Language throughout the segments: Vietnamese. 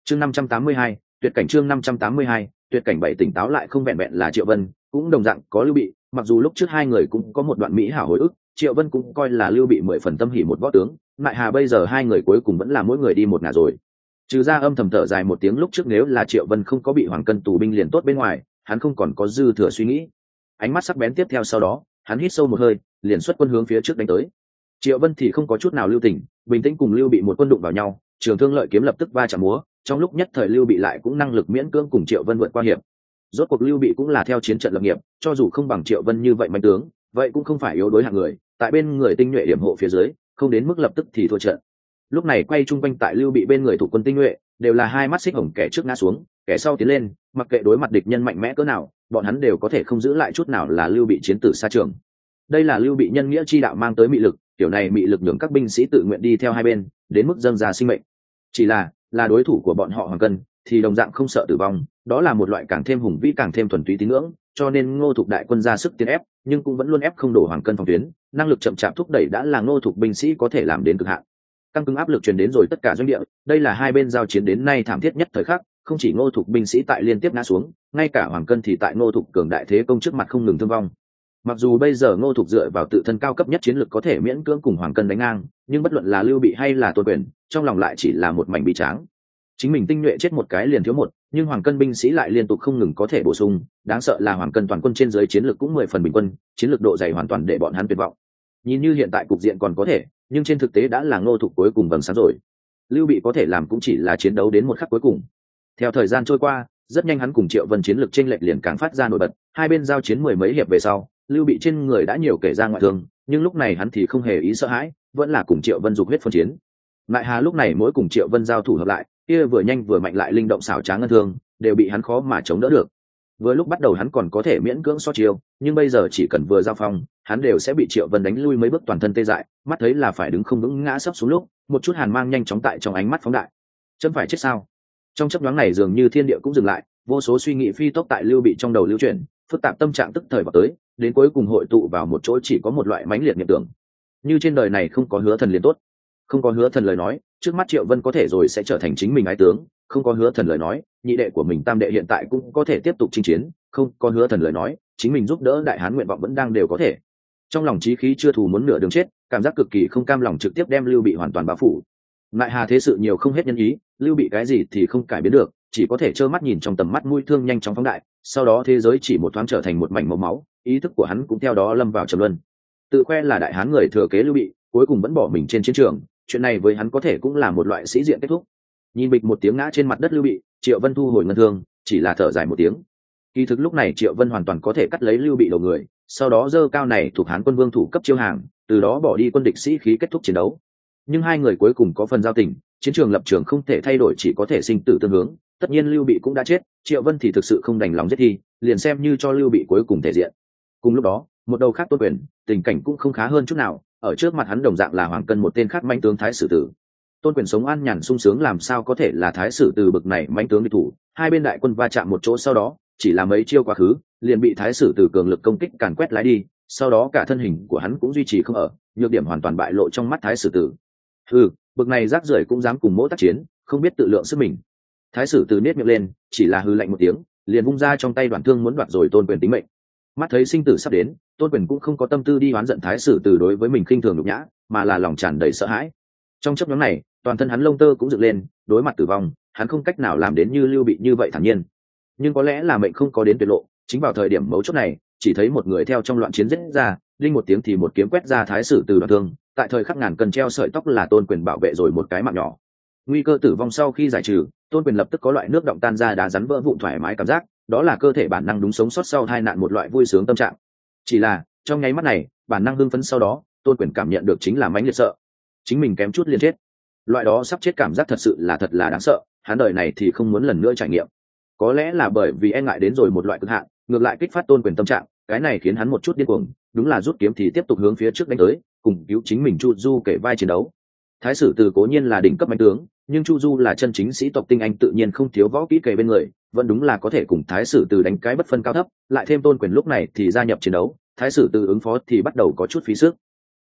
chương 582, tuyệt cảnh chương 582, tuyệt cảnh bảy tỉnh táo lại không vẹn vẹn là Triệu Vân, cũng đồng dạng có Lưu Bị, mặc dù lúc trước hai người cũng có một đoạn mỹ hảo hồi ức, Triệu Vân cũng coi là Lưu Bị 10 phần tâm hỉ một võ tướng, lại hà bây giờ hai người cuối cùng vẫn là mỗi người đi một ngả rồi. Trừ ra âm thầm thở dài một tiếng lúc trước nếu là Triệu Vân không có bị Hoàng Cân tù binh liền tốt bên ngoài, hắn không còn có dư thừa suy nghĩ. Ánh mắt sắc bén tiếp theo sau đó, hắn hít sâu một hơi, liền xuất quân hướng phía trước đánh tới. Triệu Vân thì không có chút nào lưu tình, bình tĩnh cùng Lưu Bị một quân đụng vào nhau, trường thương lợi kiếm lập tức va chạm múa, trong lúc nhất thời Lưu Bị lại cũng năng lực miễn cưỡng cùng Triệu Vân vượt qua hiệp. Rốt cuộc Lưu Bị cũng là theo chiến trận lập nghiệp, cho dù không bằng Triệu Vân như vậy mạnh tướng, vậy cũng không phải yếu đối hạng người, tại bên người tinh nhuệ điểm hộ phía dưới, không đến mức lập tức thì thua trận. Lúc này quay trung quanh tại Lưu Bị bên người thủ quân tinh nhuệ, đều là hai mắt xích hồng, kẻ trước ngã xuống, kẻ sau tiến lên, mặc kệ đối mặt địch nhân mạnh mẽ cỡ nào, bọn hắn đều có thể không giữ lại chút nào là Lưu Bị chiến tử xa trường. Đây là Lưu Bị nhân nghĩa chi đạo mang tới mị lực, kiểu này mị lực nhường các binh sĩ tự nguyện đi theo hai bên, đến mức dâng ra sinh mệnh. Chỉ là đối thủ của bọn họ Hoàng Cân thì đồng dạng không sợ tử vong, đó là một loại càng thêm hùng vĩ càng thêm thuần túy tín ngưỡng, cho nên Ngô Thục đại quân ra sức tiến ép, nhưng cũng vẫn luôn ép không đổ Hoàng Cân phòng tuyến, năng lực chậm chạp thúc đẩy đã là Ngô Thục binh sĩ có thể làm đến cực hạn. Căng cứng áp lực truyền đến rồi tất cả doanh địa, đây là hai bên giao chiến đến nay thảm thiết nhất thời khắc, không chỉ Ngô Thục binh sĩ tại liên tiếp ngã xuống, ngay cả Hoàng Cân thì tại Ngô Thục cường đại thế công trước mặt không ngừng thương vong. Mặc dù bây giờ Ngô Thục dựa vào tự thân cao cấp nhất chiến lược có thể miễn cưỡng cùng Hoàng Cân đánh ngang, nhưng bất luận là Lưu Bị hay là Tôn Quyền, trong lòng lại chỉ là một mảnh bi tráng. Chính mình tinh nhuệ chết một cái liền thiếu một, nhưng Hoàng Cân binh sĩ lại liên tục không ngừng có thể bổ sung, đáng sợ là Hoàng Cân toàn quân trên dưới chiến lược cũng 10 phần bình quân, chiến lược độ dày hoàn toàn để bọn hắn tuyệt vọng. Nhìn như hiện tại cục diện còn có thể, nhưng trên thực tế đã là Ngô Thục cuối cùng vầng sáng rồi. Lưu Bị có thể làm cũng chỉ là chiến đấu đến một khắc cuối cùng. Theo thời gian trôi qua, rất nhanh hắn cùng Triệu Vân chiến lược chênh lệch liền càng phát ra nổi bật, hai bên giao chiến mười mấy hiệp về sau, Lưu Bị trên người đã nhiều kể ra ngoại thương, nhưng lúc này hắn thì không hề ý sợ hãi, vẫn là cùng Triệu Vân dục huyết phân chiến. Lại Hà lúc này mỗi cùng Triệu Vân giao thủ hợp lại, kia vừa nhanh vừa mạnh lại linh động xảo trá ngân thương, đều bị hắn khó mà chống đỡ được. Vừa lúc bắt đầu hắn còn có thể miễn cưỡng so chiêu, nhưng bây giờ chỉ cần vừa giao phong, hắn đều sẽ bị Triệu Vân đánh lui mấy bước toàn thân tê dại, mắt thấy là phải đứng không vững ngã sấp xuống lúc, một chút hàn mang nhanh chóng tại trong ánh mắt phóng đại. Chấm phải chết sao? Trong chớp nhoáng này dường như thiên địa cũng dừng lại, vô số suy nghĩ phi tốc tại Lưu Bị trong đầu lưu chuyển, phức tạp tâm trạng tức thời vào tới, đến cuối cùng hội tụ vào một chỗ chỉ có một loại mãnh liệt niệm tưởng. Như trên đời này không có Hứa Thần liền tốt. Không có Hứa Thần lời nói, trước mắt Triệu Vân có thể rồi sẽ trở thành chính mình ái tướng, không có Hứa Thần lời nói, nhị đệ của mình Tam đệ hiện tại cũng có thể tiếp tục chinh chiến, không có Hứa Thần lời nói, chính mình giúp đỡ đại hán nguyện vọng vẫn đang đều có thể. Trong lòng chí khí chưa thù muốn nửa đường chết, cảm giác cực kỳ không cam lòng trực tiếp đem Lưu Bị hoàn toàn bao phủ. Lại Hà thế sự nhiều không hết nhân ý, Lưu Bị cái gì thì không cải biến được, chỉ có thể trơ mắt nhìn trong tầm mắt mũi thương nhanh chóng phóng đại, sau đó thế giới chỉ một thoáng trở thành một mảnh màu máu, ý thức của hắn cũng theo đó lâm vào trầm luân. Tự khoe là đại hán người thừa kế Lưu Bị, cuối cùng vẫn bỏ mình trên chiến trường, chuyện này với hắn có thể cũng là một loại sĩ diện kết thúc. Nhìn bịch một tiếng ngã trên mặt đất Lưu Bị, Triệu Vân thu hồi ngân thương, chỉ là thở dài một tiếng. Kỳ thực lúc này Triệu Vân hoàn toàn có thể cắt lấy Lưu Bị đầu người, sau đó dơ cao này thuộc hán quân vương thủ cấp chiêu hàng, từ đó bỏ đi quân địch sĩ khí kết thúc chiến đấu. Nhưng hai người cuối cùng có phần giao tình, chiến trường lập trường không thể thay đổi, chỉ có thể sinh tử tương hướng. Tất nhiên Lưu Bị cũng đã chết, Triệu Vân thì thực sự không đành lòng giết thi, liền xem như cho Lưu Bị cuối cùng thể diện. Cùng lúc đó, một đầu khác Tôn Quyền, tình cảnh cũng không khá hơn chút nào, ở trước mặt hắn đồng dạng là Hoàng Cân một tên khác mãnh tướng Thái Sử Tử. Tôn Quyền sống an nhàn sung sướng làm sao có thể là Thái Sử Tử bực này mãnh tướng địch thủ, hai bên đại quân va chạm một chỗ sau đó, chỉ là mấy chiêu quá khứ, liền bị Thái Sử Tử cường lực công kích càn quét lái đi, sau đó cả thân hình của hắn cũng duy trì không ở, nhược điểm hoàn toàn bại lộ trong mắt Thái Sử Tử. Bực này rác rưởi cũng dám cùng mỗ tác chiến, không biết tự lượng sức mình. Thái Sử Tử nết miệng lên, chỉ là hừ lạnh một tiếng, liền vung ra trong tay đoạn thương muốn đoạt rồi Tôn Quyền tính mệnh. Mắt thấy sinh tử sắp đến, Tôn Quyền cũng không có tâm tư đi oán giận Thái Sử Tử đối với mình khinh thường nhục nhã, mà là lòng tràn đầy sợ hãi. Trong chốc ngắn này, toàn thân hắn lông tơ cũng dựng lên, đối mặt tử vong, hắn không cách nào làm đến như Lưu Bị như vậy thản nhiên. Nhưng có lẽ là mệnh không có đến tuyệt lộ, chính vào thời điểm mấu chốt này, chỉ thấy một người theo trong loạn chiến giết ra, đinh một tiếng thì một kiếm quét ra Thái Sử Tử đoạn thương, tại thời khắc ngàn cân treo sợi tóc là Tôn Quyền bảo vệ rồi một cái mạng nhỏ. Nguy cơ tử vong sau khi giải trừ, Tôn Quyền lập tức có loại nước động tan ra đá rắn vỡ vụn thoải mái cảm giác, đó là cơ thể bản năng đúng sống sót sau tai nạn một loại vui sướng tâm trạng. Chỉ là trong nháy mắt này, bản năng hưng phấn sau đó, Tôn Quyền cảm nhận được chính là mãnh liệt sợ, chính mình kém chút liền chết. Loại đó sắp chết cảm giác thật sự là thật là đáng sợ, hắn đời này thì không muốn lần nữa trải nghiệm. Có lẽ là bởi vì e ngại đến rồi một loại cực hạn, ngược lại kích phát Tôn Quyền tâm trạng, cái này khiến hắn một chút điên cuồng, đúng là rút kiếm thì tiếp tục hướng phía trước đánh tới, cùng cứu chính mình Chu Du kể vai chiến đấu. Thái Sử Tử cố nhiên là đỉnh cấp mạnh tướng, nhưng Chu Du là chân chính sĩ tộc tinh anh tự nhiên không thiếu võ kỹ kề bên người, vẫn đúng là có thể cùng Thái Sử Tử đánh cái bất phân cao thấp, lại thêm Tôn Quyền lúc này thì gia nhập chiến đấu, Thái Sử Tử ứng phó thì bắt đầu có chút phí sức.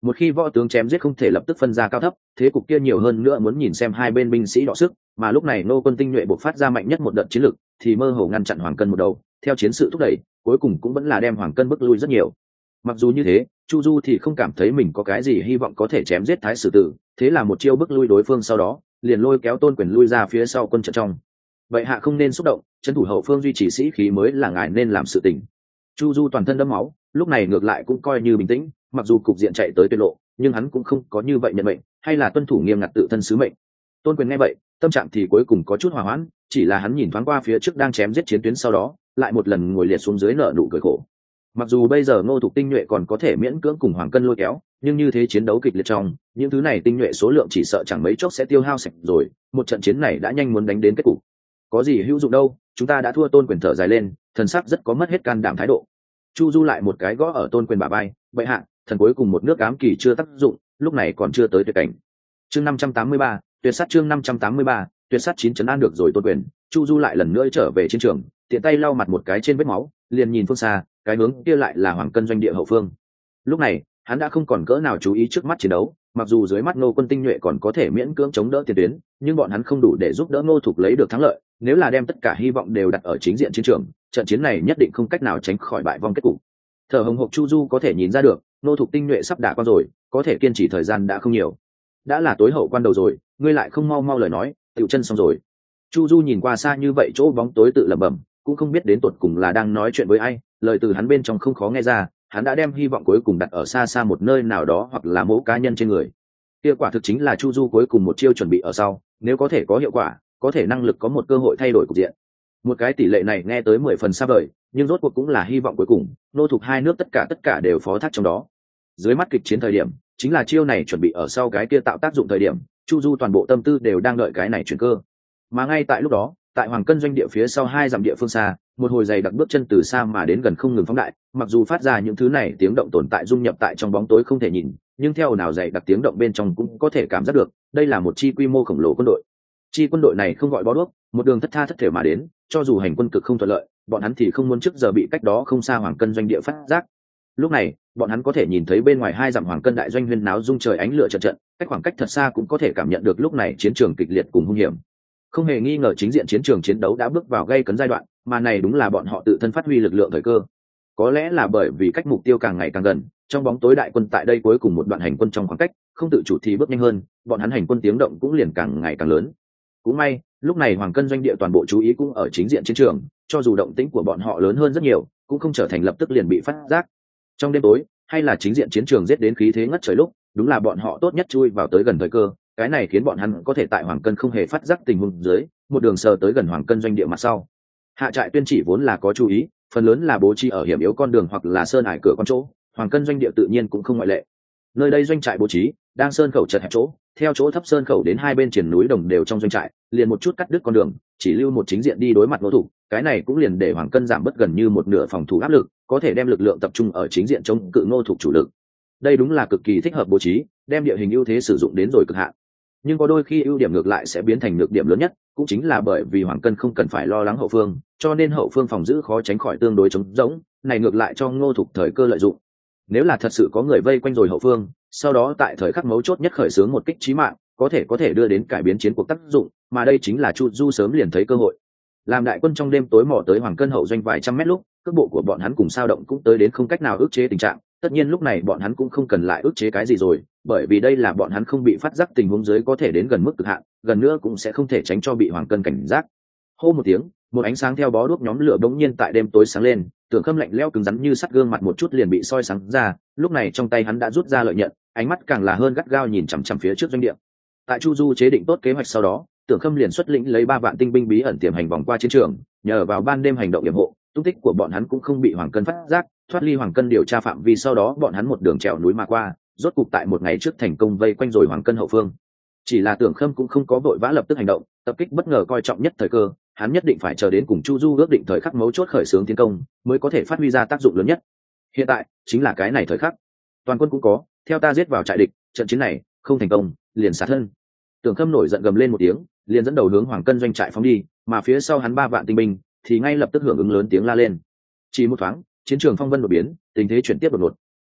một khi võ tướng chém giết không thể lập tức phân ra cao thấp, thế cục kia nhiều hơn nữa muốn nhìn xem hai bên binh sĩ đọ sức, mà lúc này nô quân tinh nhuệ bộc phát ra mạnh nhất một đợt chiến lực thì mơ hồ ngăn chặn Hoàng Cân một đầu, theo chiến sự thúc đẩy cuối cùng cũng vẫn là đem Hoàng Cân bức lui rất nhiều. Mặc dù như thế, Chu Du thì không cảm thấy mình có cái gì hy vọng có thể chém giết Thái Sử Tử, thế là một chiêu bức lui đối phương, sau đó liền lôi kéo Tôn Quyền lui ra phía sau quân trận trong. Vậy hạ không nên xúc động, trấn thủ hậu phương duy trì sĩ khí mới là ngài nên làm sự tình. Chu Du toàn thân đẫm máu, lúc này ngược lại cũng coi như bình tĩnh, mặc dù cục diện chạy tới tuyệt lộ, nhưng hắn cũng không có như vậy nhận mệnh, hay là tuân thủ nghiêm ngặt tự thân sứ mệnh. Tôn Quyền nghe vậy, tâm trạng thì cuối cùng có chút hòa hoãn, chỉ là hắn nhìn thoáng qua phía trước đang chém giết chiến tuyến, sau đó lại một lần ngồi liệt xuống dưới nở nụ cười khổ. Mặc dù bây giờ Ngô Thục tinh nhuệ còn có thể miễn cưỡng cùng Hoàng Cân lôi kéo, nhưng như thế chiến đấu kịch liệt trong, những thứ này tinh nhuệ số lượng chỉ sợ chẳng mấy chốc sẽ tiêu hao sạch rồi, một trận chiến này đã nhanh muốn đánh đến kết cục. Có gì hữu dụng đâu, chúng ta đã thua. Tôn Quyền thở dài lên, thần sắc rất có mất hết can đảm thái độ. Chu Du lại một cái gõ ở Tôn Quyền bả vai, vậy hạ, thần cuối cùng một nước ám kỳ chưa tác dụng, lúc này còn chưa tới tuyệt cảnh. Chương 583, tuyệt sát. Chương 583, tuyệt sát. 9 trấn an được rồi Tôn Quyền, Chu Du lại lần nữa trở về chiến trường, tiện tay lau mặt một cái trên vết máu, liền nhìn phương xa, cái hướng kia lại là Hoàng Cân doanh địa hậu phương. Lúc này hắn đã không còn cỡ nào chú ý trước mắt chiến đấu, mặc dù dưới mắt Ngô quân tinh nhuệ còn có thể miễn cưỡng chống đỡ tiền tuyến, nhưng bọn hắn không đủ để giúp đỡ Ngô Thục lấy được thắng lợi. Nếu là đem tất cả hy vọng đều đặt ở chính diện chiến trường, trận chiến này nhất định không cách nào tránh khỏi bại vong kết cục. Thở hồng hộc Chu Du có thể nhìn ra được, Ngô Thục tinh nhuệ sắp đả qua rồi, có thể kiên trì thời gian đã không nhiều. Đã là tối hậu quan đầu rồi, ngươi lại không mau mau lời nói, tiểu chân xong rồi. Chu Du nhìn qua xa như vậy chỗ bóng tối tự lẩm bẩm, cũng không biết đến tột cùng là đang nói chuyện với ai, lời từ hắn bên trong không khó nghe ra, hắn đã đem hy vọng cuối cùng đặt ở xa xa một nơi nào đó hoặc là mỗi cá nhân trên người. Hiệu quả thực chính là Chu Du cuối cùng một chiêu chuẩn bị ở sau, nếu có thể có hiệu quả, có thể năng lực có một cơ hội thay đổi cục diện. Một cái tỷ lệ này nghe tới 10 phần xa vời, nhưng rốt cuộc cũng là hy vọng cuối cùng, Nô Thục hai nước tất cả đều phó thác trong đó. Dưới mắt kịch chiến thời điểm, chính là chiêu này chuẩn bị ở sau cái kia tạo tác dụng thời điểm, Chu Du toàn bộ tâm tư đều đang đợi cái này chuyển cơ. Mà ngay tại lúc đó, tại Hoàng Cân doanh địa phía sau 2 dặm địa phương xa, một hồi dày đặc bước chân từ xa mà đến gần không ngừng phóng đại, mặc dù phát ra những thứ này tiếng động tồn tại dung nhập tại trong bóng tối không thể nhìn, nhưng theo nào dày đặc tiếng động bên trong cũng có thể cảm giác được, đây là một chi quy mô khổng lồ quân đội. Chi quân đội này không gọi bó đuốc, một đường thất tha thất thể mà đến, cho dù hành quân cực không thuận lợi, bọn hắn thì không muốn trước giờ bị cách đó không xa Hoàng Cân doanh địa phát giác. Lúc này, bọn hắn có thể nhìn thấy bên ngoài 2 dặm Hoàng Cân đại doanh huyên náo rung trời ánh lửa trận trận, cách khoảng cách thật xa cũng có thể cảm nhận được lúc này chiến trường kịch liệt cùng hung hiểm. Không hề nghi ngờ chính diện chiến trường chiến đấu đã bước vào gay cấn giai đoạn, mà này đúng là bọn họ tự thân phát huy lực lượng thời cơ. Có lẽ là bởi vì cách mục tiêu càng ngày càng gần, trong bóng tối đại quân tại đây cuối cùng một đoạn hành quân trong khoảng cách, không tự chủ thì bước nhanh hơn, bọn hắn hành quân tiếng động cũng liền càng ngày càng lớn. Cũng may, lúc này Hoàng Cân doanh địa toàn bộ chú ý cũng ở chính diện chiến trường, cho dù động tĩnh của bọn họ lớn hơn rất nhiều, cũng không trở thành lập tức liền bị phát giác. Trong đêm tối, hay là chính diện chiến trường giết đến khí thế ngất trời lúc, đúng là bọn họ tốt nhất chui vào tới gần thời cơ. Cái này khiến bọn hắn có thể tại Hoàng Cân không hề phát giác tình huống dưới, một đường sờ tới gần Hoàng Cân doanh địa mặt sau. Hạ trại tuyên chỉ vốn là có chú ý, phần lớn là bố trí ở hiểm yếu con đường hoặc là sơn ải cửa con chỗ, Hoàng Cân doanh địa tự nhiên cũng không ngoại lệ. Nơi đây doanh trại bố trí đang sơn khẩu chật hẹp chỗ, theo chỗ thấp sơn khẩu đến hai bên triển núi đồng đều trong doanh trại, liền một chút cắt đứt con đường, chỉ lưu một chính diện đi đối mặt Ngô Thục. Cái này cũng liền để Hoàng Cân giảm bớt gần như một nửa phòng thủ áp lực, có thể đem lực lượng tập trung ở chính diện chống cự Ngô Thục chủ lực. Đây đúng là cực kỳ thích hợp bố trí, đem địa hình ưu thế sử dụng đến rồi cực hạn. Nhưng có đôi khi ưu điểm ngược lại sẽ biến thành nhược điểm lớn nhất, cũng chính là bởi vì Hoàng Cân không cần phải lo lắng hậu phương, cho nên hậu phương phòng giữ khó tránh khỏi tương đối trống rỗng, này ngược lại cho Ngô Thục thời cơ lợi dụng. Nếu là thật sự có người vây quanh rồi hậu phương, sau đó tại thời khắc mấu chốt nhất khởi xướng một kích chí mạng, có thể đưa đến cải biến chiến cuộc tác dụng, mà đây chính là Chu Du sớm liền thấy cơ hội. Làm đại quân trong đêm tối mò tới Hoàng Cân hậu doanh vài trăm mét lúc, cước bộ của bọn hắn cùng sao động cũng tới đến không cách nào ức chế tình trạng. Tất nhiên lúc này bọn hắn cũng không cần lại ức chế cái gì rồi, bởi vì đây là bọn hắn không bị phát giác tình huống dưới có thể đến gần mức cực hạn, gần nữa cũng sẽ không thể tránh cho bị Hoàng Cân cảnh giác. Hô một tiếng, một ánh sáng theo bó đuốc nhóm lửa bỗng nhiên tại đêm tối sáng lên, Tưởng Khâm lạnh lẽo cứng rắn như sắt gương mặt một chút liền bị soi sáng ra, lúc này trong tay hắn đã rút ra lợi nhận, ánh mắt càng là hơn gắt gao nhìn chằm chằm phía trước doanh địa. Tại Chu Du chế định tốt kế hoạch sau đó, Tưởng Khâm liền xuất lĩnh lấy 3 vạn tinh binh bí ẩn tiềm hành vòng qua chiến trường, nhờ vào ban đêm hành động yểm hộ, tung tích của bọn hắn cũng không bị Hoàng Cân phát giác, thoát ly Hoàng Cân điều tra phạm vi, sau đó bọn hắn một đường trèo núi mà qua, rốt cục tại một ngày trước thành công vây quanh rồi Hoàng Cân hậu phương. Chỉ là Tưởng Khâm cũng không có vội vã lập tức hành động, tập kích bất ngờ coi trọng nhất thời cơ, hắn nhất định phải chờ đến cùng Chu Du ước định thời khắc mấu chốt khởi xướng tiến công, mới có thể phát huy ra tác dụng lớn nhất. Hiện tại chính là cái này thời khắc. Toàn quân cũng có, theo ta giết vào trại địch, trận chiến này không thành công, liền xả thân. Tưởng Khâm nổi giận gầm lên một tiếng, liền dẫn đầu hướng Hoàng Cân doanh trại phóng đi, mà phía sau hắn 3 vạn tinh binh thì ngay lập tức hưởng ứng lớn tiếng la lên. Chỉ một thoáng, chiến trường phong vân đột biến, tình thế chuyển tiếp đột ngột.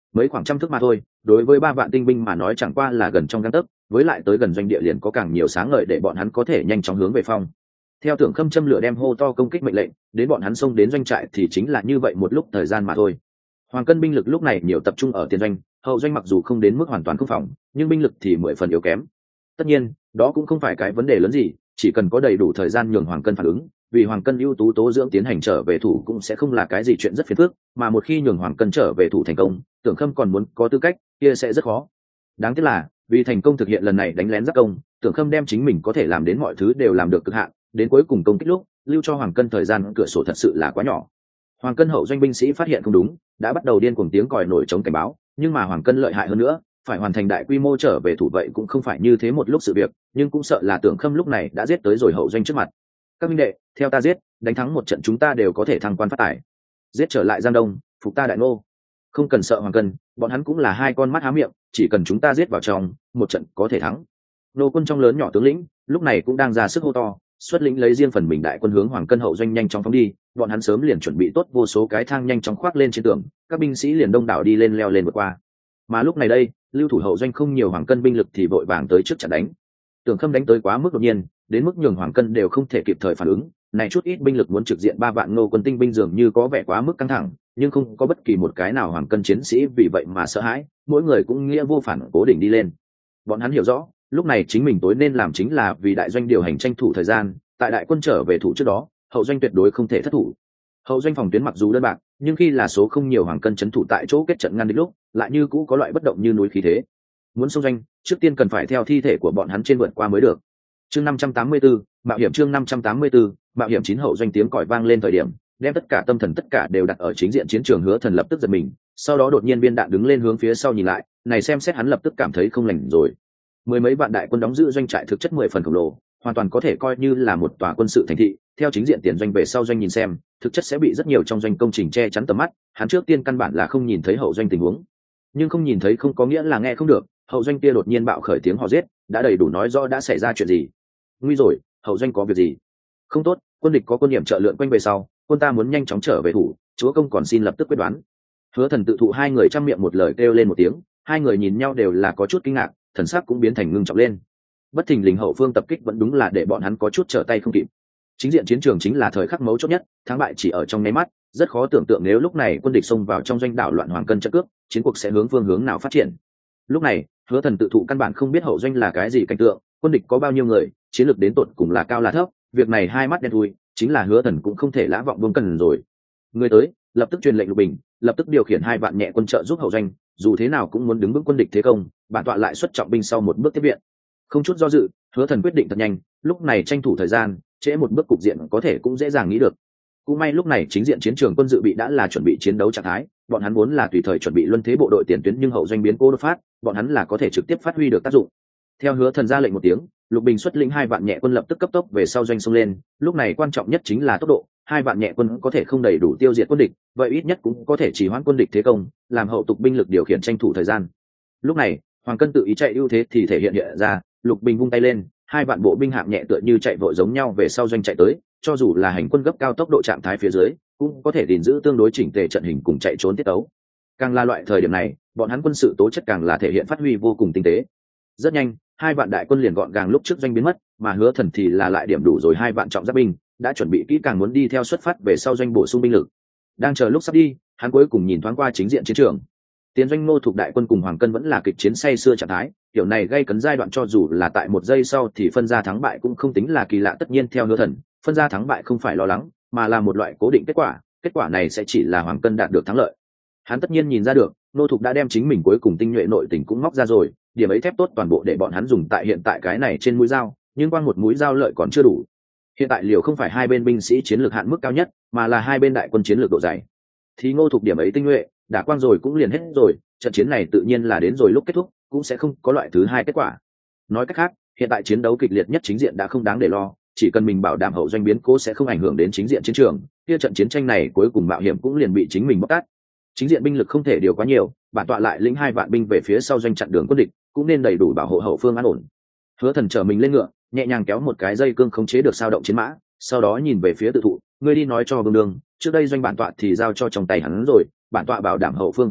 mấy khoảng trăm thước mà thôi, đối với 3 vạn tinh binh mà nói chẳng qua là gần trong gang tấc, với lại tới gần doanh địa liền có càng nhiều sáng ngời để bọn hắn có thể nhanh chóng hướng về phong. Theo Tưởng Khâm châm lửa đem hô to công kích mệnh lệnh, đến bọn hắn xông đến doanh trại thì chính là như vậy một lúc thời gian mà thôi. Hoàng Cân binh lực lúc này nhiều tập trung ở tiền doanh, hậu doanh mặc dù không đến mức hoàn toàn không phòng, nhưng binh lực thì 10 phần yếu kém. Tất nhiên, đó cũng không phải cái vấn đề lớn gì, chỉ cần có đầy đủ thời gian nhường Hoàng Cân phản ứng, vì Hoàng Cân ưu tú tố dưỡng tiến hành trở về thủ cũng sẽ không là cái gì chuyện rất phiền phức, mà một khi nhường Hoàng Cân trở về thủ thành công, Tưởng Khâm còn muốn có tư cách, kia sẽ rất khó. Đáng tiếc là, vì thành công thực hiện lần này đánh lén giáp công, Tưởng Khâm đem chính mình có thể làm đến mọi thứ đều làm được cực hạn, đến cuối cùng công kích lúc, lưu cho Hoàng Cân thời gian cửa sổ thật sự là quá nhỏ. Hoàng Cân hậu doanh binh sĩ phát hiện không đúng, đã bắt đầu điên cuồng tiếng còi nổi chống cảnh báo, nhưng mà Hoàng Cân lợi hại hơn nữa, phải hoàn thành đại quy mô trở về thủ vậy cũng không phải như thế một lúc sự việc, nhưng cũng sợ là Tưởng Khâm lúc này đã giết tới rồi hậu doanh trước mặt. Các minh đệ, theo ta giết, đánh thắng một trận chúng ta đều có thể thăng quan phát tài. Giết trở lại Giang Đông, phục ta đại ngô. Không cần sợ Hoàng Cân, bọn hắn cũng là hai con mắt há miệng, chỉ cần chúng ta giết vào trong, một trận có thể thắng. Nô quân trong lớn nhỏ tướng lĩnh, lúc này cũng đang ra sức hô to, xuất lĩnh lấy riêng phần mình đại quân hướng Hoàng Cân hậu doanh nhanh chóng phóng đi, bọn hắn sớm liền chuẩn bị tốt vô số cái thang nhanh chóng khoác lên trên tường, các binh sĩ liền đông đảo đi lên leo lên vượt qua. Mà lúc này đây, lưu thủ hậu doanh không nhiều Hoàng Cân binh lực thì vội vàng tới trước chặn đánh. Tưởng Khâm đánh tới quá mức đột nhiên, đến mức nhường Hoàng Cân đều không thể kịp thời phản ứng, này chút ít binh lực muốn trực diện 3 vạn Ngô quân tinh binh dường như có vẻ quá mức căng thẳng, nhưng không có bất kỳ một cái nào Hoàng Cân chiến sĩ vì vậy mà sợ hãi, mỗi người cũng nghĩa vô phản cố định đi lên. Bọn hắn hiểu rõ, lúc này chính mình tối nên làm chính là vì đại doanh điều hành tranh thủ thời gian, tại đại quân trở về thủ trước đó, hậu doanh tuyệt đối không thể thất thủ. Hậu doanh phòng tuyến mặc dù đơn bạc, nhưng khi là số không nhiều Hoàng Cân trấn thủ tại chỗ kết trận ngăn địch lúc, lại như cũ có loại bất động như núi khí thế. Muốn xông doanh, trước tiên cần phải theo thi thể của bọn hắn trên vượt qua mới được. Chương 584, mạo hiểm chương 584, mạo hiểm chín hậu doanh tiếng còi vang lên thời điểm, đem tất cả tâm thần tất cả đều đặt ở chính diện chiến trường Hứa Thần lập tức giật mình, sau đó đột nhiên viên đạn đứng lên hướng phía sau nhìn lại, này xem xét hắn lập tức cảm thấy không lành rồi. Mười mấy vạn đại quân đóng giữ doanh trại thực chất 10 phần khổng lồ, hoàn toàn có thể coi như là một tòa quân sự thành thị, theo chính diện tiền doanh về sau doanh nhìn xem, thực chất sẽ bị rất nhiều trong doanh công trình che chắn tầm mắt, hắn trước tiên căn bản là không nhìn thấy hậu doanh tình huống. Nhưng không nhìn thấy không có nghĩa là nghe không được, hậu doanh kia đột nhiên bạo khởi tiếng hò giết, đã đầy đủ nói rõ đã xảy ra chuyện gì. Nguy rồi, hậu doanh có việc gì? Không tốt, quân địch có quân điểm trợ lượn quanh về sau, quân ta muốn nhanh chóng trở về thủ, chúa công còn xin lập tức quyết đoán. Hứa Thần tự thụ hai người trăm miệng một lời kêu lên một tiếng, hai người nhìn nhau đều là có chút kinh ngạc, thần sắc cũng biến thành ngưng trọng lên. Bất thình lình hậu phương tập kích vẫn đúng là để bọn hắn có chút trở tay không kịp. Chính diện chiến trường chính là thời khắc mấu chốt nhất, thắng bại chỉ ở trong nháy mắt, rất khó tưởng tượng nếu lúc này quân địch xông vào trong doanh đảo loạn Hoàng Cân trận cướp, chiến cuộc sẽ hướng phương hướng nào phát triển. Lúc này, Hứa Thần tự thụ căn bản không biết hậu doanh là cái gì cảnh tượng, quân địch có bao nhiêu người, chiến lược đến tột cùng là cao là thấp, việc này hai mắt đen thui, chính là Hứa Thần cũng không thể lã vọng buông cần rồi. Người tới, lập tức truyền lệnh Lục Bình, lập tức điều khiển 2 vạn nhẹ quân trợ giúp hậu doanh, dù thế nào cũng muốn đứng vững quân địch thế công, bản tọa lại xuất trọng binh sau một bước tiếp viện. Không chút do dự, Hứa Thần quyết định thật nhanh, lúc này tranh thủ thời gian, trễ một bước cục diện có thể cũng dễ dàng nghĩ được. Cũng may lúc này chính diện chiến trường quân dự bị đã là chuẩn bị chiến đấu trạng thái, bọn hắn vốn là tùy thời chuẩn bị luân thế bộ đội tiền tuyến nhưng hậu doanh biến cố đột phát, bọn hắn là có thể trực tiếp phát huy được tác dụng. Theo Hứa Thần ra lệnh một tiếng, Lục Bình xuất lĩnh 2 vạn nhẹ quân lập tức cấp tốc về sau doanh xông lên, lúc này quan trọng nhất chính là tốc độ, 2 vạn nhẹ quân có thể không đầy đủ tiêu diệt quân địch, vậy ít nhất cũng có thể trì hoãn quân địch thế công, làm hậu tục binh lực điều khiển tranh thủ thời gian. Lúc này, Hoàng Cân tự ý chạy ưu thế thì thể hiện ra, Lục Bình vung tay lên, 2 vạn bộ binh hạng nhẹ tựa như chạy vội giống nhau về sau doanh chạy tới, cho dù là hành quân gấp cao tốc độ trạng thái phía dưới, cũng có thể gìn giữ tương đối chỉnh tề trận hình cùng chạy trốn tiết tấu. Càng là loại thời điểm này, bọn hắn quân sự tố chất càng là thể hiện phát huy vô cùng tinh tế. Rất nhanh, 2 vạn đại quân liền gọn gàng lúc trước doanh biến mất, mà Hứa Thần thì là lại điểm đủ rồi 2 vạn trọng giáp binh, đã chuẩn bị kỹ càng muốn đi theo xuất phát về sau doanh bổ sung binh lực. Đang chờ lúc sắp đi, hắn cuối cùng nhìn thoáng qua chính diện chiến trường. Tiến doanh Ngô thuộc đại quân cùng Hoàng Cân vẫn là kịch chiến say sưa trạng thái, kiểu này gây cấn giai đoạn cho dù là tại một giây sau thì phân ra thắng bại cũng không tính là kỳ lạ, tất nhiên theo Hứa Thần, phân ra thắng bại không phải lo lắng, mà là một loại cố định kết quả này sẽ chỉ là Hoàng Cân đạt được thắng lợi. Hắn tất nhiên nhìn ra được, Ngô Thục đã đem chính mình cuối cùng tinh nhuệ nội tình cũng móc ra rồi, điểm ấy thép tốt toàn bộ để bọn hắn dùng tại hiện tại cái này trên mũi dao, nhưng quang một mũi dao lợi còn chưa đủ. Hiện tại liều không phải hai bên binh sĩ chiến lược hạn mức cao nhất, mà là hai bên đại quân chiến lược độ dày. Thì Ngô Thục điểm ấy tinh nhuệ, đã quang rồi cũng liền hết rồi, trận chiến này tự nhiên là đến rồi lúc kết thúc, cũng sẽ không có loại thứ hai kết quả. Nói cách khác, hiện tại chiến đấu kịch liệt nhất chính diện đã không đáng để lo, chỉ cần mình bảo đảm hậu doanh biến cố sẽ không ảnh hưởng đến chính diện chiến trường, kia trận chiến tranh này cuối cùng mạo hiểm cũng liền bị chính mình bóc tát. Chính diện binh lực không thể điều quá nhiều, bản tọa lại lĩnh 2 vạn binh về phía sau doanh chặn đường quân địch, cũng nên đầy đủ bảo hộ hậu phương an ổn. Hứa Thần trở mình lên ngựa, nhẹ nhàng kéo một cái dây cương khống chế được sao động chiến mã, sau đó nhìn về phía tự thụ, ngươi đi nói cho vương đường, trước đây doanh bản tọa thì giao cho trong tay hắn rồi, bản tọa bảo đảm hậu phương không ngại,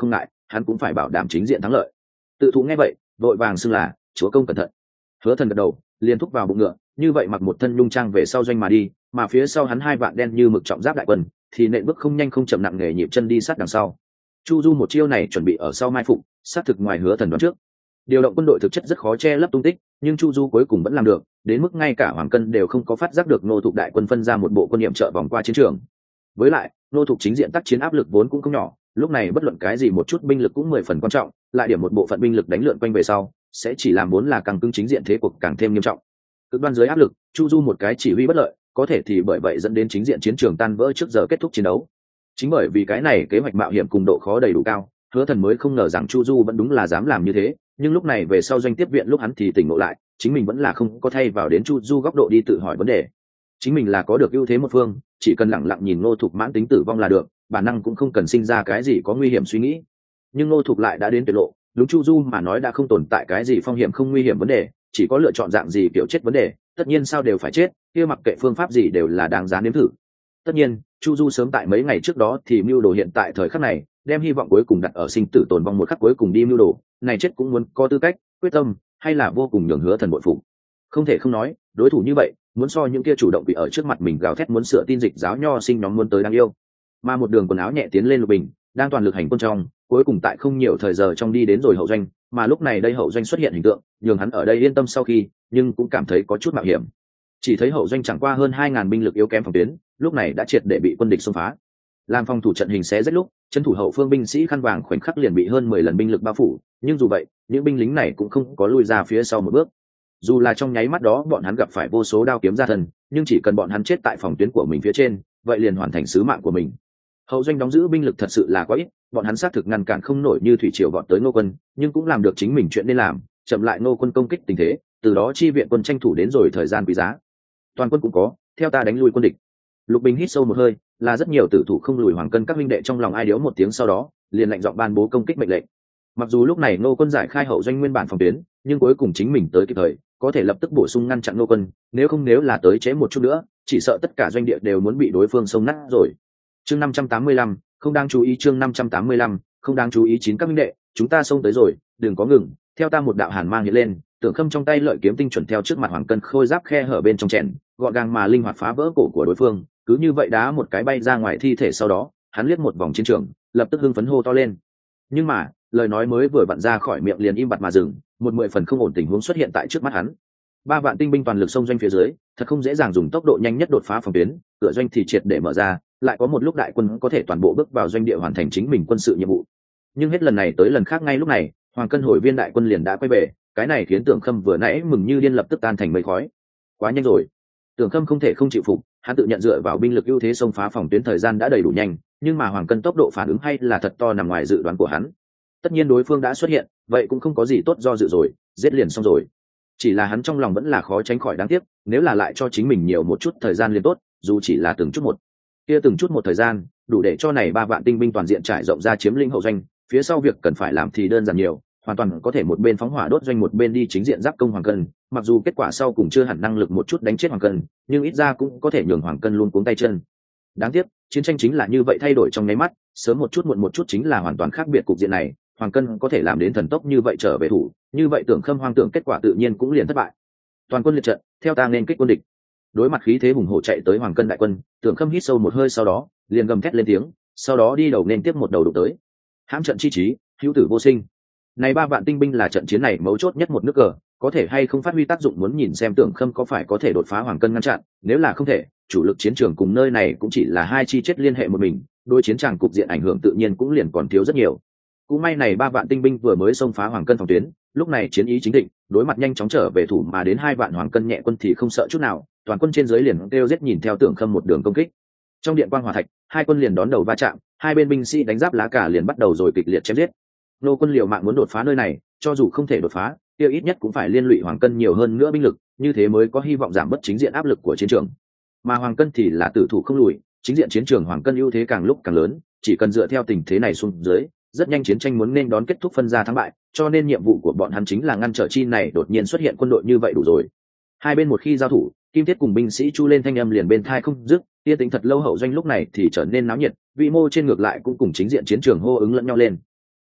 hắn cũng phải bảo đảm chính diện thắng lợi. Tự thụ nghe vậy vội vàng xưng là chúa công cẩn thận. Hứa Thần gật đầu liền thúc vào bụng ngựa, như vậy mặc một thân nhung trang về sau doanh mà đi, mà phía sau hắn hai vạn đen như mực trọng giáp đại quân thì nện bước không nhanh không chậm nặng nghề nhịp chân đi sát đằng sau. Chu Du một chiêu này chuẩn bị ở sau mai phục, sát thực ngoài Hứa Thần đoán trước. Điều động quân đội thực chất rất khó che lấp tung tích, nhưng Chu Du cuối cùng vẫn làm được, đến mức ngay cả Hoàng Cân đều không có phát giác được Ngô Thục đại quân phân ra một bộ quân nhiệm trợ vòng qua chiến trường. Với lại, Ngô Thục chính diện tác chiến áp lực vốn cũng không nhỏ, lúc này bất luận cái gì một chút binh lực cũng 10 phần quan trọng, lại điểm một bộ phận binh lực đánh lượn quanh về sau, sẽ chỉ làm vốn là càng cứng chính diện thế cuộc càng thêm nghiêm trọng. Cực đoan dưới áp lực, Chu Du một cái chỉ huy bất lợi, có thể thì bởi vậy dẫn đến chính diện chiến trường tan vỡ trước giờ kết thúc chiến đấu. Chính bởi vì cái này kế hoạch mạo hiểm cùng độ khó đầy đủ cao, Hứa Thần mới không ngờ rằng Chu Du vẫn đúng là dám làm như thế, nhưng lúc này về sau doanh tiếp viện lúc hắn thì tỉnh ngộ lại, chính mình vẫn là không có thay vào đến Chu Du góc độ đi tự hỏi vấn đề. Chính mình là có được ưu thế một phương, chỉ cần lặng lặng nhìn Ngô Thục mãn tính tử vong là được, bản năng cũng không cần sinh ra cái gì có nguy hiểm suy nghĩ. Nhưng Ngô Thục lại đã đến tuyệt lộ, đúng Chu Du mà nói đã không tồn tại cái gì phong hiểm không nguy hiểm vấn đề, chỉ có lựa chọn dạng gì kiểu chết vấn đề, tất nhiên sao đều phải chết, kia mặc kệ phương pháp gì đều là đáng giá nếm thử. Tất nhiên, Chu Du sớm tại mấy ngày trước đó thì mưu đồ hiện tại thời khắc này, đem hy vọng cuối cùng đặt ở sinh tử tồn vong một khắc cuối cùng đi mưu đồ, này chết cũng muốn có tư cách, quyết tâm, hay là vô cùng nhường Hứa Thần bội phục. Không thể không nói, đối thủ như vậy, muốn so những kia chủ động bị ở trước mặt mình gào thét muốn sửa tin dịch giáo nho sinh nhóm muốn tới đáng yêu. Mà một đường quần áo nhẹ tiến lên Lục Bình, đang toàn lực hành quân trong, cuối cùng tại không nhiều thời giờ trong đi đến rồi hậu doanh, mà lúc này đây hậu doanh xuất hiện hình tượng, nhường hắn ở đây yên tâm sau khi, nhưng cũng cảm thấy có chút mạo hiểm. Chỉ thấy hậu doanh chẳng qua hơn 2000 binh lực yếu kém phòng tuyến, lúc này đã triệt để bị quân địch xông phá. Làm phòng thủ trận hình xé rách lúc, trấn thủ hậu phương binh sĩ khăn vàng khoảnh khắc liền bị hơn 10 lần binh lực bao phủ, nhưng dù vậy, những binh lính này cũng không có lui ra phía sau một bước. Dù là trong nháy mắt đó bọn hắn gặp phải vô số đao kiếm ra thân, nhưng chỉ cần bọn hắn chết tại phòng tuyến của mình phía trên, vậy liền hoàn thành sứ mạng của mình. Hậu doanh đóng giữ binh lực thật sự là quá ít, bọn hắn xác thực ngăn cản không nổi như thủy triều vọt tới Ngô quân, nhưng cũng làm được chính mình chuyện nên làm, chậm lại Ngô quân công kích tình thế, từ đó chi viện quân tranh thủ đến rồi thời gian quý giá. Toàn quân cũng có, theo ta đánh lui quân địch. Lục Bình hít sâu một hơi, là rất nhiều tử thủ không lùi Hoàng Cân các huynh đệ trong lòng ai điếu một tiếng sau đó, liền lệnh giọng ban bố công kích mệnh lệnh. Mặc dù lúc này Ngô quân giải khai hậu doanh nguyên bản phòng tuyến, nhưng cuối cùng chính mình tới kịp thời, có thể lập tức bổ sung ngăn chặn Ngô quân, nếu là tới chế một chút nữa, chỉ sợ tất cả doanh địa đều muốn bị đối phương xông nát rồi. Chương 585, không đáng chú ý. Chương 585, không đáng chú ý. Chín các huynh đệ, chúng ta xông tới rồi, đừng có ngừng, theo ta. Một đạo hàn mang hiện lên, Tưởng Khâm trong tay lợi kiếm tinh chuẩn theo trước mặt Hoàng Cân khôi giáp khe hở bên trong chèn, gọn gàng mà linh hoạt phá vỡ cổ của đối phương, cứ như vậy đá một cái bay ra ngoài thi thể. Sau đó hắn liếc một vòng chiến trường, lập tức hưng phấn hô to lên. Nhưng mà lời nói mới vừa vặn ra khỏi miệng liền im bặt mà dừng, một 10 phần không ổn tình huống xuất hiện tại trước mắt hắn. 3 vạn tinh binh toàn lực xông doanh phía dưới, thật không dễ dàng dùng tốc độ nhanh nhất đột phá phòng tuyến, cửa doanh thì triệt để mở ra, lại có một lúc đại quân có thể toàn bộ bước vào doanh địa hoàn thành chính mình quân sự nhiệm vụ. Nhưng hết lần này tới lần khác ngay lúc này, Hoàng Cân hồi viên đại quân liền đã quay về, cái này khiến Tưởng Khâm vừa nãy mừng như điên lập tức tan thành mây khói. Quá nhanh rồi. Tưởng Khâm không thể không chịu phục, hắn tự nhận dựa vào binh lực ưu thế xông phá phòng tuyến thời gian đã đầy đủ nhanh, nhưng mà Hoàng Cân tốc độ phản ứng hay là thật to nằm ngoài dự đoán của hắn. Tất nhiên đối phương đã xuất hiện, vậy cũng không có gì tốt do dự rồi, giết liền xong rồi. Chỉ là hắn trong lòng vẫn là khó tránh khỏi đáng tiếc, nếu là lại cho chính mình nhiều một chút thời gian liền tốt, dù chỉ là từng chút một. Kia từng chút một thời gian, đủ để cho này 3 vạn tinh binh toàn diện trải rộng ra chiếm lĩnh hậu doanh, phía sau việc cần phải làm thì đơn giản nhiều, hoàn toàn có thể một bên phóng hỏa đốt doanh một bên đi chính diện giáp công Hoàng Cân, mặc dù kết quả sau cùng chưa hẳn năng lực một chút đánh chết Hoàng Cân, nhưng ít ra cũng có thể nhường Hoàng Cân luôn cuống tay chân. Đáng tiếc, chiến tranh chính là như vậy thay đổi trong nháy mắt, sớm một chút muộn một chút chính là hoàn toàn khác biệt cục diện này, Hoàng Cân có thể làm đến thần tốc như vậy trở về thủ, như vậy Tưởng Khâm hoang tưởng kết quả tự nhiên cũng liền thất bại. Toàn quân liệt trận, theo ta nên kích quân địch. Đối mặt khí thế hùng hổ chạy tới Hoàng Cân đại quân, Tưởng Khâm hít sâu một hơi sau đó, liền gầm thét lên tiếng, sau đó đi đầu nên tiếp một đầu đụng tới. Hãm trận chi trí, hữu tử vô sinh. Này 3 vạn tinh binh là trận chiến này mấu chốt nhất một nước cờ, có thể hay không phát huy tác dụng muốn nhìn xem Tưởng Khâm có phải có thể đột phá Hoàng Cân ngăn chặn, nếu là không thể, chủ lực chiến trường cùng nơi này cũng chỉ là hai chi chết liên hệ một mình, đối chiến tràng cục diện ảnh hưởng tự nhiên cũng liền còn thiếu rất nhiều. Cũng may này 3 vạn tinh binh vừa mới xông phá Hoàng Cân phòng tuyến, lúc này chiến ý chính định, đối mặt nhanh chóng trở về thủ mà đến 2 vạn Hoàng Cân nhẹ quân thì không sợ chút nào, toàn quân trên dưới liền kêu giết nhìn theo Tưởng Khâm một đường công kích. Trong điện quang hỏa thạch, hai quân liền đón đầu va chạm, hai bên binh sĩ đánh giáp lá cả liền bắt đầu rồi kịch liệt chém giết. Nô quân liều mạng muốn đột phá nơi này, cho dù không thể đột phá, kia ít nhất cũng phải liên lụy Hoàng Cân nhiều hơn nữa binh lực, như thế mới có hy vọng giảm bớt chính diện áp lực của chiến trường. Mà Hoàng Cân thì là tử thủ không lùi, chính diện chiến trường Hoàng Cân ưu thế càng lúc càng lớn, chỉ cần dựa theo tình thế này xuống dưới, rất nhanh chiến tranh muốn nên đón kết thúc phân ra thắng bại, cho nên nhiệm vụ của bọn hắn chính là ngăn trở chi này đột nhiên xuất hiện quân đội như vậy đủ rồi. Hai bên một khi giao thủ, Kim Thiết cùng binh sĩ chu lên thanh âm liền bên tai không dứt, tia tính thật lâu hậu doanh lúc này thì trở nên náo nhiệt, vị mô trên ngược lại cũng cùng chính diện chiến trường hô ứng lẫn nhau lên.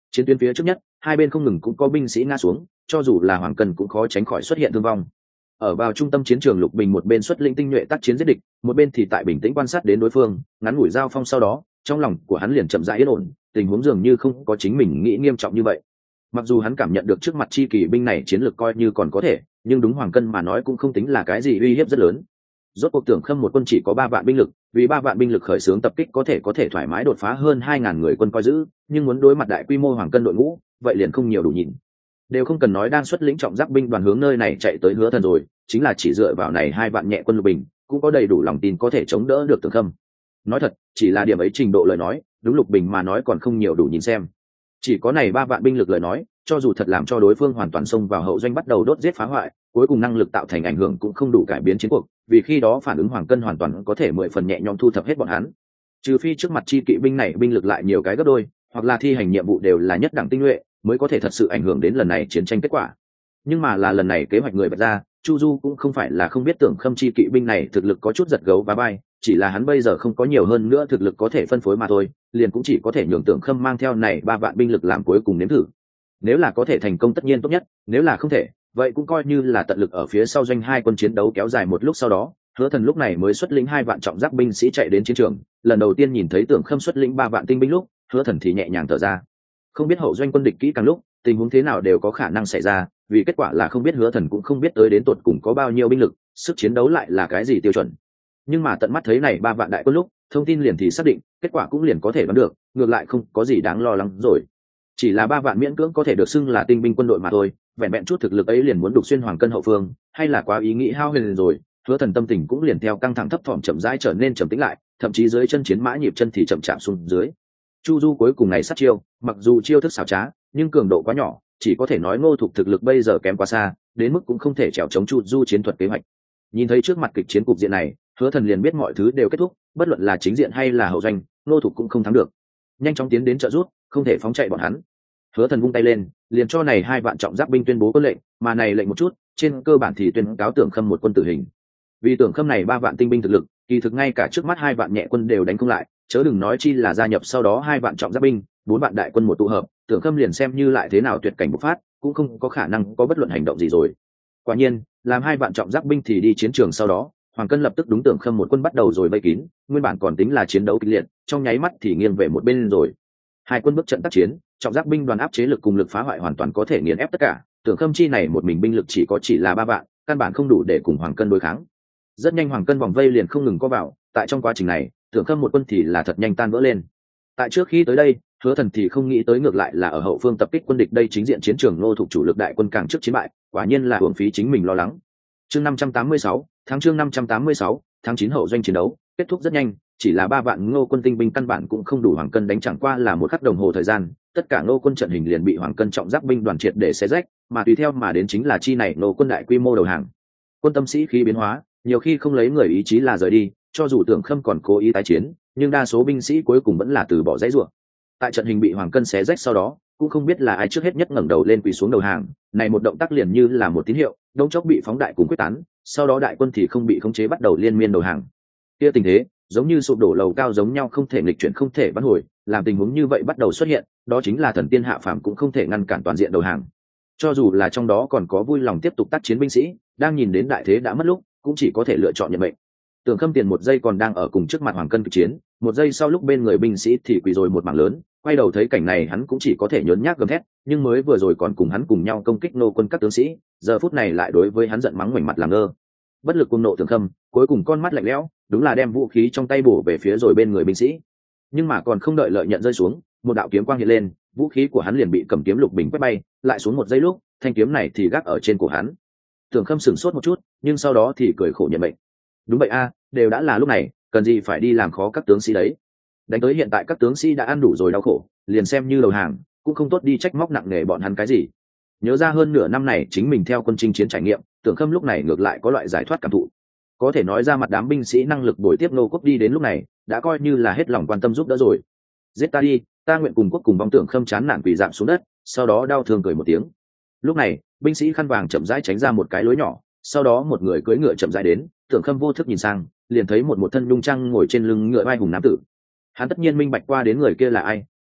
Chiến tuyến phía trước nhất, hai bên không ngừng cũng có binh sĩ ngã xuống, cho dù là Hoàng Cân cũng khó tránh khỏi xuất hiện thương vong. Ở vào trung tâm chiến trường, Lục Bình một bên xuất lĩnh tinh nhuệ tác chiến giết địch, một bên thì tại bình tĩnh quan sát đến đối phương. Ngắn ngủi giao phong sau đó, trong lòng của hắn liền chậm rãi yên ổn, tình huống dường như không có chính mình nghĩ nghiêm trọng như vậy. Mặc dù hắn cảm nhận được trước mặt chi kỷ binh này chiến lược coi như còn có thể, nhưng đúng Hoàng Cân mà nói cũng không tính là cái gì uy hiếp rất lớn. Rốt cuộc Tưởng Khâm một quân chỉ có 3 vạn binh lực, vì 3 vạn binh lực khởi xướng tập kích có thể thoải mái đột phá hơn 2.000 người quân coi giữ, nhưng muốn đối mặt đại quy mô Hoàng Cân đội ngũ, vậy liền không nhiều đủ nhìn. Đều không cần nói đang xuất lĩnh trọng giáp binh đoàn hướng nơi này chạy tới Hứa Thần rồi, chính là chỉ dựa vào này 2 vạn nhẹ quân Lục Bình, cũng có đầy đủ lòng tin có thể chống đỡ được Tưởng Khâm. Nói thật, chỉ là điểm ấy trình độ lời nói, đúng Lục Bình mà nói còn không nhiều đủ nhìn xem. Chỉ có này 3 vạn binh lực lời nói, cho dù thật làm cho đối phương hoàn toàn xông vào hậu doanh bắt đầu đốt giết phá hoại, cuối cùng năng lực tạo thành ảnh hưởng cũng không đủ cải biến chiến cuộc, vì khi đó phản ứng Hoàng Cân hoàn toàn có thể 10 phần nhẹ nhõm thu thập hết bọn hắn. Trừ phi trước mặt chi kỵ binh này binh lực lại nhiều cái gấp đôi, hoặc là thi hành nhiệm vụ đều là nhất đẳng tinh nhuệ, mới có thể thật sự ảnh hưởng đến lần này chiến tranh kết quả. Nhưng mà là lần này kế hoạch người bật ra, Chu Du cũng không phải là không biết Tưởng Khâm chi kỵ binh này thực lực có chút giật gấu và bay, chỉ là hắn bây giờ không có nhiều hơn nữa thực lực có thể phân phối mà thôi, liền cũng chỉ có thể nhường Tưởng Khâm mang theo này 3 vạn binh lực làm cuối cùng nếm thử. Nếu là có thể thành công tất nhiên tốt nhất, nếu là không thể, vậy cũng coi như là tận lực ở phía sau doanh hai quân chiến đấu kéo dài một lúc sau đó. Hứa Thần lúc này mới xuất lĩnh 2 vạn trọng giáp binh sĩ chạy đến chiến trường, lần đầu tiên nhìn thấy Tưởng Khâm xuất lĩnh 3 vạn tinh binh lúc, Hứa Thần thì nhẹ nhàng thở ra. Không biết hậu doanh quân địch kỹ càng lúc, tình huống thế nào đều có khả năng xảy ra, vì kết quả là không biết Hứa Thần cũng không biết tới đến tột cùng có bao nhiêu binh lực, sức chiến đấu lại là cái gì tiêu chuẩn. Nhưng mà tận mắt thấy này 3 vạn đại quân lúc, thông tin liền thì xác định, kết quả cũng liền có thể đoán được, ngược lại không có gì đáng lo lắng rồi. Chỉ là 3 vạn miễn cưỡng có thể được xưng là tinh binh quân đội mà thôi, vẹn vẹn chút thực lực ấy liền muốn đục xuyên Hoàng Cân hậu phương, hay là quá ý nghĩ hao huyền rồi. Hứa Thần tâm tình cũng liền theo căng thẳng thấp thỏm chậm rãi trở nên trầm tĩnh lại, thậm chí dưới chân chiến mã nhịp chân thì chậm chạp xuống dưới. Chu Du cuối cùng này sát chiêu, mặc dù chiêu thức xảo trá, nhưng cường độ quá nhỏ, chỉ có thể nói Ngô Thục thực lực bây giờ kém quá xa, đến mức cũng không thể trèo chống Chu Du chiến thuật kế hoạch. Nhìn thấy trước mặt kịch chiến cục diện này, Hứa Thần liền biết mọi thứ đều kết thúc, bất luận là chính diện hay là hậu doanh, Ngô Thục cũng không thắng được. Nhanh chóng tiến đến trợ giúp, không thể phóng chạy bọn hắn. Hứa Thần vung tay lên, liền cho này 2 vạn trọng giáp binh tuyên bố quân lệnh, mà này lệnh một chút, trên cơ bản thì tuyên cáo Tưởng Khâm một quân tử hình. Vì Tưởng Khâm này 3 vạn tinh binh thực lực, kỳ thực ngay cả trước mắt 2 vạn nhẹ quân đều đánh không lại, chớ đừng nói chi là gia nhập sau đó 2 vạn trọng giáp binh, 4 vạn đại quân một tụ hợp, Tưởng Khâm liền xem như lại thế nào tuyệt cảnh bộc phát, cũng không có khả năng có bất luận hành động gì rồi. Quả nhiên, làm 2 vạn trọng giáp binh thì đi chiến trường sau đó, Hoàng Cân lập tức đúng Tưởng Khâm một quân bắt đầu rồi vây kín, nguyên bản còn tính là chiến đấu kịch liệt, trong nháy mắt thì nghiêng về một bên rồi. Hai quân bước trận tác chiến, trọng giáp binh đoàn áp chế lực cùng lực phá hoại hoàn toàn có thể nghiền ép tất cả. Tưởng Khâm chi này một mình binh lực chỉ là 3 vạn, căn bản không đủ để cùng Hoàng Cân đối kháng. Rất nhanh Hoàng Cân vòng vây liền không ngừng có vào, tại trong quá trình này, Tưởng Khâm một quân thì là thật nhanh tan vỡ lên. Tại trước khi tới đây, Hứa Thần thì không nghĩ tới ngược lại là ở hậu phương tập kích quân địch đây chính diện chiến trường Ngô Thục chủ lực đại quân càng trước chiến bại, quả nhiên là uổng phí chính mình lo lắng. Chương 586, chương 586, tháng 9 hậu doanh chiến đấu kết thúc rất nhanh, chỉ là 3 vạn Ngô quân tinh binh căn bản cũng không đủ Hoàng Cân đánh, chẳng qua là một khắc đồng hồ thời gian, tất cả Ngô quân trận hình liền bị Hoàng Cân trọng giáp binh đoàn triệt để xé rách, mà tùy theo mà đến chính là chi này Ngô quân đại quy mô đầu hàng. Quân tâm sĩ khí biến hóa, nhiều khi không lấy người ý chí là rời đi, cho dù Tưởng Khâm còn cố ý tái chiến, nhưng đa số binh sĩ cuối cùng vẫn là từ bỏ dãy rủa. Tại trận hình bị Hoàng Cân xé rách sau đó, cũng không biết là ai trước hết nhất ngẩng đầu lên quỳ xuống đầu hàng, này một động tác liền như là một tín hiệu, đống chốc bị phóng đại cùng quyết tán, sau đó đại quân thì không bị khống chế bắt đầu liên miên đầu hàng. Kia tình thế, giống như sụp đổ lầu cao giống nhau, không thể nghịch chuyển không thể vãn hồi, làm tình huống như vậy bắt đầu xuất hiện, đó chính là thần tiên hạ phàm cũng không thể ngăn cản toàn diện đầu hàng. Cho dù là trong đó còn có vui lòng tiếp tục tác chiến binh sĩ, đang nhìn đến đại thế đã mất lúc, cũng chỉ có thể lựa chọn nhận mệnh. Tưởng Khâm tiền một giây còn đang ở cùng trước mặt Hoàng Cân kịch chiến, một giây sau lúc bên người binh sĩ thì quỳ rồi một mảng lớn, quay đầu thấy cảnh này hắn cũng chỉ có thể nhớn nhác gầm thét, nhưng mới vừa rồi còn cùng hắn cùng nhau công kích Ngô quân các tướng sĩ, giờ phút này lại đối với hắn giận mắng ngoảnh mặt làm ngơ. Bất lực cuồng nộ Tưởng Khâm, cuối cùng con mắt lạnh lẽo, đúng là đem vũ khí trong tay bổ về phía rồi bên người binh sĩ. Nhưng mà còn không đợi lợi nhận rơi xuống, một đạo kiếm quang hiện lên, vũ khí của hắn liền bị cầm kiếm Lục Bình quét bay, lại xuống một giây lúc, thanh kiếm này thì gác ở trên cổ hắn. Tưởng Khâm sửng sốt một chút, nhưng sau đó thì cười khổ nhận mệnh. Đúng vậy a, đều đã là lúc này, cần gì phải đi làm khó các tướng sĩ đấy. Đánh tới hiện tại các tướng sĩ đã ăn đủ rồi đau khổ, liền xem như đầu hàng, cũng không tốt đi trách móc nặng nề bọn hắn cái gì. Nhớ ra hơn nửa năm này chính mình theo quân chinh chiến trải nghiệm, Tưởng Khâm lúc này ngược lại có loại giải thoát cảm thụ. Có thể nói ra mặt đám binh sĩ năng lực bồi tiếp Ngô quốc đi đến lúc này, đã coi như là hết lòng quan tâm giúp đỡ rồi. Giết ta đi, ta nguyện cùng quốc cùng vong. Tưởng Khâm chán nản quỳ rạp xuống đất, sau đó đau thương cười một tiếng. Lúc này, binh sĩ khăn vàng chậm rãi tránh ra một cái lối nhỏ, sau đó một người cưỡi ngựa chậm rãi đến. Tưởng Khâm vô thức nhìn sang, liền thấy một thân nhung trang ngồi trên lưng ngựa vai hùng nam tử. Hắn tất nhiên minh bạch qua đến người kia là ai,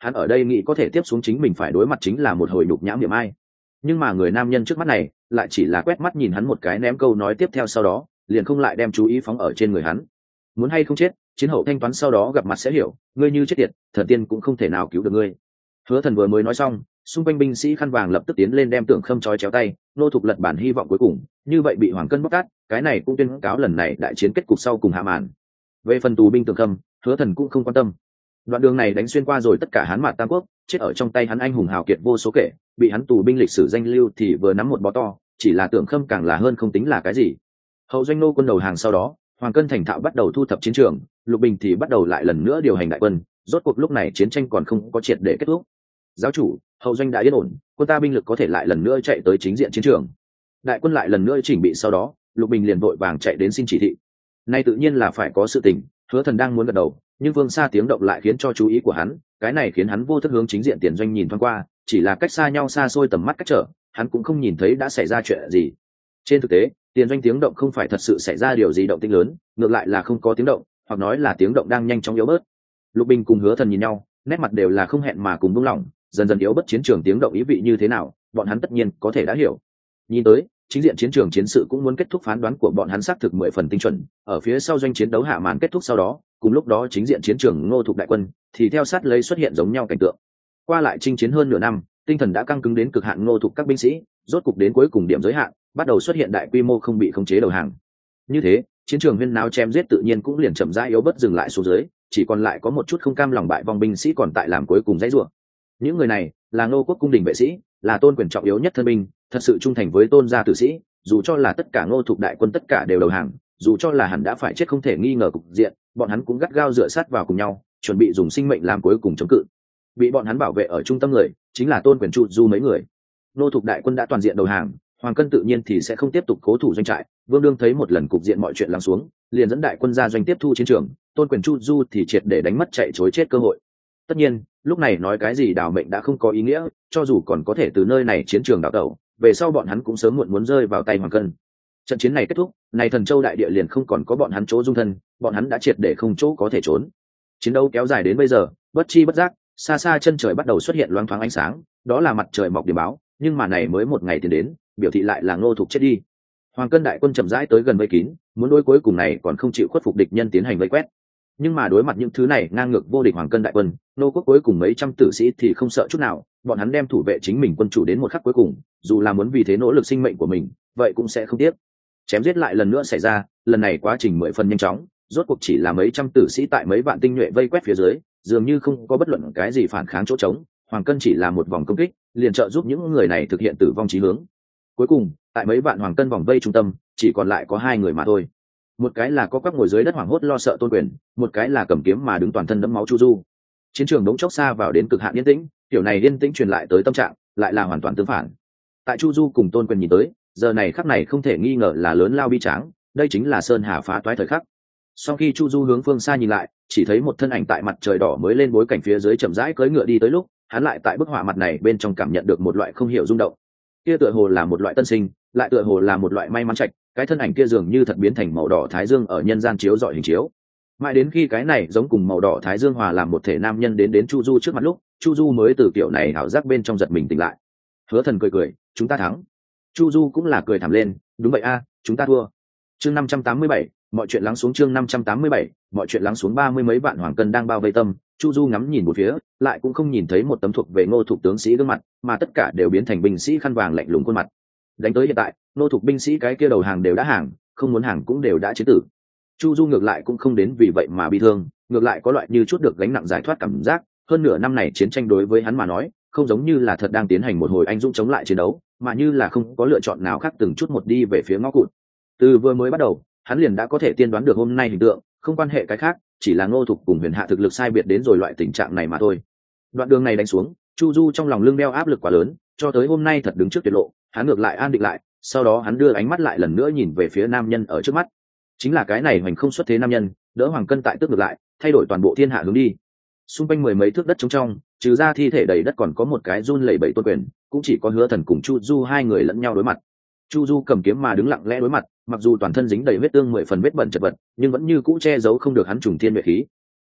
hắn ở đây nghĩ có thể tiếp xuống chính mình phải đối mặt chính là một hồi nhục nhãm niệm ai. Nhưng mà người nam nhân trước mắt này lại chỉ là quét mắt nhìn hắn một cái, ném câu nói tiếp theo sau đó liền không lại đem chú ý phóng ở trên người hắn. Muốn hay không chết, chiến hậu thanh toán sau đó gặp mặt sẽ hiểu, ngươi như chết tiệt, thần tiên cũng không thể nào cứu được ngươi. Hứa Thần vừa mới nói xong, xung quanh binh sĩ khăn vàng lập tức tiến lên đem Tưởng Khâm trói chéo tay, nô thục lật bản hy vọng cuối cùng, như vậy bị Hoàng Cân bóc tát, cái này cũng tuyên cáo lần này đại chiến kết cục sau cùng hạ màn. Về phần tù binh Tưởng Khâm, Hứa Thần cũng không quan tâm. Đoạn đường này đánh xuyên qua rồi tất cả Hán Mạt Tam Quốc, chết ở trong tay hắn anh hùng hào kiệt vô số kể, bị hắn tù binh lịch sử danh lưu thì vừa nắm một bó to, chỉ là Tưởng Khâm càng là hơn không tính là cái gì. Hậu doanh nô quân đầu hàng sau đó, Hoàng Cân thành thạo bắt đầu thu thập chiến trường, Lục Bình thì bắt đầu lại lần nữa điều hành đại quân, rốt cuộc lúc này chiến tranh còn không có triệt để kết thúc. Giáo chủ, hậu doanh đã yên ổn, quân ta binh lực có thể lại lần nữa chạy tới chính diện chiến trường. Đại quân lại lần nữa chỉnh bị sau đó, Lục Bình liền vội vàng chạy đến xin chỉ thị. Nay tự nhiên là phải có sự tình, Hứa Thần đang muốn gật đầu, nhưng phương xa tiếng động lại khiến cho chú ý của hắn, cái này khiến hắn vô thức hướng chính diện tiền doanh nhìn thoáng qua, chỉ là cách xa nhau xa xôi tầm mắt cách trở, hắn cũng không nhìn thấy đã xảy ra chuyện gì. Trên thực tế, tiền doanh tiếng động không phải thật sự xảy ra điều gì động tĩnh lớn, ngược lại là không có tiếng động, hoặc nói là tiếng động đang nhanh chóng yếu bớt. Lục Bình cùng Hứa Thần nhìn nhau, nét mặt đều là không hẹn mà cùng buông lỏng, dần dần yếu bớt chiến trường tiếng động ý vị như thế nào, bọn hắn tất nhiên có thể đã hiểu. Nhìn tới, chính diện chiến trường chiến sự cũng muốn kết thúc, phán đoán của bọn hắn xác thực 10 phần tinh chuẩn, ở phía sau doanh chiến đấu hạ màn kết thúc sau đó, cùng lúc đó chính diện chiến trường Ngô Thục đại quân thì theo sát lấy xuất hiện giống nhau cảnh tượng. Qua lại chinh chiến hơn nửa năm, tinh thần đã căng cứng đến cực hạn, Ngô Thục các binh sĩ rốt cục đến cuối cùng điểm giới hạn, bắt đầu xuất hiện đại quy mô không bị khống chế đầu hàng. Như thế, chiến trường huyên náo chém giết tự nhiên cũng liền chậm rãi yếu bớt dừng lại xuống dưới, chỉ còn lại có một chút không cam lòng bại vong binh sĩ còn tại làm cuối cùng dãy rủa. Những người này là Ngô quốc cung đình vệ sĩ, là tôn quyền trọng yếu nhất thân binh, thật sự trung thành với tôn gia tử sĩ, dù cho là tất cả Ngô Thục đại quân tất cả đều đầu hàng, dù cho là hẳn đã phải chết không thể nghi ngờ cục diện, bọn hắn cũng gắt gao dựa sát vào cùng nhau, chuẩn bị dùng sinh mệnh làm cuối cùng chống cự. Bị bọn hắn bảo vệ ở trung tâm người chính là tôn quyền Chu Du mấy người. Ngô Thục đại quân đã toàn diện đầu hàng, Hoàng Cân tự nhiên thì sẽ không tiếp tục cố thủ doanh trại. Vương Đương thấy một lần cục diện mọi chuyện lắng xuống, liền dẫn đại quân ra doanh tiếp thu chiến trường, tôn quyền Chu Du thì triệt để đánh mất chạy trối chết cơ hội. Tất nhiên, lúc này nói cái gì đảo mệnh đã không có ý nghĩa, cho dù còn có thể từ nơi này chiến trường đảo tẩu, về sau bọn hắn cũng sớm muộn muốn rơi vào tay Hoàng Cân. Trận chiến này kết thúc, này Thần Châu đại địa liền không còn có bọn hắn chỗ dung thân, bọn hắn đã triệt để không chỗ có thể trốn. Chiến đấu kéo dài đến bây giờ, bất chi bất giác, xa xa chân trời bắt đầu xuất hiện loáng thoáng ánh sáng, đó là mặt trời mọc điểm báo, nhưng mà này mới một ngày tiến đến, biểu thị lại là Ngô Thục chết đi. Hoàng Cân đại quân chậm rãi tới gần vây kín, muốn đối cuối cùng này còn không chịu khuất phục địch nhân tiến hành vây quét. Nhưng mà đối mặt những thứ này ngang ngược vô địch Hoàng Cân đại quân, Nô quốc cuối cùng mấy trăm tử sĩ thì không sợ chút nào, bọn hắn đem thủ vệ chính mình quân chủ đến một khắc cuối cùng, dù là muốn vì thế nỗ lực sinh mệnh của mình, vậy cũng sẽ không tiếc. Chém giết lại lần nữa xảy ra, lần này quá trình 10 phần nhanh chóng, rốt cuộc chỉ là mấy trăm tử sĩ tại mấy vạn tinh nhuệ vây quét phía dưới, dường như không có bất luận cái gì phản kháng chỗ trống, Hoàng Cân chỉ là một vòng công kích, liền trợ giúp những người này thực hiện tử vong chí hướng. Cuối cùng, tại mấy vạn Hoàng Cân vòng vây trung tâm, chỉ còn lại có 2 người mà thôi. Một cái là có quắp ngồi dưới đất hoảng hốt lo sợ tôn quyền, một cái là cầm kiếm mà đứng toàn thân đẫm máu Chu Du. Chiến trường đống chốc xa vào đến cực hạn yên tĩnh, kiểu này yên tĩnh truyền lại tới tâm trạng lại là hoàn toàn tương phản. Tại Chu Du cùng tôn quyền nhìn tới, giờ này khắc này không thể nghi ngờ là lớn lao bi tráng, đây chính là sơn hà phá toái thời khắc. Sau khi Chu Du hướng phương xa nhìn lại, chỉ thấy một thân ảnh tại mặt trời đỏ mới lên bối cảnh phía dưới chậm rãi cưỡi ngựa đi tới, lúc hắn lại tại bức họa mặt này bên trong cảm nhận được một loại không hiểu rung động. Kia tựa hồ là một loại tân sinh, lại tựa hồ là một loại may mắn trạch, cái thân ảnh kia dường như thật biến thành màu đỏ thái dương ở nhân gian chiếu rọi hình chiếu. Mãi đến khi cái này giống cùng màu đỏ thái dương hòa làm một thể nam nhân đến Chu Du trước mặt lúc, Chu Du mới từ kiểu này ảo giác bên trong giật mình tỉnh lại. Hứa Thần cười cười, chúng ta thắng. Chu Du cũng là cười thảm lên, đúng vậy a, chúng ta thua. Chương 587, mọi chuyện lắng xuống. Chương 587, mọi chuyện lắng xuống. 30 mấy vạn Hoàng Cân đang bao vây tâm, Chu Du ngắm nhìn một phía, lại cũng không nhìn thấy một tấm thuộc về Ngô Thục tướng sĩ gương mặt, mà tất cả đều biến thành binh sĩ khăn vàng lạnh lùng khuôn mặt. Đánh tới hiện tại, Ngô Thục binh sĩ cái kia đầu hàng đều đã hàng, không muốn hàng cũng đều đã chiến tử. Chu Du ngược lại cũng không đến vì vậy mà bị thương, ngược lại có loại như chút được gánh nặng giải thoát cảm giác. Hơn nửa năm này chiến tranh đối với hắn mà nói, không giống như là thật đang tiến hành một hồi anh dũng chống lại chiến đấu, mà như là không có lựa chọn nào khác, từng chút một đi về phía ngõ cụt. Từ vừa mới bắt đầu, hắn liền đã có thể tiên đoán được hôm nay hình tượng, không quan hệ cái khác, chỉ là Ngô Thục cùng Huyền Hạ thực lực sai biệt đến rồi loại tình trạng này mà thôi. Đoạn đường này đánh xuống, Chu Du trong lòng lưng đeo áp lực quá lớn, cho tới hôm nay thật đứng trước tuyệt lộ, hắn ngược lại an định lại, sau đó hắn đưa ánh mắt lại lần nữa nhìn về phía nam nhân ở trước mắt. Chính là cái này hoành không xuất thế nam nhân, đỡ Hoàng Cân tại tức ngược lại, thay đổi toàn bộ thiên hạ hướng đi. Xung quanh 10 mấy thước đất trống trong, trừ ra thi thể đầy đất còn có một cái run lẩy bẩy Tôn Quyền, cũng chỉ có Hứa Thần cùng Chu Du hai người lẫn nhau đối mặt. Chu Du cầm kiếm mà đứng lặng lẽ đối mặt, mặc dù toàn thân dính đầy vết tương 10 phần vết bẩn chật vật, nhưng vẫn như cũ che giấu không được hắn trùng thiên nhuệ khí.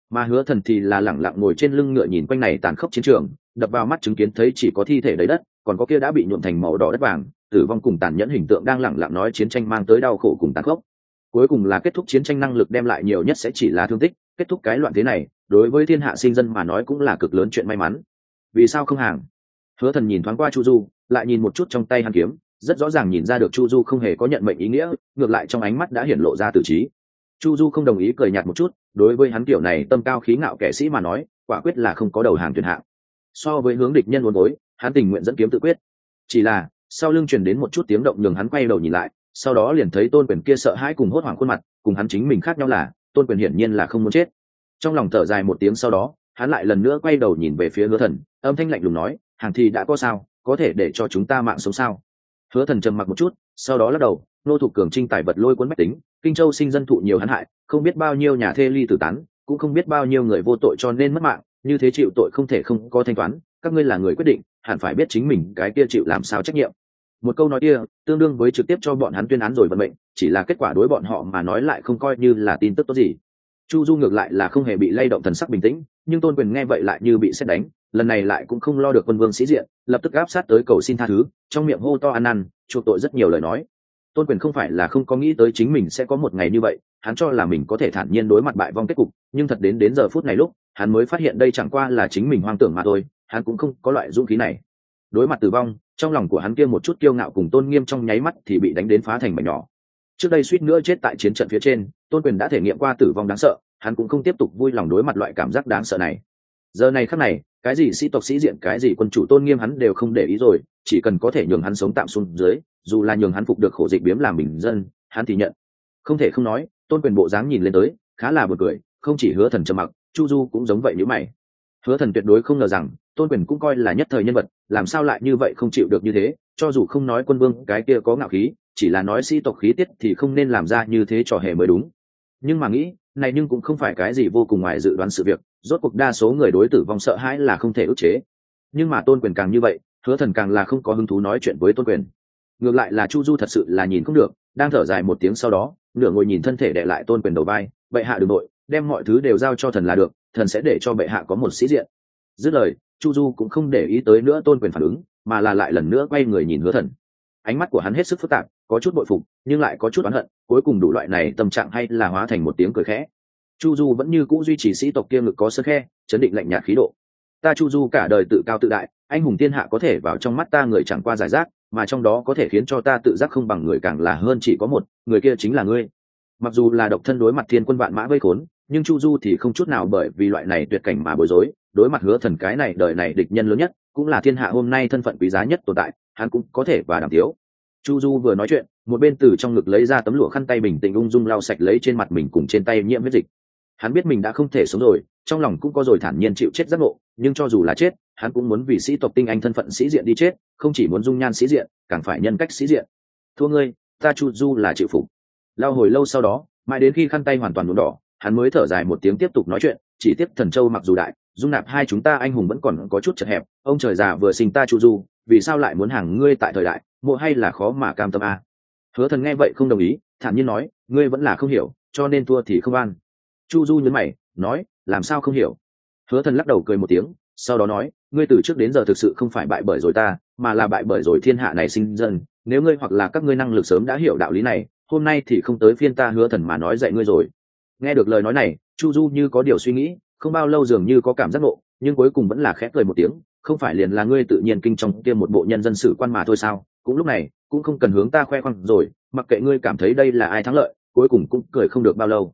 Mà Hứa Thần thì là lẳng lặng ngồi trên lưng ngựa nhìn quanh này tàn khốc chiến trường, đập vào mắt chứng kiến thấy chỉ có thi thể đầy đất, còn có kia đã bị nhuộm thành màu đỏ đất vàng, tử vong cùng tàn nhẫn hình tượng đang lẳng lặng nói chiến tranh mang tới đau khổ cùng tàn khốc. Cuối cùng là kết thúc chiến tranh, năng lực đem lại nhiều nhất sẽ chỉ là thương tích, kết thúc cái loạn thế này, đối với thiên hạ sinh dân mà nói cũng là cực lớn chuyện may mắn. Vì sao không hàng? Hứa Thần nhìn thoáng qua Chu Du, lại nhìn một chút trong tay hắn kiếm, rất rõ ràng nhìn ra được Chu Du không hề có nhận mệnh ý nghĩa, ngược lại trong ánh mắt đã hiển lộ ra tử trí. Chu Du không đồng ý, cười nhạt một chút, đối với hắn kiểu này tâm cao khí ngạo kẻ sĩ mà nói, quả quyết là không có đầu hàng tuyệt hạng. So với hướng địch nhân uốn gối, hắn tình nguyện dẫn kiếm tự quyết. Chỉ là sau lưng truyền đến một chút tiếng động nhường hắn quay đầu nhìn lại, sau đó liền thấy Tôn Quyền kia sợ hãi cùng hốt hoảng khuôn mặt, cùng hắn chính mình khác nhau là, Tôn Quyền hiển nhiên là không muốn chết. Trong lòng thở dài một tiếng, sau đó hắn lại lần nữa quay đầu nhìn về phía Hứa Thần, âm thanh lạnh lùng nói, hàng thì đã có sao, có thể để cho chúng ta mạng sống sao? Hứa Thần trầm mặc một chút, sau đó lắc đầu, nô thục cường trinh tài vật lôi cuốn bách tính, Kinh Châu sinh dân thụ nhiều hắn hại, không biết bao nhiêu nhà thê ly tử tán, cũng không biết bao nhiêu người vô tội cho nên mất mạng, như thế chịu tội không thể không có thanh toán, các ngươi là người quyết định, hẳn phải biết chính mình cái kia chịu làm sao trách nhiệm. Một câu nói kia tương đương với trực tiếp cho bọn hắn tuyên án rồi vận mệnh, chỉ là kết quả đối bọn họ mà nói lại không coi như là tin tức tốt gì. Chu Du ngược lại là không hề bị lay động, thần sắc bình tĩnh, nhưng Tôn Quyền nghe vậy lại như bị sét đánh, lần này lại cũng không lo được quân vương sĩ diện, lập tức áp sát tới cầu xin tha thứ, trong miệng hô to ăn năn, chuộc tội rất nhiều lời nói. Tôn Quyền không phải là không có nghĩ tới chính mình sẽ có một ngày như vậy, hắn cho là mình có thể thản nhiên đối mặt bại vong kết cục, nhưng thật đến giờ phút này lúc, hắn mới phát hiện đây chẳng qua là chính mình hoang tưởng mà thôi, hắn cũng không có loại dũng khí này. Đối mặt tử vong, trong lòng của hắn kia một chút kiêu ngạo cùng tôn nghiêm trong nháy mắt thì bị đánh đến phá thành mảnh nhỏ. Trước đây suýt nữa chết tại chiến trận phía trên, Tôn Quyền đã thể nghiệm qua tử vong đáng sợ, hắn cũng không tiếp tục vui lòng đối mặt loại cảm giác đáng sợ này. Giờ này khắc này, cái gì sĩ tộc sĩ diện, cái gì quân chủ tôn nghiêm hắn đều không để ý rồi, chỉ cần có thể nhường hắn sống tạm xuống dưới, dù là nhường hắn phục được khổ dịch biếm làm bình dân, hắn thì nhận. Không thể không nói, Tôn Quyền bộ dáng nhìn lên tới khá là buồn cười, không chỉ Hứa Thần trầm mặc, Chu Du cũng giống vậy như mày. Hứa Thần tuyệt đối không ngờ rằng Tôn Quyền cũng coi là nhất thời nhân vật, làm sao lại như vậy không chịu được như thế, cho dù không nói quân vương cái kia có ngạo khí, chỉ là nói sĩ tộc khí tiết thì không nên làm ra như thế trò hề mới đúng. Nhưng mà nghĩ này nhưng cũng không phải cái gì vô cùng ngoài dự đoán sự việc, rốt cuộc đa số người đối tử vong sợ hãi là không thể ức chế. Nhưng mà Tôn Quyền càng như vậy, Hứa Thần càng là không có hứng thú nói chuyện với Tôn Quyền. Ngược lại là Chu Du thật sự là nhìn không được, đang thở dài một tiếng, sau đó nửa ngồi nhìn thân thể đè lại Tôn Quyền đầu vai, bệ hạ đừng nội, đem mọi thứ đều giao cho thần là được, thần sẽ để cho bệ hạ có một sĩ diện. Dứt lời, Chu Du cũng không để ý tới nữa Tôn Quyền phản ứng, mà là lại lần nữa quay người nhìn Hứa Thần. Ánh mắt của hắn hết sức phức tạp, có chút bội phục nhưng lại có chút oán hận, cuối cùng đủ loại này tâm trạng hay là hóa thành một tiếng cười khẽ. Chu Du vẫn như cũ duy trì sĩ tộc kia ngực có sơ khe, chấn định lạnh nhạt khí độ. Ta Chu Du cả đời tự cao tự đại, anh hùng thiên hạ có thể vào trong mắt ta người chẳng qua giải rác, mà trong đó có thể khiến cho ta tự giác không bằng người càng là hơn chỉ có một, người kia chính là ngươi. Mặc dù là độc thân đối mặt thiên quân vạn mã vây khốn, nhưng Chu Du thì không chút nào bởi vì loại này tuyệt cảnh mà bối rối, đối mặt Hứa Thần cái này đời này địch nhân lớn nhất, cũng là thiên hạ hôm nay thân phận quý giá nhất tồn tại, hắn cũng có thể và đảm thiếu. Chu Du vừa nói chuyện, một bên từ trong ngực lấy ra tấm lụa khăn tay bình tĩnh ung dung lau sạch lấy trên mặt mình cùng trên tay nhiễm huyết dịch. Hắn biết mình đã không thể sống rồi, trong lòng cũng có rồi thản nhiên chịu chết giác ngộ, nhưng cho dù là chết, hắn cũng muốn vì sĩ tộc tinh anh thân phận sĩ diện đi chết, không chỉ muốn dung nhan sĩ diện, càng phải nhân cách sĩ diện. Thua ngươi, ta Chu Du là chịu phục. Lau hồi lâu sau đó, mãi đến khi khăn tay hoàn toàn nhuộm đỏ, hắn mới thở dài một tiếng tiếp tục nói chuyện, chỉ tiếc Thần Châu mặc dù đại, dung nạp hai chúng ta anh hùng vẫn còn có chút chật hẹp, ông trời già vừa sinh ta Chu Du, vì sao lại muốn hàng ngươi tại thời đại, mộ hay là khó mà cam tâm a. Hứa Thần nghe vậy không đồng ý, thản nhiên nói, ngươi vẫn là không hiểu, cho nên thua thì không an. Chu Du nhấn mày, nói, làm sao không hiểu? Hứa Thần lắc đầu cười một tiếng, sau đó nói, ngươi từ trước đến giờ thực sự không phải bại bởi rồi ta, mà là bại bởi rồi thiên hạ này sinh dân, nếu ngươi hoặc là các ngươi năng lực sớm đã hiểu đạo lý này, hôm nay thì không tới phiên ta Hứa Thần mà nói dạy ngươi rồi. Nghe được lời nói này, Chu Du như có điều suy nghĩ, không bao lâu dường như có cảm giác ngộ, nhưng cuối cùng vẫn là khẽ cười một tiếng, không phải liền là ngươi tự nhiên kinh trong kia một bộ nhân dân sử quan mà thôi sao? Cũng lúc này, cũng không cần hướng ta khoe khoang rồi, mặc kệ ngươi cảm thấy đây là ai thắng lợi, cuối cùng cũng cười không được bao lâu.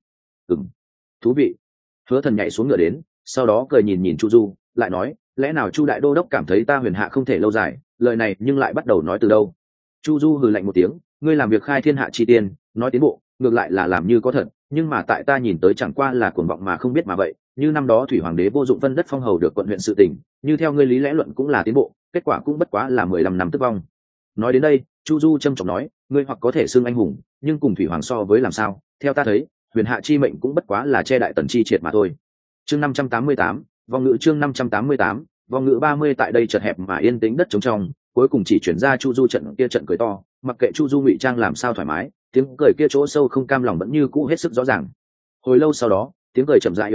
Thú vị. Hứa Thần nhảy xuống ngựa đến, sau đó cười nhìn nhìn Chu Du, lại nói, lẽ nào Chu đại đô đốc cảm thấy ta huyền hạ không thể lâu dài, lời này nhưng lại bắt đầu nói từ đâu? Chu Du hừ lạnh một tiếng, ngươi làm việc khai thiên hạ chi tiên, nói tiến bộ, ngược lại là làm như có thật, nhưng mà tại ta nhìn tới chẳng qua là cuồng vọng mà không biết mà vậy, như năm đó thủy hoàng đế vô dụng phân đất phong hầu được quận huyện sự tình, như theo ngươi lý lẽ luận cũng là tiến bộ, kết quả cũng bất quá là 15 năm tức vong. Nói đến đây, Chu Du trầm trọng nói, ngươi hoặc có thể xưng anh hùng, nhưng cùng thủy hoàng so với làm sao? Theo ta thấy, huyền hạ chi mệnh cũng bất quá là che đại tần chi triệt mà thôi. Chương 588, vong ngữ chương 588, vong ngữ 30 tại đây chật hẹp mà yên tĩnh đất trống trong, cuối cùng chỉ chuyển ra Chu Du trận kia trận cười to, mặc kệ Chu Du ngụy trang làm sao thoải mái, tiếng cười kia chỗ sâu không cam lòng vẫn như cũ hết sức rõ ràng. Hồi lâu sau đó, tiếng cười chậm rãi yếu bớt,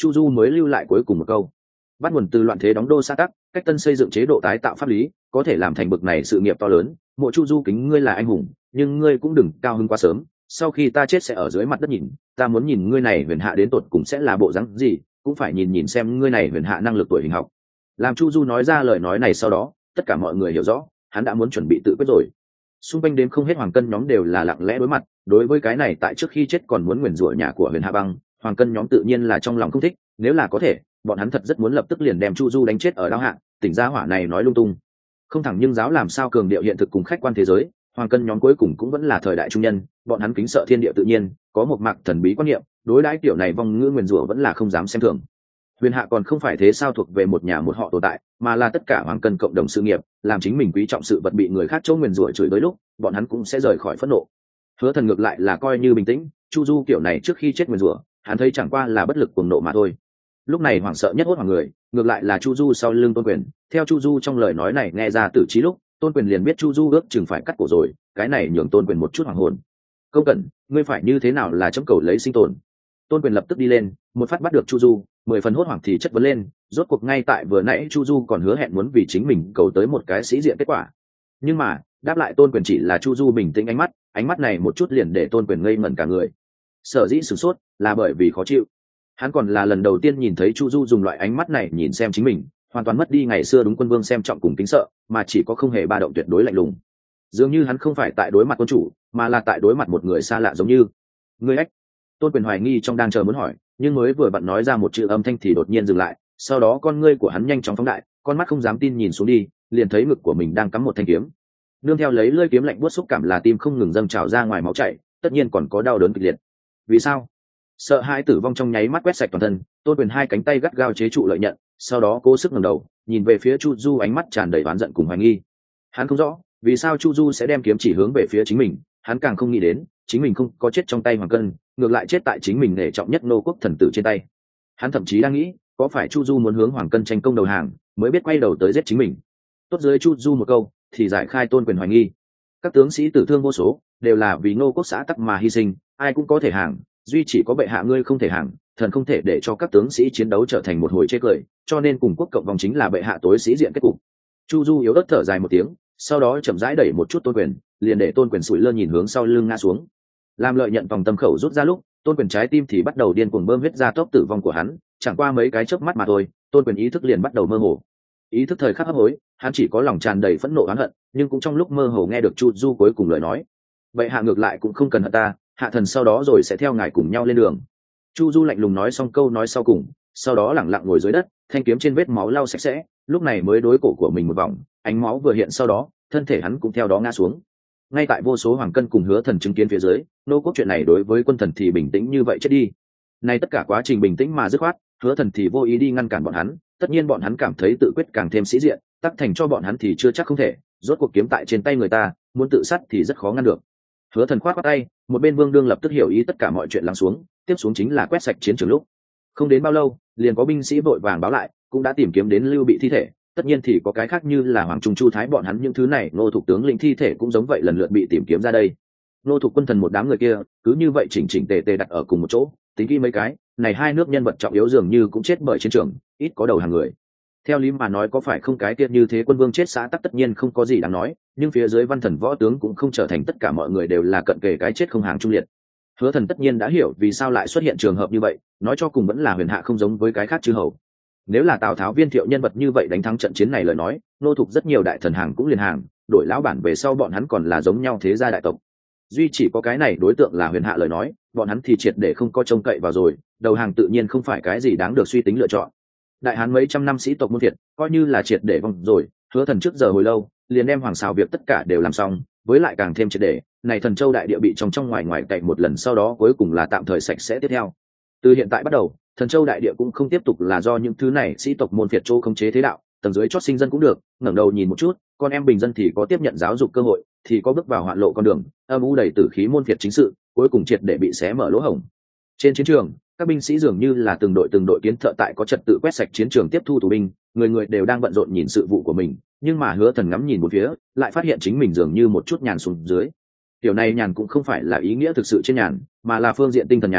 Chu Du mới lưu lại cuối cùng một câu: bắt nguồn từ loạn thế đóng đô xã tắc, cách tân xây dựng chế độ tái tạo pháp lý, có thể làm thành bực này sự nghiệp to lớn, mộ Chu Du kính ngươi là anh hùng, nhưng ngươi cũng đừng cao hứng quá sớm, sau khi ta chết sẽ ở dưới mặt đất nhìn, ta muốn nhìn ngươi này huyền hạ đến tột cùng sẽ là bộ dáng gì, cũng phải nhìn nhìn xem ngươi này huyền hạ năng lực tuổi hình học. Làm Chu Du nói ra lời nói này sau đó, tất cả mọi người hiểu rõ, hắn đã muốn chuẩn bị tự quyết rồi. Xung quanh đến không hết hoàng cân nhóm đều là lặng lẽ đối mặt, đối với cái này tại trước khi chết còn muốn nguyền rủa nhà của huyền hạ băng, hoàng cân nhóm tự nhiên là trong lòng không thích, nếu là có thể, bọn hắn thật rất muốn lập tức liền đem Chu Du đánh chết ở đao hạ, tỉnh gia hỏa này nói lung tung. Không thẳng nhưng giáo làm sao cường điệu hiện thực cùng khách quan thế giới, hoàng cân nhóm cuối cùng cũng vẫn là thời đại trung nhân, bọn hắn kính sợ thiên địa tự nhiên, có một mạc thần bí quan niệm, đối đãi kiểu này vong ngữ nguyền rủa vẫn là không dám xem thường. Huyền hạ còn không phải thế sao thuộc về một nhà một họ tồn tại, mà là tất cả hoàng cân cộng đồng sự nghiệp, làm chính mình quý trọng sự vật bị người khác chỗ nguyền rủa chửi tới lúc, bọn hắn cũng sẽ rời khỏi phẫn nộ. Hứa Thần ngược lại là coi như bình tĩnh, Chu Du kiểu này trước khi chết nguyền rủa, hắn thấy chẳng qua là bất lực cuồng nộ mà thôi. Lúc này hoảng sợ nhất hốt hoảng người, ngược lại là Chu Du sau lưng Tôn Quyền. Theo Chu Du trong lời nói này nghe ra tử trí lúc, Tôn Quyền liền biết Chu Du ước chừng phải cắt cổ rồi, cái này nhường Tôn Quyền một chút hoàng hồn. Công cẩn, ngươi phải như thế nào là chấm cầu lấy sinh tồn? Tôn Quyền lập tức đi lên, một phát bắt được Chu Du, 10 phần hốt hoảng thì chất vấn lên, rốt cuộc ngay tại vừa nãy Chu Du còn hứa hẹn muốn vì chính mình cầu tới một cái sĩ diện kết quả. Nhưng mà, đáp lại Tôn Quyền chỉ là Chu Du bình tĩnh ánh mắt này một chút liền để Tôn Quyền ngây ngẩn cả người. Sở dĩ sửng sốt là bởi vì khó chịu. Hắn còn là lần đầu tiên nhìn thấy Chu Du dùng loại ánh mắt này nhìn xem chính mình, hoàn toàn mất đi ngày xưa đúng quân vương xem trọng cùng kính sợ, mà chỉ có không hề ba động tuyệt đối lạnh lùng. Dường như hắn không phải tại đối mặt quân chủ, mà là tại đối mặt một người xa lạ giống như. Ngươi ách. Tôn Quyền hoài nghi trong đang chờ muốn hỏi, nhưng mới vừa vặn nói ra một chữ âm thanh thì đột nhiên dừng lại, sau đó con ngươi của hắn nhanh chóng phóng đại, con mắt không dám tin nhìn xuống đi, liền thấy ngực của mình đang cắm một thanh kiếm. Nương theo lấy lưỡi kiếm lạnh buốt xúc cảm là tim không ngừng dâng trào ra ngoài máu chảy, tất nhiên còn có đau đớn kịch liệt. Vì sao? Sợ hãi tử vong trong nháy mắt quét sạch toàn thân, Tôn Quyền hai cánh tay gắt gao chế trụ lợi nhận, sau đó cố sức ngẩng đầu, nhìn về phía Chu Du ánh mắt tràn đầy oán giận cùng hoài nghi. Hắn không rõ, vì sao Chu Du sẽ đem kiếm chỉ hướng về phía chính mình, hắn càng không nghĩ đến, chính mình không có chết trong tay Hoàng Cân, ngược lại chết tại chính mình nể trọng nhất nô quốc thần tử trên tay. Hắn thậm chí đang nghĩ, có phải Chu Du muốn hướng Hoàng Cân tranh công đầu hàng, mới biết quay đầu tới giết chính mình. Tốt dưới Chu Du một câu, thì giải khai Tôn Quyền hoài nghi. Các tướng sĩ tử thương vô số, đều là vì nô quốc xã tắc mà hy sinh, ai cũng có thể hàng, duy chỉ có bệ hạ ngươi không thể hàng, thần không thể để cho các tướng sĩ chiến đấu trở thành một hồi chê cười, cho nên cùng quốc cộng vòng chính là bệ hạ tối sĩ diện kết cục. Chu Du yếu ớt thở dài một tiếng, sau đó chậm rãi đẩy một chút Tôn Quyền, liền để Tôn Quyền sủi lơ nhìn hướng sau lưng ngã xuống. Làm lợi nhận vòng tâm khẩu rút ra lúc, Tôn Quyền trái tim thì bắt đầu điên cuồng bơm huyết ra tốc tử vong của hắn, chẳng qua mấy cái chớp mắt mà thôi, Tôn Quyền ý thức liền bắt đầu mơ hồ. Ý thức thời khắc hấp hối, hắn chỉ có lòng tràn đầy phẫn nộ oán hận, nhưng cũng trong lúc mơ hồ nghe được Chu Du cuối cùng lời nói: vậy hạ ngược lại cũng không cần hận ta, hạ thần sau đó rồi sẽ theo ngài cùng nhau lên đường. Chu Du lạnh lùng nói xong câu nói sau cùng, sau đó lẳng lặng ngồi dưới đất, thanh kiếm trên vết máu lau sạch sẽ, lúc này mới đối cổ của mình một vòng, ánh máu vừa hiện sau đó, thân thể hắn cũng theo đó ngã xuống. Ngay tại vô số hoàng cân cùng Hứa Thần chứng kiến phía dưới, nô quốc chuyện này đối với quân thần thì bình tĩnh như vậy chết đi. Này tất cả quá trình bình tĩnh mà dứt khoát, Hứa Thần thì vô ý đi ngăn cản bọn hắn, tất nhiên bọn hắn cảm thấy tự quyết càng thêm sĩ diện, tác thành cho bọn hắn thì chưa chắc không thể, rốt cuộc kiếm tại trên tay người ta, muốn tự sát thì rất khó ngăn được. Hứa Thần khoát tay, một bên Vương Đương lập tức hiểu ý tất cả mọi chuyện lắng xuống, tiếp xuống chính là quét sạch chiến trường lúc. Không đến bao lâu, liền có binh sĩ vội vàng báo lại, cũng đã tìm kiếm đến Lưu Bị thi thể, tất nhiên thì có cái khác như là Hoàng Trung Chu Thái bọn hắn những thứ này, Ngô Thục tướng lĩnh thi thể cũng giống vậy lần lượt bị tìm kiếm ra đây. Ngô Thục quân thần một đám người kia, cứ như vậy chỉnh chỉnh tề tề đặt ở cùng một chỗ, tính kỹ mấy cái, này hai nước nhân vật trọng yếu dường như cũng chết bởi chiến trường, ít có đầu hàng người. Theo lý mà nói có phải không cái kia như thế quân vương chết xã tắc tất nhiên không có gì đáng nói, nhưng phía dưới văn thần võ tướng cũng không trở thành tất cả mọi người đều là cận kề cái chết không hàng trung liệt. Hứa Thần tất nhiên đã hiểu vì sao lại xuất hiện trường hợp như vậy, nói cho cùng vẫn là huyền hạ không giống với cái khác chư hầu. Nếu là Tào Tháo Viên Thiệu nhân vật như vậy đánh thắng trận chiến này lời nói, nô thục rất nhiều đại thần hàng cũng liền hàng, đổi lão bản về sau bọn hắn còn là giống nhau thế gia đại tộc. Duy chỉ có cái này đối tượng là huyền hạ lời nói, bọn hắn thì triệt để không có trông cậy vào rồi, đầu hàng tự nhiên không phải cái gì đáng được suy tính lựa chọn. Đại hán mấy trăm năm sĩ tộc muôn thiệt, coi như là triệt để vong rồi, Hứa Thần trước giờ hồi lâu liền đem hoàng xào việc tất cả đều làm xong, với lại càng thêm triệt để, này Thần Châu đại địa bị trong ngoài ngoài cậy một lần sau đó cuối cùng là tạm thời sạch sẽ tiếp theo. Từ hiện tại bắt đầu, Thần Châu đại địa cũng không tiếp tục là do những thứ này sĩ tộc môn phiệt châu khống chế thế đạo, tầng dưới chót sinh dân cũng được, ngẩng đầu nhìn một chút, con em bình dân thì có tiếp nhận giáo dục cơ hội, thì có bước vào hoạn lộ con đường, âm u đầy tử khí môn phiệt chính sự, cuối cùng triệt để bị xé mở lỗ hổng. Trên chiến trường, các binh sĩ dường như là từng đội kiến thợ tại có trật tự quét sạch chiến trường tiếp thu tù binh, người người đều đang bận rộn nhìn sự vụ của mình, nhưng mà Hứa Thần ngắm nhìn một phía, lại phát hiện chính mình dường như một chút nhàn xuống dưới. Điều này nhàn cũng không phải là ý nghĩa thực sự trên nhàn, mà là phương diện tinh thần nhàn,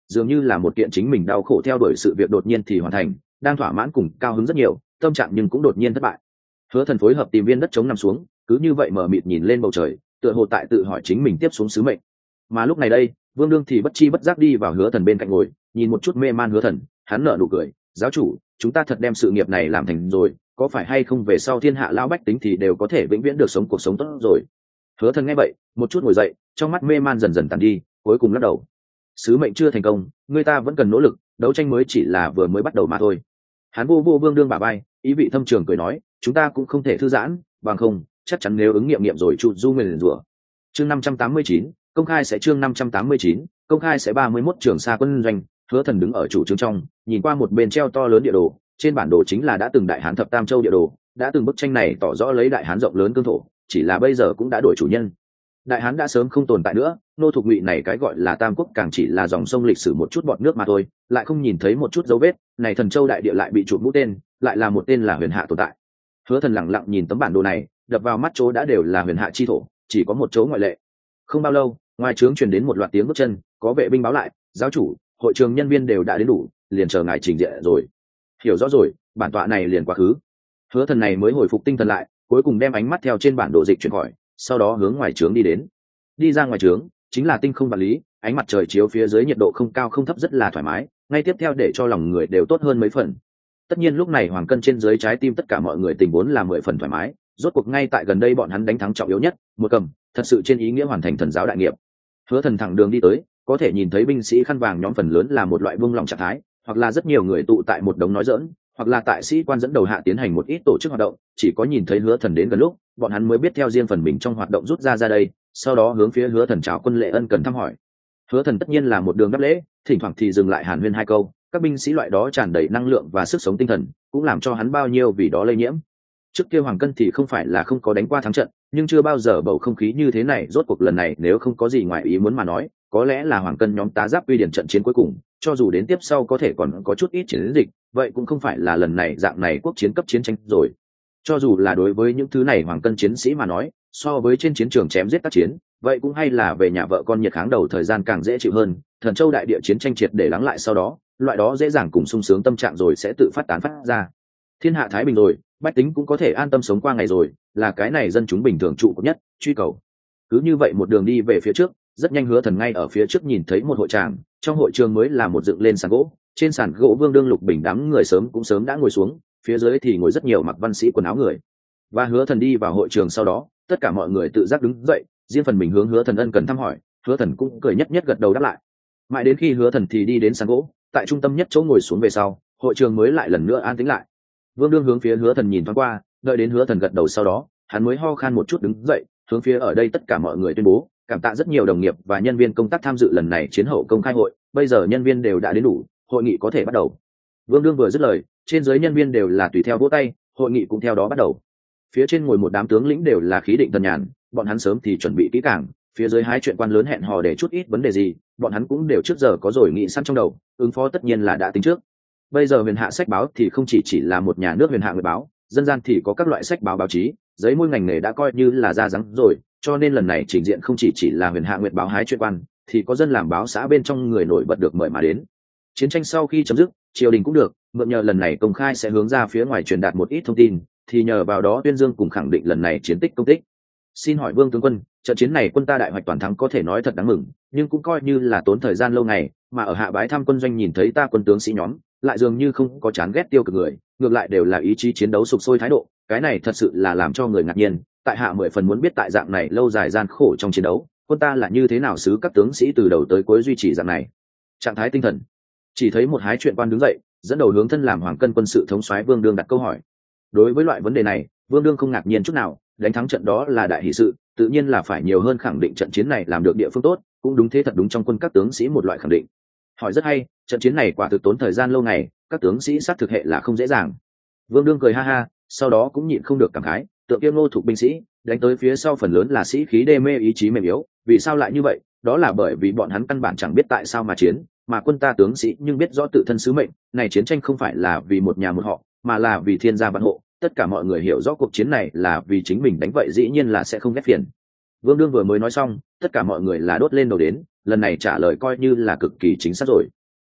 dường như là một kiện chính mình đau khổ theo đuổi sự việc đột nhiên thì hoàn thành, đang thỏa mãn cùng cao hứng rất nhiều, tâm trạng nhưng cũng đột nhiên thất bại. Hứa Thần phối hợp tìm viên đất trống nằm xuống, cứ như vậy mờ mịt nhìn lên bầu trời, tựa hồ tại tự hỏi chính mình tiếp xuống sứ mệnh. Mà lúc này đây, Vương Đương thì bất chi bất giác đi vào Hứa Thần bên cạnh ngồi, nhìn một chút mê man Hứa Thần, hắn nở nụ cười, "Giáo chủ, chúng ta thật đem sự nghiệp này làm thành rồi, có phải hay không về sau thiên hạ lão bách tính thì đều có thể vĩnh viễn được sống cuộc sống tốt rồi?" Hứa Thần nghe vậy, một chút ngồi dậy, trong mắt mê man dần dần tàn đi, cuối cùng lắc đầu. "Sứ mệnh chưa thành công, người ta vẫn cần nỗ lực, đấu tranh mới chỉ là vừa mới bắt đầu mà thôi." Hắn vô vô Vương Đương bả vai, ý vị thâm trường cười nói, "Chúng ta cũng không thể thư giãn, bằng không, chắc chắn nếu ứng nghiệm rồi Chu Du nguyền rủa." Chương 589, công khai sẽ chương 589, công khai sẽ 31 trường xa quân doanh. Hứa Thần đứng ở chủ trướng trong, nhìn qua một bên treo to lớn địa đồ, trên bản đồ chính là đã từng Đại Hán thập tam châu địa đồ, đã từng bức tranh này tỏ rõ lấy Đại Hán rộng lớn cương thổ, chỉ là bây giờ cũng đã đổi chủ nhân. Đại Hán đã sớm không tồn tại nữa, nô thuộc ngụy này cái gọi là Tam Quốc càng chỉ là dòng sông lịch sử một chút bọt nước mà thôi, lại không nhìn thấy một chút dấu vết, này Thần Châu đại địa lại bị chụp mũi tên, lại là một tên là Huyền Hạ tồn tại. Hứa Thần lặng lặng nhìn tấm bản đồ này, đập vào mắt chỗ đã đều là Huyền Hạ chi thổ, chỉ có một chỗ ngoại lệ. Không bao lâu, ngoài trướng truyền đến một loạt tiếng bước chân, có vệ binh báo lại, "Giáo chủ, hội trường nhân viên đều đã đến đủ, liền chờ ngài trình diện rồi." Hiểu rõ rồi, bản tọa này liền quá khứ. Hứa Thần này mới hồi phục tinh thần lại, cuối cùng đem ánh mắt theo trên bản đồ dịch chuyển khỏi, sau đó hướng ngoài trướng đi đến. Đi ra ngoài trướng, chính là tinh không vạn lý, ánh mặt trời chiếu phía dưới nhiệt độ không cao không thấp rất là thoải mái, ngay tiếp theo để cho lòng người đều tốt hơn mấy phần. Tất nhiên lúc này Hoàng Cân trên dưới trái tim tất cả mọi người tình vốn là 10 phần thoải mái, rốt cuộc ngay tại gần đây bọn hắn đánh thắng trọng yếu nhất, một cầm, thật sự trên ý nghĩa hoàn thành thần giáo đại nghiệp. Hứa Thần thẳng đường đi tới, có thể nhìn thấy binh sĩ khăn vàng nhóm phần lớn là một loại buông lỏng trạng thái, hoặc là rất nhiều người tụ tại một đống nói giỡn, hoặc là tại sĩ quan dẫn đầu hạ tiến hành một ít tổ chức hoạt động, chỉ có nhìn thấy Hứa Thần đến gần lúc, bọn hắn mới biết theo riêng phần mình trong hoạt động rút ra đây, sau đó hướng phía Hứa Thần chào quân lễ ân cần thăm hỏi. Hứa Thần tất nhiên là một đường đáp lễ, thỉnh thoảng thì dừng lại hàn huyên hai câu, các binh sĩ loại đó tràn đầy năng lượng và sức sống tinh thần, cũng làm cho hắn bao nhiêu vì đó lây nhiễm. Trước kia Hoàng Cân thì không phải là không có đánh qua thắng trận, nhưng chưa bao giờ bầu không khí như thế này, rốt cuộc lần này nếu không có gì ngoài ý muốn mà nói, có lẽ là Hoàng Cân nhóm tá giáp uy điển trận chiến cuối cùng, cho dù đến tiếp sau có thể còn có chút ít chiến dịch, vậy cũng không phải là lần này dạng này quốc chiến cấp chiến tranh rồi. Cho dù là đối với những thứ này Hoàng Cân chiến sĩ mà nói, so với trên chiến trường chém giết tác chiến, vậy cũng hay là về nhà vợ con nhiệt kháng đầu thời gian càng dễ chịu hơn. Thần Châu đại địa chiến tranh triệt để lắng lại sau đó, loại đó dễ dàng cùng sung sướng tâm trạng rồi sẽ tự phát tán phát ra. Thiên hạ thái bình rồi, bách tính cũng có thể an tâm sống qua ngày rồi, là cái này dân chúng bình thường trụ cột nhất truy cầu. Cứ như vậy một đường đi về phía trước, rất nhanh Hứa Thần ngay ở phía trước nhìn thấy một hội tràng, trong hội trường mới là một dựng lên sàn gỗ, trên sàn gỗ Vương Đương Lục Bình đám người sớm đã ngồi xuống, phía dưới thì ngồi rất nhiều mặc văn sĩ quần áo người. Và Hứa Thần đi vào hội trường sau đó, tất cả mọi người tự giác đứng dậy, riêng phần mình hướng Hứa Thần ân cần thăm hỏi, Hứa Thần cũng cười nhất nhất gật đầu đáp lại. Mãi đến khi Hứa Thần thì đi đến sàn gỗ, tại trung tâm nhất chỗ ngồi xuống về sau, hội trường mới lại lần nữa an tĩnh lại. Vương Đương hướng phía Hứa Thần nhìn thoáng qua, đợi đến Hứa Thần gật đầu sau đó, hắn mới ho khan một chút đứng dậy, hướng phía ở đây tất cả mọi người tuyên bố, cảm tạ rất nhiều đồng nghiệp và nhân viên công tác tham dự lần này chiến hậu công khai hội, bây giờ nhân viên đều đã đến đủ, hội nghị có thể bắt đầu. Vương Đương vừa dứt lời, trên dưới nhân viên đều là tùy theo vỗ tay, hội nghị cũng theo đó bắt đầu. Phía trên ngồi một đám tướng lĩnh đều là khí định thần nhàn, bọn hắn sớm thì chuẩn bị kỹ càng, phía dưới hai chuyện quan lớn hẹn hò để chút ít vấn đề gì, bọn hắn cũng đều trước giờ có rồi nghĩ sẵn trong đầu, ứng phó tất nhiên là đã tính trước. Bây giờ Huyền Hạ sách báo thì không chỉ là một nhà nước Huyền Hạ người báo, dân gian thì có các loại sách báo báo chí, giấy môi ngành nghề đã coi như là ra dáng rồi, cho nên lần này trình diện không chỉ là Huyền Hạ Nguyệt báo hái chuyện quan, thì có dân làm báo xã bên trong người nổi bật được mời mà đến. Chiến tranh sau khi chấm dứt, triều đình cũng được mượn nhờ lần này công khai sẽ hướng ra phía ngoài truyền đạt một ít thông tin, thì nhờ vào đó tuyên dương cùng khẳng định lần này chiến tích công tích. Xin hỏi Vương tướng quân, trận chiến này quân ta đại hoạch toàn thắng có thể nói thật đáng mừng, nhưng cũng coi như là tốn thời gian lâu ngày, mà ở hạ bái thăm quân doanh nhìn thấy ta quân tướng sĩ nhóm, lại dường như không có chán ghét tiêu cực người, ngược lại đều là ý chí chiến đấu sục sôi thái độ, cái này thật sự là làm cho người ngạc nhiên. Tại hạ 10 phần muốn biết tại dạng này lâu dài gian khổ trong chiến đấu, quân ta là như thế nào xứ các tướng sĩ từ đầu tới cuối duy trì dạng này trạng thái tinh thần. Chỉ thấy một hái chuyện quan đứng dậy, dẫn đầu hướng thân làm Hoàng Cân quân sự thống soái Vương Đương đặt câu hỏi. Đối với loại vấn đề này, Vương Đương không ngạc nhiên chút nào, đánh thắng trận đó là đại hỷ sự, tự nhiên là phải nhiều hơn khẳng định trận chiến này làm được địa phương tốt, cũng đúng thế thật đúng trong quân các tướng sĩ một loại khẳng định. Hỏi rất hay, trận chiến này quả thực tốn thời gian lâu ngày, các tướng sĩ xác thực hệ là không dễ dàng. Vương Đương cười ha ha, sau đó cũng nhịn không được cảm khái, tượng Kiêm Ngô thuộc binh sĩ, đánh tới phía sau phần lớn là sĩ khí đê mê ý chí mềm yếu, vì sao lại như vậy? Đó là bởi vì bọn hắn căn bản chẳng biết tại sao mà chiến, mà quân ta tướng sĩ nhưng biết rõ tự thân sứ mệnh, này chiến tranh không phải là vì một nhà một họ, mà là vì thiên gia vạn hộ, tất cả mọi người hiểu rõ cuộc chiến này là vì chính mình đánh, vậy dĩ nhiên là sẽ không ghét phiền. Vương Đương vừa mới nói xong, tất cả mọi người là đốt lên đầu đến, lần này trả lời coi như là cực kỳ chính xác rồi.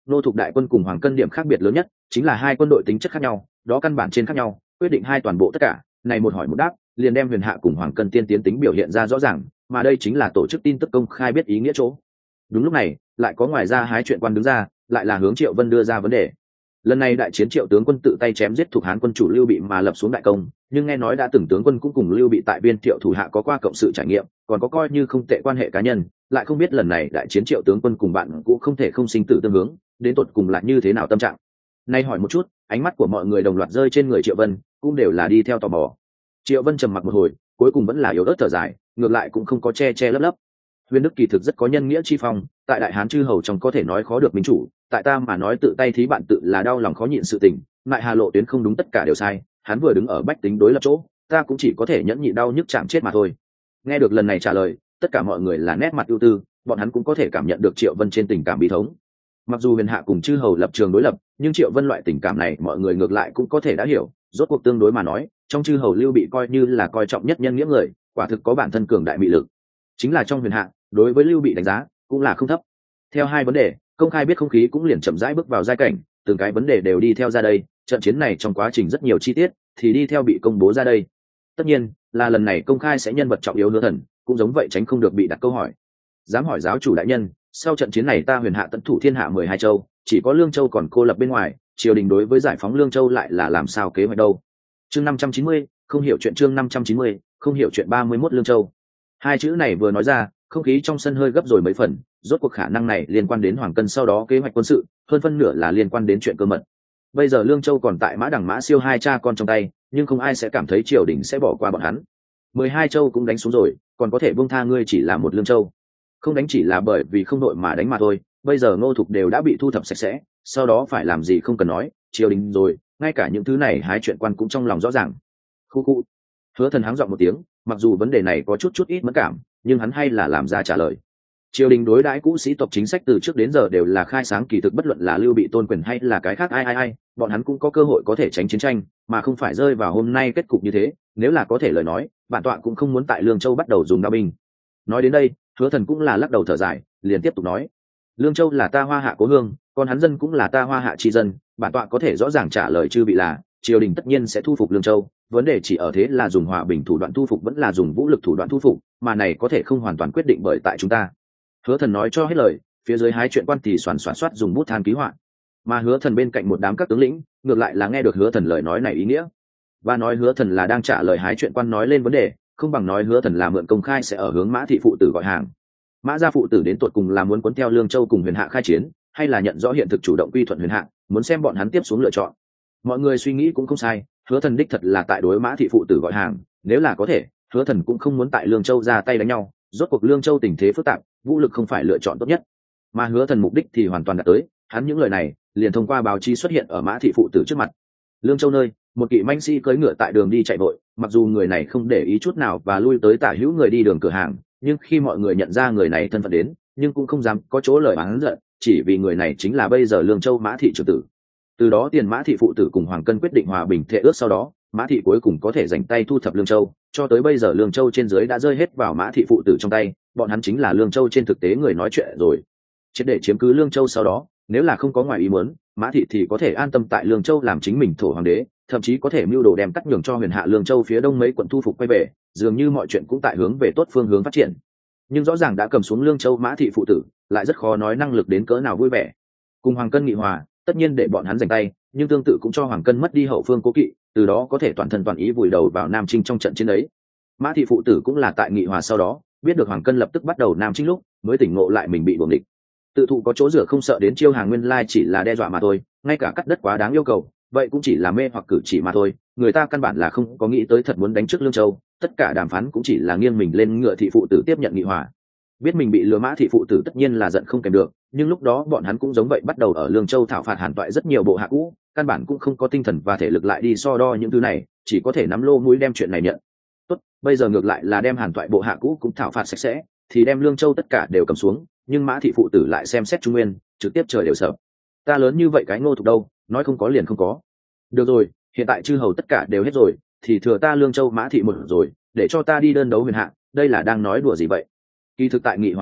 Ngô Thục đại quân cùng Hoàng Cân điểm khác biệt lớn nhất chính là hai quân đội tính chất khác nhau, đó căn bản trên khác nhau, quyết định hai toàn bộ tất cả, này một hỏi một đáp, liền đem Huyền Hạ cùng Hoàng Cân tiên tiến tính biểu hiện ra rõ ràng, mà đây chính là tổ chức tin tức công khai biết ý nghĩa chỗ. Đúng lúc này, lại có ngoài ra hái chuyện quan đứng ra, lại là hướng Triệu Vân đưa ra vấn đề. Lần này đại chiến Triệu tướng quân tự tay chém giết thuộc Hán quân chủ Lưu Bị mà lập xuống đại công, nhưng nghe nói đã từng tướng quân cũng cùng Lưu Bị tại biên Thiệu thủ hạ có qua cộng sự trải nghiệm, còn có coi như không tệ quan hệ cá nhân, lại không biết lần này đại chiến Triệu tướng quân cùng bạn cũng không thể không sinh tử tương hướng, đến tột cùng là như thế nào tâm trạng. Nay hỏi một chút, ánh mắt của mọi người đồng loạt rơi trên người Triệu Vân, cũng đều là đi theo tò mò. Triệu Vân trầm mặc một hồi, cuối cùng vẫn là yếu ớt thở dài, ngược lại cũng không có che che lấp lấp. Huyền Đức kỳ thực rất có nhân nghĩa chi phong, tại đại hán chư hầu trong có thể nói khó được minh chủ, tại ta mà nói tự tay thí bạn tự là đau lòng khó nhịn sự tình, lại Hà lộ tuyến không đúng tất cả đều sai, hắn vừa đứng ở bách tính đối lập chỗ, ta cũng chỉ có thể nhẫn nhịn đau nhức chạm chết mà thôi. Nghe được lần này trả lời, tất cả mọi người là nét mặt ưu tư, bọn hắn cũng có thể cảm nhận được Triệu Vân trên tình cảm bi thống. Mặc dù Huyền Hạ cùng chư hầu lập trường đối lập, nhưng Triệu Vân loại tình cảm này mọi người ngược lại cũng có thể đã hiểu, rốt cuộc tương đối mà nói, trong chư hầu Lưu Bị coi như là coi trọng nhất nhân nghĩa người, quả thực có bản thân cường đại mị lực. Chính là trong Huyền Hạ, đối với Lưu Bị đánh giá cũng là không thấp. Theo hai vấn đề, công khai biết không khí cũng liền chậm rãi bước vào giai cảnh, từng cái vấn đề đều đi theo ra đây, trận chiến này trong quá trình rất nhiều chi tiết thì đi theo bị công bố ra đây. Tất nhiên là lần này công khai sẽ nhân vật trọng yếu Hứa Thần, cũng giống vậy tránh không được bị đặt câu hỏi. Dám hỏi giáo chủ đại nhân, sau trận chiến này ta Huyền Hạ tận thủ thiên hạ 12 châu, chỉ có Lương Châu còn cô lập bên ngoài, triều đình đối với giải phóng Lương Châu lại là làm sao kế hoạch đâu? Chương 590, không hiểu chuyện. Chương 590, không hiểu chuyện. 31 Lương Châu. Hai chữ này vừa nói ra, không khí trong sân hơi gấp rồi mấy phần, rốt cuộc khả năng này liên quan đến Hoàng Cân sau đó kế hoạch quân sự, hơn phân nửa là liên quan đến chuyện cơ mật. Bây giờ Lương Châu còn tại Mã Đằng Mã Siêu hai cha con trong tay, nhưng không ai sẽ cảm thấy triều đình sẽ bỏ qua bọn hắn. 12 châu cũng đánh xuống rồi, còn có thể buông tha ngươi chỉ là một Lương Châu. Không đánh chỉ là bởi vì không đội mà đánh mà thôi, bây giờ Ngô Thục đều đã bị thu thập sạch sẽ, sau đó phải làm gì không cần nói, triều đình rồi, ngay cả những thứ này hái chuyện quan cũng trong lòng rõ ràng. Khu khu. Hứa Thần háng giọng một tiếng, mặc dù vấn đề này có chút ít mẫn cảm, nhưng hắn hay là làm ra trả lời. Triều đình đối đãi cũ sĩ tộc chính sách từ trước đến giờ đều là khai sáng kỳ thực, bất luận là Lưu Bị tôn quyền hay là cái khác ai, bọn hắn cũng có cơ hội có thể tránh chiến tranh, mà không phải rơi vào hôm nay kết cục như thế. Nếu là có thể lời nói, bản tọa cũng không muốn tại Lương Châu bắt đầu dùng đao binh. Nói đến đây, Hứa Thần cũng là lắc đầu thở dài, liền tiếp tục nói: Lương Châu là ta Hoa Hạ cố hương, còn hắn dân cũng là ta Hoa Hạ tri dân, bản tọa có thể rõ ràng trả lời chư vị là, triều đình tất nhiên sẽ thu phục Lương Châu, vấn đề chỉ ở thế là dùng hòa bình thủ đoạn thu phục vẫn là dùng vũ lực thủ đoạn thu phục, mà này có thể không hoàn toàn quyết định bởi tại chúng ta. Hứa Thần nói cho hết lời, phía dưới hái chuyện quan thì soàn soát dùng bút than ký họa, mà Hứa Thần bên cạnh một đám các tướng lĩnh ngược lại là nghe được Hứa Thần lời nói này ý nghĩa, và nói Hứa Thần là đang trả lời hái chuyện quan nói lên vấn đề, không bằng nói Hứa Thần là mượn công khai sẽ ở hướng Mã thị phụ tử gọi hàng. Mã gia phụ tử đến tuột cùng là muốn cuốn theo Lương Châu cùng Huyền Hạ khai chiến, hay là nhận rõ hiện thực chủ động quy thuận Huyền Hạ, muốn xem bọn hắn tiếp xuống lựa chọn. Mọi người suy nghĩ cũng không sai, Hứa Thần đích thật là tại đối Mã thị phụ tử gọi hàng, nếu là có thể, Hứa Thần cũng không muốn tại Lương Châu ra tay đánh nhau, rốt cuộc Lương Châu tình thế phức tạp, vũ lực không phải lựa chọn tốt nhất. Mà Hứa Thần mục đích thì hoàn toàn đạt tới, hắn những lời này liền thông qua báo chí xuất hiện ở Mã thị phụ tử trước mặt. Lương Châu nơi, một kỵ manh sĩ cưỡi ngựa tại đường đi chạy vội, mặc dù người này không để ý chút nào và lui tới tả hữu người đi đường cửa hàng, nhưng khi mọi người nhận ra người này thân phận đến, nhưng cũng không dám có chỗ lời oán giận, chỉ vì người này chính là bây giờ Lương Châu Mã thị trưởng tử. Từ đó tiền Mã thị phụ tử cùng Hoàng Cân quyết định hòa bình thệ ước, sau đó Mã thị cuối cùng có thể giành tay thu thập Lương Châu, cho tới bây giờ Lương Châu trên dưới đã rơi hết vào Mã thị phụ tử trong tay, bọn hắn chính là Lương Châu trên thực tế người nói chuyện rồi. Triệt để chiếm cứ Lương Châu sau đó, nếu là không có ngoài ý muốn, Mã thị thì có thể an tâm tại Lương Châu làm chính mình thổ hoàng đế, thậm chí có thể mưu đồ đem cắt nhường cho Huyền Hạ Lương Châu phía đông mấy quận thu phục quay về, dường như mọi chuyện cũng tại hướng về tốt phương hướng phát triển. Nhưng rõ ràng đã cầm xuống Lương Châu Mã thị phụ tử, lại rất khó nói năng lực đến cỡ nào vui vẻ. Cùng Hoàng Cân nghị hòa, tất nhiên để bọn hắn giành tay, nhưng tương tự cũng cho Hoàng Cân mất đi hậu phương cố kỵ, từ đó có thể toàn thân toàn ý vùi đầu vào Nam Trinh trong trận chiến ấy. Mã thị phụ tử cũng là tại nghị hòa sau đó, biết được Hoàng Cân lập tức bắt đầu Nam Trinh lúc, mới tỉnh ngộ lại mình bị buồng địch. Tự thụ có chỗ rửa không sợ đến chiêu hàng, nguyên lai chỉ là đe dọa mà thôi, ngay cả cắt đất quá đáng yêu cầu, vậy cũng chỉ là mê hoặc cử chỉ mà thôi, người ta căn bản là không có nghĩ tới thật muốn đánh trước Lương Châu, tất cả đàm phán cũng chỉ là nghiêng mình lên ngựa thị phụ tử tiếp nhận nghị hòa. Biết mình bị lừa, Mã thị phụ tử tất nhiên là giận không kèm được, nhưng lúc đó bọn hắn cũng giống vậy bắt đầu ở Lương Châu thảo phạt hàn toại rất nhiều bộ hạ cũ, căn bản cũng không có tinh thần và thể lực lại đi so đo những thứ này, chỉ có thể nắm lô mũi đem chuyện này nhận. Tốt, bây giờ ngược lại là đem hàn toại bộ hạ cũ cũng thảo phạt sạch sẽ, thì đem Lương Châu tất cả đều cầm xuống, nhưng Mã thị phụ tử lại xem xét Trung Nguyên, trực tiếp trời đều sợ. Ta lớn như vậy cái Ngô Thục đâu, nói không có liền không có. Được rồi, hiện tại chư hầu tất cả đều hết rồi, thì thừa ta Lương Châu Mã thị một rồi, để cho ta đi đơn đấu Huyền Hạ, đây là đang nói đùa gì vậy? Kỳ thực tại nghị hòa lúc,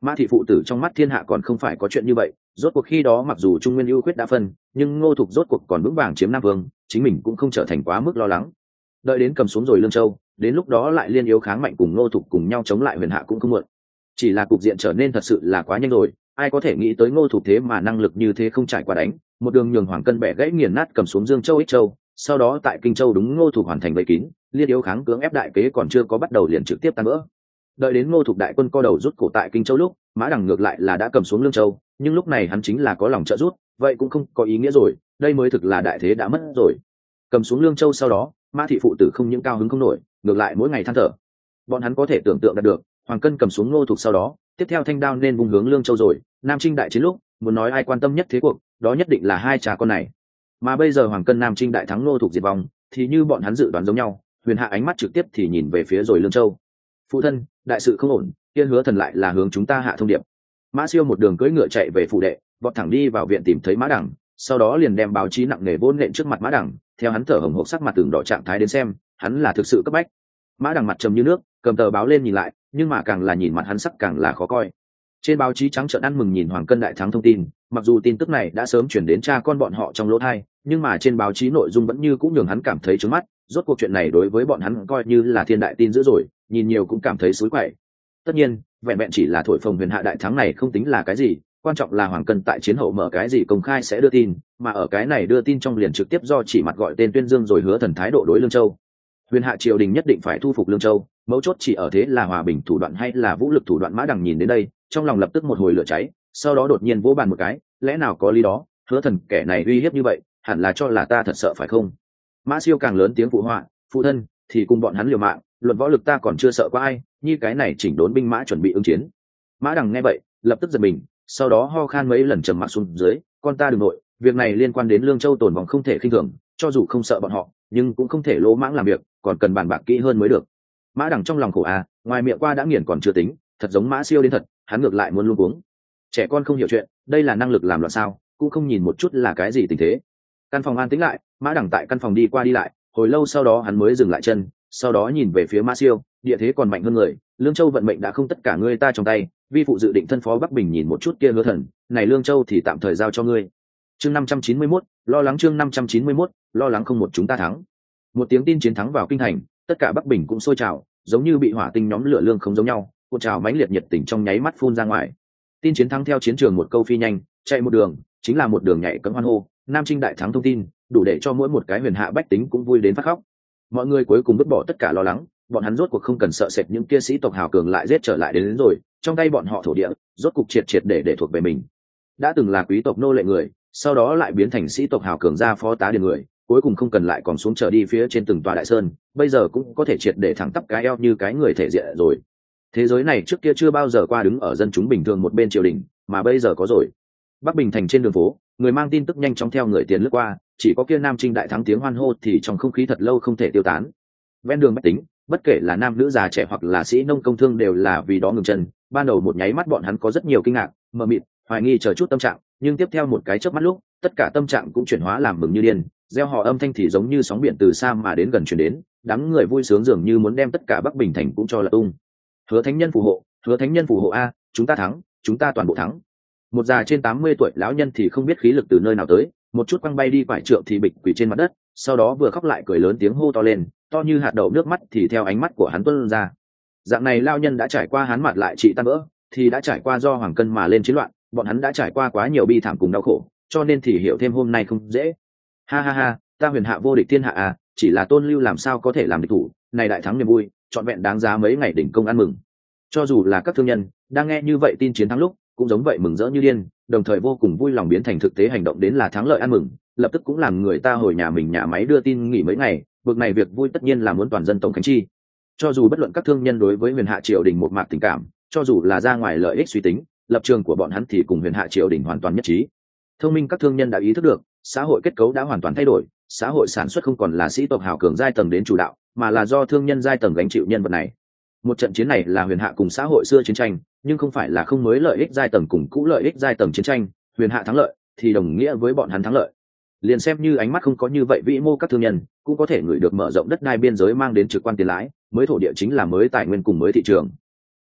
Mã thị phụ tử trong mắt thiên hạ còn không phải có chuyện như vậy, rốt cuộc khi đó mặc dù trung nguyên ưu khuyết đã phân, nhưng Ngô Thục rốt cuộc còn vững vàng chiếm Nam Vương, chính mình cũng không trở thành quá mức lo lắng. Đợi đến cầm xuống rồi Lương Châu, đến lúc đó lại liên yếu kháng mạnh cùng Ngô Thục cùng nhau chống lại Huyền Hạ cũng không muộn. Chỉ là cục diện trở nên thật sự là quá nhanh rồi, ai có thể nghĩ tới Ngô Thục thế mà năng lực như thế không trải qua đánh, một đường nhường Hoàng Cân bẻ gãy nghiền nát cầm xuống Dương Châu Ích Châu, sau đó tại Kinh Châu đúng Ngô Thục hoàn thành vây kín, liên yếu kháng cưỡng ép đại kế còn chưa có bắt đầu liền trực tiếp tan vỡ. Đợi đến Ngô Thục đại quân co đầu rút cổ tại Kinh Châu lúc, Mã Đằng ngược lại là đã cầm xuống Lương Châu, nhưng lúc này hắn chính là có lòng trợ rút, vậy cũng không có ý nghĩa rồi, đây mới thực là đại thế đã mất rồi. Cầm xuống Lương Châu sau đó, Mã thị phụ tử không những cao hứng không nổi, ngược lại mỗi ngày than thở. Bọn hắn có thể tưởng tượng được, Hoàng Cân cầm xuống Ngô Thục sau đó, tiếp theo thanh đao nên vùng hướng Lương Châu rồi, Nam Trinh đại chiến lúc, muốn nói ai quan tâm nhất thế cuộc, đó nhất định là hai cha con này. Mà bây giờ Hoàng Cân Nam Trinh đại thắng Ngô Thục diệt vong, thì như bọn hắn dự đoán giống nhau, Huyền Hạ ánh mắt trực tiếp thì nhìn về phía rồi Lương Châu. Phụ thân, đại sự không ổn, kia Hứa Thần lại là hướng chúng ta hạ thông điệp. Mã Siêu một đường cưỡi ngựa chạy về phủ đệ, vọt thẳng đi vào viện tìm thấy Mã Đằng, sau đó liền đem báo chí nặng nề vốn nện trước mặt Mã Đằng, theo hắn thở hổn hển sắc mặt từng đỏ trạng thái đến xem, hắn là thực sự cấp bách. Mã Đằng mặt trầm như nước, cầm tờ báo lên nhìn lại, nhưng mà càng là nhìn mặt hắn sắc càng là khó coi. Trên báo chí trắng trợn ăn mừng nhìn Hoàng Cân đại thắng thông tin, mặc dù tin tức này đã sớm chuyển đến cha con bọn họ trong lỗ tai, nhưng mà trên báo chí nội dung vẫn như cũng nhường hắn cảm thấy chướng mắt, rốt cuộc chuyện này đối với bọn hắn coi như là thiên đại tin dữ rồi, nhìn nhiều cũng cảm thấy xối quậy. Tất nhiên, vẹn vẹn chỉ là thổi phồng Huyền Hạ đại thắng này không tính là cái gì, quan trọng là Hoàng Cân tại chiến hậu mở cái gì công khai sẽ đưa tin, mà ở cái này đưa tin trong liền trực tiếp do chỉ mặt gọi tên tuyên dương rồi Hứa Thần thái độ đối Lương Châu. Huyền Hạ triều đình nhất định phải thu phục Lương Châu, mấu chốt chỉ ở thế là hòa bình thủ đoạn hay là vũ lực thủ đoạn. Mã Đằng nhìn đến đây, trong lòng lập tức một hồi lửa cháy, sau đó đột nhiên vỗ bàn một cái, lẽ nào có lý đó, Hứa Thần kẻ này uy hiếp như vậy, hẳn là cho là ta thật sợ phải không? Mã Siêu càng lớn tiếng phụ họa, phụ thân, thì cùng bọn hắn liều mạng, luận võ lực ta còn chưa sợ qua ai, như cái này chỉnh đốn binh mã chuẩn bị ứng chiến. Mã Đằng nghe vậy, lập tức giật mình, sau đó ho khan mấy lần trầm mặc xuống dưới, con ta đừng nội, việc này liên quan đến Lương Châu tồn vong không thể khinh thường, cho dù không sợ bọn họ, nhưng cũng không thể lỗ mãng làm việc, còn cần bàn bạc kỹ hơn mới được. Mã Đằng trong lòng khổ ngoài miệng qua đã nghiền còn chưa tính, thật giống Mã Siêu đến thật, hắn ngược lại muốn luống cuống. Trẻ con không hiểu chuyện, đây là năng lực làm loạn sao, cũng không nhìn một chút là cái gì tình thế. Căn phòng an tĩnh lại, Mã Đằng tại căn phòng đi qua đi lại, hồi lâu sau đó hắn mới dừng lại chân, sau đó nhìn về phía Mã Siêu, địa thế còn mạnh hơn người, Lương Châu vận mệnh đã không tất cả ngươi ta trong tay, vi phụ dự định thân phó Bắc Bình nhìn một chút kia Hứa Thần, này Lương Châu thì tạm thời giao cho ngươi. Chương 591, lo lắng chương 591, lo lắng không một chúng ta thắng. Một tiếng tin chiến thắng vào kinh thành, tất cả Bắc Bình cũng sôi trào, giống như bị hỏa tinh nhóm lửa lương không giống nhau, cuộn trào mãnh liệt nhiệt tình trong nháy mắt phun ra ngoài. Tin chiến thắng theo chiến trường một câu phi nhanh, chạy một đường, chính là một đường nhảy cẫng hoan hô, Nam Trinh đại thắng thông tin, đủ để cho mỗi một cái Huyền Hạ bách tính cũng vui đến phát khóc. Mọi người cuối cùng vứt bỏ tất cả lo lắng, bọn hắn rốt cuộc không cần sợ sệt những kia sĩ tộc hào cường lại giết trở lại đến rồi, trong tay bọn họ thổ địa, rốt cục triệt để thuộc về mình. Đã từng là quý tộc nô lệ người, sau đó lại biến thành sĩ tộc hào cường gia phó tá điền người, cuối cùng không cần lại còn xuống trở đi phía trên từng tòa đại sơn, bây giờ cũng có thể triệt để thẳng tắp cái eo như cái người thể diện rồi. Thế giới này trước kia chưa bao giờ qua đứng ở dân chúng bình thường một bên triều đình, mà bây giờ có rồi. Bắc Bình thành trên đường phố, người mang tin tức nhanh chóng theo người tiền lướt qua, chỉ có kia Nam Trinh đại thắng tiếng hoan hô thì trong không khí thật lâu không thể tiêu tán. Ven đường bách tính, bất kể là nam nữ già trẻ hoặc là sĩ nông công thương đều là vì đó ngừng chân. Ban đầu một nháy mắt bọn hắn có rất nhiều kinh ngạc, mờ mịt, hoài nghi chờ chút tâm trạng, nhưng tiếp theo một cái chớp mắt lúc, tất cả tâm trạng cũng chuyển hóa làm mừng như điên, reo hò âm thanh thì giống như sóng biển từ xa mà đến gần truyền đến, đám người vui sướng dường như muốn đem tất cả Bắc Bình thành cũng cho lật tung. Hứa Thánh Nhân phù hộ, Hứa Thánh Nhân phù hộ a, chúng ta thắng, chúng ta toàn bộ thắng. Một già trên 80 tuổi lão nhân thì không biết khí lực từ nơi nào tới, một chút quăng bay đi quải trượng thì bịch quỳ trên mặt đất, sau đó vừa khóc lại cười lớn tiếng hô to lên, to như hạt đậu nước mắt thì theo ánh mắt của hắn tuôn ra. Dạng này lão nhân đã trải qua hắn mặt lại trị tan vỡ, thì đã trải qua do Hoàng Cân mà lên chiến loạn, bọn hắn đã trải qua quá nhiều bi thảm cùng đau khổ, cho nên thì hiểu thêm hôm nay không dễ. Ha ha ha, ta Huyền Hạ vô địch thiên hạ à, chỉ là Tôn Lưu làm sao có thể làm địch thủ, này đại thắng niềm vui, trọn vẹn đáng giá mấy ngày đỉnh công ăn mừng. Cho dù là các thương nhân đang nghe như vậy tin chiến thắng lúc, cũng giống vậy mừng rỡ như điên, đồng thời vô cùng vui lòng biến thành thực tế hành động đến là thắng lợi ăn mừng, lập tức cũng làm người ta hồi nhà mình nhà máy đưa tin nghỉ mấy ngày, bực này việc vui tất nhiên là muốn toàn dân tổng khánh chi. Cho dù bất luận các thương nhân đối với Huyền Hạ triều đình một mạc tình cảm, cho dù là ra ngoài lợi ích suy tính, lập trường của bọn hắn thì cùng Huyền Hạ triều đình hoàn toàn nhất trí. Thông minh các thương nhân đã ý thức được, xã hội kết cấu đã hoàn toàn thay đổi, xã hội sản xuất không còn là sĩ tộc hào cường giai tầng đến chủ đạo, mà là do thương nhân giai tầng gánh chịu nhân vật này. Một trận chiến này là Huyền Hạ cùng xã hội xưa chiến tranh, nhưng không phải là không mới lợi ích giai tầng cùng cũ lợi ích giai tầng chiến tranh. Huyền Hạ thắng lợi thì đồng nghĩa với bọn hắn thắng lợi. Liền xem như ánh mắt không có như vậy vĩ mô các thương nhân cũng có thể ngửi được mở rộng đất đai biên giới mang đến trực quan tiền lãi, mới thổ địa chính là mới tài nguyên cùng mới thị trường.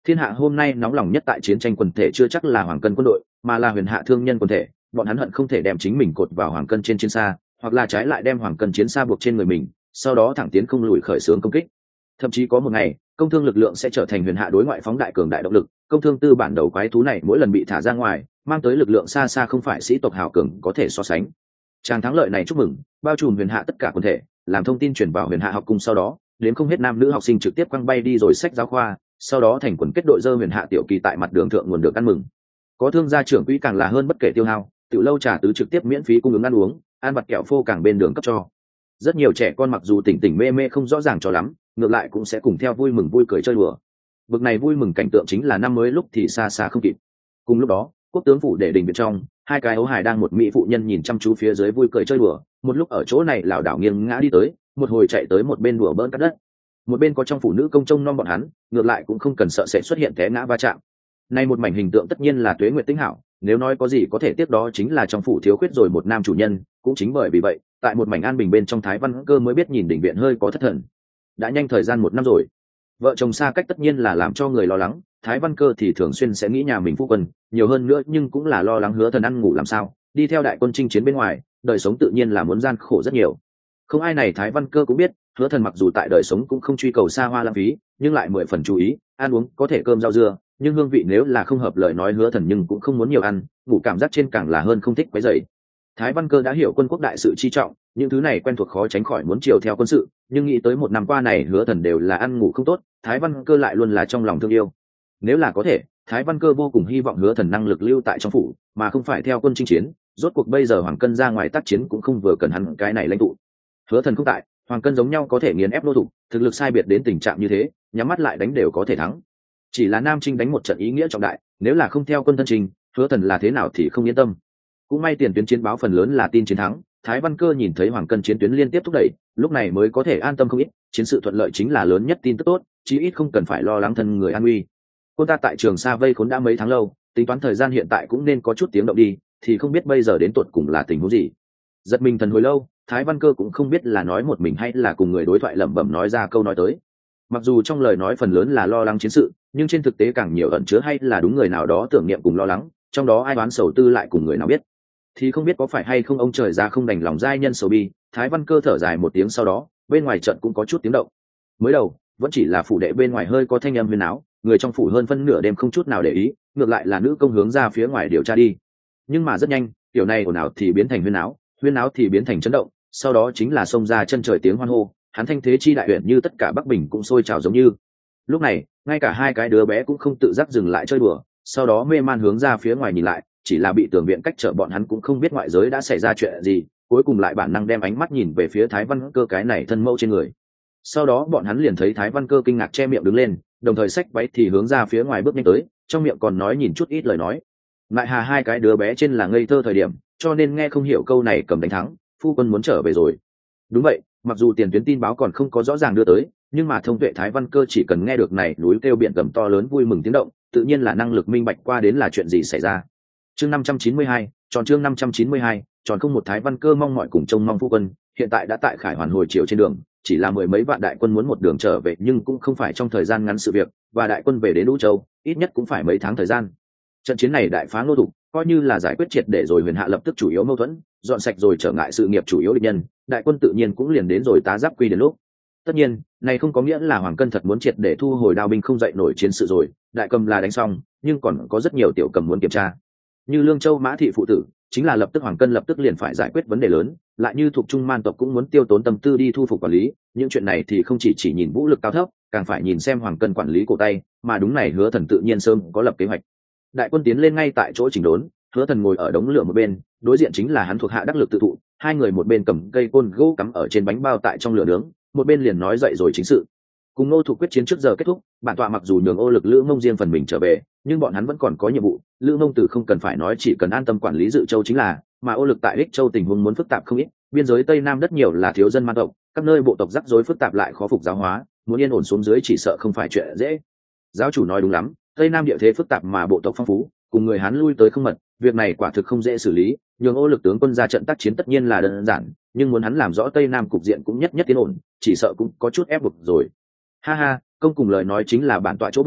Thiên hạ hôm nay nóng lòng nhất tại chiến tranh quần thể chưa chắc là Hoàng Cân quân đội, mà là Huyền Hạ thương nhân quần thể. Bọn hắn hận không thể đem chính mình cột vào Hoàng Cân trên chiến xa, hoặc là trái lại đem Hoàng Cân chiến xa buộc trên người mình, sau đó thẳng tiến không lùi khởi xướng công kích. Thậm chí có một ngày, công thương lực lượng sẽ trở thành Huyền Hạ đối ngoại phóng đại cường đại động lực. Công thương tư bản đầu quái thú này mỗi lần bị thả ra ngoài, mang tới lực lượng xa xa không phải sĩ tộc hào cường có thể so sánh. Tràng thắng lợi này chúc mừng, bao trùm Huyền Hạ tất cả quần thể, làm thông tin truyền vào Huyền Hạ học cung sau đó, đến không hết nam nữ học sinh trực tiếp quăng bay đi rồi sách giáo khoa, sau đó thành quần kết đội dơ Huyền Hạ tiểu kỳ tại mặt đường thượng nguồn được ăn mừng. Có thương gia trưởng quỹ càng là hơn bất kể tiêu hao, tiểu lâu trà tứ trực tiếp miễn phí cung ứng ăn uống, ăn vặt kẹo phô càng bên đường cấp cho. Rất nhiều trẻ con mặc dù tỉnh tỉnh mê mê không rõ ràng cho lắm, ngược lại cũng sẽ cùng theo vui mừng vui cười chơi đùa. Bực này vui mừng cảnh tượng chính là năm mới lúc thì xa xa không kịp. Cùng lúc đó, quốc tướng phủ để đình bên trong, hai cái ấu hài đang một mỹ phụ nhân nhìn chăm chú phía dưới vui cười chơi đùa, một lúc ở chỗ này lảo đảo nghiêng ngã đi tới, một hồi chạy tới một bên đùa bỡn cắt đất. Một bên có trong phụ nữ công trông nom bọn hắn, ngược lại cũng không cần sợ sẽ xuất hiện té ngã va chạm. Nay một mảnh hình tượng tất nhiên là Tuế Nguyệt Tinh hảo, nếu nói có gì có thể tiếp đó chính là trong phủ thiếu khuyết rồi một nam chủ nhân, cũng chính bởi vì vậy, tại một mảnh an bình bên trong Thái Văn Cơ mới biết nhìn đỉnh viện hơi có thất thần. Đã nhanh thời gian 1 năm rồi, vợ chồng xa cách tất nhiên là làm cho người lo lắng, Thái Văn Cơ thì thường xuyên sẽ nghĩ nhà mình phu quân, nhiều hơn nữa nhưng cũng là lo lắng Hứa Thần ăn ngủ làm sao, đi theo đại quân chinh chiến bên ngoài, đời sống tự nhiên là muốn gian khổ rất nhiều. Không ai này Thái Văn Cơ cũng biết, Hứa Thần mặc dù tại đời sống cũng không truy cầu xa hoa lãng phí, nhưng lại 10 phần chú ý, ăn uống có thể cơm rau dưa, nhưng hương vị nếu là không hợp lời nói Hứa Thần nhưng cũng không muốn nhiều ăn, ngủ cảm giác trên càng là hơn không thích quấy rầy. Thái Văn Cơ đã hiểu quân quốc đại sự chi trọng, những thứ này quen thuộc khó tránh khỏi muốn chiều theo quân sự, nhưng nghĩ tới 1 năm qua này Hứa Thần đều là ăn ngủ không tốt, Thái Văn Cơ lại luôn là trong lòng thương yêu. Nếu là có thể, Thái Văn Cơ vô cùng hy vọng Hứa Thần năng lực lưu tại trong phủ, mà không phải theo quân chinh chiến, rốt cuộc bây giờ Hoàng Cân ra ngoài tác chiến cũng không vừa cần hắn cái này lãnh tụ. Hứa Thần không tại, Hoàng Cân giống nhau có thể nghiền ép nô thủ, thực lực sai biệt đến tình trạng như thế, nhắm mắt lại đánh đều có thể thắng. Chỉ là Nam Trinh đánh một trận ý nghĩa trọng đại, nếu là không theo quân thân trình, Hứa Thần là thế nào thì không yên tâm. Cũng may tiền tuyến chiến báo phần lớn là tin chiến thắng, Thái Văn Cơ nhìn thấy Hoàng Cân chiến tuyến liên tiếp thúc đẩy, lúc này mới có thể an tâm không ít, chiến sự thuận lợi chính là lớn nhất tin tức tốt, chí ít không cần phải lo lắng thân người an nguy. Quân ta tại Trường Sa vây khốn đã mấy tháng lâu, tính toán thời gian hiện tại cũng nên có chút tiếng động đi, thì không biết bây giờ đến tột cùng là tình huống gì. Giật mình thần hồi lâu, Thái Văn Cơ cũng không biết là nói một mình hay là cùng người đối thoại lẩm bẩm nói ra câu nói tới. Mặc dù trong lời nói phần lớn là lo lắng chiến sự, nhưng trên thực tế càng nhiều ẩn chứa hay là đúng người nào đó tưởng niệm cùng lo lắng, trong đó ai đoán sầu tư lại cùng người nào biết. Thì không biết có phải hay không ông trời ra không đành lòng giai nhân sầu bi. Thái Văn Cơ thở dài một tiếng sau đó, bên ngoài trận cũng có chút tiếng động. Mới đầu vẫn chỉ là phủ đệ bên ngoài hơi có thanh âm huyên náo, người trong phủ hơn phân nửa đêm không chút nào để ý, ngược lại là nữ công hướng ra phía ngoài điều tra đi. Nhưng mà rất nhanh, kiểu này ồn ào thì biến thành huyên náo thì biến thành chấn động, sau đó chính là xông ra chân trời tiếng hoan hô, hắn thanh thế chi đại huyện như tất cả Bắc Bình cũng sôi trào giống như. Lúc này, ngay cả hai cái đứa bé cũng không tự giác dừng lại chơi đùa, sau đó mê man hướng ra phía ngoài nhìn lại, chỉ là bị tường viện cách trở bọn hắn cũng không biết ngoại giới đã xảy ra chuyện gì, cuối cùng lại bản năng đem ánh mắt nhìn về phía Thái Văn Cơ cái này thân mẫu trên người. Sau đó bọn hắn liền thấy Thái Văn Cơ kinh ngạc che miệng đứng lên, đồng thời xách váy thì hướng ra phía ngoài bước nhanh tới, trong miệng còn nói nhìn chút ít lời nói. Lại hà hai cái đứa bé trên là ngây thơ thời điểm, cho nên nghe không hiểu câu này cầm đánh thắng, phu quân muốn trở về rồi. Đúng vậy, mặc dù tiền tuyến tin báo còn không có rõ ràng đưa tới, nhưng mà thông tuệ Thái Văn Cơ chỉ cần nghe được này núi kêu biển gầm to lớn vui mừng tiếng động, tự nhiên là năng lực minh bạch qua đến là chuyện gì xảy ra. Chương 592, tròn chương 592, tròn không một Thái Văn Cơ mong mọi cùng trông mong phu quân, hiện tại đã tại Khải Hoàn hồi chiều trên đường, chỉ là 10 mấy vạn đại quân muốn một đường trở về nhưng cũng không phải trong thời gian ngắn sự việc, và đại quân về đến Lũ Châu, ít nhất cũng phải mấy tháng thời gian. Trận chiến này đại phá Ngô Thục, coi như là giải quyết triệt để rồi Huyền Hạ lập tức chủ yếu mâu thuẫn, dọn sạch rồi trở ngại sự nghiệp chủ yếu địch nhân, đại quân tự nhiên cũng liền đến rồi tá giáp quy đến lúc. Tất nhiên, này không có nghĩa là Hoàng Cân thật muốn triệt để thu hồi đao binh không dậy nổi chiến sự rồi, đại cầm là đánh xong, nhưng còn có rất nhiều tiểu cầm muốn kiểm tra. Như Lương Châu Mã thị phụ tử, chính là lập tức Hoàng Cân lập tức liền phải giải quyết vấn đề lớn, lại như thuộc Trung Man tộc cũng muốn tiêu tốn tâm tư đi thu phục quản lý, những chuyện này thì không chỉ nhìn vũ lực cao thấp, càng phải nhìn xem Hoàng Cân quản lý cổ tay, mà đúng này Hứa Thần tự nhiên sớm có lập kế hoạch. Đại quân tiến lên ngay tại chỗ chỉnh đốn, Hứa Thần ngồi ở đống lửa một bên, đối diện chính là hắn thuộc hạ đắc lực tự thụ, hai người một bên cầm cây côn gỗ cắm ở trên bánh bao tại trong lửa nướng, một bên liền nói dậy rồi chính sự. Cùng Ngô Thục quyết chiến trước giờ kết thúc, bản tọa mặc dù nhường ô lực Lữ Mông riêng phần mình trở về, nhưng bọn hắn vẫn còn có nhiệm vụ. Lữ Mông từ không cần phải nói, chỉ cần an tâm quản lý Dự Châu chính là, mà ô lực tại Ích Châu tình huống muốn phức tạp không ít, biên giới Tây Nam đất nhiều là thiếu dân man tộc, các nơi bộ tộc rắc rối phức tạp lại khó phục giáo hóa, muốn yên ổn xuống dưới chỉ sợ không phải chuyện dễ. Giáo chủ nói đúng lắm, Tây Nam địa thế phức tạp mà bộ tộc phong phú, cùng người Hán lui tới không mật, việc này quả thực không dễ xử lý, nhường ô lực tướng quân ra trận tác chiến tất nhiên là đơn giản, nhưng muốn hắn làm rõ Tây Nam cục diện cũng nhất tiến ổn, chỉ sợ cũng có chút ép buộc rồi. Ha ha, công cùng lời nói chính là bản tọa chỗ bờn,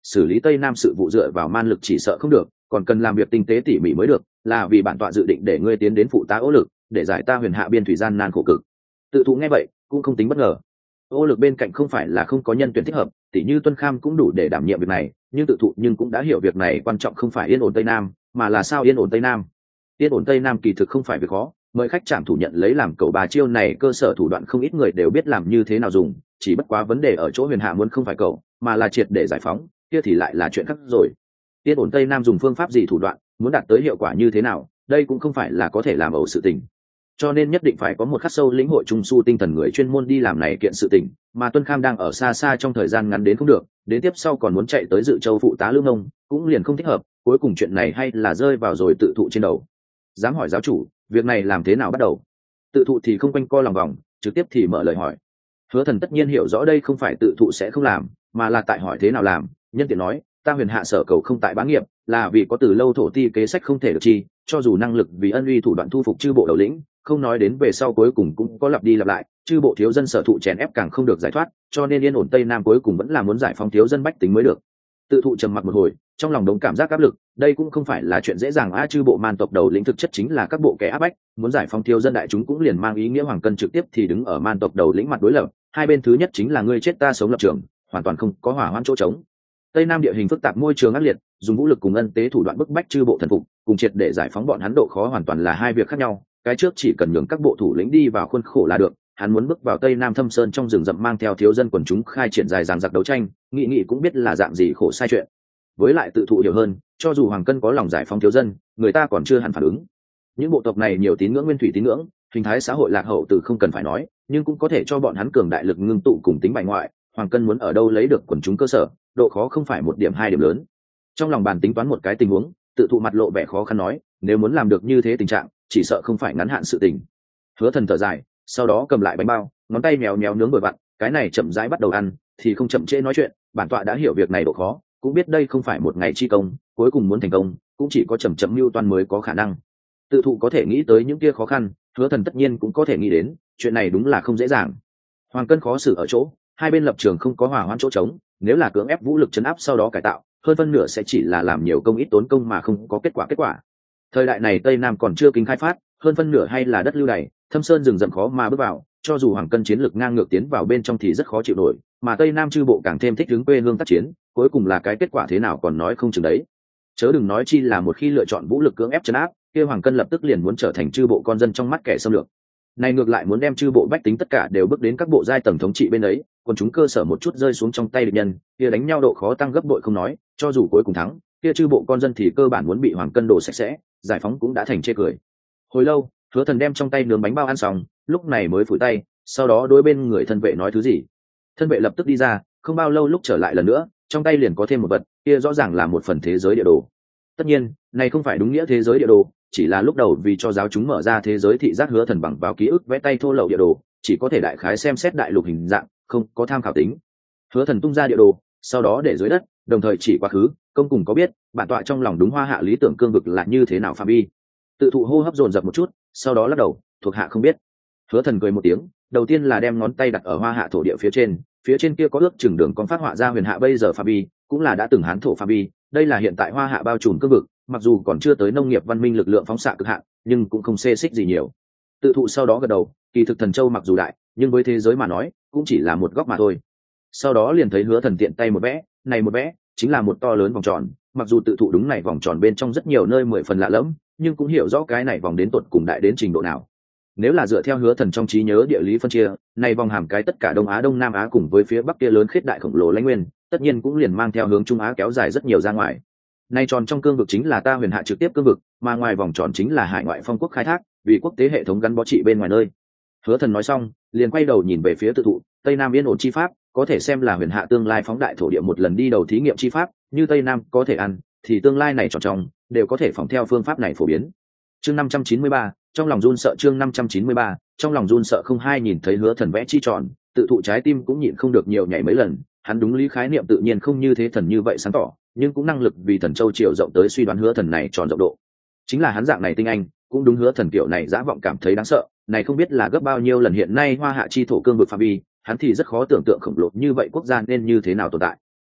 xử lý tây nam sự vụ dựa vào man lực chỉ sợ không được, còn cần làm việc tinh tế tỉ mỉ mới được, là vì bản tọa dự định để ngươi tiến đến phụ tá Ô Lực, để giải ta huyền hạ biên thủy gian nan khổ cực. Tự thụ nghe vậy cũng không tính bất ngờ. Ô Lực bên cạnh không phải là không có nhân tuyển thích hợp, tỉ như Tuân Kham cũng đủ để đảm nhiệm việc này, nhưng tự thụ nhưng cũng đã hiểu việc này quan trọng không phải yên ổn tây nam, mà là sao yên ổn tây nam. Yên ổn tây nam kỳ thực không phải việc khó, mời khách trạm thủ nhận lấy làm cậu bà chiêu này cơ sở thủ đoạn không ít người đều biết làm như thế nào dùng, chỉ bất quá vấn đề ở chỗ huyền hạ muốn không phải cậu, mà là triệt để giải phóng, kia thì lại là chuyện khác rồi. Yên ổn tây nam dùng phương pháp gì thủ đoạn, muốn đạt tới hiệu quả như thế nào, đây cũng không phải là có thể làm ẩu sự tình, cho nên nhất định phải có một khắc sâu lĩnh hội trung su tinh thần người chuyên môn đi làm này kiện sự tình, mà Tuân Kham đang ở xa xa trong thời gian ngắn đến không được, đến tiếp sau còn muốn chạy tới Dự Châu phụ tá Lương Ngông, cũng liền không thích hợp, cuối cùng chuyện này hay là rơi vào rồi tự thụ trên đầu. Dám hỏi giáo chủ, việc này làm thế nào bắt đầu? Tự thụ thì không quanh co lòng vòng, trực tiếp thì mở lời hỏi. Hứa Thần tất nhiên hiểu rõ đây không phải tự thụ sẽ không làm, mà là tại hỏi thế nào làm, nhân tiện nói, ta huyền hạ sở cầu không tại bá nghiệp, là vì có từ lâu thổ ti kế sách không thể được chi, cho dù năng lực vì ân uy thủ đoạn thu phục chư bộ đầu lĩnh, không nói đến về sau cuối cùng cũng có lặp đi lặp lại, chư bộ thiếu dân sở thụ chèn ép càng không được giải thoát, cho nên yên ổn tây nam cuối cùng vẫn là muốn giải phóng thiếu dân bách tính mới được. Tự thụ trầm mặc một hồi, trong lòng đống cảm giác áp lực, đây cũng không phải là chuyện dễ dàng. Chư bộ man tộc đầu lĩnh thực chất chính là các bộ kẻ áp bách, muốn giải phóng thiếu dân đại chúng cũng liền mang ý nghĩa Hoàng Cân trực tiếp thì đứng ở man tộc đầu lĩnh mặt đối lập, hai bên thứ nhất chính là ngươi chết ta sống lập trường, hoàn toàn không có hỏa hoãn chỗ trống. Tây Nam địa hình phức tạp, môi trường ác liệt, dùng vũ lực cùng ân tế thủ đoạn bức bách chư bộ thần phục, cùng triệt để giải phóng bọn hắn độ khó hoàn toàn là hai việc khác nhau. Cái trước chỉ cần nhường các bộ thủ lĩnh đi vào khuôn khổ là được, hắn muốn bước vào Tây Nam thâm sơn trong rừng rậm mang theo thiếu dân quần chúng khai triển dài dằng dặc đấu tranh, nghị cũng biết là dạng gì khổ sai chuyện. Với lại tự thụ hiểu hơn, cho dù Hoàng Cân có lòng giải phóng thiếu dân, người ta còn chưa hẳn phản ứng. Những bộ tộc này nhiều tín ngưỡng nguyên thủy tín ngưỡng, hình thái xã hội lạc hậu từ không cần phải nói, nhưng cũng có thể cho bọn hắn cường đại lực ngưng tụ cùng tính bài ngoại. Hoàng Cân muốn ở đâu lấy được quần chúng cơ sở, độ khó không phải một điểm hai điểm lớn. Trong lòng bàn tính toán một cái tình huống, tự thụ mặt lộ vẻ khó khăn nói, nếu muốn làm được như thế tình trạng, chỉ sợ không phải ngắn hạn sự tình. Hứa Thần thở dài, sau đó cầm lại bánh bao, ngón tay méo méo nướng bồi vặn, cái này chậm rãi bắt đầu ăn, thì không chậm trễ nói chuyện. Bản tọa đã hiểu việc này độ khó, cũng biết đây không phải một ngày chi công, cuối cùng muốn thành công, cũng chỉ có chậm chậm mưu toan mới có khả năng. Tự thụ có thể nghĩ tới những kia khó khăn, Hứa Thần tất nhiên cũng có thể nghĩ đến, chuyện này đúng là không dễ dàng. Hoàng Cân khó xử ở chỗ, hai bên lập trường không có hòa hoãn chỗ trống, nếu là cưỡng ép vũ lực chấn áp sau đó cải tạo, hơn phân nửa sẽ chỉ là làm nhiều công ít tốn công mà không có kết quả. Thời đại này Tây Nam còn chưa kinh khai phát, hơn phân nửa hay là đất lưu đày, thâm sơn rừng rậm khó mà bước vào, cho dù Hoàng Cân chiến lực ngang ngược tiến vào bên trong thì rất khó chịu nổi, mà Tây Nam chư bộ càng thêm thích hướng quê hương tác chiến, cuối cùng là cái kết quả thế nào còn nói không chừng đấy. Chớ đừng nói chi là một khi lựa chọn vũ lực cưỡng ép trấn áp, kia Hoàng Cân lập tức liền muốn trở thành chư bộ con dân trong mắt kẻ xâm lược. Này ngược lại muốn đem chư bộ bách tính tất cả đều bước đến các bộ giai tầng thống trị bên ấy, còn chúng cơ sở một chút rơi xuống trong tay địch nhân, kia đánh nhau độ khó tăng gấp bội không nói, cho dù cuối cùng thắng, kia chư bộ con dân thì cơ bản muốn bị Hoàng Cân đổ sạch sẽ, giải phóng cũng đã thành chê cười. Hồi lâu, Hứa Thần đem trong tay nướng bánh bao ăn xong, lúc này mới phủi tay, sau đó đối bên người thân vệ nói thứ gì. Thân vệ lập tức đi ra, không bao lâu lúc trở lại lần nữa, trong tay liền có thêm một vật, kia rõ ràng là một phần thế giới địa đồ. Tất nhiên, này không phải đúng nghĩa thế giới địa đồ, chỉ là lúc đầu vì cho giáo chúng mở ra thế giới thị giác, Hứa Thần bằng vào ký ức vẽ tay thô lậu địa đồ, chỉ có thể đại khái xem xét đại lục hình dạng, không có tham khảo tính. Hứa Thần tung ra địa đồ, sau đó để dưới đất, đồng thời chỉ quá khứ, công cùng có biết, bản tọa trong lòng đúng Hoa Hạ lý tưởng cương vực là như thế nào phạm vi. Tự thụ hô hấp dồn dập một chút, sau đó lắc đầu, thuộc hạ không biết. Hứa Thần cười một tiếng, đầu tiên là đem ngón tay đặt ở Hoa Hạ thổ địa phía trên kia có ước chừng đường con phát họa ra huyền hạ bây giờ phạm vi, cũng là đã từng Hán thổ phạm vi, đây là hiện tại Hoa Hạ bao trùm cương vực, mặc dù còn chưa tới nông nghiệp văn minh lực lượng phóng xạ cực hạn, nhưng cũng không xê xích gì nhiều. Tự thụ sau đó gật đầu, kỳ thực Thần Châu mặc dù đại, nhưng với thế giới mà nói, cũng chỉ là một góc mà thôi. Sau đó liền thấy Hứa Thần tiện tay một vẽ, này một vẽ chính là một to lớn vòng tròn, mặc dù tự thụ đúng này vòng tròn bên trong rất nhiều nơi mười phần lạ lẫm, nhưng cũng hiểu rõ cái này vòng đến tột cùng đại đến trình độ nào. Nếu là dựa theo Hứa Thần trong trí nhớ địa lý phân chia, này vòng hàm cái tất cả Đông Á, Đông Nam Á cùng với phía bắc kia lớn khiết đại khổng lồ lãnh nguyên, tất nhiên cũng liền mang theo hướng Trung Á kéo dài rất nhiều ra ngoài. Nay tròn trong cương vực chính là ta huyền hạ trực tiếp cương vực, mà ngoài vòng tròn chính là hải ngoại phong quốc khai thác, vì quốc tế hệ thống gắn bó trị bên ngoài nơi. Hứa Thần nói xong, liền quay đầu nhìn về phía tự thụ, Tây Nam yên ổn chi pháp, có thể xem là huyền hạ tương lai phóng đại thổ địa một lần đi đầu thí nghiệm chi pháp, như Tây Nam có thể ăn, thì tương lai này tròn trong đều có thể phỏng theo phương pháp này phổ biến. Chương 593, trong lòng run sợ. Chương 593, trong lòng run sợ. Không hai nhìn thấy Hứa Thần vẽ chi tròn, tự thụ trái tim cũng nhịn không được nhiều nhảy mấy lần. Hắn đúng lý khái niệm tự nhiên không như thế thần như vậy sáng tỏ, nhưng cũng năng lực vì Thần Châu chiều rộng tới suy đoán Hứa Thần này tròn rộng độ. Chính là hắn dạng này tinh anh, cũng đúng Hứa Thần kiểu này dã vọng cảm thấy đáng sợ. Này không biết là gấp bao nhiêu lần hiện nay Hoa Hạ chi thổ cương vực phạm vi, hắn thì rất khó tưởng tượng khổng lồ như vậy quốc gia nên như thế nào tồn tại.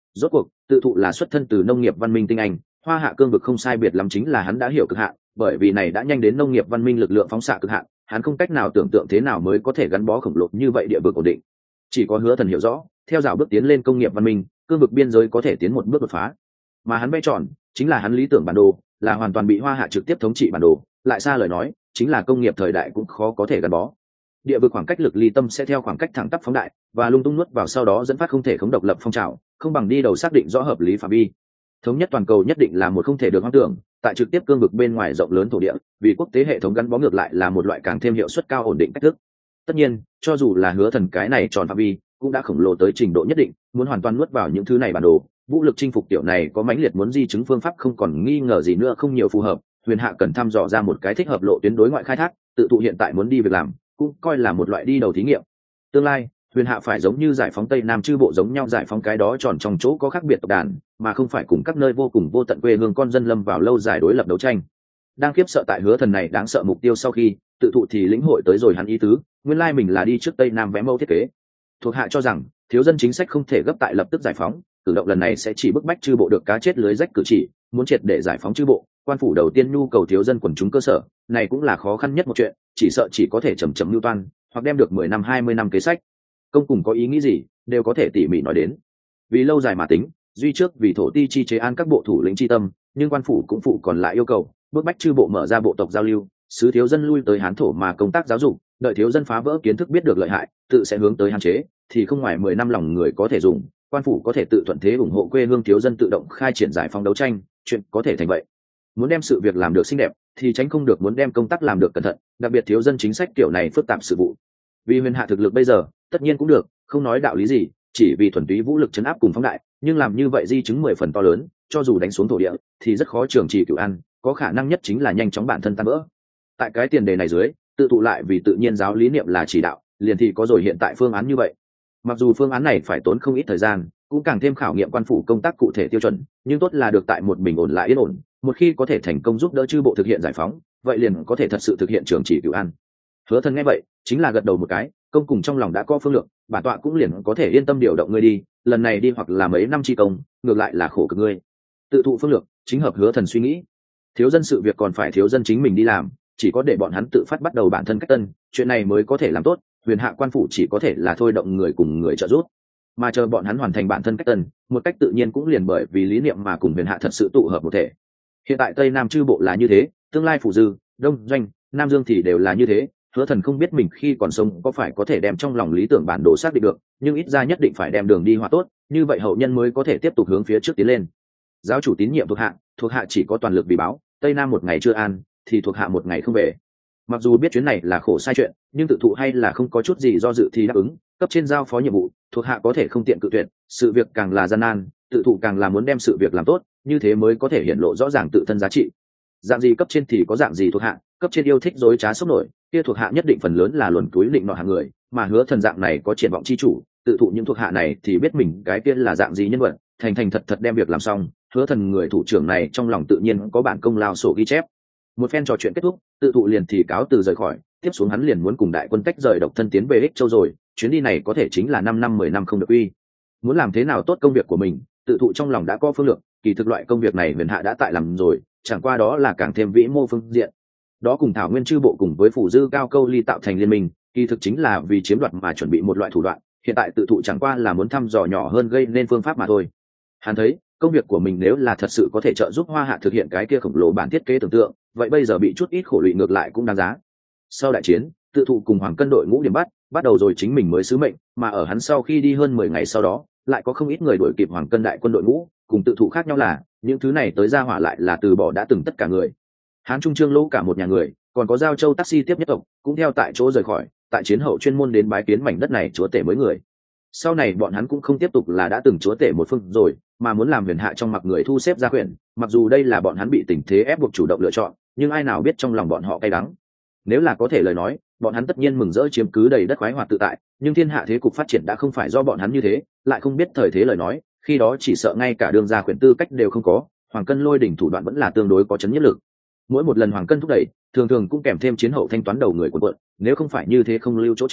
Rốt cuộc tự thụ là xuất thân từ nông nghiệp văn minh tinh anh, hoa hạ cương vực không sai biệt lắm chính là hắn đã hiểu cực hạn, bởi vì này đã nhanh đến nông nghiệp văn minh lực lượng phóng xạ cực hạn, hắn không cách nào tưởng tượng thế nào mới có thể gắn bó khổng lồ như vậy địa vực ổn định. Chỉ có Hứa Thần hiểu rõ, theo dạo bước tiến lên công nghiệp văn minh, cương vực biên giới có thể tiến một bước đột phá. Mà hắn vẽ tròn chính là hắn lý tưởng bản đồ, là hoàn toàn bị hoa hạ trực tiếp thống trị bản đồ, lại xa lời nói chính là công nghiệp thời đại cũng khó có thể gắn bó. Địa vực khoảng cách lực ly tâm sẽ theo khoảng cách thẳng tắp phóng đại và lung tung nuốt vào, sau đó dẫn phát không thể không độc lập phong trào, không bằng đi đầu xác định rõ hợp lý phạm vi. Thống nhất toàn cầu nhất định là một không thể được hoang tưởng, tại trực tiếp cương vực bên ngoài rộng lớn thổ địa, vì quốc tế hệ thống gắn bó ngược lại là một loại càng thêm hiệu suất cao ổn định cách thức. Tất nhiên, cho dù là Hứa Thần cái này tròn phạm vi cũng đã khổng lồ tới trình độ nhất định, muốn hoàn toàn nuốt vào những thứ này bản đồ, vũ lực chinh phục tiểu này có mãnh liệt muốn di chứng phương pháp không còn nghi ngờ gì nữa không nhiều phù hợp. Huyền Hạ cần thăm dò ra một cái thích hợp lộ tuyến đối ngoại khai thác, tự thụ hiện tại muốn đi việc làm cũng coi là một loại đi đầu thí nghiệm. Tương lai Huyền Hạ phải giống như giải phóng Tây Nam chư bộ giống nhau giải phóng cái đó tròn trong chỗ có khác biệt tộc đàn, mà không phải cùng các nơi vô cùng vô tận quê hương con dân lâm vào lâu dài đối lập đấu tranh. Đang khiếp sợ tại Hứa Thần này đáng sợ mục tiêu sau khi, tự thụ thì lĩnh hội tới rồi hắn ý tứ, nguyên lai mình là đi trước Tây Nam vẽ mẫu thiết kế. Thuộc hạ cho rằng thiếu dân chính sách không thể gấp tại lập tức giải phóng, cử động lần này sẽ chỉ bức bách chư bộ được cá chết lưới rách cử chỉ, muốn triệt để giải phóng chư bộ, quan phủ đầu tiên nhu cầu thiếu dân quần chúng cơ sở, này cũng là khó khăn nhất một chuyện, chỉ sợ chỉ có thể chậm chậm lưu toan, hoặc đem được 10 năm 20 năm kế sách. Công cùng có ý nghĩ gì, đều có thể tỉ mỉ nói đến. Vì lâu dài mà tính, duy trước vì thổ ti chi chế an các bộ thủ lĩnh chi tâm, nhưng quan phủ cũng phụ còn lại yêu cầu, bức bách chư bộ mở ra bộ tộc giao lưu, sứ thiếu dân lui tới Hán thổ mà công tác giáo dục, đợi thiếu dân phá vỡ kiến thức biết được lợi hại, tự sẽ hướng tới hạn chế, thì không ngoài 10 năm lòng người có thể dùng, quan phủ có thể tự thuận thế ủng hộ quê hương thiếu dân tự động khai triển giải phóng đấu tranh, chuyện có thể thành vậy. Muốn đem sự việc làm được xinh đẹp thì tránh không được muốn đem công tác làm được cẩn thận, đặc biệt thiếu dân chính sách kiểu này phức tạp sự vụ. Vì Huyền Hạ thực lực bây giờ tất nhiên cũng được, không nói đạo lý gì, chỉ vì thuần túy vũ lực chấn áp cùng phóng đại, nhưng làm như vậy di chứng 10 phần to lớn, cho dù đánh xuống thổ địa thì rất khó trường trì cửu ăn, có khả năng nhất chính là nhanh chóng bản thân tan vỡ. Tại cái tiền đề này dưới, tự tụ lại vì tự nhiên giáo lý niệm là chỉ đạo, liền thì có rồi hiện tại phương án như vậy. Mặc dù phương án này phải tốn không ít thời gian, cũng càng thêm khảo nghiệm quan phủ công tác cụ thể tiêu chuẩn, nhưng tốt là được tại một bình ổn lại yên ổn, một khi có thể thành công giúp đỡ chư bộ thực hiện giải phóng, vậy liền có thể thật sự thực hiện trường chỉ cửu ăn. Hứa Thần nghe vậy chính là gật đầu một cái, công cùng trong lòng đã có phương lượng, bản tọa cũng liền có thể yên tâm điều động ngươi đi, lần này đi hoặc là mấy năm chi công, ngược lại là khổ cực ngươi. Tự thụ phương lượng chính hợp Hứa Thần suy nghĩ. Thiếu dân sự việc còn phải thiếu dân chính mình đi làm, chỉ có để bọn hắn tự phát bắt đầu bản thân cách tân, chuyện này mới có thể làm tốt. Huyền Hạ quan phủ chỉ có thể là thôi động người cùng người trợ giúp, mà chờ bọn hắn hoàn thành bản thân cách tân, một cách tự nhiên cũng liền bởi vì lý niệm mà cùng Huyền Hạ thật sự tụ hợp một thể. Hiện tại Tây Nam chư bộ là như thế, tương lai phủ dư, Đông Doanh, Nam Dương thì đều là như thế. Hứa Thần không biết mình khi còn sống có phải có thể đem trong lòng lý tưởng bản đồ xác định được, nhưng ít ra nhất định phải đem đường đi hòa tốt, như vậy hậu nhân mới có thể tiếp tục hướng phía trước tiến lên. Giáo chủ tín nhiệm thuộc hạ chỉ có toàn lực vì báo, Tây Nam một ngày chưa an thì thuộc hạ một ngày không về. Mặc dù biết chuyến này là khổ sai chuyện, nhưng tự thụ hay là không có chút gì do dự thì đáp ứng. Cấp trên giao phó nhiệm vụ, thuộc hạ có thể không tiện cự tuyệt, sự việc càng là gian nan, tự thụ càng là muốn đem sự việc làm tốt, như thế mới có thể hiện lộ rõ ràng tự thân giá trị. Dạng gì cấp trên thì có dạng gì thuộc hạ, cấp trên yêu thích dối trá sốc nổi, kia thuộc hạ nhất định phần lớn là luồn túi định nọ hàng người, mà Hứa Thần dạng này có triển vọng chi chủ, tự thụ những thuộc hạ này thì biết mình cái kia là dạng gì nhân vật, thành thành thật thật đem việc làm xong. Hứa Thần người thủ trưởng này trong lòng tự nhiên có bản công lao sổ ghi chép. Một phen trò chuyện kết thúc, tự thụ liền thì cáo từ rời khỏi, tiếp xuống hắn liền muốn cùng đại quân tách rời độc thân tiến về Ích Châu rồi, chuyến đi này có thể chính là 5 năm 10 năm không được uy. Muốn làm thế nào tốt công việc của mình, tự thụ trong lòng đã có phương lược, kỳ thực loại công việc này Huyền Hạ đã tại làm rồi, chẳng qua đó là càng thêm vĩ mô phương diện. Đó cùng Thảo Nguyên chư bộ cùng với phủ dư cao câu ly tạo thành liên minh, kỳ thực chính là vì chiếm đoạt mà chuẩn bị một loại thủ đoạn, hiện tại tự thụ chẳng qua là muốn thăm dò nhỏ hơn gây nên phương pháp mà thôi. Hắn thấy công việc của mình nếu là thật sự có thể trợ giúp Hoa Hạ thực hiện cái kia khổng lồ bản thiết kế tưởng tượng, vậy bây giờ bị chút ít khổ lụy ngược lại cũng đáng giá. Sau đại chiến, tự thụ cùng Hoàng Cân đội ngũ điểm bắt đầu rồi chính mình mới sứ mệnh, mà ở hắn sau khi đi hơn 10 ngày sau đó, lại có không ít người đuổi kịp Hoàng Cân đại quân đội ngũ, cùng tự thụ khác nhau là, những thứ này tới ra hỏa lại là từ bỏ đã từng tất cả người. Hán Trung Trương Lỗ cả một nhà người, còn có Giao Châu Taxi tiếp nhất tộc, cũng theo tại chỗ rời khỏi, tại chiến hậu chuyên môn đến bái kiến mảnh đất này chúa tể mới người. Sau này bọn hắn cũng không tiếp tục là đã từng chúa tể một phương rồi, mà muốn làm Huyền Hạ trong mặc người thu xếp gia quyền, mặc dù đây là bọn hắn bị tình thế ép buộc chủ động lựa chọn, nhưng ai nào biết trong lòng bọn họ cay đắng. Nếu là có thể lời nói, bọn hắn tất nhiên mừng rỡ chiếm cứ đầy đất khoái hoạt tự tại, nhưng thiên hạ thế cục phát triển đã không phải do bọn hắn như thế, lại không biết thời thế lời nói, khi đó chỉ sợ ngay cả đương gia quyền tư cách đều không có. Hoàng Cân lôi đỉnh thủ đoạn vẫn là tương đối có chấn nhất lực. Mỗi một lần Hoàng Cân thúc đẩy, thường thường cũng kèm thêm chiến hậu thanh toán đầu người của quận, nếu không phải như thế không lưu chỗ trống,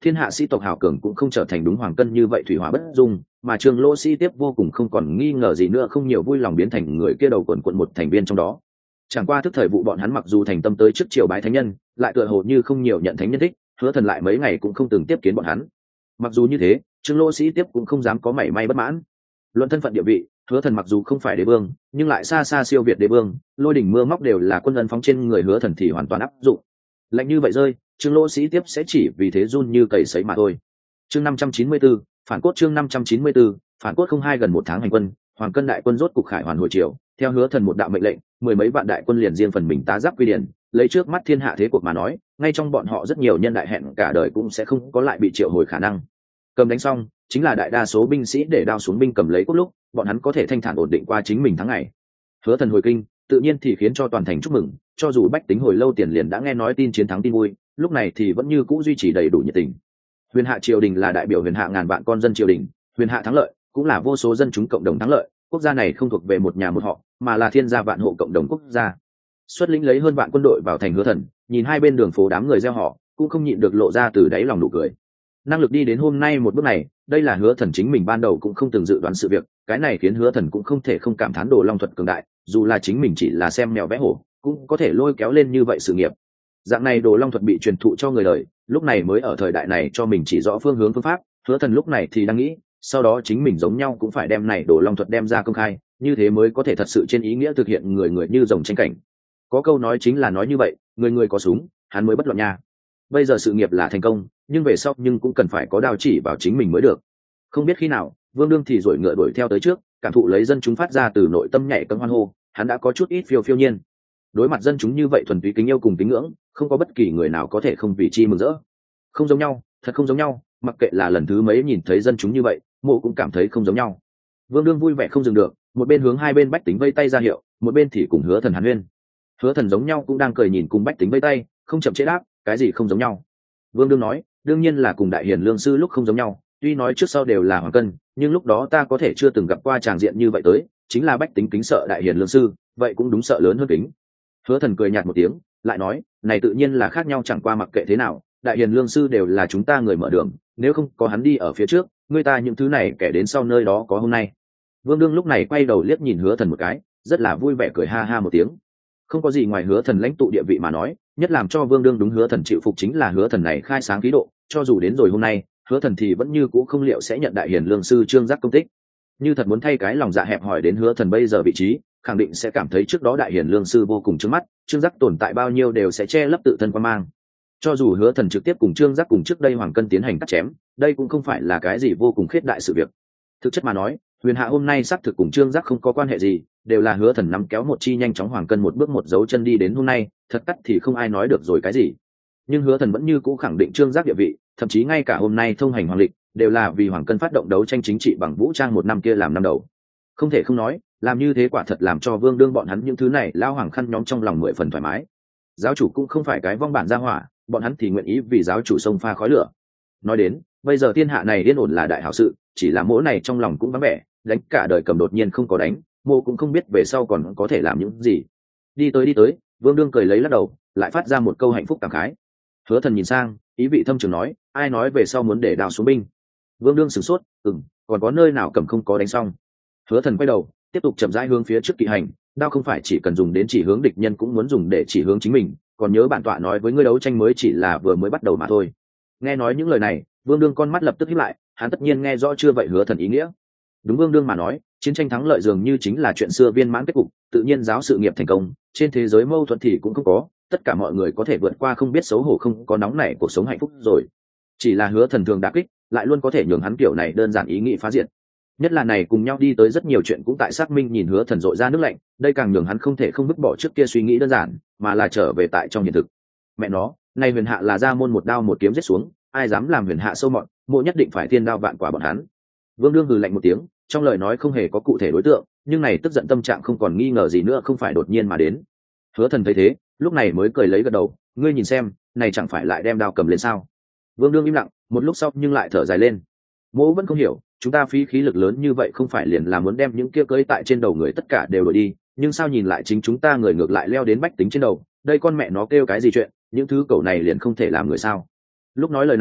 thiên hạ sĩ tộc hào cường cũng không trở thành đúng hoàng cân như vậy thủy hỏa bất dung, mà Trương Lỗ sĩ tiếp vô cùng không còn nghi ngờ gì nữa, không nhiều vui lòng biến thành người kia đầu quần một thành viên trong đó. Chẳng qua thức thời vụ bọn hắn mặc dù thành tâm tới trước triều bái thánh nhân, lại tựa hồ như không nhiều nhận thánh nhân thích, Hứa Thần lại mấy ngày cũng không từng tiếp kiến bọn hắn. Mặc dù như thế, Trương Lỗ sĩ tiếp cũng không dám có mảy may bất mãn. Luận thân phận địa vị, Hứa Thần mặc dù không phải đế vương, nhưng lại xa xa siêu việt đế vương, lôi đỉnh mưa móc đều là quân ân phóng trên người Hứa Thần thì hoàn toàn áp dụng. Lạnh như vậy rơi, Trương Lỗ sĩ tiếp sẽ chỉ vì thế run như cầy sấy mà thôi. Chương 594, phản cốt. Chương 594, phản cốt. Không hai gần một tháng hành quân, hoàng cân đại quân rốt cục khải hoàn hồi triều, theo Hứa Thần một đạo mệnh lệnh, mười mấy vạn đại quân liền riêng phần mình tá giáp quy điển, lấy trước mắt thiên hạ thế cuộc mà nói, ngay trong bọn họ rất nhiều nhân đại hẹn cả đời cũng sẽ không có lại bị triệu hồi khả năng. Cầm đánh xong, chính là đại đa số binh sĩ để đao xuống binh cầm lấy cốt lúc, bọn hắn có thể thanh thản ổn định qua chính mình tháng ngày. Hứa Thần hồi kinh, tự nhiên thì khiến cho toàn thành chúc mừng, cho dù bách tính hồi lâu tiền liền đã nghe nói tin chiến thắng tin vui, lúc này thì vẫn như cũ duy trì đầy đủ nhiệt tình. Huyền Hạ triều đình là đại biểu huyền hạ ngàn vạn con dân triều đình, huyền hạ thắng lợi cũng là vô số dân chúng cộng đồng thắng lợi, quốc gia này không thuộc về một nhà một họ, mà là thiên gia vạn hộ cộng đồng quốc gia. Xuất lĩnh lấy hơn vạn quân đội vào thành Hứa Thần, nhìn hai bên đường phố đám người reo hò, cũng không nhịn được lộ ra từ đáy lòng nụ cười. Năng lực đi đến hôm nay một bước này, đây là Hứa Thần chính mình ban đầu cũng không từng dự đoán sự việc, cái này khiến Hứa Thần cũng không thể không cảm thán Đồ Long thuật cường đại, dù là chính mình chỉ là xem mèo vẽ hổ, cũng có thể lôi kéo lên như vậy sự nghiệp. Dạng này Đồ Long thuật bị truyền thụ cho người đời, lúc này mới ở thời đại này cho mình chỉ rõ phương hướng phương pháp. Hứa Thần lúc này thì đang nghĩ, sau đó chính mình giống nhau cũng phải đem này Đồ Long thuật đem ra công khai, như thế mới có thể thật sự trên ý nghĩa thực hiện người người như rồng tranh cảnh. Có câu nói chính là nói như vậy, người người có súng, hắn mới bất loạn nha. Bây giờ sự nghiệp là thành công, nhưng về sau nhưng cũng cần phải có đao chỉ vào chính mình mới được. Không biết khi nào, Vương Đương thì rồi ngựa đuổi theo tới trước, cảm thụ lấy dân chúng phát ra từ nội tâm nhảy cẫng hoan hô, hắn đã có chút ít phiêu phiêu nhiên. Đối mặt dân chúng như vậy thuần túy kính yêu cùng tín ngưỡng, không có bất kỳ người nào có thể không vì chi mừng rỡ. Không giống nhau, thật không giống nhau, mặc kệ là lần thứ mấy nhìn thấy dân chúng như vậy, Mộ cũng cảm thấy không giống nhau. Vương Đương vui vẻ không dừng được, một bên hướng hai bên bách tính vây tay ra hiệu, một bên thì cùng Hứa Thần hàn huyên. Hứa Thần giống nhau cũng đang cười nhìn cùng bách tính vây tay, không chậm trễ đáp, cái gì không giống nhau? Vương Đương nói, đương nhiên là cùng đại hiền lương sư lúc không giống nhau, tuy nói trước sau đều là hoàng cân, nhưng lúc đó ta có thể chưa từng gặp qua tràng diện như vậy tới, chính là bách tính kính sợ đại hiền lương sư, vậy cũng đúng sợ lớn hơn kính. Hứa Thần cười nhạt một tiếng, lại nói, này tự nhiên là khác nhau, chẳng qua mặc kệ thế nào, đại hiền lương sư đều là chúng ta người mở đường, nếu không có hắn đi ở phía trước, người ta những thứ này kẻ đến sau nơi đó có hôm nay. Vương Đương lúc này quay đầu liếc nhìn Hứa Thần một cái, rất là vui vẻ cười ha ha một tiếng. Không có gì ngoài Hứa Thần lãnh tụ địa vị mà nói, nhất làm cho Vương Đương đúng Hứa Thần chịu phục chính là Hứa Thần này khai sáng khí độ, cho dù đến rồi hôm nay, Hứa Thần thì vẫn như cũ không liệu sẽ nhận đại hiền lương sư Trương Giác công tích. Như thật muốn thay cái lòng dạ hẹp hòi đến Hứa Thần bây giờ vị trí, khẳng định sẽ cảm thấy trước đó đại hiền lương sư vô cùng trướng mắt, Trương Giác tồn tại bao nhiêu đều sẽ che lấp tự thân quan mang. Cho dù Hứa Thần trực tiếp cùng Trương Giác cùng trước đây hoàng cân tiến hành cắt chém, đây cũng không phải là cái gì vô cùng khiết đại sự việc. Thực chất mà nói, huyền hạ hôm nay xác thực cùng Trương Giác không có quan hệ gì, đều là Hứa Thần nắm kéo một chi nhanh chóng hoàng cân một bước một dấu chân đi đến hôm nay, thật cắt thì không ai nói được rồi cái gì. Nhưng Hứa Thần vẫn như cũ khẳng định Trương Giác địa vị, thậm chí ngay cả hôm nay thông hành hoàng lịch đều là vì hoàng cân phát động đấu tranh chính trị bằng vũ trang một năm kia làm năm đầu. Không thể không nói, làm như thế quả thật làm cho Vương Đương bọn hắn những thứ này lao hoàng khăn nhóm trong lòng 10 phần thoải mái. Giáo chủ cũng không phải cái vong bản gia hỏa, bọn hắn thì nguyện ý vì giáo chủ xông pha khói lửa. Nói đến, bây giờ thiên hạ này yên ổn là đại hảo sự, chỉ là mỗi này trong lòng cũng vắng vẻ, đánh cả đời cầm đột nhiên không có đánh, Mộ cũng không biết về sau còn có thể làm những gì. Đi tới, Vương Đương cười lấy lắc đầu, lại phát ra một câu hạnh phúc cảm khái. Hứa Thần nhìn sang, ý vị thâm trường nói, ai nói về sau muốn để đào xuống binh? Vương Đương sửng sốt, còn có nơi nào cầm không có đánh xong. Hứa Thần quay đầu, tiếp tục chậm rãi hướng phía trước kỵ hành, đao không phải chỉ cần dùng đến chỉ hướng địch nhân, cũng muốn dùng để chỉ hướng chính mình, còn nhớ bản tọa nói với ngươi đấu tranh mới chỉ là vừa mới bắt đầu mà thôi. Nghe nói những lời này, Vương Đương con mắt lập tức híp lại, hắn tất nhiên nghe rõ chưa vậy Hứa Thần ý nghĩa. Đúng Vương Đương mà nói, chiến tranh thắng lợi dường như chính là chuyện xưa viên mãn kết cục, tự nhiên giáo sự nghiệp thành công, trên thế giới mâu thuẫn thì cũng không có, tất cả mọi người có thể vượt qua không biết xấu hổ không có nóng nảy cuộc sống hạnh phúc rồi. Chỉ là Hứa Thần thường đả kích, lại luôn có thể nhường hắn kiểu này đơn giản ý nghĩ phá diệt. Nhất là này cùng nhau đi tới rất nhiều chuyện cũng tại xác minh nhìn Hứa Thần dội ra nước lạnh, đây càng nhường hắn không thể không vứt bỏ trước kia suy nghĩ đơn giản, mà là trở về tại trong hiện thực. Mẹ nó, này huyền hạ là ra môn một đao một kiếm giết xuống, ai dám làm huyền hạ sâu mọt, Mộ nhất định phải thiên đao vạn quả bọn hắn. Vương Đương hừ lạnh một tiếng, trong lời nói không hề có cụ thể đối tượng, nhưng này tức giận tâm trạng không còn nghi ngờ gì nữa không phải đột nhiên mà đến. Hứa Thần thấy thế, lúc này mới cười lấy gật đầu, ngươi nhìn xem, này chẳng phải lại đem đao cầm lên sao? Vương Đương im lặng, một lúc sau nhưng lại thở dài lên. Mộ vẫn không hiểu, chúng ta phí khí lực lớn như vậy không phải liền là muốn đem những kia cưỡi tại trên đầu người tất cả đều đuổi đi, nhưng sao nhìn lại chính chúng ta người ngược lại leo đến bách tính trên đầu, đây con mẹ nó kêu cái gì chuyện, những thứ cẩu này liền không thể làm người sao? Lúc nói lời này,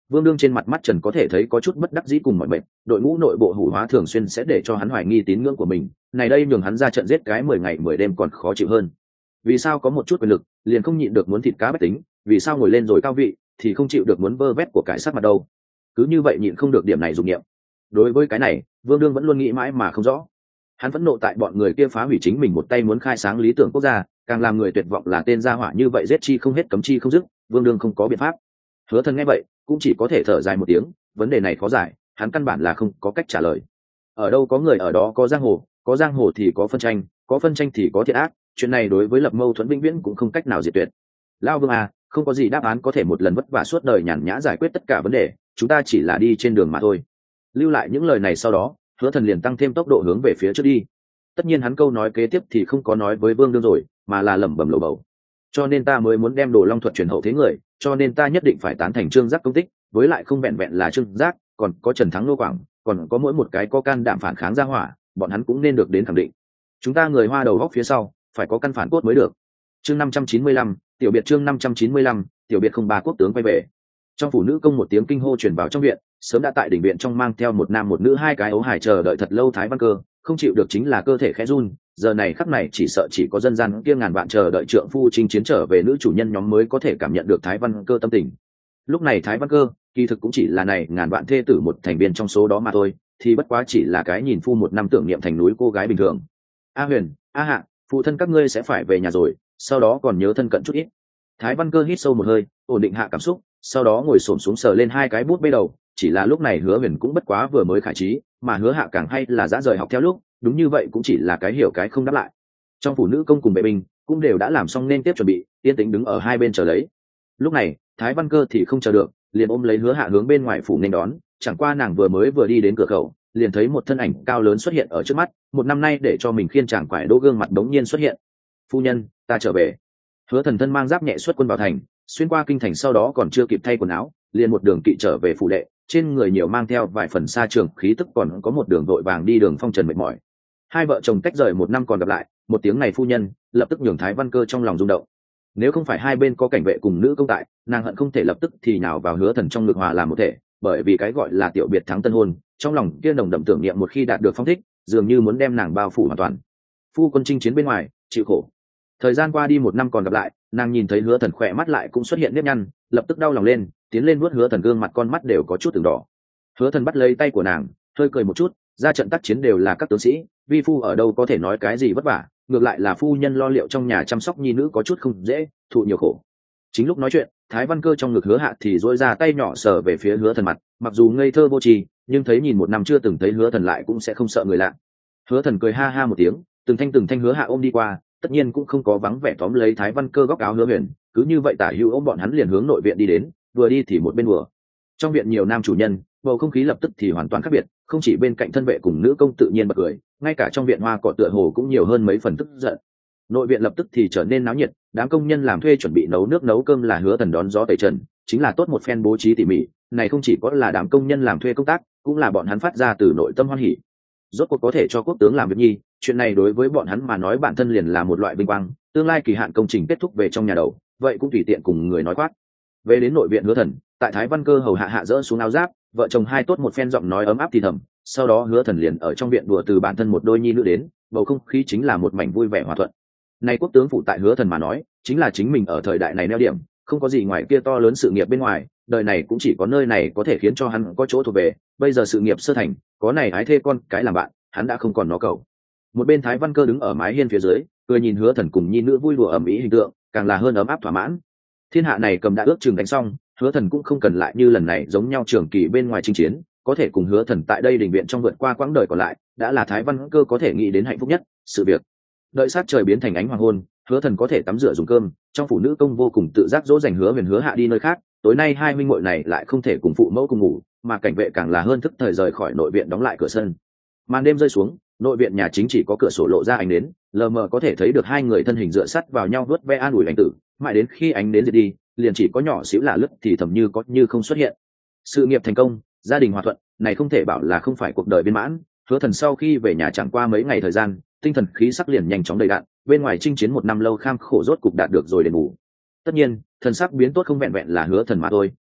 Vương đương trên mặt mắt trần có thể thấy có chút bất đắc dĩ cùng mọi mệnh, đội ngũ nội bộ hủ hóa thường xuyên sẽ để cho hắn hoài nghi tín ngưỡng của mình, này đây nhường hắn ra trận giết cái 10 ngày 10 đêm còn khó chịu hơn. Vì sao có một chút quyền lực liền không nhịn được muốn thịt cá bách tính, vì sao ngồi lên rồi cao vị thì không chịu được muốn vơ vét của cải sát mặt đâu? Cứ như vậy nhịn không được điểm này dụng nghiệm. Đối với cái này, Vương đương vẫn luôn nghĩ mãi mà không rõ. Hắn phẫn nộ tại bọn người kia phá hủy chính mình một tay muốn khai sáng lý tưởng quốc gia, càng làm người tuyệt vọng là tên gia hỏa như vậy giết chi không hết cấm chi không dứt, Vương đương không có biện pháp. Hứa Thần nghe vậy cũng chỉ có thể thở dài một tiếng, vấn đề này khó giải, hắn căn bản là không có cách trả lời. Ở đâu có người ở đó có giang hồ thì có phân tranh thì có thiện ác, chuyện này đối với lập mâu thuẫn vĩnh viễn cũng không cách nào diệt tuyệt. Lão Vương à, không có gì đáp án có thể một lần vất vả suốt đời nhàn nhã giải quyết tất cả vấn đề, chúng ta chỉ là đi trên đường mà thôi. Lưu lại những lời này sau đó, Hứa Thần liền tăng thêm tốc độ hướng về phía trước đi. Tất nhiên hắn câu nói kế tiếp thì không có nói với Vương đương rồi, mà là lẩm bẩm lầu bầu. Cho nên ta mới muốn đem Đồ Long thuật truyền hậu thế người, cho nên ta nhất định phải tán thành Trương Giác công tích, với lại không vẹn vẹn là Trương Giác, còn có Trần Thắng Nô Quảng, còn có mỗi một cái có can đảm phản kháng gia hỏa, bọn hắn cũng nên được đến khẳng định. Chúng ta người Hoa đầu góc phía sau, phải có căn phản cốt mới được. Chương 595, tiểu biệt chương 595, tiểu biệt không ba quốc tướng quay về. Trong phủ nữ công một tiếng kinh hô truyền vào trong viện, sớm đã tại đỉnh viện trong mang theo một nam một nữ hai cái ấu hài chờ đợi thật lâu Thái Văn Cơ, không chịu được chính là cơ thể khẽ run, giờ này khắc này chỉ sợ chỉ có dân gian kia ngàn vạn chờ đợi trượng phu chinh chiến trở về nữ chủ nhân nhóm mới có thể cảm nhận được Thái Văn Cơ tâm tình. Lúc này Thái Văn Cơ kỳ thực cũng chỉ là này ngàn vạn thê tử một thành viên trong số đó mà thôi, thì bất quá chỉ là cái nhìn phu một năm tưởng niệm thành núi cô gái bình thường. A Huyền, A Hạ, phụ thân các ngươi sẽ phải về nhà rồi, sau đó còn nhớ thân cận chút ít. Thái Văn Cơ hít sâu một hơi, ổn định hạ cảm xúc, sau đó ngồi xổm xuống sờ lên hai cái bút bê đầu, chỉ là lúc này Hứa Huyền cũng bất quá vừa mới khải trí, mà Hứa Hạ càng hay là dã rời học theo lúc, đúng như vậy cũng chỉ là cái hiểu cái không đáp lại. Trong phủ nữ công cùng vệ binh cũng đều đã làm xong nên tiếp chuẩn bị, yên tĩnh đứng ở hai bên chờ lấy. Lúc này Thái Văn Cơ thì không chờ được, liền ôm lấy Hứa Hạ hướng bên ngoài phủ nên đón, chẳng qua nàng vừa đi đến cửa khẩu, liền thấy một thân ảnh cao lớn xuất hiện ở trước mắt, một năm nay để cho mình khiên chàng quải đỗ gương mặt đống nhiên xuất hiện. Phu nhân, ta trở về. Hứa Thần thân mang giáp nhẹ xuất quân vào thành, xuyên qua kinh thành sau đó còn chưa kịp thay quần áo, liền một đường kỵ trở về phủ đệ, trên người nhiều mang theo vài phần xa trường khí tức, còn có một đường vội vàng đi đường phong trần mệt mỏi. Hai vợ chồng cách rời một năm còn gặp lại, một tiếng này phu nhân lập tức nhường Thái Văn Cơ trong lòng rung động. Nếu không phải hai bên có cảnh vệ cùng nữ công tại, nàng hận không thể lập tức thì nào vào Hứa Thần trong ngực hòa làm một thể, bởi vì cái gọi là tiểu biệt thắng tân hôn, trong lòng kia nồng đậm tưởng niệm một khi đạt được phong thích, dường như muốn đem nàng bao phủ hoàn toàn. Phu quân chinh chiến bên ngoài, chịu khổ. Thời gian qua đi một năm còn gặp lại, nàng nhìn thấy Hứa Thần khỏe mắt lại cũng xuất hiện nếp nhăn, lập tức đau lòng lên, tiến lên vuốt Hứa Thần gương mặt, con mắt đều có chút từng đỏ. Hứa Thần bắt lấy tay của nàng, hơi cười một chút, ra trận tác chiến đều là các tướng sĩ, vi phu ở đâu có thể nói cái gì vất vả, ngược lại là phu nhân lo liệu trong nhà chăm sóc nhi nữ có chút không dễ, thụ nhiều khổ. Chính lúc nói chuyện, Thái Văn Cơ trong ngực Hứa Hạ thì duỗi ra tay nhỏ sờ về phía Hứa Thần mặt, mặc dù ngây thơ vô tri, nhưng thấy nhìn một năm chưa từng thấy Hứa Thần lại cũng sẽ không sợ người lạ. Hứa Thần cười ha ha một tiếng, từng thanh Hứa Hạ ôm đi qua, tất nhiên cũng không có vắng vẻ tóm lấy Thái Văn Cơ góc áo Hứa Huyền, cứ như vậy tả hữu ôm bọn hắn liền hướng nội viện đi đến, vừa đi thì một bên vừa. Trong viện nhiều nam chủ nhân, bầu không khí lập tức thì hoàn toàn khác biệt, không chỉ bên cạnh thân vệ cùng nữ công tự nhiên bật cười, ngay cả trong viện hoa cỏ tựa hồ cũng nhiều hơn mấy phần tức giận. Nội viện lập tức thì trở nên náo nhiệt, đám công nhân làm thuê chuẩn bị nấu nước nấu cơm là Hứa Thần đón gió tẩy trần, chính là tốt một phen bố trí tỉ mỉ, này không chỉ có là đám công nhân làm thuê công tác, cũng là bọn hắn phát ra từ nội tâm hoan hỉ. Rốt cuộc có thể cho quốc tướng làm việc nhi, chuyện này đối với bọn hắn mà nói bản thân liền là một loại vinh quang, tương lai kỳ hạn công trình kết thúc về trong nhà đầu, vậy cũng tùy tiện cùng người nói khoác. Về đến nội viện Hứa Thần, tại Thái Văn Cơ hầu hạ dỡ xuống áo giáp, vợ chồng hai tốt một phen giọng nói ấm áp thì thầm, sau đó Hứa Thần liền ở trong viện đùa từ bản thân một đôi nhi nữ đến, bầu không khí chính là một mảnh vui vẻ hòa thuận. Này quốc tướng phụ tại Hứa Thần mà nói, chính là chính mình ở thời đại này neo điểm, không có gì ngoài kia to lớn sự nghiệp bên ngoài, đời này cũng chỉ có nơi này có thể khiến cho hắn có chỗ thuộc về, bây giờ sự nghiệp sơ thành, có này ái thê con cái làm bạn, hắn đã không còn nó cầu. Một bên Thái Văn Cơ đứng ở mái hiên phía dưới, cười nhìn Hứa Thần cùng nhi nữ vui đùa ầm ĩ hình tượng, càng là hơn ấm áp thỏa mãn. Thiên hạ này cầm đã ước chừng đánh xong, Hứa Thần cũng không cần lại như lần này giống nhau trường kỳ bên ngoài chinh chiến, có thể cùng Hứa Thần tại đây đình viện trong vượt qua quãng đời còn lại, đã là Thái Văn Cơ có thể nghĩ đến hạnh phúc nhất sự việc. Đợi sát trời biến thành ánh hoàng hôn, Hứa Thần có thể tắm rửa dùng cơm, trong phủ nữ công vô cùng tự giác dỗ dành Hứa Huyền Hứa Hạ đi nơi khác, tối nay hai huynh muội này lại không thể cùng phụ mẫu cùng ngủ, mà cảnh vệ càng là hơn thức thời rời khỏi nội viện đóng lại cửa sân. Màn đêm rơi xuống, nội viện nhà chính chỉ có cửa sổ lộ ra ánh nến, lờ mờ có thể thấy được hai người thân hình dựa sát vào nhau vuốt ve an ủi lãnh tử, mãi đến khi ánh nến diệt đi, liền chỉ có nhỏ xíu lạ lướt thì thầm như có như không xuất hiện. Sự nghiệp thành công, gia đình hòa thuận, này không thể bảo là không phải cuộc đời viên mãn. Hứa Thần sau khi về nhà chẳng qua mấy ngày thời gian, tinh thần khí sắc liền nhanh chóng đầy đặn, bên ngoài chinh chiến một năm lâu kham khổ rốt cục đạt được rồi đền bù. Tất nhiên, thần sắc biến tốt không vẹn vẹn là Hứa Thần mà thôi,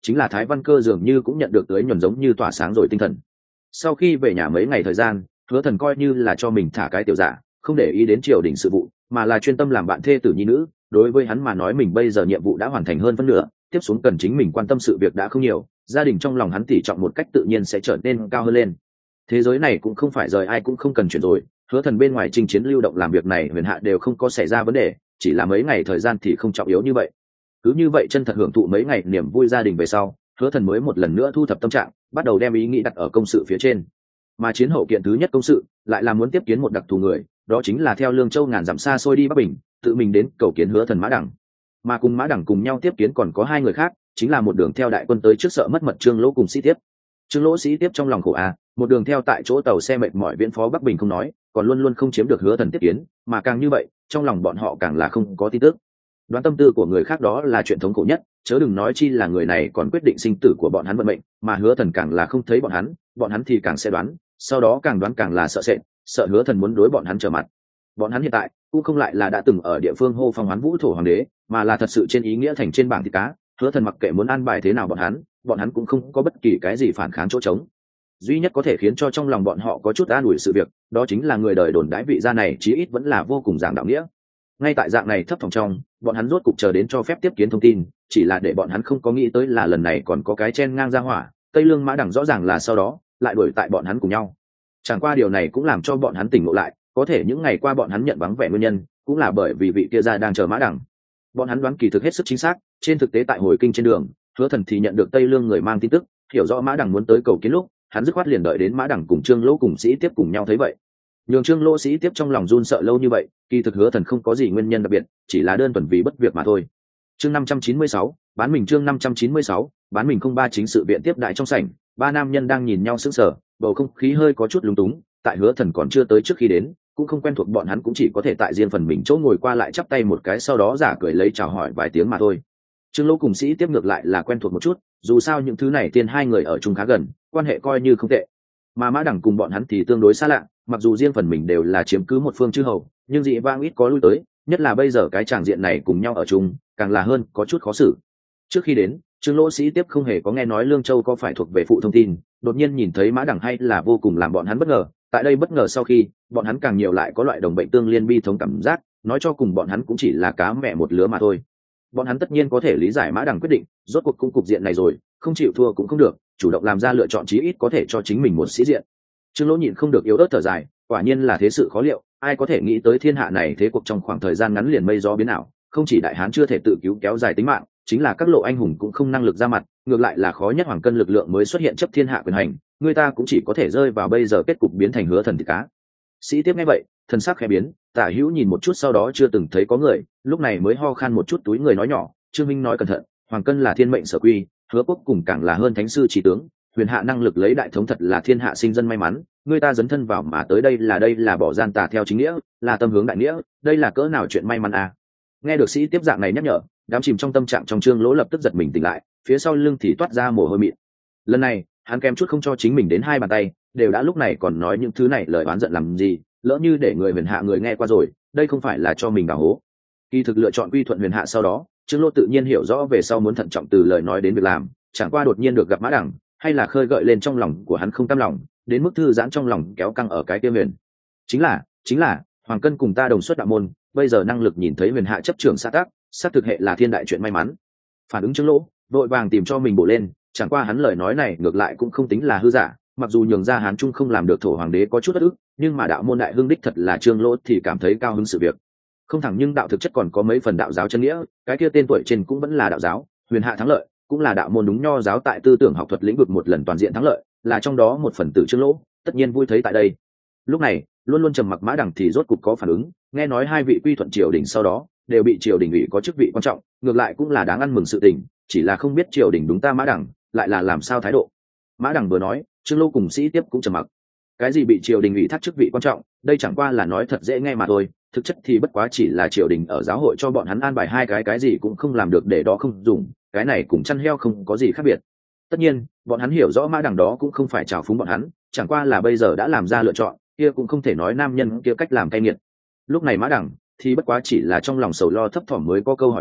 chính là Thái Văn Cơ dường như cũng nhận được tưới nhuần giống như tỏa sáng rồi tinh thần. Sau khi về nhà mấy ngày thời gian, Hứa Thần coi như là cho mình thả cái tiểu giả, không để ý đến triều đình sự vụ, mà là chuyên tâm làm bạn thê tử nhi nữ. Đối với hắn mà nói, mình bây giờ nhiệm vụ đã hoàn thành hơn phân nửa, tiếp xuống cần chính mình quan tâm sự việc đã không nhiều, gia đình trong lòng hắn tỉ trọng một cách tự nhiên sẽ trở nên cao hơn lên. Thế giới này cũng không phải rời ai cũng không cần chuyển rồi, Hứa Thần bên ngoài chinh chiến lưu động làm việc này huyền hạ đều không có xảy ra vấn đề, chỉ là mấy ngày thời gian thì không trọng yếu như vậy. Cứ như vậy chân thật hưởng thụ mấy ngày niềm vui gia đình về sau, Hứa Thần mới một lần nữa thu thập tâm trạng, bắt đầu đem ý nghĩ đặt ở công sự phía trên. Mà chiến hậu kiện thứ nhất công sự lại là muốn tiếp kiến một đặc thù người, đó chính là theo Lương Châu ngàn dặm xa xôi đi Bắc Bình, tự mình đến cầu kiến Hứa Thần Mã Đẳng. Mà cùng Mã Đẳng cùng nhau tiếp kiến còn có hai người khác, chính là một đường theo đại quân tới trước sợ mất mật Trương Lỗ cùng Sĩ Tiếp. Trương Lỗ Sĩ Tiếp trong lòng khổ một đường theo tại chỗ tàu xe mệt mỏi viễn phó Bắc Bình không nói, còn luôn luôn không chiếm được Hứa Thần tiếp kiến, mà càng như vậy, trong lòng bọn họ càng là không có tin tức. Đoán tâm tư của người khác đó là chuyện thống khổ nhất, chớ đừng nói chi là người này còn quyết định sinh tử của bọn hắn vận mệnh, mà Hứa Thần càng là không thấy bọn hắn thì càng sẽ đoán, sau đó càng đoán càng là sợ sệt, sợ Hứa Thần muốn đối bọn hắn trở mặt. Bọn hắn hiện tại cũng không lại là đã từng ở địa phương hô phong hoán vũ thổ hoàng đế, mà là thật sự trên ý nghĩa thành trên bảng thịt cá. Hứa Thần mặc kệ muốn an bài thế nào bọn hắn cũng không có bất kỳ cái gì phản kháng chỗ trống. Duy nhất có thể khiến cho trong lòng bọn họ có chút an ủi sự việc, đó chính là người đời đồn đãi vị gia này chí ít vẫn là vô cùng giảng đạo nghĩa. Ngay tại dạng này thấp phòng trong, bọn hắn rốt cục chờ đến cho phép tiếp kiến thông tin, chỉ là để bọn hắn không có nghĩ tới là lần này còn có cái chen ngang ra hỏa, Tây Lương Mã Đẳng rõ ràng là sau đó lại đuổi tại bọn hắn cùng nhau. Chẳng qua điều này cũng làm cho bọn hắn tỉnh ngộ lại, có thể những ngày qua bọn hắn nhận vắng vẻ nguyên nhân, cũng là bởi vì vị kia gia đang chờ Mã Đẳng. Bọn hắn đoán kỳ thực hết sức chính xác, trên thực tế tại hồi kinh trên đường, Hứa Thần thì nhận được Tây Lương người mang tin tức, hiểu rõ Mã Đẳng muốn tới cầu kiến lúc, hắn dứt khoát liền đợi đến Mã Đẳng cùng Trương Lỗ cùng Sĩ Tiếp cùng nhau thấy vậy. Nhường Trương Lỗ Sĩ Tiếp trong lòng run sợ lâu như vậy, kỳ thực Hứa Thần không có gì nguyên nhân đặc biệt, chỉ là đơn thuần vì bất việc mà thôi. Chương 596, bán mình. Chương 596, bán mình. Không ba chính sự viện tiếp đại trong sảnh, ba nam nhân đang nhìn nhau sững sờ, bầu không khí hơi có chút lúng túng. Tại Hứa Thần còn chưa tới trước khi đến, cũng không quen thuộc bọn hắn cũng chỉ có thể tại riêng phần mình chỗ ngồi qua lại chắp tay một cái, sau đó giả cười lấy chào hỏi vài tiếng mà thôi. Trương Lỗ cùng Sĩ Tiếp ngược lại là quen thuộc một chút, dù sao những thứ này tiên hai người ở chung khá gần, quan hệ coi như không tệ. Mà Mã Đẳng cùng bọn hắn thì tương đối xa lạ, mặc dù riêng phần mình đều là chiếm cứ một phương chư hầu, nhưng dị vãng ít có lui tới, nhất là bây giờ cái tràng diện này cùng nhau ở chung, càng là hơn có chút khó xử. Trước khi đến, Trương Lỗ Sĩ Tiếp không hề có nghe nói Lương Châu có phải thuộc về phụ thông tin, đột nhiên nhìn thấy Mã Đẳng hay là vô cùng làm bọn hắn bất ngờ. Tại đây bất ngờ sau khi, bọn hắn càng nhiều lại có loại đồng bệnh tương liên bi thống cảm giác, nói cho cùng bọn hắn cũng chỉ là cá mẹ một lứa mà thôi. Bọn hắn tất nhiên có thể lý giải Mã Đẳng quyết định, rốt cuộc cũng cục diện này rồi, không chịu thua cũng không được, chủ động làm ra lựa chọn chí ít có thể cho chính mình một sĩ diện. Trương Lỗ nhịn không được yếu ớt thở dài, quả nhiên là thế sự khó liệu, ai có thể nghĩ tới thiên hạ này thế cuộc trong khoảng thời gian ngắn liền mây gió biến ảo, không chỉ đại hán chưa thể tự cứu kéo dài tính mạng, chính là các lộ anh hùng cũng không năng lực ra mặt, ngược lại là khó nhất hoàng cân lực lượng mới xuất hiện chấp thiên hạ quyền hành, người ta cũng chỉ có thể rơi vào bây giờ kết cục biến thành Hứa Thần thịt cá. Sĩ Tiếp nghe vậy, thần sắc khẽ biến, Tả Hữu nhìn một chút sau đó chưa từng thấy có người, lúc này mới ho khan một chút túi người nói nhỏ, Trương Minh nói cẩn thận, hoàng cân là thiên mệnh sở quy, Hứa Quốc cùng càng là hơn thánh sư trí tướng, huyền hạ năng lực lấy đại thống thật là thiên hạ sinh dân may mắn, người ta dấn thân vào mà tới đây là bỏ gian tà theo chính nghĩa, là tâm hướng đại nghĩa, đây là cỡ nào chuyện may mắn à. Nghe được Sĩ Tiếp dạng này nhắc nhở, đám chìm trong tâm trạng trong Trương Lỗ lập tức giật mình tỉnh lại, phía sau lưng thì toát ra mồ hôi mịn. Lần này hắn kém chút không cho chính mình đến hai bàn tay, đều đã lúc này còn nói những thứ này lời oán giận làm gì, lỡ như để người huyền hạ người nghe qua rồi, đây không phải là cho mình đào hố. Kỳ thực lựa chọn quy thuận huyền hạ sau đó, Trương Lỗ tự nhiên hiểu rõ về sau muốn thận trọng từ lời nói đến việc làm, chẳng qua đột nhiên được gặp Mã Đẳng, hay là khơi gợi lên trong lòng của hắn không cam lòng, đến mức thư giãn trong lòng kéo căng ở cái kia huyền. Chính là hoàng cân cùng ta đồng xuất đạo môn, bây giờ năng lực nhìn thấy huyền hạ chấp trưởng xã tác, xác thực hệ là thiên đại chuyện may mắn. Phản ứng Trương Lỗ vội vàng tìm cho mình bổ lên, chẳng qua hắn lời nói này ngược lại cũng không tính là hư giả, mặc dù nhường ra Hán Trung không làm được thổ hoàng đế có chút bất ức, nhưng mà đạo môn đại hưng đích thật là Trương Lỗ thì cảm thấy cao hứng sự việc. Không thẳng nhưng đạo thực chất còn có mấy phần đạo giáo chân nghĩa, cái kia tên tuổi trên cũng vẫn là đạo giáo, huyền hạ thắng lợi cũng là đạo môn đúng nho giáo tại tư tưởng học thuật lĩnh vực một lần toàn diện thắng lợi, là trong đó một phần tử Trương Lỗ tất nhiên vui thấy tại đây. Lúc này luôn luôn trầm mặc Mã Đẳng thì rốt cục có phản ứng, nghe nói hai vị quy thuận triều đình sau đó đều bị triều đình ủy có chức vị quan trọng, ngược lại cũng là đáng ăn mừng sự tình, chỉ là không biết triều đình đúng ta Mã Đẳng lại là làm sao thái độ. Mã Đẳng vừa nói, Trương Lỗ cùng Sĩ Tiếp cũng trầm mặc. Cái gì bị triều đình ủy thác chức vị quan trọng, đây chẳng qua là nói thật dễ nghe mà thôi, thực chất thì bất quá chỉ là triều đình ở giáo hội cho bọn hắn an bài hai cái gì cũng không làm được để đó không dùng, cái này cùng chăn heo không có gì khác biệt. Tất nhiên bọn hắn hiểu rõ Mã Đẳng đó cũng không phải trào phúng bọn hắn, chẳng qua là bây giờ đã làm ra lựa chọn kia, cũng không thể nói nam nhân kia cách làm cay nghiệt. Lúc này Mã Đẳng thì bất quá chỉ là trong lòng sầu lo thấp thỏm mới có câu hỏi này,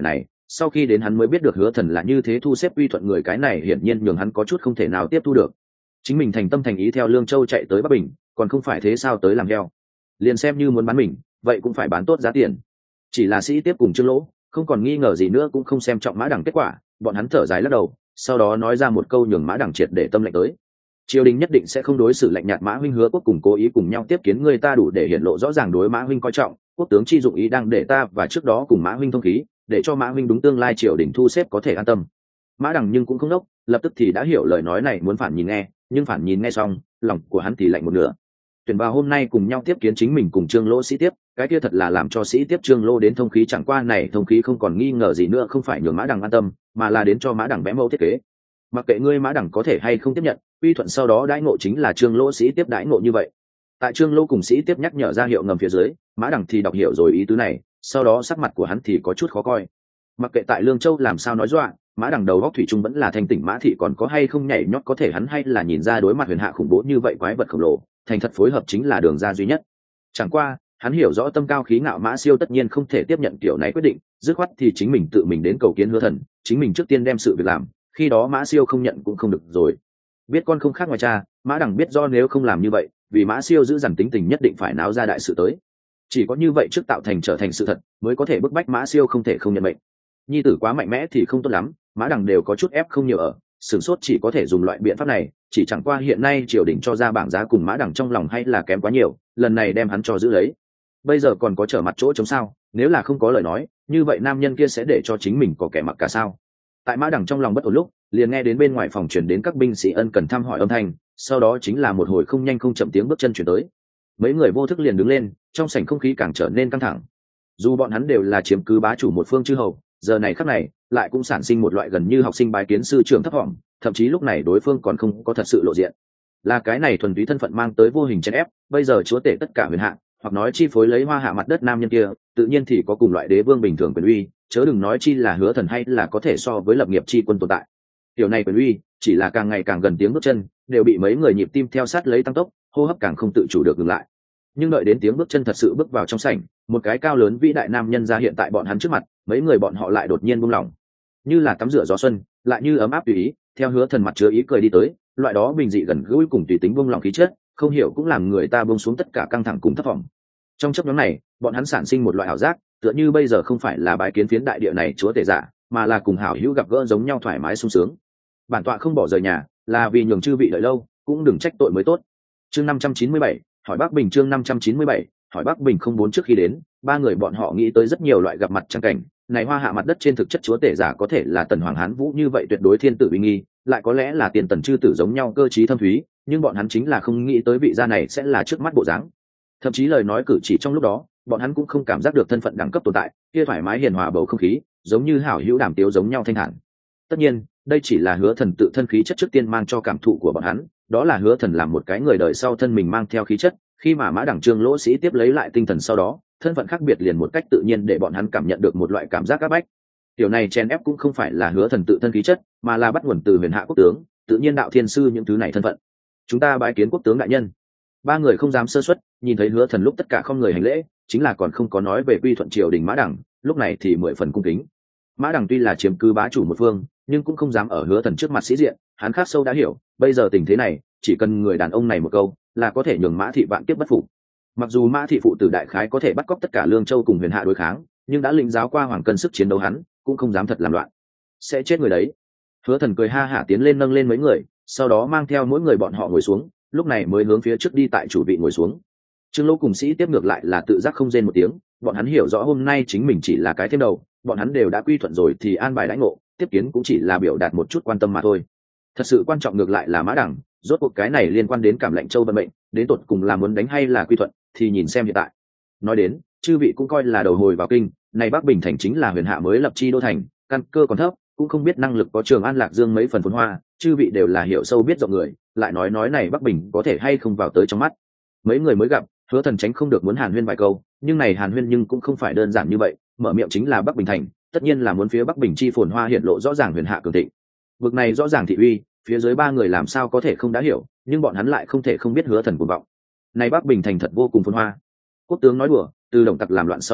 sau khi đến hắn mới biết được hứa thần là như thế thu xếp uy thuận người, cái này hiển nhiên nhường hắn có chút không thể nào tiếp thu được. Chính mình thành tâm thành ý theo Lương Châu chạy tới Bắc Bình, còn không phải thế sao tới làm heo? Liền xem như muốn bán mình, vậy cũng phải bán tốt giá tiền. Chỉ là sĩ tiếp cùng Trương Lỗ, không còn nghi ngờ gì nữa cũng không xem trọng Mã Đằng kết quả, bọn hắn thở dài lắc đầu, sau đó nói ra một câu nhường Mã Đằng triệt để tâm lệnh tới. Triều đình nhất định sẽ không đối xử lạnh nhạt Mã huynh, hứa quốc cùng cố ý cùng nhau tiếp kiến người ta đủ để hiển lộ rõ ràng đối Mã huynh coi trọng, quốc tướng chi dụng ý đang để ta và trước đó cùng Mã huynh thông khí, để cho Mã huynh đúng tương lai triều đình thu xếp có thể an tâm. Mã Đằng nhưng cũng không đốc, lập tức thì đã hiểu lời nói này muốn phản nhìn nghe, nhưng phản nhìn nghe xong, lòng của hắn thì lạnh một nửa. Tuyển vào hôm nay cùng nhau tiếp kiến chính mình cùng Trương Lỗ sĩ tiếp, cái kia thật là làm cho sĩ tiếp Trương Lỗ đến thông khí, chẳng qua này thông khí không còn nghi ngờ gì nữa không phải nhường Mã Đằng an tâm, mà là đến cho Mã Đằng vẽ mẫu thiết kế. Mặc kệ ngươi Mã Đằng có thể hay không tiếp nhận, uy thuận sau đó đãi ngộ chính là Trương Lỗ sĩ tiếp đãi ngộ như vậy. Tại Trương Lỗ cùng sĩ tiếp nhắc nhở ra hiệu ngầm phía dưới, Mã Đằng thì đọc hiểu rồi ý tứ này, sau đó sắc mặt của hắn thì có chút khó coi. Mặc kệ tại Lương Châu làm sao nói dọa, Mã Đằng đầu góc thủy chung vẫn là thanh tỉnh, Mã thị còn có hay không nhảy nhót có thể hắn hay là nhìn ra đối mặt huyền hạ khủng bố như vậy quái vật khổng lồ, thành thật phối hợp chính là đường ra duy nhất. Chẳng qua hắn hiểu rõ tâm cao khí ngạo Mã Siêu tất nhiên không thể tiếp nhận kiểu này quyết định, dứt khoát thì chính mình tự mình đến cầu kiến hứa thần, chính mình trước tiên đem sự việc làm, khi đó Mã Siêu không nhận cũng không được rồi. Biết con không khác ngoài cha, Mã Đằng biết do nếu không làm như vậy, vì Mã Siêu giữ dằn tính tình nhất định phải náo ra đại sự tới. Chỉ có như vậy trước tạo thành trở thành sự thật, mới có thể bức bách Mã Siêu không thể không nhận mệnh. Nhi tử quá mạnh mẽ thì không tốt lắm, Mã Đằng đều có chút ép không nhiều ở, sửng sốt chỉ có thể dùng loại biện pháp này, chỉ chẳng qua hiện nay triều đình cho ra bảng giá cùng Mã Đằng trong lòng hay là kém quá nhiều, lần này đem hắn cho giữ lấy. Bây giờ còn có trở mặt chỗ chống sao? Nếu là không có lời nói, như vậy nam nhân kia sẽ để cho chính mình có kẻ mặc cả sao? Tại Mã Đằng trong lòng bất ổn lúc, liền nghe đến bên ngoài phòng truyền đến các binh sĩ ân cần thăm hỏi âm thanh, sau đó chính là một hồi không nhanh không chậm tiếng bước chân chuyển tới. Mấy người vô thức liền đứng lên, trong sảnh không khí càng trở nên căng thẳng. Dù bọn hắn đều là chiếm cứ bá chủ một phương chư hầu, giờ này khắc này lại cũng sản sinh một loại gần như học sinh bái kiến sư trưởng thấp thỏm, thậm chí lúc này đối phương còn không có thật sự lộ diện. Là cái này thuần túy thân phận mang tới vô hình chèn ép, bây giờ chúa tể tất cả huyền hạ, hoặc nói chi phối lấy hoa hạ mặt đất nam nhân kia, tự nhiên thì có cùng loại đế vương bình thường quyền uy, chớ đừng nói chi là hứa thần hay là có thể so với lập nghiệp chi quân tồn tại. Điều này quyền uy chỉ là càng ngày càng gần tiếng bước chân, đều bị mấy người nhịp tim theo sát lấy tăng tốc, hô hấp càng không tự chủ được ngừng lại. Nhưng đợi đến tiếng bước chân thật sự bước vào trong sảnh, một cái cao lớn vĩ đại nam nhân ra hiện tại bọn hắn trước mặt, mấy người bọn họ lại đột nhiên buông lỏng, như là tắm rửa gió xuân, lại như ấm áp tùy ý, theo hứa thần mặt chứa ý cười đi tới, loại đó bình dị gần gũi cùng tùy tính buông lỏng khí chất, không hiểu cũng làm người ta buông xuống tất cả căng thẳng cùng thất vọng. Trong chốc ngắn này, bọn hắn sản sinh một loại ảo giác, tựa như bây giờ không phải là bái kiến phiến đại địa này chúa tể giả, mà là cùng hảo hữu gặp gỡ giống nhau thoải mái sung sướng. Bản tọa không bỏ rời nhà, là vì nhường chư vị đợi lâu, cũng đừng trách tội mới tốt. Chương 597, hỏi Bắc Bình. Chương 597, hỏi Bắc Bình. Không bốn trước khi đến, ba người bọn họ nghĩ tới rất nhiều loại gặp mặt chẳng cảnh, này hoa hạ mặt đất trên thực chất chúa tể giả có thể là Tần Hoàng Hán Vũ như vậy tuyệt đối thiên tử uy nghi, lại có lẽ là tiền tần chư tử giống nhau cơ trí thâm thúy, nhưng bọn hắn chính là không nghĩ tới vị gia này sẽ là trước mắt bộ dáng. Thậm chí lời nói cử chỉ trong lúc đó, bọn hắn cũng không cảm giác được thân phận đẳng cấp tồn tại, kia thoải mái hiền hòa bầu không khí, giống như hảo hữu đàm tiếu giống nhau thanh thản. Tất nhiên, đây chỉ là hứa thần tự thân khí chất trước tiên mang cho cảm thụ của bọn hắn, đó là hứa thần làm một cái người đời sau thân mình mang theo khí chất, khi mà Mã Đằng Trương Lỗ sĩ tiếp lấy lại tinh thần sau đó, thân phận khác biệt liền một cách tự nhiên để bọn hắn cảm nhận được một loại cảm giác áp bách. Điều này chen ép cũng không phải là hứa thần tự thân khí chất, mà là bắt nguồn từ huyền hạ quốc tướng, tự nhiên đạo thiên sư những thứ này thân phận. Chúng ta bái kiến quốc tướng đại nhân. Ba người không dám sơ suất, nhìn thấy hứa thần lúc tất cả không người hành lễ, chính là còn không có nói về quy thuận triều đình Mã Đằng, lúc này thì 10 phần cung kính. Mã Đằng tuy là chiếm cứ bá chủ một phương, nhưng cũng không dám ở hứa thần trước mặt sĩ diện, hắn khắc sâu đã hiểu, bây giờ tình thế này, chỉ cần người đàn ông này một câu, là có thể nhường Mã thị vạn kiếp bất phục. Mặc dù Mã thị phụ tử đại khái có thể bắt cóc tất cả Lương Châu cùng huyền hạ đối kháng, nhưng đã lĩnh giáo qua hoàng cân sức chiến đấu hắn, cũng không dám thật làm loạn, sẽ chết người đấy. Hứa thần cười ha hả tiến lên nâng lên mấy người, sau đó mang theo mỗi người bọn họ ngồi xuống, lúc này mới hướng phía trước đi tại chủ vị ngồi xuống. Trương Lỗ cùng sĩ tiếp ngược lại là tự giác không rên một tiếng, bọn hắn hiểu rõ hôm nay chính mình chỉ là cái thêm đầu, bọn hắn đều đã quy thuận rồi thì an bài đãi ngộ, tiếp kiến cũng chỉ là biểu đạt một chút quan tâm mà thôi. Thật sự quan trọng ngược lại là Mã Đằng, rốt cuộc cái này liên quan đến Cảm Lạnh Châu vận mệnh, đến tột cùng là muốn đánh hay là quy thuận, thì nhìn xem hiện tại. Nói đến, chư vị cũng coi là đầu hồi vào kinh, này Bắc Bình thành chính là huyền hạ mới lập chi đô thành, căn cơ còn thấp, cũng không biết năng lực có Trường An Lạc Dương mấy phần phồn hoa, chư vị đều là hiểu sâu biết rộng người, lại nói này Bắc Bình có thể hay không vào tới trong mắt. Mấy người mới gặp, hứa thần tránh không được muốn hàn huyên vài câu, nhưng này hàn huyên nhưng cũng không phải đơn giản như vậy, mở miệng chính là Bắc Bình thành, tất nhiên là muốn phía Bắc Bình chi phồn hoa hiện lộ rõ ràng huyền hạ cường thịnh. Vực này rõ ràng thị uy, phía dưới ba người làm sao có thể không đã hiểu, nhưng bọn hắn lại không thể không biết hứa thần cuồng vọng. Này Bắc Bình thành thật vô cùng phồn hoa. Quốc tướng nói đùa, từ Đồng Tặc làm loạn sau đó,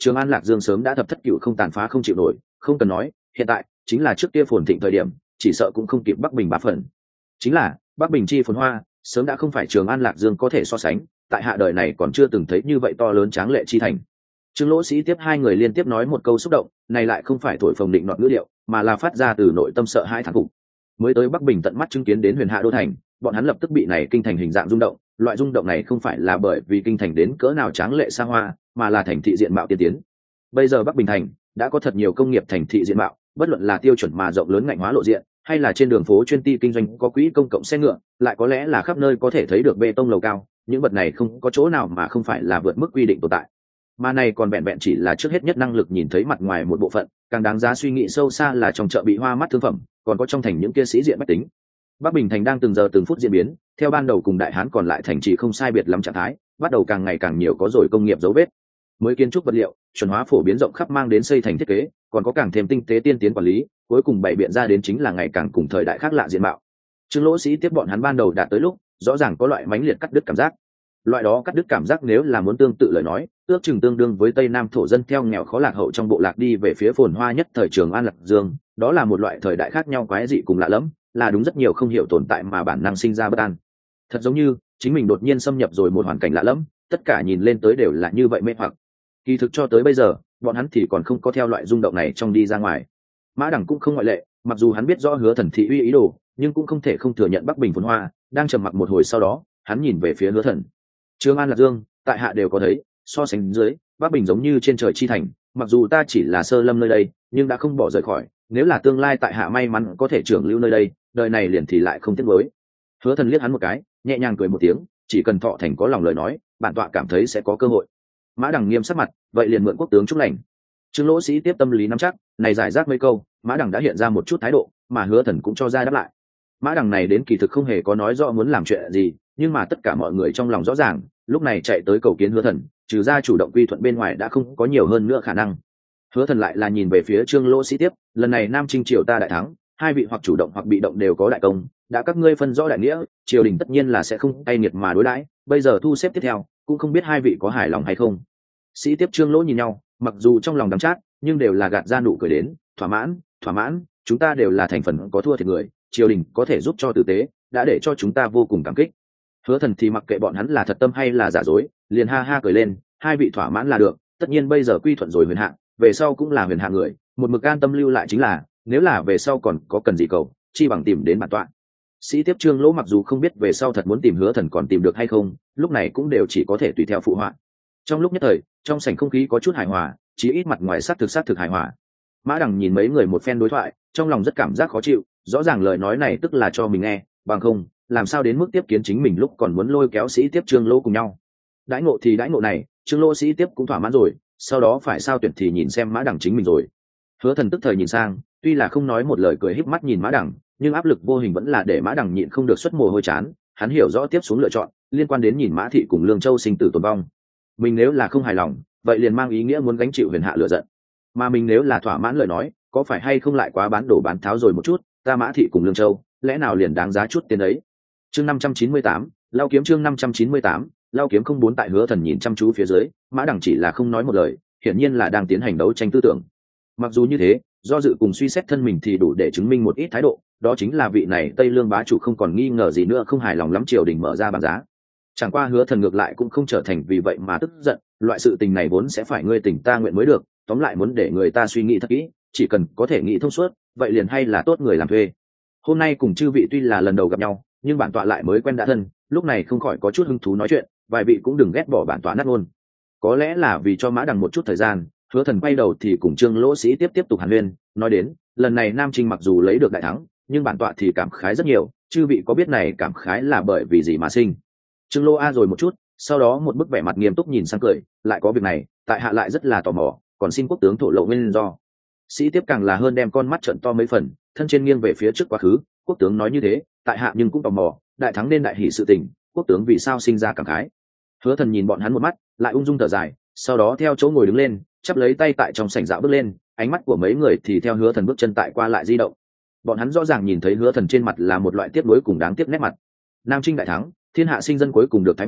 Trường An Lạc Dương sớm đã thập thất cửu không, tàn phá không chịu nổi, không cần nói, hiện tại chính là trước kia phồn thịnh thời điểm, chỉ sợ cũng không kịp Bắc Bình 3 phần. Chính là Bắc Bình chi phồn hoa, sớm đã không phải Trường An Lạc Dương có thể so sánh, tại hạ đời này còn chưa từng thấy như vậy to lớn tráng lệ chi thành. Trương Lỗ Sĩ tiếp hai người liên tiếp nói một câu xúc động, này lại không phải thổi phồng định nọt ngữ điệu, mà là phát ra từ nội tâm sợ hãi thán phục. Mới tới Bắc Bình tận mắt chứng kiến đến Huyền Hạ đô thành, bọn hắn lập tức bị này kinh thành hình dạng rung động, loại rung động này không phải là bởi vì kinh thành đến cỡ nào tráng lệ xa hoa, mà là thành thị diện mạo tiên tiến. Bây giờ Bắc Bình thành đã có thật nhiều công nghiệp thành thị diện mạo, bất luận là tiêu chuẩn mà rộng lớn ngành hóa lộ diện, hay là trên đường phố chuyên ty kinh doanh có quỹ công cộng xe ngựa, lại có lẽ là khắp nơi có thể thấy được bê tông lầu cao, những vật này không có chỗ nào mà không phải là vượt mức quy định tồn tại. Mà này còn vẹn vẹn chỉ là trước hết nhất năng lực nhìn thấy mặt ngoài một bộ phận, càng đáng giá suy nghĩ sâu xa là trong chợ bị hoa mắt thương phẩm, còn có trong thành những kia sĩ diện bách tính. Bắc Bình thành đang từng giờ từng phút diễn biến, theo ban đầu cùng Đại Hán còn lại thành trì không sai biệt lắm trạng thái, bắt đầu càng ngày càng nhiều có rồi công nghiệp dấu vết. Mới kiến trúc vật liệu, chuẩn hóa phổ biến rộng khắp mang đến xây thành thiết kế, còn có càng thêm tinh tế tiên tiến quản lý, cuối cùng bày biện ra đến chính là ngày càng cùng thời đại khác lạ diện mạo. Trương Lỗ Sĩ tiếp bọn hắn ban đầu đạt tới lúc, rõ ràng có loại mãnh liệt cắt đứt cảm giác. Loại đó cắt đứt cảm giác nếu là muốn tương tự lời nói, ước chừng tương đương với Tây Nam thổ dân theo nghèo khó lạc hậu trong bộ lạc đi về phía phồn hoa nhất thời Trường An Lạc Dương, đó là một loại thời đại khác nhau quái dị cùng lạ lẫm, là đúng rất nhiều không hiểu tồn tại mà bản năng sinh ra bất an. Thật giống như chính mình đột nhiên xâm nhập rồi một hoàn cảnh lạ lẫm, tất cả nhìn lên tới đều là như vậy mê hoặc. Kỳ thực cho tới bây giờ, bọn hắn thì còn không có theo loại rung động này trong đi ra ngoài. Mã Đằng cũng không ngoại lệ, mặc dù hắn biết rõ Hứa Thần thị uy ý đồ, nhưng cũng không thể không thừa nhận Bắc Bình phồn hoa. Đang trầm mặc một hồi sau đó, hắn nhìn về phía Hứa Thần. Trường An Lạc Dương, tại hạ đều có thấy, so sánh dưới, Bắc Bình giống như trên trời chi thành, mặc dù ta chỉ là sơ lâm nơi đây, nhưng đã không bỏ rời khỏi, nếu là tương lai tại hạ may mắn có thể trưởng lưu nơi đây, đời này liền thì lại không tiếc nuối. Hứa Thần liếc hắn một cái, nhẹ nhàng cười một tiếng, chỉ cần Thọ Thành có lòng lời nói, bản tọa cảm thấy sẽ có cơ hội. Mã Đằng nghiêm sắc mặt, vậy liền mượn quốc tướng chúc lành. Trương Lỗ Sĩ tiếp tâm lý nắm chắc, này giải rác mấy câu, Mã Đằng đã hiện ra một chút thái độ, mà Hứa Thần cũng cho ra đáp lại. Mã Đằng này đến kỳ thực không hề có nói rõ muốn làm chuyện gì, nhưng mà tất cả mọi người trong lòng rõ ràng, lúc này chạy tới cầu kiến Hứa Thần, trừ ra chủ động quy thuận bên ngoài đã không có nhiều hơn nữa khả năng. Hứa Thần lại là nhìn về phía Trương Lỗ Sĩ tiếp, lần này Nam Trinh triều ta đại thắng, hai vị hoặc chủ động hoặc bị động đều có đại công, đã các ngươi phân rõ đại nghĩa, triều đình tất nhiên là sẽ không cay nghiệt mà đối đãi, bây giờ thu xếp tiếp theo, cũng không biết hai vị có hài lòng hay không. Sĩ tiếp Trương Lỗ nhìn nhau, mặc dù trong lòng đắng chát, nhưng đều là gạt ra nụ cười đến, thỏa mãn, chúng ta đều là thành phần có thua thiệt người, triều đình có thể giúp cho tử tế, đã để cho chúng ta vô cùng cảm kích. Hứa Thần thì mặc kệ bọn hắn là thật tâm hay là giả dối, liền ha ha cười lên, hai vị thỏa mãn là được, tất nhiên bây giờ quy thuận rồi Huyền Hạ, về sau cũng là Huyền Hạ người, một mực an tâm lưu lại chính là, nếu là về sau còn có cần gì cầu, chi bằng tìm đến bản tọa. Sĩ tiếp Trương Lỗ mặc dù không biết về sau thật muốn tìm Hứa Thần còn tìm được hay không, lúc này cũng đều chỉ có thể tùy theo phụ họa. Trong lúc nhất thời, trong sảnh không khí có chút hài hòa, chí ít mặt ngoài sát thực hài hòa. Mã Đằng nhìn mấy người một phen đối thoại, trong lòng rất cảm giác khó chịu, rõ ràng lời nói này tức là cho mình nghe, bằng không, làm sao đến mức tiếp kiến chính mình lúc còn muốn lôi kéo Sĩ tiếp Trương Lỗ cùng nhau. Đãi ngộ thì đãi ngộ này, Trương Lỗ Sĩ tiếp cũng thỏa mãn rồi, sau đó phải sao tuyển thì nhìn xem Mã Đằng chính mình rồi. Hứa Thần tức thời nhìn sang, tuy là không nói một lời cười híp mắt nhìn Mã Đằng, nhưng áp lực vô hình vẫn là để Mã Đằng nhịn không được xuất mồ hôi chán, hắn hiểu rõ tiếp xuống lựa chọn liên quan đến nhìn Mã thị cùng Lương Châu sinh tử tồn vong. Mình nếu là không hài lòng, vậy liền mang ý nghĩa muốn gánh chịu Huyền Hạ lựa giận, mà mình nếu là thỏa mãn lời nói, có phải hay không lại quá bán đổ bán tháo rồi một chút, ta Mã thị cùng Lương Châu lẽ nào liền đáng giá chút tiền ấy. Chương 598, lao kiếm. Chương 598, lao kiếm. Không bốn tại Hứa Thần nhìn chăm chú phía dưới, Mã Đằng chỉ là không nói một lời, hiển nhiên là đang tiến hành đấu tranh tư tưởng. Mặc dù như thế, do dự cùng suy xét thân mình thì đủ để chứng minh một ít thái độ, đó chính là vị này Tây Lương bá chủ không còn nghi ngờ gì nữa không hài lòng lắm triều đình mở ra bảng giá. Chẳng qua Hứa Thần ngược lại cũng không trở thành vì vậy mà tức giận, loại sự tình này vốn sẽ phải ngươi tình ta nguyện mới được, tóm lại muốn để người ta suy nghĩ thật kỹ, chỉ cần có thể nghĩ thông suốt, vậy liền hay là tốt người làm thuê. Hôm nay cùng chư vị tuy là lần đầu gặp nhau, nhưng bản tọa lại mới quen đã thân, lúc này không khỏi có chút hứng thú nói chuyện, vài vị cũng đừng ghét bỏ bản tọa nát ngôn. Có lẽ là vì cho Mã Đằng một chút thời gian, Hứa Thần quay đầu thì cùng Trương Lỗ Sĩ tiếp tục hàn huyên, nói đến, lần này Nam Trinh mặc dù lấy được đại thắng, nhưng bản tọa thì cảm khái rất nhiều, chư vị có biết này cảm khái là bởi vì gì mà sinh? Trương Lỗ a rồi một chút, sau đó một bức vẻ mặt nghiêm túc nhìn sang cười, lại có việc này, tại hạ lại rất là tò mò, còn xin quốc tướng thổ lộ nguyên do. Sĩ tiếp càng là hơn đem con mắt trợn to mấy phần, thân trên nghiêng về phía trước quá khứ, quốc tướng nói như thế, tại hạ nhưng cũng tò mò, đại thắng nên đại hỷ sự tình, quốc tướng vì sao sinh ra cảm khái? Hứa Thần nhìn bọn hắn một mắt, lại ung dung thở dài, sau đó theo chỗ ngồi đứng lên, chắp lấy tay tại trong sảnh dạo bước lên, ánh mắt của mấy người thì theo Hứa Thần bước chân tại qua lại di động. Bọn hắn rõ ràng nhìn thấy Hứa Thần trên mặt là một loại tiếc nuối cùng đáng tiếc nét mặt. Nam Trinh đại thắng, thiên hạ sinh dân cuối cùng được thái bình,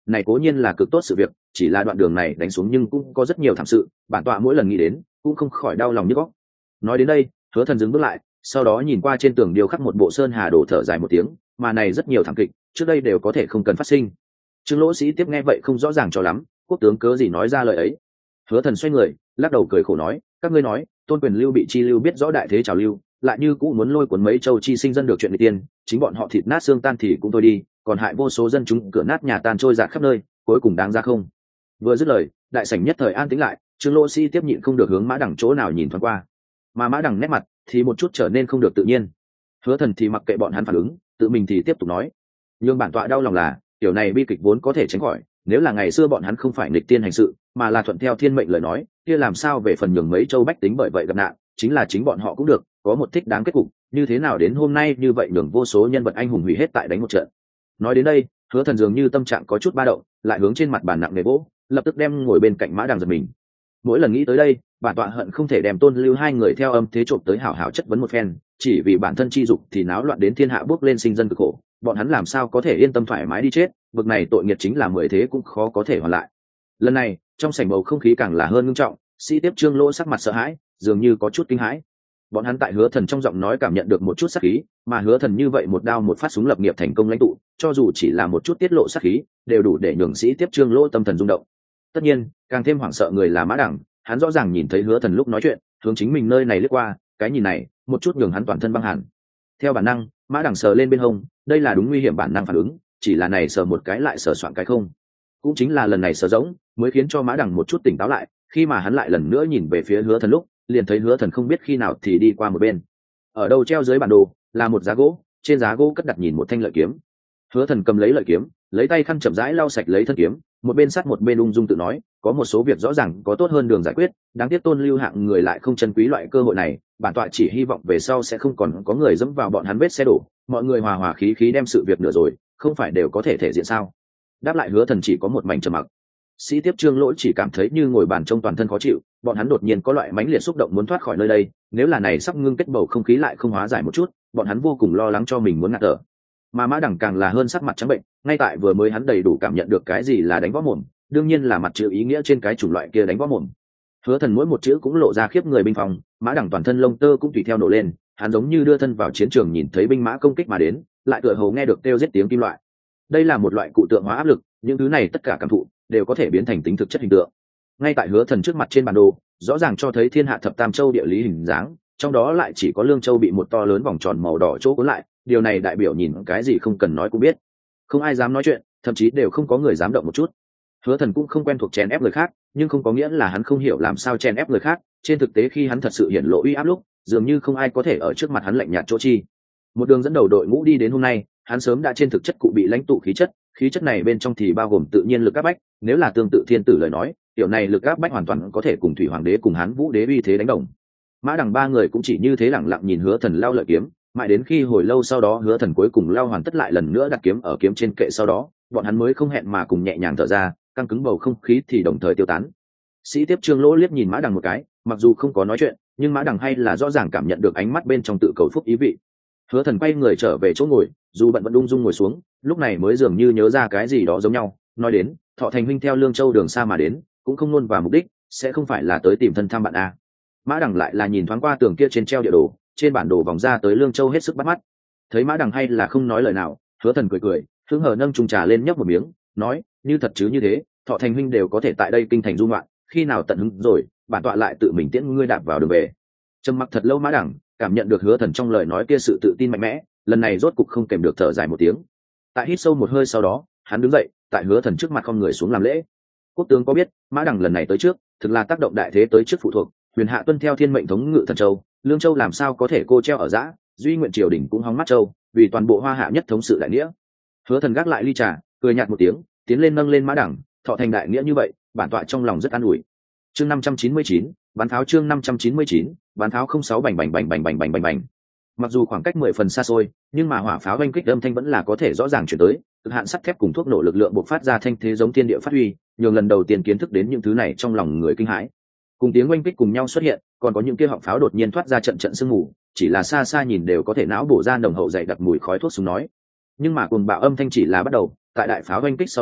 này cố nhiên là cực tốt sự việc, chỉ là đoạn đường này đánh xuống nhưng cũng có rất nhiều thảm sự, bản tọa mỗi lần nghĩ đến cũng không khỏi đau lòng nhức óc. Nói đến đây, Hứa Thần dừng bước lại, sau đó nhìn qua trên tường điêu khắc một bộ sơn hà đồ, thở dài một tiếng, mà này rất nhiều thảm kịch, trước đây đều có thể không cần phát sinh. Trương Lỗ Sĩ tiếp nghe vậy không rõ ràng cho lắm, quốc tướng cớ gì nói ra lời ấy. Hứa Thần xoay người, lắc đầu cười khổ nói, các ngươi nói, Tôn Quyền Lưu Bị chi lưu biết rõ đại thế trào lưu, lại như cũng muốn lôi cuốn mấy châu chi sinh dân được chuyện người tiên, chính bọn họ thịt nát xương tan thì cũng thôi đi, còn hại vô số dân chúng cửa nát nhà tan trôi dạt khắp nơi, cuối cùng đáng ra không? Vừa dứt lời, đại sảnh nhất thời an tĩnh lại, Trương Lỗ Sĩ tiếp nhịn không được hướng Mã Đằng chỗ nào nhìn thoáng qua, mà Mã Đằng nét mặt thì một chút trở nên không được tự nhiên. Hứa Thần thì mặc kệ bọn hắn phản ứng, tự mình thì tiếp tục nói, nhưng bản tọa đau lòng là tiểu này bi kịch vốn có thể tránh khỏi, nếu là ngày xưa bọn hắn không phải nghịch tiên hành sự mà là thuận theo thiên mệnh lời nói, kia làm sao về phần nhường mấy châu bách tính bởi vậy gặp nạn, chính là chính bọn họ cũng được có một thích đáng kết cục, như thế nào đến hôm nay như vậy nhường vô số nhân vật anh hùng hủy hết tại đánh một trận. Nói đến đây, Hứa Thần dường như tâm trạng có chút ba động, lại hướng trên mặt bàn nặng nề vỗ, lập tức đem ngồi bên cạnh Mã Đằng giật mình. Mỗi lần nghĩ tới đây, bản tọa hận không thể đem Tôn Lưu hai người theo âm thế trộm tới hảo hảo chất vấn một phen, chỉ vì bản thân chi dục thì náo loạn đến thiên hạ bước lên sinh dân cực khổ, bọn hắn làm sao có thể yên tâm thoải mái đi chết, bực này tội nghiệp chính là mười thế cũng khó có thể hoàn lại. Lần này trong sảnh bầu không khí càng là hơn nghiêm trọng, sĩ tiếp Trương Lỗ sắc mặt sợ hãi, dường như có chút kinh hãi. Bọn hắn tại Hứa Thần trong giọng nói cảm nhận được một chút sát khí, mà Hứa Thần như vậy một đao một phát súng lập nghiệp thành công lãnh tụ, cho dù chỉ là một chút tiết lộ sát khí, đều đủ để nhường sĩ tiếp Trương Lỗ tâm thần rung động. Tất nhiên, càng thêm hoảng sợ người là Mã Đằng, hắn rõ ràng nhìn thấy Hứa Thần lúc nói chuyện, hướng chính mình nơi này lướt qua, cái nhìn này, một chút nhường hắn toàn thân băng hàn. Theo bản năng, Mã Đằng sờ lên bên hông, đây là đúng nguy hiểm bản năng phản ứng, chỉ là này sờ một cái lại sờ soạn cái không. Cũng chính là lần này sờ rỗng, mới khiến cho Mã Đằng một chút tỉnh táo lại, khi mà hắn lại lần nữa nhìn về phía Hứa Thần lúc, liền thấy Hứa Thần không biết khi nào thì đi qua một bên. Ở đâu treo dưới bản đồ là một giá gỗ, trên giá gỗ cất đặt nhìn một thanh lợi kiếm. Hứa Thần cầm lấy lợi kiếm, lấy tay khăn chậm rãi lau sạch lấy thân kiếm, một bên sát một bên ung dung tự nói, có một số việc rõ ràng có tốt hơn đường giải quyết, đáng tiếc Tôn Lưu hạng người lại không trân quý loại cơ hội này, bản tọa chỉ hy vọng về sau sẽ không còn có người dẫm vào bọn hắn vết xe đổ, mọi người hòa hòa khí khí đem sự việc nửa rồi, không phải đều có thể thể diện sao? Đáp lại Hứa Thần chỉ có một mảnh trầm mặc. Sĩ tiếp Trương Lỗ chỉ cảm thấy như ngồi bàn trông toàn thân khó chịu, bọn hắn đột nhiên có loại mãnh liệt xúc động muốn thoát khỏi nơi đây, nếu là này sắp ngưng kết bầu không khí lại không hóa giải một chút, bọn hắn vô cùng lo lắng cho mình muốn ngạt thở. Mà Mã Đằng càng là hơn sắc mặt trắng bệnh, ngay tại vừa mới hắn đầy đủ cảm nhận được cái gì là đánh võ mồm, đương nhiên là mặt chữ ý nghĩa trên cái chủng loại kia đánh võ mồm. Hứa Thần mỗi một chữ cũng lộ ra khiếp người binh phòng, Mã Đằng toàn thân lông tơ cũng tùy theo nổ lên, hắn giống như đưa thân vào chiến trường nhìn thấy binh mã công kích mà đến, lại tựa hồ nghe được kêu giết tiếng kim loại. Đây là một loại cụ tượng hóa áp lực, những thứ này tất cả cảm thụ đều có thể biến thành tính thực chất hình tượng. Ngay tại Hứa Thần trước mặt trên bản đồ, rõ ràng cho thấy thiên hạ thập tam châu địa lý hình dáng, trong đó lại chỉ có Lương Châu bị một to lớn vòng tròn màu đỏ chỗ cuốn lại, điều này đại biểu nhìn cái gì không cần nói cũng biết. Không ai dám nói chuyện, thậm chí đều không có người dám động một chút. Hứa Thần cũng không quen thuộc chèn ép người khác, nhưng không có nghĩa là hắn không hiểu làm sao chèn ép người khác, trên thực tế khi hắn thật sự hiện lộ uy áp lúc, dường như không ai có thể ở trước mặt hắn lạnh nhạt chỗ chi. Một đường dẫn đầu đội ngũ đi đến hôm nay, hắn sớm đã trên thực chất cụ bị lãnh tụ khí chất này bên trong thì bao gồm tự nhiên lực áp bách, nếu là tương tự thiên tử lời nói, tiểu này lực áp bách hoàn toàn có thể cùng Thủy Hoàng đế cùng Hán Vũ đế uy thế đánh đồng. Mã Đằng ba người cũng chỉ như thế lẳng lặng nhìn Hứa Thần lao lợi kiếm, mãi đến khi hồi lâu sau đó Hứa Thần cuối cùng lao hoàn tất lại lần nữa đặt kiếm ở kiếm trên kệ, sau đó bọn hắn mới không hẹn mà cùng nhẹ nhàng thở ra, căng cứng bầu không khí thì đồng thời tiêu tán. Sĩ tiếp Trương Lỗ liếc nhìn Mã Đằng một cái, mặc dù không có nói chuyện, nhưng Mã Đằng hay là rõ ràng cảm nhận được ánh mắt bên trong tự cầu phúc ý vị. Hứa Thần quay người trở về chỗ ngồi, dù bận vẫn ung dung ngồi xuống, lúc này mới dường như nhớ ra cái gì đó giống nhau, nói đến, Thọ Thành huynh theo Lương Châu đường xa mà đến, cũng không luôn vào mục đích, sẽ không phải là tới tìm thân thăm bạn a. Mã Đằng lại là nhìn thoáng qua tường kia trên treo địa đồ, trên bản đồ vòng ra tới Lương Châu hết sức bắt mắt. Thấy Mã Đằng hay là không nói lời nào, Hứa Thần cười cười, hứng hờ nâng chung trà lên nhấp một miếng, nói, như thật chứ như thế, Thọ Thành huynh đều có thể tại đây kinh thành du ngoạn, khi nào tận hứng rồi, bản tọa lại tự mình tiễn ngươi đạp vào đường về. Trầm mặc thật lâu Mã Đằng cảm nhận được Hứa Thần trong lời nói kia sự tự tin mạnh mẽ, lần này rốt cục không kèm được thở dài một tiếng. Tại hít sâu một hơi sau đó, hắn đứng dậy, tại Hứa Thần trước mặt không người xuống làm lễ. Quốc tướng có biết, Mã Đằng lần này tới trước, thực là tác động đại thế tới trước phụ thuộc, huyền hạ tuân theo thiên mệnh thống ngự Thần Châu, Lương Châu làm sao có thể cô treo ở dã, duy nguyện triều đình cũng hóng mắt châu, vì toàn bộ Hoa Hạ nhất thống sự đại nghĩa. Hứa Thần gác lại ly trà, cười nhạt một tiếng, tiến lên nâng lên Mã Đằng, Thọ Thành đại nghĩa như vậy, bản tọa trong lòng rất an ủi. Chương 599, bán tháo chương 599, bán tháo 06 bành bành bành bành bành bành bành bành. Mặc dù khoảng cách 10 phần xa xôi, nhưng mà hỏa pháo oanh kích âm thanh vẫn là có thể rõ ràng truyền tới, cực hạn sắt thép cùng thuốc nổ lực lượng bộc phát ra thanh thế giống thiên địa phát huy, nhường lần đầu tiên kiến thức đến những thứ này trong lòng người kinh hãi. Cùng tiếng oanh kích cùng nhau xuất hiện, còn có những kia họng pháo đột nhiên thoát ra trận trận sương mù, chỉ là xa xa nhìn đều có thể não bổ ra nồng hậu dày đặc mùi khói thuốc súng nói. Nhưng mà cuồng bạo âm thanh chỉ là bắt đầu, tại đại pháo oanh kích sau đó,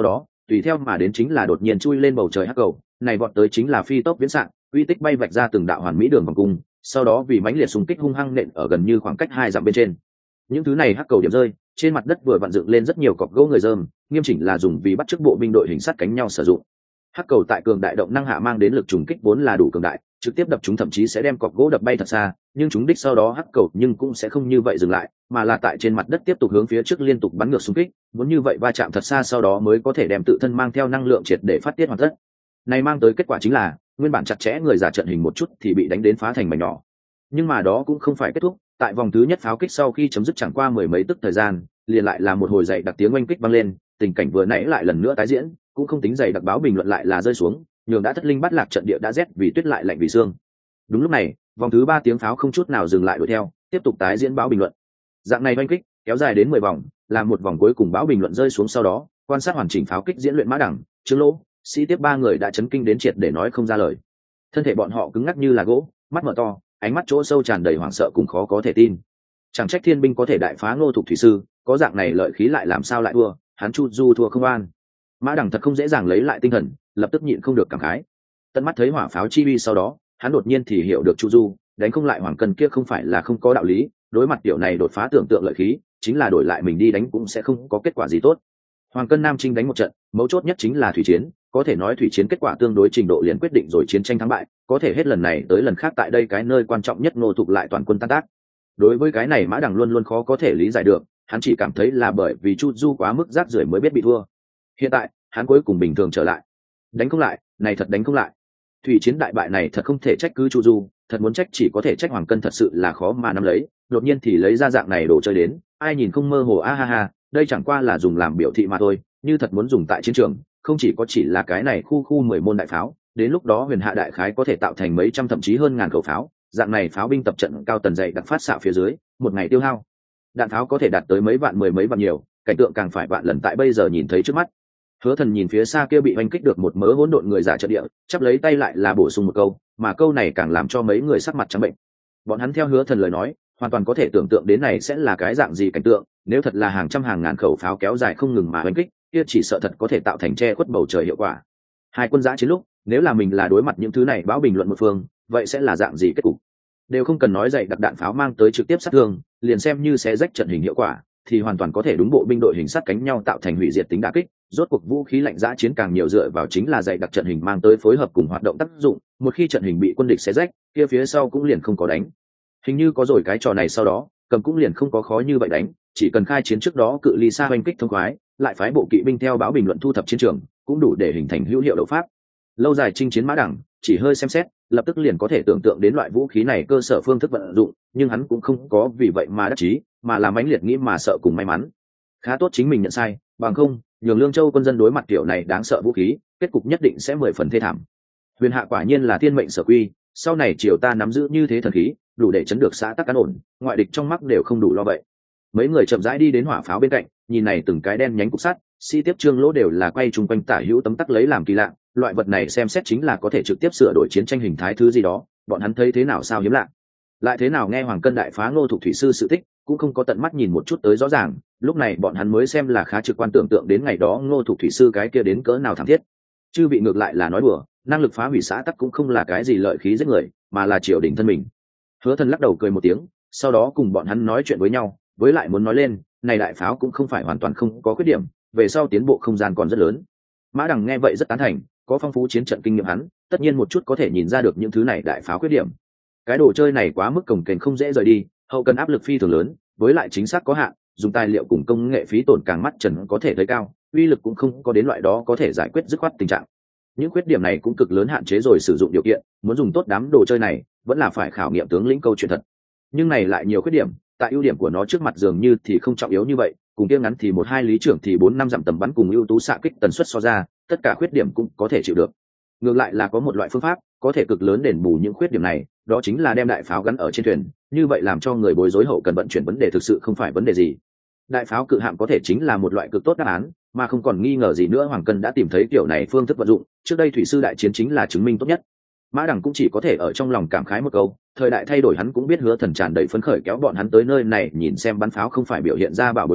tùy theo mà đến chính là đột nhiên chui lên bầu trời hắc cầu, này vọt tới chính là phi tốc viễn xạ, uy tích bay vạch ra từng đạo hoàn mỹ đường vòng cung, sau đó vì mãnh liệt xung kích hung hăng nện ở gần như khoảng cách 2 dặm bên trên. Những thứ này hắc cầu điểm rơi, trên mặt đất vừa vặn dựng lên rất nhiều cọc gỗ người dơm, nghiêm chỉnh là dùng vì bắt chước bộ binh đội hình sắt cánh nhau sử dụng. Hắc cầu tại cường đại động năng hạ mang đến lực trùng kích vốn là đủ cường đại, trực tiếp đập chúng thậm chí sẽ đem cọc gỗ đập bay thật xa, nhưng chúng đích sau đó hắc cầu nhưng cũng sẽ không như vậy dừng lại, mà là tại trên mặt đất tiếp tục hướng phía trước liên tục bắn ngược xung kích, muốn như vậy va chạm thật xa sau đó mới có thể đem tự thân mang theo năng lượng triệt để phát tiết hoàn tất. Này mang tới kết quả chính là, nguyên bản chặt chẽ người giả trận hình một chút thì bị đánh đến phá thành mảnh nhỏ. Nhưng mà đó cũng không phải kết thúc, tại vòng thứ nhất pháo kích sau khi chấm dứt chẳng qua mười mấy tức thời gian, liền lại là một hồi dậy đặc tiếng oanh kích vang lên, tình cảnh vừa nãy lại lần nữa tái diễn, cũng không tính dày đặc báo bình luận lại là rơi xuống, nhường đã thất linh bắt lạc trận địa đã rét vì tuyết lại lạnh vì xương. Đúng lúc này, vòng thứ 3 tiếng pháo không chút nào dừng lại đuổi theo, tiếp tục tái diễn báo bình luận. Dạng này oanh kích kéo dài đến 10 vòng, là một vòng cuối cùng báo bình luận rơi xuống sau đó, quan sát hoàn chỉnh pháo kích diễn luyện Mã Đẳng, Trương Lỗ, sĩ tiếp 3 người đã chấn kinh đến triệt để nói không ra lời. Thân thể bọn họ cứng ngắc như là gỗ, mắt mở to, ánh mắt chỗ sâu tràn đầy hoảng sợ cùng khó có thể tin. Chẳng trách thiên binh có thể đại phá Ngô Thục thủy sư, có dạng này lợi khí lại làm sao lại thua, hắn Chu Du thua không an. Mã Đẳng thật không dễ dàng lấy lại tinh thần, lập tức nhịn không được cảm khái. Tận mắt thấy hỏa pháo chi uy sau đó, hắn đột nhiên thì hiểu được Chu Du đánh không lại Hoàng Cân kia không phải là không có đạo lý, đối mặt tiểu này đột phá tưởng tượng lợi khí, chính là đổi lại mình đi đánh cũng sẽ không có kết quả gì tốt. Hoàng Cân Nam Trinh đánh một trận, mấu chốt nhất chính là thủy chiến, có thể nói thủy chiến kết quả tương đối trình độ liền quyết định rồi chiến tranh thắng bại, có thể hết lần này tới lần khác tại đây cái nơi quan trọng nhất Ngô Thục lại toàn quân tan tác. Đối với cái này Mã Đẳng luôn luôn khó có thể lý giải được, hắn chỉ cảm thấy là bởi vì Chu Du quá mức rác rưởi mới biết bị thua. Hiện tại, hắn cuối cùng bình thường trở lại. Đánh không lại, này thật đánh không lại. Thủy chiến đại bại này thật không thể trách cứ Chu Du, thật muốn trách chỉ có thể trách Hoàng Cân thật sự là khó mà nắm lấy, đột nhiên thì lấy ra dạng này đồ chơi đến, ai nhìn không mơ hồ a ha ha, đây chẳng qua là dùng làm biểu thị mà thôi, như thật muốn dùng tại chiến trường, không chỉ là cái này khu 10 môn đại pháo, đến lúc đó Huyền Hạ đại khái có thể tạo thành mấy trăm thậm chí hơn ngàn khẩu pháo, dạng này pháo binh tập trận cao tần dày đặc phát xạ phía dưới, một ngày tiêu hao đạn pháo có thể đạt tới mấy vạn mười mấy vạn nhiều, cảnh tượng càng phải vạn lần tại bây giờ nhìn thấy trước mắt. Hứa Thần nhìn phía xa kia bị oanh kích được một mớ hỗn độn người giả trận địa, chắp lấy tay lại là bổ sung một câu, mà câu này càng làm cho mấy người sắc mặt trắng bệnh. Bọn hắn theo Hứa Thần lời nói, hoàn toàn có thể tưởng tượng đến này sẽ là cái dạng gì cảnh tượng, nếu thật là hàng trăm hàng ngàn khẩu pháo kéo dài không ngừng mà oanh kích, kia chỉ sợ thật có thể tạo thành che khuất bầu trời hiệu quả. Hai quân giã chiến lúc, nếu là mình là đối mặt những thứ này báo bình luận một phương, vậy sẽ là dạng gì kết cục? Đều không cần nói dày đặc đạn pháo mang tới trực tiếp sát thương, liền xem như sẽ rách trận hình hiệu quả, thì hoàn toàn có thể đúng bộ binh đội hình sát cánh nhau tạo thành hủy diệt tính đả kích. Rốt cuộc vũ khí lạnh giã chiến càng nhiều dựa vào chính là dày đặc trận hình mang tới phối hợp cùng hoạt động tác dụng, một khi trận hình bị quân địch xé rách, kia phía sau cũng liền không có đánh. Hình như có rồi cái trò này sau đó, Cầm cũng liền không có khó như vậy đánh, chỉ cần khai chiến trước đó cự ly xa hoành kích thông khoái, lại phái bộ kỵ binh theo báo bình luận thu thập chiến trường, cũng đủ để hình thành hữu hiệu đấu pháp. Lâu dài chinh chiến Mã Đẳng, chỉ hơi xem xét, lập tức liền có thể tưởng tượng đến loại vũ khí này cơ sở phương thức vận dụng, nhưng hắn cũng không có vì vậy mà đắc chí, mà là mãnh liệt nghĩ mà sợ cùng may mắn. Khá tốt chính mình nhận sai, bằng không, nhường Lương Châu quân dân đối mặt kiểu này đáng sợ vũ khí, kết cục nhất định sẽ 10 phần thê thảm. Huyền Hạ quả nhiên là thiên mệnh sở quy, sau này triều ta nắm giữ như thế thần khí, đủ để chấn được xã tắc an ổn, ngoại địch trong mắt đều không đủ lo vậy. Mấy người chậm rãi đi đến hỏa pháo bên cạnh, nhìn này từng cái đen nhánh cục sắt, si tiếp Trương Lỗ đều là quay chung quanh tả hữu tấm tắc lấy làm kỳ lạ, loại vật này xem xét chính là có thể trực tiếp sửa đổi chiến tranh hình thái thứ gì đó, bọn hắn thấy thế nào sao hiếm lạ. Lại thế nào nghe Hoàng Cân đại phá Ngô Thục thủy sư sự tích, cũng không có tận mắt nhìn một chút tới rõ ràng, lúc này bọn hắn mới xem là khá trực quan tưởng tượng đến ngày đó Ngô Thục thủy sư cái kia đến cỡ nào thảm thiết. Chư vị ngược lại là nói đùa, năng lực phá hủy xã tắc cũng không là cái gì lợi khí giết người, mà là triều đình thân mình. Hứa Thần lắc đầu cười một tiếng, sau đó cùng bọn hắn nói chuyện với nhau, với lại muốn nói lên, này đại pháo cũng không phải hoàn toàn không có khuyết điểm, về sau tiến bộ không gian còn rất lớn. Mã Đằng nghe vậy rất tán thành, có phong phú chiến trận kinh nghiệm hắn, tất nhiên một chút có thể nhìn ra được những thứ này đại pháo khuyết điểm. Cái đồ chơi này quá mức cồng kềnh không dễ rời đi, hậu cần áp lực phi thường lớn, với lại chính xác có hạn, dùng tài liệu cùng công nghệ phí tổn càng mắt trần có thể thấy cao, uy lực cũng không có đến loại đó có thể giải quyết dứt khoát tình trạng. Những khuyết điểm này cũng cực lớn hạn chế rồi sử dụng điều kiện, muốn dùng tốt đám đồ chơi này, vẫn là phải khảo nghiệm tướng lĩnh câu chuyện thật. Nhưng này lại nhiều khuyết điểm, tại ưu điểm của nó trước mặt dường như thì không trọng yếu như vậy, cùng kia ngắn thì 1-2 lý trưởng thì 4-5 dặm tầm bắn cùng ưu tú xạ kích tần suất so ra, tất cả khuyết điểm cũng có thể chịu được. Ngược lại là có một loại phương pháp có thể cực lớn đền bù những khuyết điểm này, đó chính là đem đại pháo gắn ở trên thuyền, như vậy làm cho người bối rối hậu cần vận chuyển vấn đề thực sự không phải vấn đề gì. Đại pháo cự hạm có thể chính là một loại cực tốt đáp án, mà không còn nghi ngờ gì nữa Hoàng Cân đã tìm thấy kiểu này phương thức vận dụng, trước đây thủy sư đại chiến chính là chứng minh tốt nhất. Mã Đằng cũng chỉ có thể ở trong lòng cảm khái một câu, thời đại thay đổi hắn cũng biết Hứa Thần tràn đầy phấn khởi kéo bọn hắn tới nơi này nhìn xem bắn pháo không phải biểu hiện ra bảo bối tới,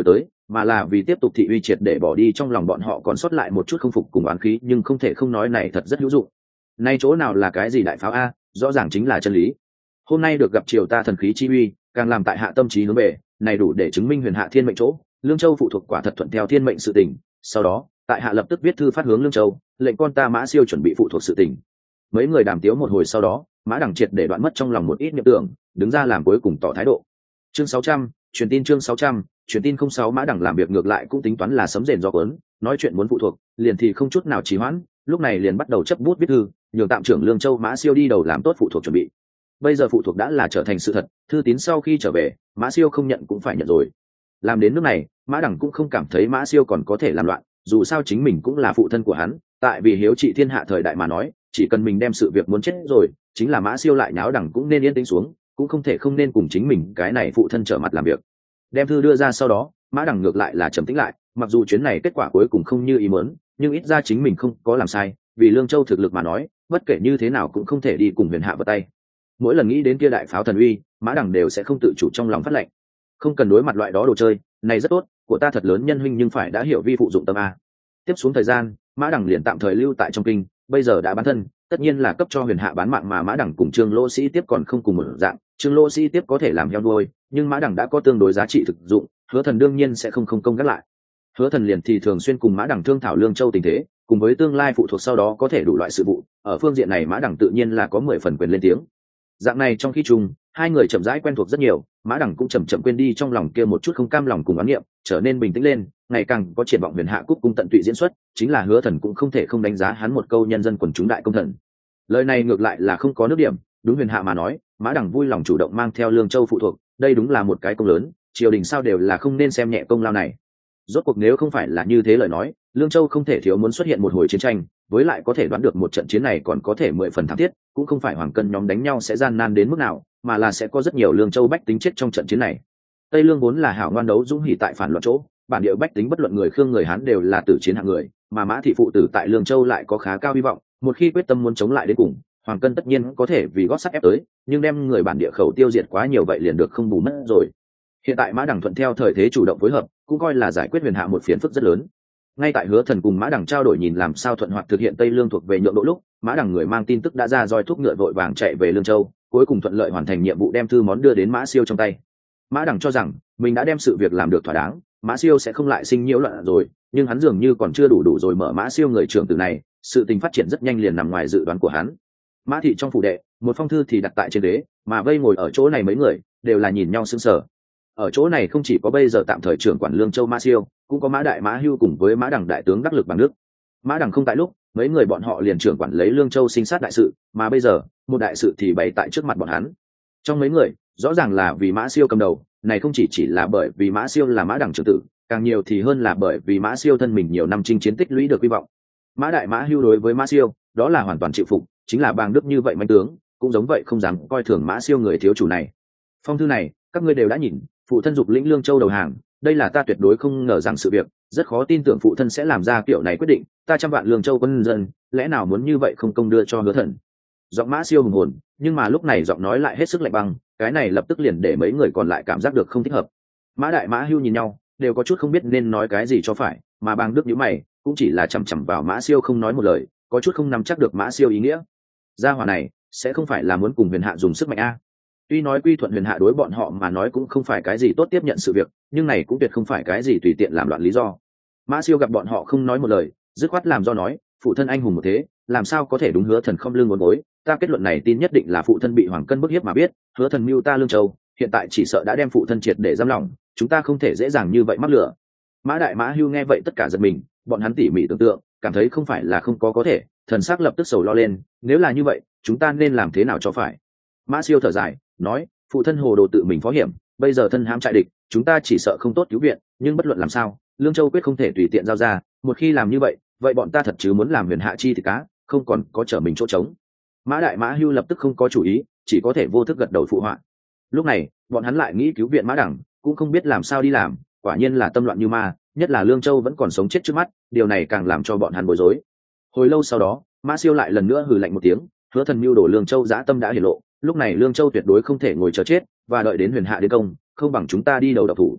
mà là vì tiếp tục thị uy triệt để bỏ đi trong lòng bọn họ còn sót lại một chút không phục cùng oán khí, nhưng không thể không nói này thật rất hữu dụng. Nay chỗ nào là cái gì đại pháo a, rõ ràng chính là chân lý. Hôm nay được gặp triều ta thần khí chi uy, càng làm tại hạ tâm trí hướng về, này đủ để chứng minh huyền hạ thiên mệnh chỗ, lương châu phụ thuộc quả thật thuận theo thiên mệnh sự tình. Sau đó tại hạ lập tức viết thư phát hướng lương châu, lệnh con ta Mã Siêu chuẩn bị phụ thuộc sự tình. Mấy người đàm tiếu một hồi sau đó, Mã Đằng triệt để đoạn mất trong lòng một ít niệm tưởng, đứng ra làm cuối cùng tỏ thái độ. Chương 600, truyền tin chương 600, truyền tin 06. Mã Đằng làm việc ngược lại cũng tính toán là sấm rền do cuốn, nói chuyện muốn phụ thuộc, liền thì không chút nào trì hoãn, lúc này liền bắt đầu chấp bút viết thư, nhường tạm trưởng lương châu Mã Siêu đi đầu làm tốt phụ thuộc chuẩn bị. Bây giờ phụ thuộc đã là trở thành sự thật, thư tín sau khi trở về, Mã Siêu không nhận cũng phải nhận rồi. Làm đến nước này, Mã Đằng cũng không cảm thấy Mã Siêu còn có thể làm loạn, dù sao chính mình cũng là phụ thân của hắn, tại vì hiếu trị thiên hạ thời đại mà nói, chỉ cần mình đem sự việc muốn chết rồi, chính là Mã Siêu lại náo đằng cũng nên yên tĩnh xuống, cũng không thể không nên cùng chính mình cái này phụ thân trở mặt làm việc. Đem thư đưa ra sau đó, Mã Đằng ngược lại là trầm tĩnh lại, mặc dù chuyến này kết quả cuối cùng không như ý muốn, nhưng ít ra chính mình không có làm sai, vì lương châu thực lực mà nói, bất kể như thế nào cũng không thể đi cùng huyền hạ vào tay. Mỗi lần nghĩ đến kia đại pháo thần uy, Mã Đằng đều sẽ không tự chủ trong lòng phát lệnh, không cần đối mặt loại đó đồ chơi này rất tốt, của ta thật lớn nhân huynh nhưng phải đã hiểu vi phụ dụng tâm a. Tiếp xuống thời gian, Mã Đằng liền tạm thời lưu tại trong kinh, bây giờ đã bán thân, tất nhiên là cấp cho huyền hạ bán mạng, mà Mã Đằng cùng Trương Lỗ Sĩ tiếp còn không cùng một dạng, Trương Lỗ Sĩ tiếp có thể làm heo nuôi, nhưng Mã Đằng đã có tương đối giá trị thực dụng, Hứa Thần đương nhiên sẽ không công gác lại. Hứa Thần liền thì thường xuyên cùng Mã Đằng thương thảo lương châu tình thế, cùng với tương lai phụ thuộc sau đó có thể đủ loại sự vụ, ở phương diện này Mã Đằng tự nhiên là có 10 phần quyền lên tiếng. Dạng này trong khi chung, hai người chậm rãi quen thuộc rất nhiều, Mã Đằng cũng chậm chậm quên đi trong lòng kia một chút không cam lòng cùng oán niệm, trở nên bình tĩnh lên, ngày càng có triển vọng huyền hạ cúc cung tận tụy diễn xuất, chính là Hứa Thần cũng không thể không đánh giá hắn một câu nhân dân quần chúng đại công thần. Lời này ngược lại là không có nước điểm, đúng huyền hạ mà nói, Mã Đằng vui lòng chủ động mang theo lương châu phụ thuộc, đây đúng là một cái công lớn, triều đình sao đều là không nên xem nhẹ công lao này. Rốt cuộc nếu không phải là như thế lời nói, lương châu không thể thiếu muốn xuất hiện một hồi chiến tranh, với lại có thể đoán được một trận chiến này còn có thể 10 phần thắng thiết, cũng không phải hoàng cân nhóm đánh nhau sẽ gian nan đến mức nào, mà là sẽ có rất nhiều lương châu bách tính chết trong trận chiến này. Tây lương vốn là hảo ngoan đấu dũng hỉ tại phản loạn chỗ, bản địa bách tính bất luận người khương người hán đều là tử chiến hạng người, mà Mã thị phụ tử tại lương châu lại có khá cao hy vọng, một khi quyết tâm muốn chống lại đến cùng, hoàng cân tất nhiên có thể vì gót sắt ép tới, nhưng đem người bản địa khẩu tiêu diệt quá nhiều vậy liền được không bù mất rồi. Hiện tại Mã Đằng thuận theo thời thế chủ động phối hợp, cũng coi là giải quyết huyền hạ một phiền phức rất lớn. Ngay tại Hứa Thần cùng Mã Đằng trao đổi nhìn làm sao thuận hoạt thực hiện Tây lương thuộc về nhượng độ lúc, Mã Đằng người mang tin tức đã ra roi thúc ngựa vội vàng chạy về lương châu, cuối cùng thuận lợi hoàn thành nhiệm vụ đem thư món đưa đến Mã Siêu trong tay. Mã Đằng cho rằng mình đã đem sự việc làm được thỏa đáng, Mã Siêu sẽ không lại sinh nhiễu loạn rồi, nhưng hắn dường như còn chưa đủ rồi mở Mã Siêu người trưởng tử này, sự tình phát triển rất nhanh liền nằm ngoài dự đoán của hắn. Mã thị trong phủ đệ, một phong thư thì đặt tại trên ghế, mà vây ngồi ở chỗ này mấy người đều là nhìn nhau sững sờ. Ở chỗ này không chỉ có bây giờ tạm thời trưởng quản lương châu Mã Siêu, cũng có Mã Đại Mã Hưu cùng với Mã Đằng đại tướng đắc lực bằng nước. Mã Đằng không tại lúc, mấy người bọn họ liền trưởng quản lấy lương châu sinh sát đại sự, mà bây giờ một đại sự thì bày tại trước mặt bọn hắn. Trong mấy người rõ ràng là vì Mã Siêu cầm đầu, này không chỉ là bởi vì Mã Siêu là Mã Đằng trưởng tử, càng nhiều thì hơn là bởi vì Mã Siêu thân mình nhiều năm chinh chiến tích lũy được hy vọng. Mã Đại Mã Hưu đối với Mã Siêu đó là hoàn toàn chịu phục, chính là bang đức như vậy manh tướng cũng giống vậy không dám coi thường Mã Siêu người thiếu chủ này. Phong thư này các ngươi đều đã nhìn, phụ thân dục lĩnh lương châu đầu hàng, đây là ta tuyệt đối không ngờ rằng sự việc, rất khó tin tưởng phụ thân sẽ làm ra kiểu này quyết định, ta trăm vạn lương châu quân dân lẽ nào muốn như vậy không công đưa cho Hứa Thần. Giọng Mã Siêu hùng hồn, nhưng mà lúc này giọng nói lại hết sức lạnh băng, cái này lập tức liền để mấy người còn lại cảm giác được không thích hợp. Mã Đại Mã Hưu nhìn nhau, đều có chút không biết nên nói cái gì cho phải, mà bang đức nhíu mày, cũng chỉ là chằm chằm vào Mã Siêu không nói một lời, có chút không nắm chắc được Mã Siêu ý nghĩa. Gia hỏa này sẽ không phải là muốn cùng huyền hạ dùng sức mạnh a? Tuy nói quy thuận huyền hạ đối bọn họ mà nói cũng không phải cái gì tốt tiếp nhận sự việc, nhưng này cũng tuyệt không phải cái gì tùy tiện làm loạn lý do. Mã Siêu gặp bọn họ không nói một lời, dứt khoát làm do nói, phụ thân anh hùng một thế, làm sao có thể đúng Hứa Thần không lương ngốn gối, ta kết luận này tin nhất định là phụ thân bị hoàng cân bức hiếp mà biết, Hứa Thần mưu ta lương châu, hiện tại chỉ sợ đã đem phụ thân triệt để giam lỏng, chúng ta không thể dễ dàng như vậy mắc lửa. Mã Đại Mã Hưu nghe vậy tất cả giật mình, bọn hắn tỉ mỉ tưởng tượng, cảm thấy không phải là không có thể, thần sắc lập tức sầu lo lên, nếu là như vậy, chúng ta nên làm thế nào cho phải. Mã Siêu thở dài, nói, phụ thân hồ đồ tự mình phó hiểm, bây giờ thân hãm trại địch, chúng ta chỉ sợ không tốt cứu viện, nhưng bất luận làm sao, lương châu quyết không thể tùy tiện giao ra, một khi làm như vậy, vậy bọn ta thật chứ muốn làm huyền hạ chi thì cá, không còn có trở mình chỗ trống. Mã Đại Mã Hưu lập tức không có chủ ý, chỉ có thể vô thức gật đầu phụ họa. Lúc này bọn hắn lại nghĩ cứu viện Mã Đằng, cũng không biết làm sao đi làm, quả nhiên là tâm loạn như ma, nhất là lương châu vẫn còn sống chết trước mắt, điều này càng làm cho bọn hắn bối rối. Hồi lâu sau đó, Mã Siêu lại lần nữa hừ lạnh một tiếng, Hứa Thần mưu đồ lương châu dã tâm đã hiển lộ, lúc này lương châu tuyệt đối không thể ngồi chờ chết, và đợi đến huyền hạ đến công, không bằng chúng ta đi đầu độc thủ.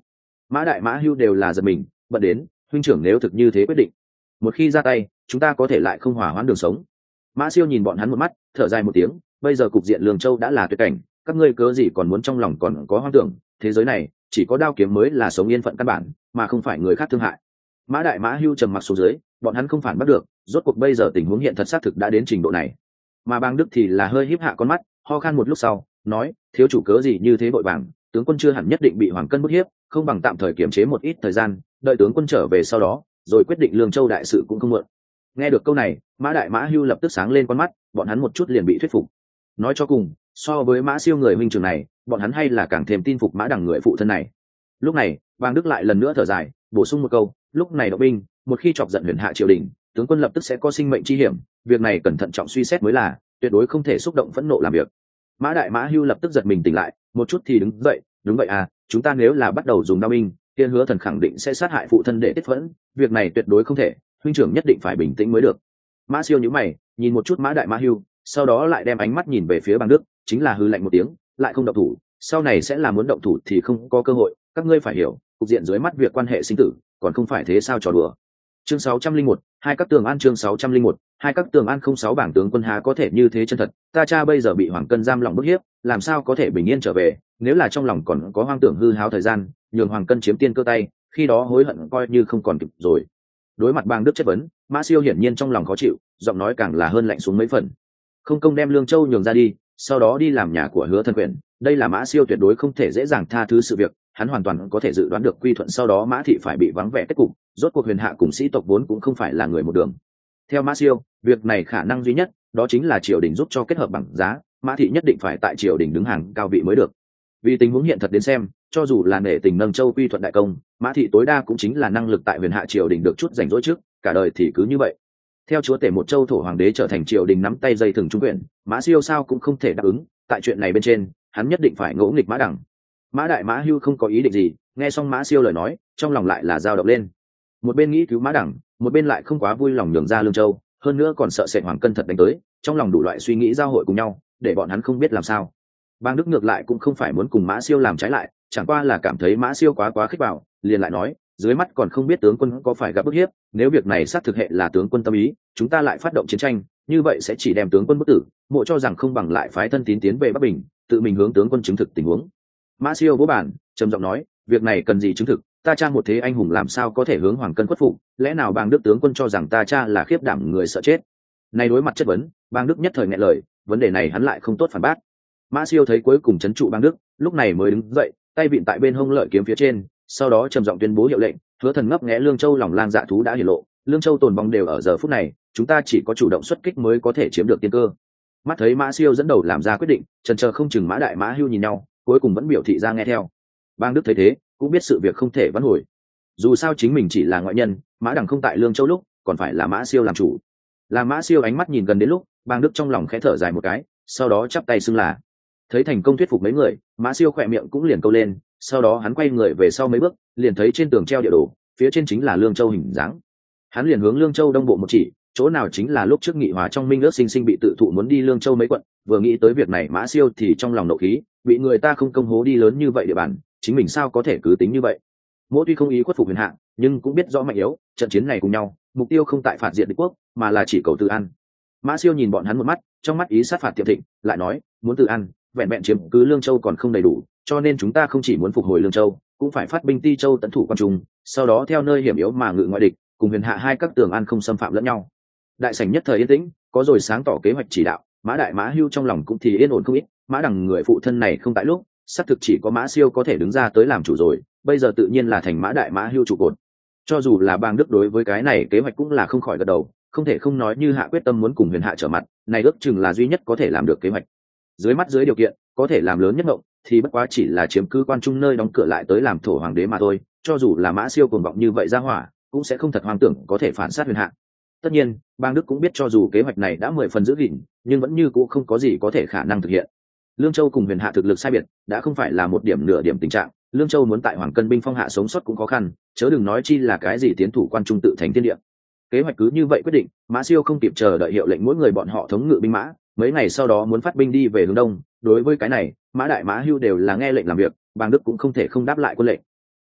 Mã Đại Mã Hưu đều là giật mình, bận đến, huynh trưởng nếu thực như thế quyết định, một khi ra tay, chúng ta có thể lại không hòa hoãn đường sống. Mã Siêu nhìn bọn hắn một mắt, thở dài một tiếng, bây giờ cục diện Lương Châu đã là tuyệt cảnh, các ngươi cớ gì còn muốn trong lòng còn có hoang tưởng, thế giới này chỉ có đao kiếm mới là sống yên phận căn bản, mà không phải người khác thương hại. Mã Đại Mã Hưu trầm mặc xuống dưới, bọn hắn không phản bắt được, rốt cuộc bây giờ tình huống hiện thật xác thực đã đến trình độ này. Mà Bang Đức thì là hơi híp hạ con mắt, ho khan một lúc sau, nói, thiếu chủ cớ gì như thế vội vàng, tướng quân chưa hẳn nhất định bị Hoàng Cân bức hiếp, không bằng tạm thời kiềm chế một ít thời gian, đợi tướng quân trở về sau đó, rồi quyết định Lương Châu đại sự cũng không muộn. Nghe được câu này, Mã Đại Mã Hưu lập tức sáng lên con mắt, bọn hắn một chút liền bị thuyết phục. Nói cho cùng, so với Mã Siêu người huynh trưởng này, bọn hắn hay là càng thêm tin phục Mã Đằng người phụ thân này. Lúc này, Bang Đức lại lần nữa thở dài, bổ sung một câu, lúc này động binh, một khi chọc giận huyền hạ triều đình, tướng quân lập tức sẽ có sinh mệnh chi hiểm, việc này cẩn thận trọng suy xét mới là, tuyệt đối không thể xúc động phẫn nộ làm việc. Mã Đại Mã Hưu lập tức giật mình tỉnh lại, một chút thì đứng dậy, đúng vậy à, chúng ta nếu là bắt đầu dùng đao binh, kia Hứa Thần khẳng định sẽ sát hại phụ thân để tiết phẫn, việc này tuyệt đối không thể, huynh trưởng nhất định phải bình tĩnh mới được. Mã Siêu nhíu mày, nhìn một chút Mã Đại Mã Hưu, sau đó lại đem ánh mắt nhìn về phía Bang Đức, chính là hừ lạnh một tiếng, lại không động thủ, sau này sẽ là muốn động thủ thì không có cơ hội, các ngươi phải hiểu, cục diện dưới mắt việc quan hệ sinh tử, còn không phải thế sao trò đùa. Chương 601, hai các tường an. Chương 601, hai các tường an. 06 bảng tướng quân há có thể như thế chân thật, ta cha bây giờ bị Hoàng Cân giam lòng bức hiếp, làm sao có thể bình yên trở về, nếu là trong lòng còn có hoang tưởng hư háo thời gian, nhường Hoàng Cân chiếm tiên cơ tay, khi đó hối hận coi như không còn kịp rồi. Đối mặt Bang Đức chất vấn, Mã Siêu hiển nhiên trong lòng khó chịu, giọng nói càng là hơn lạnh xuống mấy phần. Không công đem Lương Châu nhường ra đi, sau đó đi làm nhà của Hứa Thần quyền, đây là Mã Siêu tuyệt đối không thể dễ dàng tha thứ sự việc, hắn hoàn toàn có thể dự đoán được quy thuận sau đó Mã thị phải bị vắng vẻ kết cục, rốt cuộc huyền hạ cùng sĩ tộc vốn cũng không phải là người một đường. Theo Mã Siêu, việc này khả năng duy nhất đó chính là triều đình giúp cho kết hợp bằng giá, Mã thị nhất định phải tại triều đình đứng hàng cao vị mới được. Vì tình huống hiện thật đến xem, cho dù là nể tình nâng châu quy thuận đại công, Mã thị tối đa cũng chính là năng lực tại huyền hạ triều đình được chút rảnh rỗi trước, cả đời thì cứ như vậy. Theo chúa tể một châu thổ hoàng đế trở thành triều đình nắm tay dây thừng trung quyền, Mã Siêu sao cũng không thể đáp ứng, tại chuyện này bên trên, hắn nhất định phải ngỗ nghịch Mã Đằng. Mã Đại Mã Hưu không có ý định gì, nghe xong Mã Siêu lời nói, trong lòng lại là dao động lên. Một bên nghĩ cứu Mã Đằng, một bên lại không quá vui lòng nhường ra Lương Châu, hơn nữa còn sợ sệt Hoàng Cân thật đánh tới, trong lòng đủ loại suy nghĩ giao hội cùng nhau, để bọn hắn không biết làm sao. Bang Đức ngược lại cũng không phải muốn cùng Mã Siêu làm trái lại, chẳng qua là cảm thấy Mã Siêu quá khích bạo, liền lại nói, dưới mắt còn không biết tướng quân có phải gặp bức hiếp, nếu việc này xác thực hệ là tướng quân tâm ý, chúng ta lại phát động chiến tranh, như vậy sẽ chỉ đem tướng quân bức tử, mộ cho rằng không bằng lại phái thân tín tiến về Bắc Bình, tự mình hướng tướng quân chứng thực tình huống. Mã Siêu vỗ bản, trầm giọng nói, việc này cần gì chứng thực, ta cha một thế anh hùng làm sao có thể hướng Hoàng Cân khuất phục, lẽ nào Bang Đức tướng quân cho rằng ta cha là khiếp đảm người sợ chết? Này đối mặt chất vấn, Bang Đức nhất thời nghẹn lời, vấn đề này hắn lại không tốt phản bác. Mã Siêu thấy cuối cùng trấn trụ Bang Đức, lúc này mới đứng dậy, tay vịn tại bên hông lợi kiếm phía trên, sau đó trầm giọng tuyên bố hiệu lệnh, Hứa Thần ngấp nghé Lương Châu lòng lang dạ thú đã hiển lộ, Lương Châu tồn vong đều ở giờ phút này, chúng ta chỉ có chủ động xuất kích mới có thể chiếm được tiên cơ. Mắt thấy Mã Siêu dẫn đầu làm ra quyết định, chần chờ không chừng Mã Đại Mã Hưu nhìn nhau, cuối cùng vẫn biểu thị ra nghe theo. Bang Đức thấy thế, cũng biết sự việc không thể vãn hồi. Dù sao chính mình chỉ là ngoại nhân, Mã Đằng không tại Lương Châu lúc, còn phải là Mã Siêu làm chủ. Là Mã Siêu ánh mắt nhìn gần đến lúc, Bang Đức trong lòng khẽ thở dài một cái, sau đó chắp tay xưng là. Thấy thành công thuyết phục mấy người, Mã Siêu khỏe miệng cũng liền câu lên, sau đó hắn quay người về sau mấy bước, liền thấy trên tường treo địa đồ, phía trên chính là Lương Châu hình dáng. Hắn liền hướng Lương Châu đông bộ một chỉ, chỗ nào chính là lúc trước Nghị Hòa trong minh ước sinh sinh bị tự thụ muốn đi Lương Châu mấy quận, vừa nghĩ tới việc này Mã Siêu thì trong lòng nộ khí, bị người ta không công hố đi lớn như vậy địa bàn, chính mình sao có thể cứ tính như vậy. Mỗ tuy không ý khuất phục huyền hạ, nhưng cũng biết rõ mạnh yếu, trận chiến này cùng nhau, mục tiêu không tại phạt diệt địch quốc, mà là chỉ cầu tự ăn. Mã Siêu nhìn bọn hắn một mắt, trong mắt ý sát phạt tiệm thịnh, lại nói, muốn tự ăn, vẹn vẹn chiếm cứ Lương Châu còn không đầy đủ, cho nên chúng ta không chỉ muốn phục hồi Lương Châu, cũng phải phát binh Ti Châu tấn thủ quan trung, sau đó theo nơi hiểm yếu mà ngự ngoại địch, cùng huyền hạ hai các tường an không xâm phạm lẫn nhau. Đại sảnh nhất thời yên tĩnh, có rồi sáng tỏ kế hoạch chỉ đạo, Mã Đại Mã Hưu trong lòng cũng thì yên ổn không ít, Mã Đằng người phụ thân này không tại lúc, xác thực chỉ có Mã Siêu có thể đứng ra tới làm chủ rồi, bây giờ tự nhiên là thành Mã Đại Mã Hưu trụ cột. Cho dù là Bang Đức đối với cái này kế hoạch cũng là không khỏi gật đầu, không thể không nói như hạ quyết tâm muốn cùng huyền hạ trở mặt, này ước chừng là duy nhất có thể làm được kế hoạch. Dưới mắt dưới điều kiện có thể làm lớn nhất ngộng, thì bất quá chỉ là chiếm cứ quan trung nơi đóng cửa lại tới làm thổ hoàng đế mà thôi, cho dù là Mã Siêu cuồng vọng như vậy ra hỏa, cũng sẽ không thật hoang tưởng có thể phản sát huyền hạ. Tất nhiên, Bang Đức cũng biết cho dù kế hoạch này đã 10 phần giữ gìn, nhưng vẫn như cũ không có gì có thể khả năng thực hiện. Lương Châu cùng huyền hạ thực lực sai biệt, đã không phải là một điểm nửa điểm tình trạng, Lương Châu muốn tại Hoàng Cân binh phong hạ sống sót cũng khó khăn, chớ đừng nói chi là cái gì tiến thủ quan trung tự thành thiên địa. Kế hoạch cứ như vậy quyết định, Mã Siêu không kịp chờ đợi hiệu lệnh mỗi người bọn họ thống ngự binh mã, mấy ngày sau đó muốn phát binh đi về hướng đông. Đối với cái này, Mã Đại Mã Hưu đều là nghe lệnh làm việc, Bang Đức cũng không thể không đáp lại quân lệnh.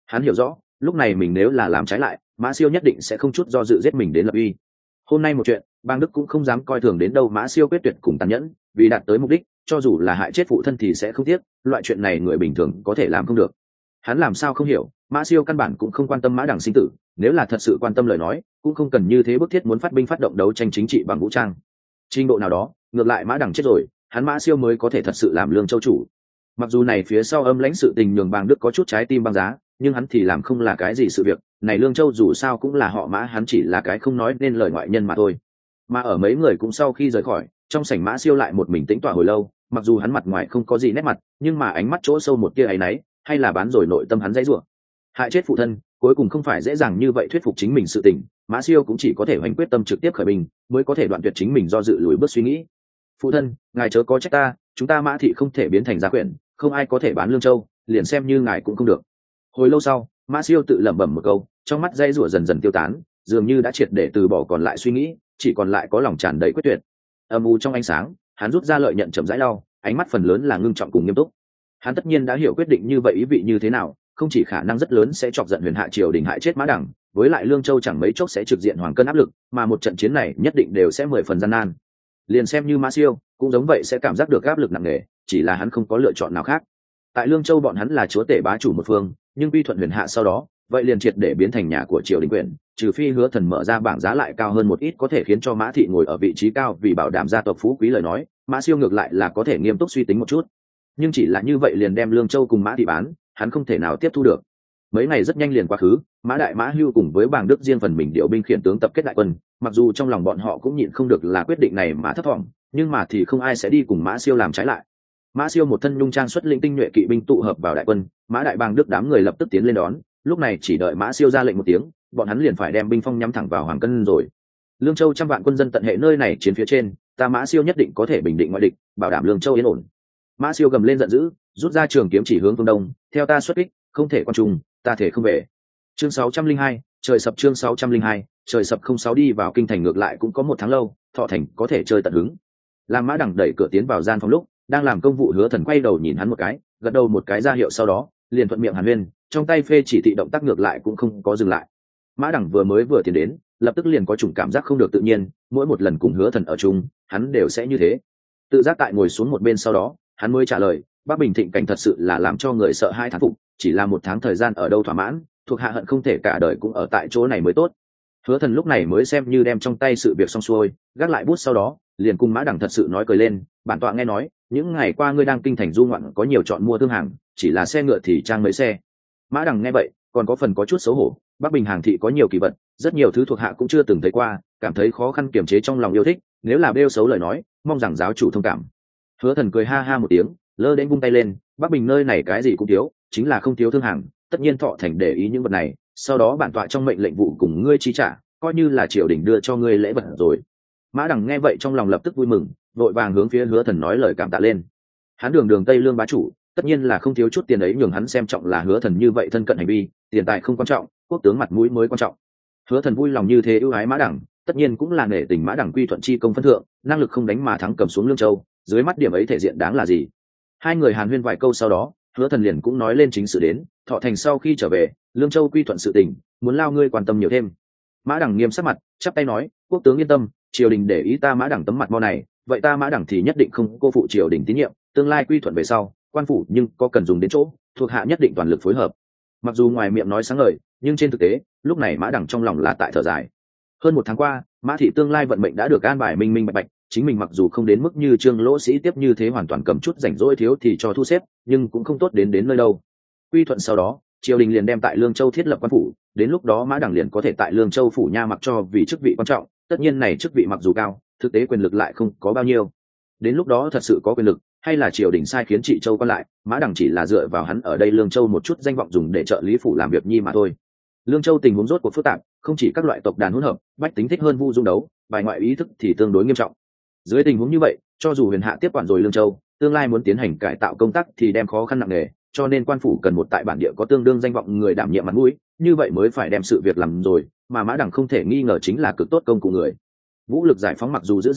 Hắn hiểu rõ lúc này mình nếu là làm trái lại, Mã Siêu nhất định sẽ không chút do dự giết mình đến lập uy. Hôm nay một chuyện, bang Đức cũng không dám coi thường đến đâu Mã Siêu quyết tuyệt cùng tàn nhẫn, vì đạt tới mục đích cho dù là hại chết phụ thân thì sẽ không tiếc. Loại chuyện này người bình thường có thể làm không được. Hắn làm sao không hiểu, Mã Siêu căn bản cũng không quan tâm Mã Đằng sinh tử, nếu là thật sự quan tâm lời nói cũng không cần như thế bức thiết muốn phát binh phát động đấu tranh chính trị bằng vũ trang. Trình độ nào đó ngược lại Mã Đằng chết rồi, hắn Mã Siêu mới có thể thật sự làm Lương Châu chủ. Mặc dù này phía sau âm lãnh sự tình nhường bang Đức có chút trái tim băng giá, nhưng hắn thì làm không là cái gì sự việc này. Lương Châu dù sao cũng là họ Mã, hắn chỉ là cái không nói nên lời ngoại nhân mà thôi. Mà ở mấy người cũng sau khi rời khỏi, trong sảnh Mã Siêu lại một mình tĩnh tọa hồi lâu. Mặc dù hắn mặt ngoài không có gì nét mặt, nhưng mà ánh mắt chỗ sâu một tia áy náy, hay là bán rồi nội tâm hắn dãy rủa. Hại chết phụ thân cuối cùng không phải dễ dàng như vậy thuyết phục chính mình sự tình, Mã Siêu cũng chỉ có thể hoành quyết tâm trực tiếp khởi binh, mới có thể đoạn tuyệt chính mình do dự lùi bước suy nghĩ. Phụ thân, ngài chớ có trách ta, chúng ta Mã thị không thể biến thành gia quyển, không ai có thể bán Lương Châu, liền xem như ngài cũng không được. Hồi lâu sau, Mã Siêu tự lẩm bẩm một câu, trong mắt dây rủa dần dần tiêu tán, dường như đã triệt để từ bỏ còn lại suy nghĩ, chỉ còn lại có lòng tràn đầy quyết tuyệt. Âm u trong ánh sáng, hắn rút ra lợi nhận chậm rãi lau, ánh mắt phần lớn là ngưng trọng cùng nghiêm túc. Hắn tất nhiên đã hiểu quyết định như vậy ý vị như thế nào, không chỉ khả năng rất lớn sẽ chọc giận Huyền Hạ triều đình hại chết Mã Đằng, với lại Lương Châu chẳng mấy chốc sẽ trực diện hoàng cân áp lực, mà một trận chiến này nhất định đều sẽ 10 phần gian nan. Liền xem như Mã Siêu cũng giống vậy sẽ cảm giác được áp lực nặng nề, chỉ là hắn không có lựa chọn nào khác. Tại Lương Châu bọn hắn là chúa tể bá chủ một phương, nhưng quy thuận Huyền Hạ sau đó, vậy liền triệt để biến thành nhà của triều đình quyền, trừ phi Hứa Thần mở ra bảng giá lại cao hơn một ít có thể khiến cho Mã thị ngồi ở vị trí cao vì bảo đảm gia tộc phú quý lời nói, Mã Siêu ngược lại là có thể nghiêm túc suy tính một chút. Nhưng chỉ là như vậy liền đem Lương Châu cùng Mã thị bán, hắn không thể nào tiếp thu được. Mấy ngày rất nhanh liền quá khứ, Mã Đại Mã Hưu cùng với bàng Đức riêng phần mình điều binh khiển tướng tập kết đại quân, mặc dù trong lòng bọn họ cũng nhịn không được là quyết định này mà thất vọng, nhưng mà thì không ai sẽ đi cùng Mã Siêu làm trái lại. Mã Siêu một thân nhung trang xuất lĩnh tinh nhuệ kỵ binh tụ hợp vào đại quân, Mã Đại bàng Đức đám người lập tức tiến lên đón, lúc này chỉ đợi Mã Siêu ra lệnh một tiếng, bọn hắn liền phải đem binh phong nhắm thẳng vào Hoàng Cân rồi. Lương Châu trăm vạn quân dân tận hệ nơi này chiến phía trên, ta Mã Siêu nhất định có thể bình định ngoại địch, bảo đảm Lương Châu yên ổn. Mã Siêu gầm lên giận dữ, rút ra trường kiếm chỉ hướng phương đông, theo ta xuất kích, không thể quan trung, ta thể không về. Chương 602, trời sập. Chương 602, trời sập. 06 đi vào kinh thành ngược lại cũng có một tháng lâu, Thọ Thành có thể chơi tận hứng. Làm Mã Đằng đẩy cửa tiến vào gian phòng lúc, đang làm công vụ Hứa Thần quay đầu nhìn hắn một cái, gật đầu một cái ra hiệu, sau đó liền thuận miệng hàn huyên, trong tay phê chỉ thị động tác ngược lại cũng không có dừng lại. Mã Đằng vừa tiến đến, lập tức liền có chủng cảm giác không được tự nhiên, mỗi một lần cùng Hứa Thần ở chung, hắn đều sẽ như thế. Tự giác tại ngồi xuống một bên sau đó, hắn mới trả lời, Bắc Bình thịnh cảnh thật sự là làm cho người sợ hai thán phục, chỉ là một tháng thời gian ở đâu thỏa mãn, thuộc hạ hận không thể cả đời cũng ở tại chỗ này mới tốt. Hứa Thần lúc này mới xem như đem trong tay sự việc xong xuôi, gác lại bút sau đó, liền cùng Mã Đằng thật sự nói cười lên, bản tọa nghe nói, những ngày qua ngươi đang kinh thành du ngoạn có nhiều chọn mua thương hàng, chỉ là xe ngựa thì trang mấy xe. Mã Đằng nghe vậy, còn có phần có chút xấu hổ, Bắc Bình hàng thị có nhiều kỳ vật, rất nhiều thứ thuộc hạ cũng chưa từng thấy qua, cảm thấy khó khăn kiềm chế trong lòng yêu thích, nếu là bêu xấu lời nói, mong rằng giáo chủ thông cảm. Hứa Thần cười ha ha một tiếng, lơ đến vung tay lên, Bắc Bình nơi này cái gì cũng thiếu, chính là không thiếu thương hàng, tất nhiên Thọ Thành để ý những vật này, sau đó bản tọa trong mệnh lệnh vụ cùng ngươi chi trả, coi như là triều đình đưa cho ngươi lễ vật rồi. Mã Đằng nghe vậy trong lòng lập tức vui mừng, vội vàng hướng phía Hứa Thần nói lời cảm tạ lên. Hắn đường Tây Lương bá chủ, tất nhiên là không thiếu chút tiền ấy, nhường hắn xem trọng là Hứa Thần như vậy thân cận hành vi, tiền tài không quan trọng, quốc tướng mặt mũi mới quan trọng. Hứa Thần vui lòng như thế ưu ái Mã Đằng, tất nhiên cũng là nể tình Mã Đằng quy thuận chi công phân thượng, năng lực không đánh mà thắng cầm xuống Lương Châu, dưới mắt điểm ấy thể diện đáng là gì. Hai người hàn huyên vài câu sau đó, Hứa Thần liền cũng nói lên chính sự đến, Thọ Thành sau khi trở về, Lương Châu quy thuận sự tình, muốn lao ngươi quan tâm nhiều thêm. Mã Đằng nghiêm sắc mặt, chắp tay nói, quốc tướng yên tâm, triều đình để ý ta Mã Đằng tấm mặt mo này, vậy ta Mã Đằng thì nhất định không cô phụ triều đình tín nhiệm, tương lai quy thuận về sau, quan phủ nhưng có cần dùng đến chỗ, thuộc hạ nhất định toàn lực phối hợp. Mặc dù ngoài miệng nói sáng ngời, nhưng trên thực tế, lúc này Mã Đằng trong lòng là tại thở dài. Hơn một tháng qua, Mã thị tương lai vận mệnh đã được an bài minh minh bạch bạch, chính mình mặc dù không đến mức như Trương Lỗ Sĩ tiếp như thế hoàn toàn cầm chút rảnh rỗi thiếu thì cho thu xếp, nhưng cũng không tốt đến nơi đâu. Quy thuận sau đó, triều đình liền đem tại Lương Châu thiết lập quan phủ, đến lúc đó Mã Đằng liền có thể tại Lương Châu phủ nha mặc cho vì chức vị quan trọng, tất nhiên này chức vị mặc dù cao, thực tế quyền lực lại không có bao nhiêu. Đến lúc đó thật sự có quyền lực, hay là triều đình sai khiến trị châu quan lại, Mã Đằng chỉ là dựa vào hắn ở đây Lương Châu một chút danh vọng dùng để trợ lý phủ làm việc nhi mà thôi. Lương Châu tình huống rốt cuộc phức tạp, không chỉ các loại tộc đàn hỗn hợp, bách tính thích hơn vu dung đấu, bài ngoại ý thức thì tương đối nghiêm trọng. Dưới tình huống như vậy, cho dù Huyền Hạ tiếp quản rồi Lương Châu, tương lai muốn tiến hành cải tạo công tác thì đem khó khăn nặng nề, cho nên quan phủ cần một tại bản địa có tương đương danh vọng người đảm nhiệm mặt mũi, như vậy mới phải đem sự việc làm rồi, mà Mã Đằng không thể nghi ngờ chính là cực tốt công cụ người. Vũ lực giải phóng mặc dù dữ dằn,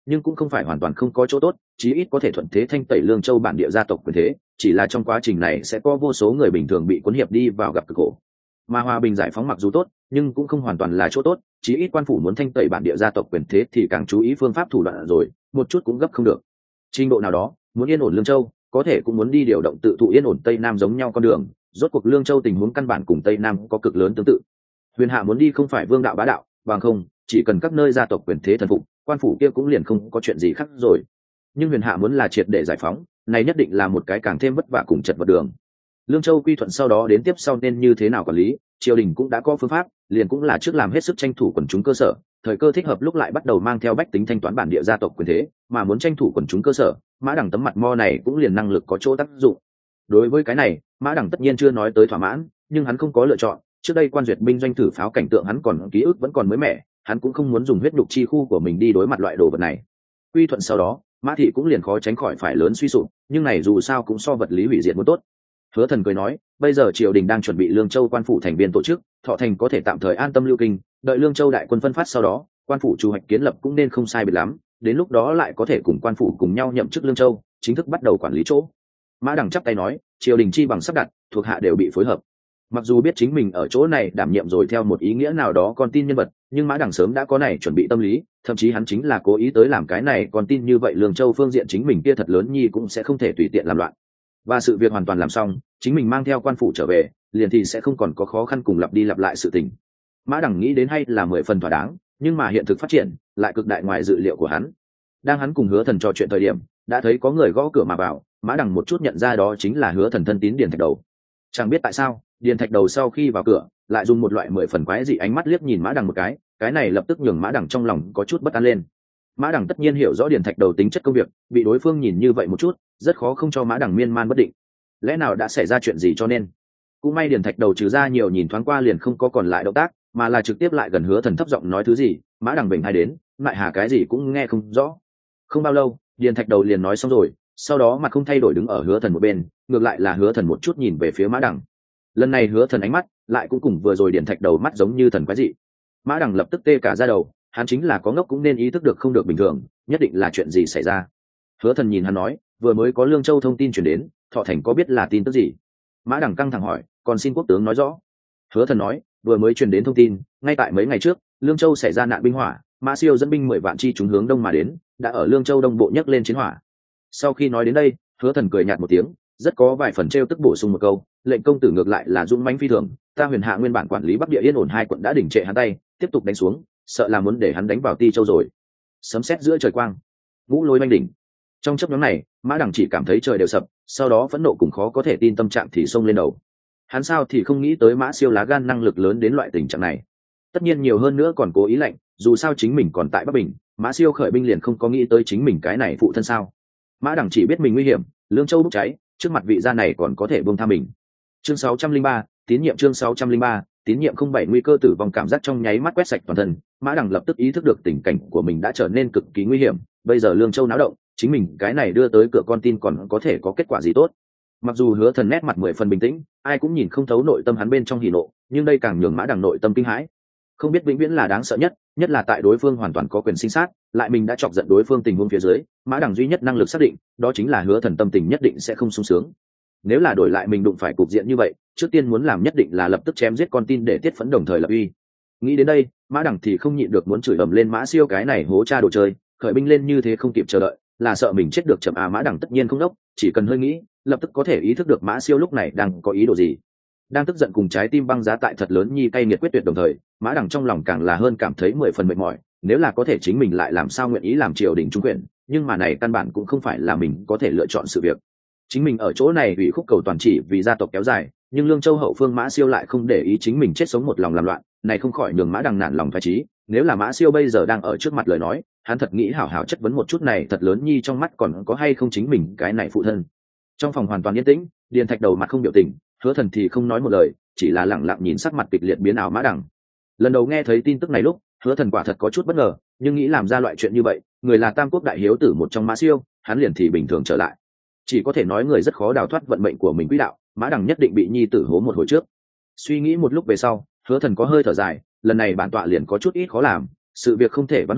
nhưng cũng không phải hoàn toàn không có chỗ tốt, chí ít có thể thuận thế thanh tẩy Lương Châu bản địa gia tộc quyền thế, chỉ là trong quá trình này sẽ có vô số người bình thường bị cuốn hiệp đi vào gặp cực khổ. Mà hòa bình giải phóng mặc dù tốt, nhưng cũng không hoàn toàn là chỗ tốt, chí ít quan phủ muốn thanh tẩy bản địa gia tộc quyền thế thì càng chú ý phương pháp thủ đoạn rồi, một chút cũng gấp không được. Trình độ nào đó, muốn yên ổn Lương Châu, có thể cũng muốn đi điều động tự thụ yên ổn Tây Nam giống nhau con đường, rốt cuộc Lương Châu tình huống căn bản cùng Tây Nam có cực lớn tương tự. Huyền Hạ muốn đi không phải vương đạo bá đạo, bằng không, chỉ cần các nơi gia tộc quyền thế thần phục, quan phủ kia cũng liền không có chuyện gì khác rồi. Nhưng Huyền Hạ muốn là triệt để giải phóng, này nhất định là một cái càng thêm vất vả cùng chật vật đường. Lương Châu quy thuận sau đó đến tiếp sau nên như thế nào quản lý, triều đình cũng đã có phương pháp, liền cũng là trước làm hết sức tranh thủ quần chúng cơ sở, thời cơ thích hợp lúc lại bắt đầu mang theo bách tính thanh toán bản địa gia tộc quyền thế, mà muốn tranh thủ quần chúng cơ sở, Mã Đằng tấm mặt mo này cũng liền năng lực có chỗ tác dụng. Đối với cái này, Mã Đằng tất nhiên chưa nói tới thỏa mãn, nhưng hắn không có lựa chọn, trước đây quan duyệt binh doanh thử pháo cảnh tượng hắn còn ký ức vẫn còn mới mẻ, hắn cũng không muốn dùng huyết nhục chi khu của mình đi đối mặt loại đồ vật này. Quy thuận sau đó, Mã thị cũng liền khó tránh khỏi phải lớn suy sụp, nhưng này dù sao cũng so vật lý hủy diệt muốn tốt. Hứa Thần cười nói, bây giờ triều đình đang chuẩn bị Lương Châu quan phủ thành viên tổ chức, Thọ Thành có thể tạm thời an tâm lưu kinh, đợi Lương Châu đại quân phân phát sau đó, quan phủ chủ hoạch kiến lập cũng nên không sai biệt lắm, đến lúc đó lại có thể cùng quan phủ cùng nhau nhậm chức Lương Châu, chính thức bắt đầu quản lý chỗ. Mã Đằng chắp tay nói, triều đình chi bằng sắp đặt, thuộc hạ đều bị phối hợp. Mặc dù biết chính mình ở chỗ này đảm nhiệm rồi theo một ý nghĩa nào đó con tin nhân vật, nhưng Mã Đằng sớm đã có này chuẩn bị tâm lý, thậm chí hắn chính là cố ý tới làm cái này, còn tin như vậy Lương Châu phương diện chính mình kia thật lớn nhi cũng sẽ không thể tùy tiện làm loạn. Và sự việc hoàn toàn làm xong, chính mình mang theo quan phủ trở về, liền thì sẽ không còn có khó khăn cùng lặp đi lặp lại sự tình. Mã Đằng nghĩ đến hay là 10 phần thỏa đáng, nhưng mà hiện thực phát triển lại cực đại ngoài dự liệu của hắn. Đang hắn cùng Hứa Thần trò chuyện thời điểm, đã thấy có người gõ cửa mà vào, Mã Đằng một chút nhận ra đó chính là Hứa Thần thân tín Điền Thạch Đầu. Chẳng biết tại sao, Điền Thạch Đầu sau khi vào cửa, lại dùng một loại 10 phần quái dị ánh mắt liếc nhìn Mã Đằng một cái này lập tức nhường Mã Đằng trong lòng có chút bất an lên. Mã Đằng tất nhiên hiểu rõ Điền Thạch Đầu tính chất công việc, bị đối phương nhìn như vậy một chút, rất khó không cho Mã Đằng miên man bất định. Lẽ nào đã xảy ra chuyện gì cho nên? Cũng may Điền Thạch Đầu trừ ra nhiều nhìn thoáng qua liền không có còn lại động tác, mà là trực tiếp lại gần Hứa Thần thấp giọng nói thứ gì, Mã Đằng bình hay đến, lại hà cái gì cũng nghe không rõ. Không bao lâu, Điền Thạch Đầu liền nói xong rồi, sau đó mặt không thay đổi đứng ở Hứa Thần một bên, ngược lại là Hứa Thần một chút nhìn về phía Mã Đằng. Lần này Hứa Thần ánh mắt lại cũng cùng vừa rồi Điền Thạch Đầu mắt giống như thần quái dị. Mã Đằng lập tức tê cả da đầu, hắn chính là có ngốc cũng nên ý thức được không được bình thường, nhất định là chuyện gì xảy ra. Hứa Thần nhìn hắn nói, vừa mới có Lương Châu thông tin truyền đến, Thọ Thành có biết là tin tức gì? Mã Đằng căng thẳng hỏi, còn xin quốc tướng nói rõ. Hứa Thần nói, vừa mới truyền đến thông tin, ngay tại mấy ngày trước, Lương Châu xảy ra nạn binh hỏa, Mã Siêu dẫn binh 10 vạn chi chúng hướng đông mà đến, đã ở Lương Châu đông bộ nhấc lên chiến hỏa. Sau khi nói đến đây, Hứa Thần cười nhạt một tiếng, rất có vài phần trêu tức bổ sung một câu, lệnh công tử ngược lại là dũng mãnh phi thường, ta Huyền Hạ nguyên bản quản lý Bắc Địa Yên ổn hai quận đã đình trệ hắn tay, tiếp tục đánh xuống, sợ là muốn để hắn đánh vào Ti Châu rồi. Sấm sét giữa trời quang, ngũ lôi oanh đỉnh. Trong chớp nhoáng này, Mã Đằng chỉ cảm thấy trời đều sập, sau đó phẫn nộ cùng khó có thể tin tâm trạng thì xông lên đầu. Hắn sao thì không nghĩ tới Mã Siêu lá gan năng lực lớn đến loại tình trạng này. Tất nhiên nhiều hơn nữa còn cố ý lệnh, dù sao chính mình còn tại Bắc Bình, Mã Siêu khởi binh liền không có nghĩ tới chính mình cái này phụ thân sao? Mã Đằng chỉ biết mình nguy hiểm, Lương Châu bốc cháy, trước mặt vị gia này còn có thể buông tha mình. Chương 603, tín nhiệm chương 603, tín nhiệm không bảy nguy cơ tử vong cảm giác trong nháy mắt quét sạch toàn thân, Mã Đằng lập tức ý thức được tình cảnh của mình đã trở nên cực kỳ nguy hiểm, bây giờ Lương Châu náo động, chính mình cái này đưa tới cửa con tin còn có thể có kết quả gì tốt. Mặc dù Hứa Thần nét mặt 10 phần bình tĩnh, ai cũng nhìn không thấu nội tâm hắn bên trong hỉ nộ, nhưng đây càng nhường Mã Đằng nội tâm kinh hãi. Không biết vĩnh viễn là đáng sợ nhất, nhất là tại đối phương hoàn toàn có quyền sinh sát, lại mình đã chọc giận đối phương tình huống phía dưới, Mã Đằng duy nhất năng lực xác định, đó chính là Hứa Thần tâm tình nhất định sẽ không sung sướng. Nếu là đổi lại mình đụng phải cục diện như vậy, trước tiên muốn làm nhất định là lập tức chém giết con tin để tiết phấn đồng thời lập uy. Nghĩ đến đây, Mã Đằng thì không nhịn được muốn chửi ầm lên Mã Siêu cái này hố cha đồ chơi, khởi binh lên như thế không kịp chờ đợi, là sợ mình chết được chậm à. Mã Đằng tất nhiên không đốc, chỉ cần hơi nghĩ, lập tức có thể ý thức được Mã Siêu lúc này đang có ý đồ gì. Đang tức giận cùng trái tim băng giá tại thật lớn nhi cay nghiệt quyết tuyệt đồng thời, Mã Đằng trong lòng càng là hơn cảm thấy 10 phần mệt mỏi, nếu là có thể chính mình lại làm sao nguyện ý làm triều đình trung quyền, nhưng mà này căn bản cũng không phải là mình có thể lựa chọn sự việc. Chính mình ở chỗ này ủy khúc cầu toàn chỉ vì gia tộc kéo dài, nhưng Lương Châu hậu phương Mã Siêu lại không để ý chính mình chết sống một lòng làm loạn, này không khỏi nhường Mã Đằng nản lòng phái trí. Nếu là Mã Siêu bây giờ đang ở trước mặt lời nói, hắn thật nghĩ hảo hảo chất vấn một chút này thật lớn nhi trong mắt còn có hay không chính mình cái này phụ thân. Trong phòng hoàn toàn yên tĩnh, Điền Thạch Đầu mặt không biểu tình, Hứa Thần thì không nói một lời, chỉ là lặng lặng nhìn sắc mặt kịch liệt biến ảo Mã Đằng. Lần đầu nghe thấy tin tức này lúc, Hứa Thần quả thật có chút bất ngờ, nhưng nghĩ làm ra loại chuyện như vậy, người là Tam Quốc đại hiếu tử một trong Mã Siêu, hắn liền thì bình thường trở lại. Chỉ có thể nói người rất khó đào thoát vận mệnh của mình quỹ đạo, Mã Đằng nhất định bị nhi tử hố một hồi trước. Suy nghĩ một lúc về sau, Hứa Thần có hơi thở dài, lần này bản tọa liền có chút ít khó làm, sự việc không thể vãn hồi,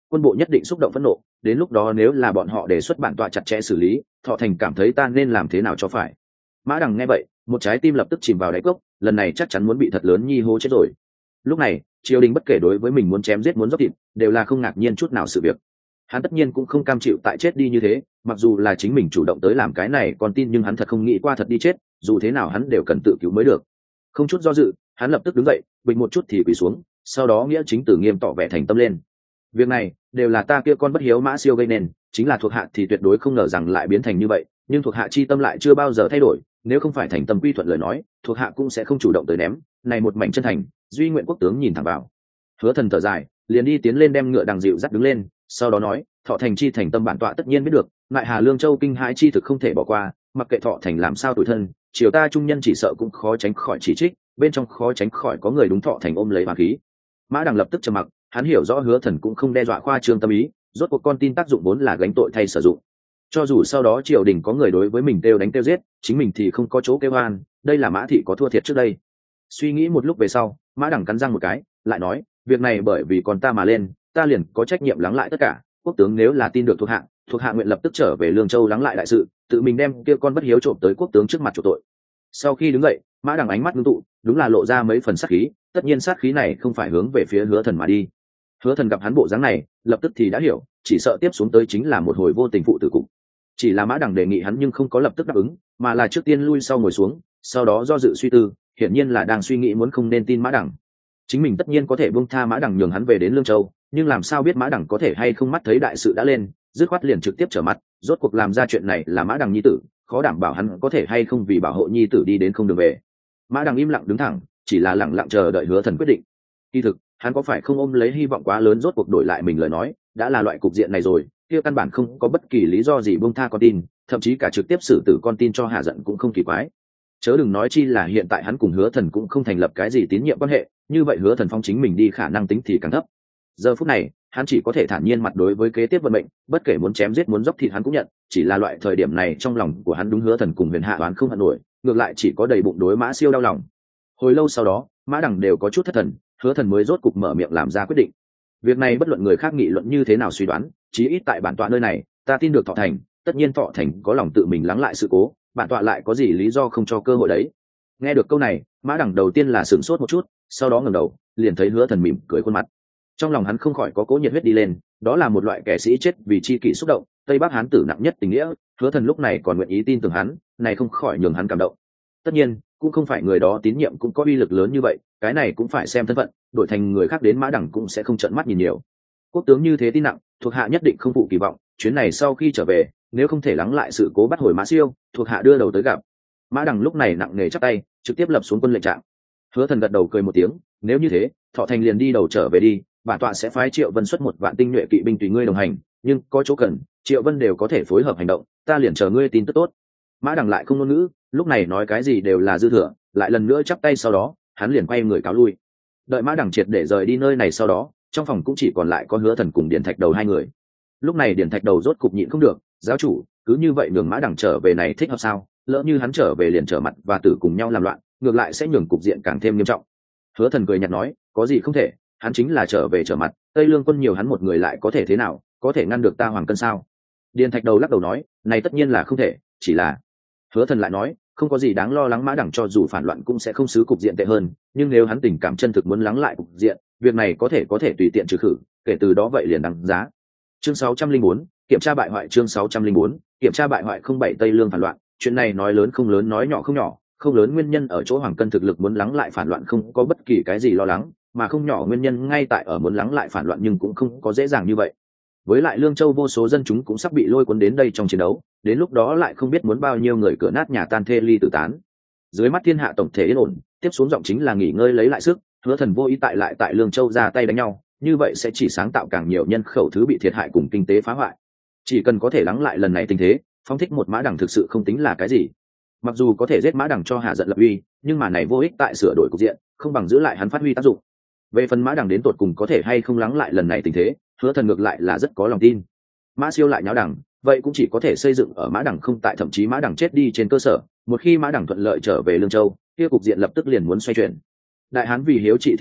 quân bộ nhất định xúc động phẫn nộ, đến lúc đó nếu là bọn họ đề xuất bản tọa chặt chẽ xử lý, Thọ Thành cảm thấy ta nên làm thế nào cho phải. Mã Đằng nghe vậy, một trái tim lập tức chìm vào đáy cốc, lần này chắc chắn muốn bị thật lớn nhi hô chết rồi. Lúc này triều đình bất kể đối với mình muốn chém giết muốn dốc thịt đều là không ngạc nhiên chút nào sự việc. Hắn tất nhiên cũng không cam chịu tại chết đi như thế, mặc dù là chính mình chủ động tới làm cái này còn tin, nhưng hắn thật không nghĩ qua thật đi chết, dù thế nào hắn đều cần tự cứu mới được. Không chút do dự, hắn lập tức đứng dậy, bình một chút thì quỳ xuống, sau đó nghĩa chính tử nghiêm tỏ vẻ thành tâm lên. Việc này đều là ta kia con bất hiếu Mã Siêu gây nên, chính là thuộc hạ thì tuyệt đối không ngờ rằng lại biến thành như vậy, nhưng thuộc hạ chi tâm lại chưa bao giờ thay đổi, nếu không phải thành tâm quy thuận lời nói, thuộc hạ cũng sẽ không chủ động tới ném. Này một mảnh chân thành, duy nguyện quốc tướng nhìn thẳng vào. Hứa Thần thở dài, liền đi tiến lên đem ngựa đằng dịu dắt đứng lên, sau đó nói, Thọ Thành chi thành tâm bản tọa tất nhiên biết được, ngại Hà Lương Châu kinh hãi chi thực không thể bỏ qua, mặc kệ Thọ Thành làm sao tủi thân, triều ta trung nhân chỉ sợ cũng khó tránh khỏi chỉ trích, bên trong khó tránh khỏi có người đúng Thọ Thành ôm lấy hoàng khí. Mã Đằng lập tức trầm mặc, hắn hiểu rõ Hứa Thần cũng không đe dọa khoa trương tâm ý, rốt cuộc con tin tác dụng vốn là gánh tội thay sử dụng. Cho dù sau đó triều đình có người đối với mình kêu đánh kêu giết, chính mình thì không có chỗ kêu oan, đây là Mã thị có thua thiệt trước đây. Suy nghĩ một lúc về sau, Mã Đằng cắn răng một cái, lại nói, việc này bởi vì con ta mà lên, ta liền có trách nhiệm lắng lại tất cả. Quốc tướng nếu là tin được thuộc hạ nguyện lập tức trở về Lương Châu lắng lại đại sự, tự mình đem kia con bất hiếu trộm tới quốc tướng trước mặt chủ tội. Sau khi đứng dậy, Mã Đằng ánh mắt ngưng tụ, đúng là lộ ra mấy phần sát khí, tất nhiên sát khí này không phải hướng về phía Hứa Thần mà đi. Hứa Thần gặp hắn bộ dáng này, lập tức thì đã hiểu, chỉ sợ tiếp xuống tới chính là một hồi vô tình phụ tử cục. Chỉ là Mã Đằng đề nghị hắn nhưng không có lập tức đáp ứng, mà là trước tiên lui sau ngồi xuống, sau đó do dự suy tư, hiển nhiên là đang suy nghĩ muốn không nên tin Mã Đằng. Chính mình tất nhiên có thể buông tha Mã Đằng nhường hắn về đến Lương Châu, nhưng làm sao biết Mã Đằng có thể hay không mắt thấy đại sự đã lên, dứt khoát liền trực tiếp trở mặt, rốt cuộc làm ra chuyện này là Mã Đằng nhi tử, khó đảm bảo hắn có thể hay không vì bảo hộ nhi tử đi đến không đường về. Mã Đằng im lặng đứng thẳng, chỉ là lặng lặng chờ đợi Hứa Thần quyết định. Kỳ thực, hắn có phải không ôm lấy hy vọng quá lớn rốt cuộc đổi lại mình lời nói, đã là loại cục diện này rồi, kia căn bản không có bất kỳ lý do gì buông tha con tin, thậm chí cả trực tiếp xử tử con tin cho hạ giận cũng không kỳ quái. Chớ đừng nói chi là hiện tại hắn cùng Hứa Thần cũng không thành lập cái gì tín nhiệm quan hệ, như vậy Hứa Thần phong chính mình đi khả năng tính thì càng thấp. Giờ phút này, hắn chỉ có thể thản nhiên mặt đối với kế tiếp vận mệnh, bất kể muốn chém giết muốn dốc thịt hắn cũng nhận, chỉ là loại thời điểm này trong lòng của hắn đúng Hứa Thần cùng Huyền Hạ đoán không hận nổi, ngược lại chỉ có đầy bụng đối Mã Siêu đau lòng. Hồi lâu sau đó, Mã Đằng đều có chút thất thần, Hứa Thần mới rốt cục mở miệng làm ra quyết định. Việc này bất luận người khác nghị luận như thế nào suy đoán, chí ít tại bản tọa nơi này, ta tin được Thọ Thành, tất nhiên Thọ Thành có lòng tự mình lắng lại sự cố, bản tọa lại có gì lý do không cho cơ hội đấy. Nghe được câu này, Mã Đằng đầu tiên là sửng sốt một chút, sau đó ngẩng đầu, liền thấy Hứa Thần mỉm cười khuôn mặt. Trong lòng hắn không khỏi có cố nhiệt huyết đi lên, đó là một loại kẻ sĩ chết vì chi kỷ xúc động, Tây Bắc Hán tử nặng nhất tình nghĩa, Hứa Thần lúc này còn nguyện ý tin tưởng hắn, này không khỏi nhường hắn cảm động. Tất nhiên, cũng không phải người đó tín nhiệm cũng có uy lực lớn như vậy, cái này cũng phải xem thân phận, đổi thành người khác đến Mã Đằng cũng sẽ không trợn mắt nhìn nhiều. Quốc tướng như thế tin nặng, thuộc hạ nhất định không phụ kỳ vọng, chuyến này sau khi trở về, nếu không thể lắng lại sự cố bắt hồi Mã Siêu, thuộc hạ đưa đầu tới gặp. Mã Đằng lúc này nặng nề chắp tay, trực tiếp lập xuống quân lệnh trạng. Hứa Thần gật đầu cười một tiếng, nếu như thế, Thọ Thành liền đi đầu trở về đi, bản tọa sẽ phái Triệu Vân xuất 1 vạn tinh nhuệ kỵ binh tùy ngươi đồng hành, nhưng có chỗ cần, Triệu Vân đều có thể phối hợp hành động, ta liền chờ ngươi tin tức tốt. Mã Đằng lại không ngôn ngữ, lúc này nói cái gì đều là dư thừa, lại lần nữa chắp tay, sau đó hắn liền quay người cáo lui. Đợi Mã Đằng triệt để rời đi nơi này sau đó, trong phòng cũng chỉ còn lại có Hứa Thần cùng Điền Thạch Đầu hai người. Lúc này Điền Thạch Đầu rốt cục nhịn không được, giáo chủ, cứ như vậy nhường Mã Đằng trở về này thích hợp sao? Lỡ như hắn trở về liền trở mặt và tử cùng nhau làm loạn, ngược lại sẽ nhường cục diện càng thêm nghiêm trọng. Hứa Thần cười nhạt nói, có gì không thể, hắn chính là trở về trở mặt, Tây Lương quân nhiều hắn một người lại có thể thế nào, có thể ngăn được ta Hoàng Cân sao? Điền Thạch Đầu lắc đầu nói, này tất nhiên là không thể, chỉ là. Hứa Thần lại nói, không có gì đáng lo lắng, Mã Đằng cho dù phản loạn cũng sẽ không xứ cục diện tệ hơn, nhưng nếu hắn tình cảm chân thực muốn lắng lại cục diện, việc này có thể tùy tiện trừ khử, kể từ đó vậy liền đáng giá. Chương 604, kiểm tra bại hoại. Chương 604, kiểm tra bại hoại. 07 Tây Lương phản loạn, chuyện này nói lớn không lớn, nói nhỏ không nhỏ, không lớn nguyên nhân ở chỗ Hoàng Cân thực lực muốn lắng lại phản loạn không có bất kỳ cái gì lo lắng, mà không nhỏ nguyên nhân ngay tại ở muốn lắng lại phản loạn nhưng cũng không có dễ dàng như vậy. Với lại Lương Châu vô số dân chúng cũng sắp bị lôi cuốn đến đây trong chiến đấu, đến lúc đó lại không biết muốn bao nhiêu người cửa nát nhà tan, thê ly tử tán. Dưới mắt thiên hạ tổng thể yên ổn, tiếp xuống giọng chính là nghỉ ngơi lấy lại sức, Hứa Thần vô ý tại Lương Châu ra tay đánh nhau, như vậy sẽ chỉ sáng tạo càng nhiều nhân khẩu thứ bị thiệt hại cùng kinh tế phá hoại. Chỉ cần có thể lắng lại lần này tình thế, phóng thích một Mã Đằng thực sự không tính là cái gì. Mặc dù có thể giết Mã Đằng cho hạ giận lập uy, nhưng mà này vô ích tại sửa đổi cục diện, không bằng giữ lại hắn phát huy tác dụng. Về phần Mã Đằng đến tột cùng có thể hay không lắng lại lần này tình thế, Hứa Thần ngược lại là rất có lòng tin. Mã Siêu lại nháo đằng, vậy cũng chỉ có thể xây dựng ở Mã Đằng không tại, thậm chí Mã Đằng chết đi trên cơ sở, một khi Mã Đằng thuận lợi trở về Lương Châu, kia cục diện lập tức liền muốn xoay chuyển. Đại Hán vì hiếu trị thiên hạ,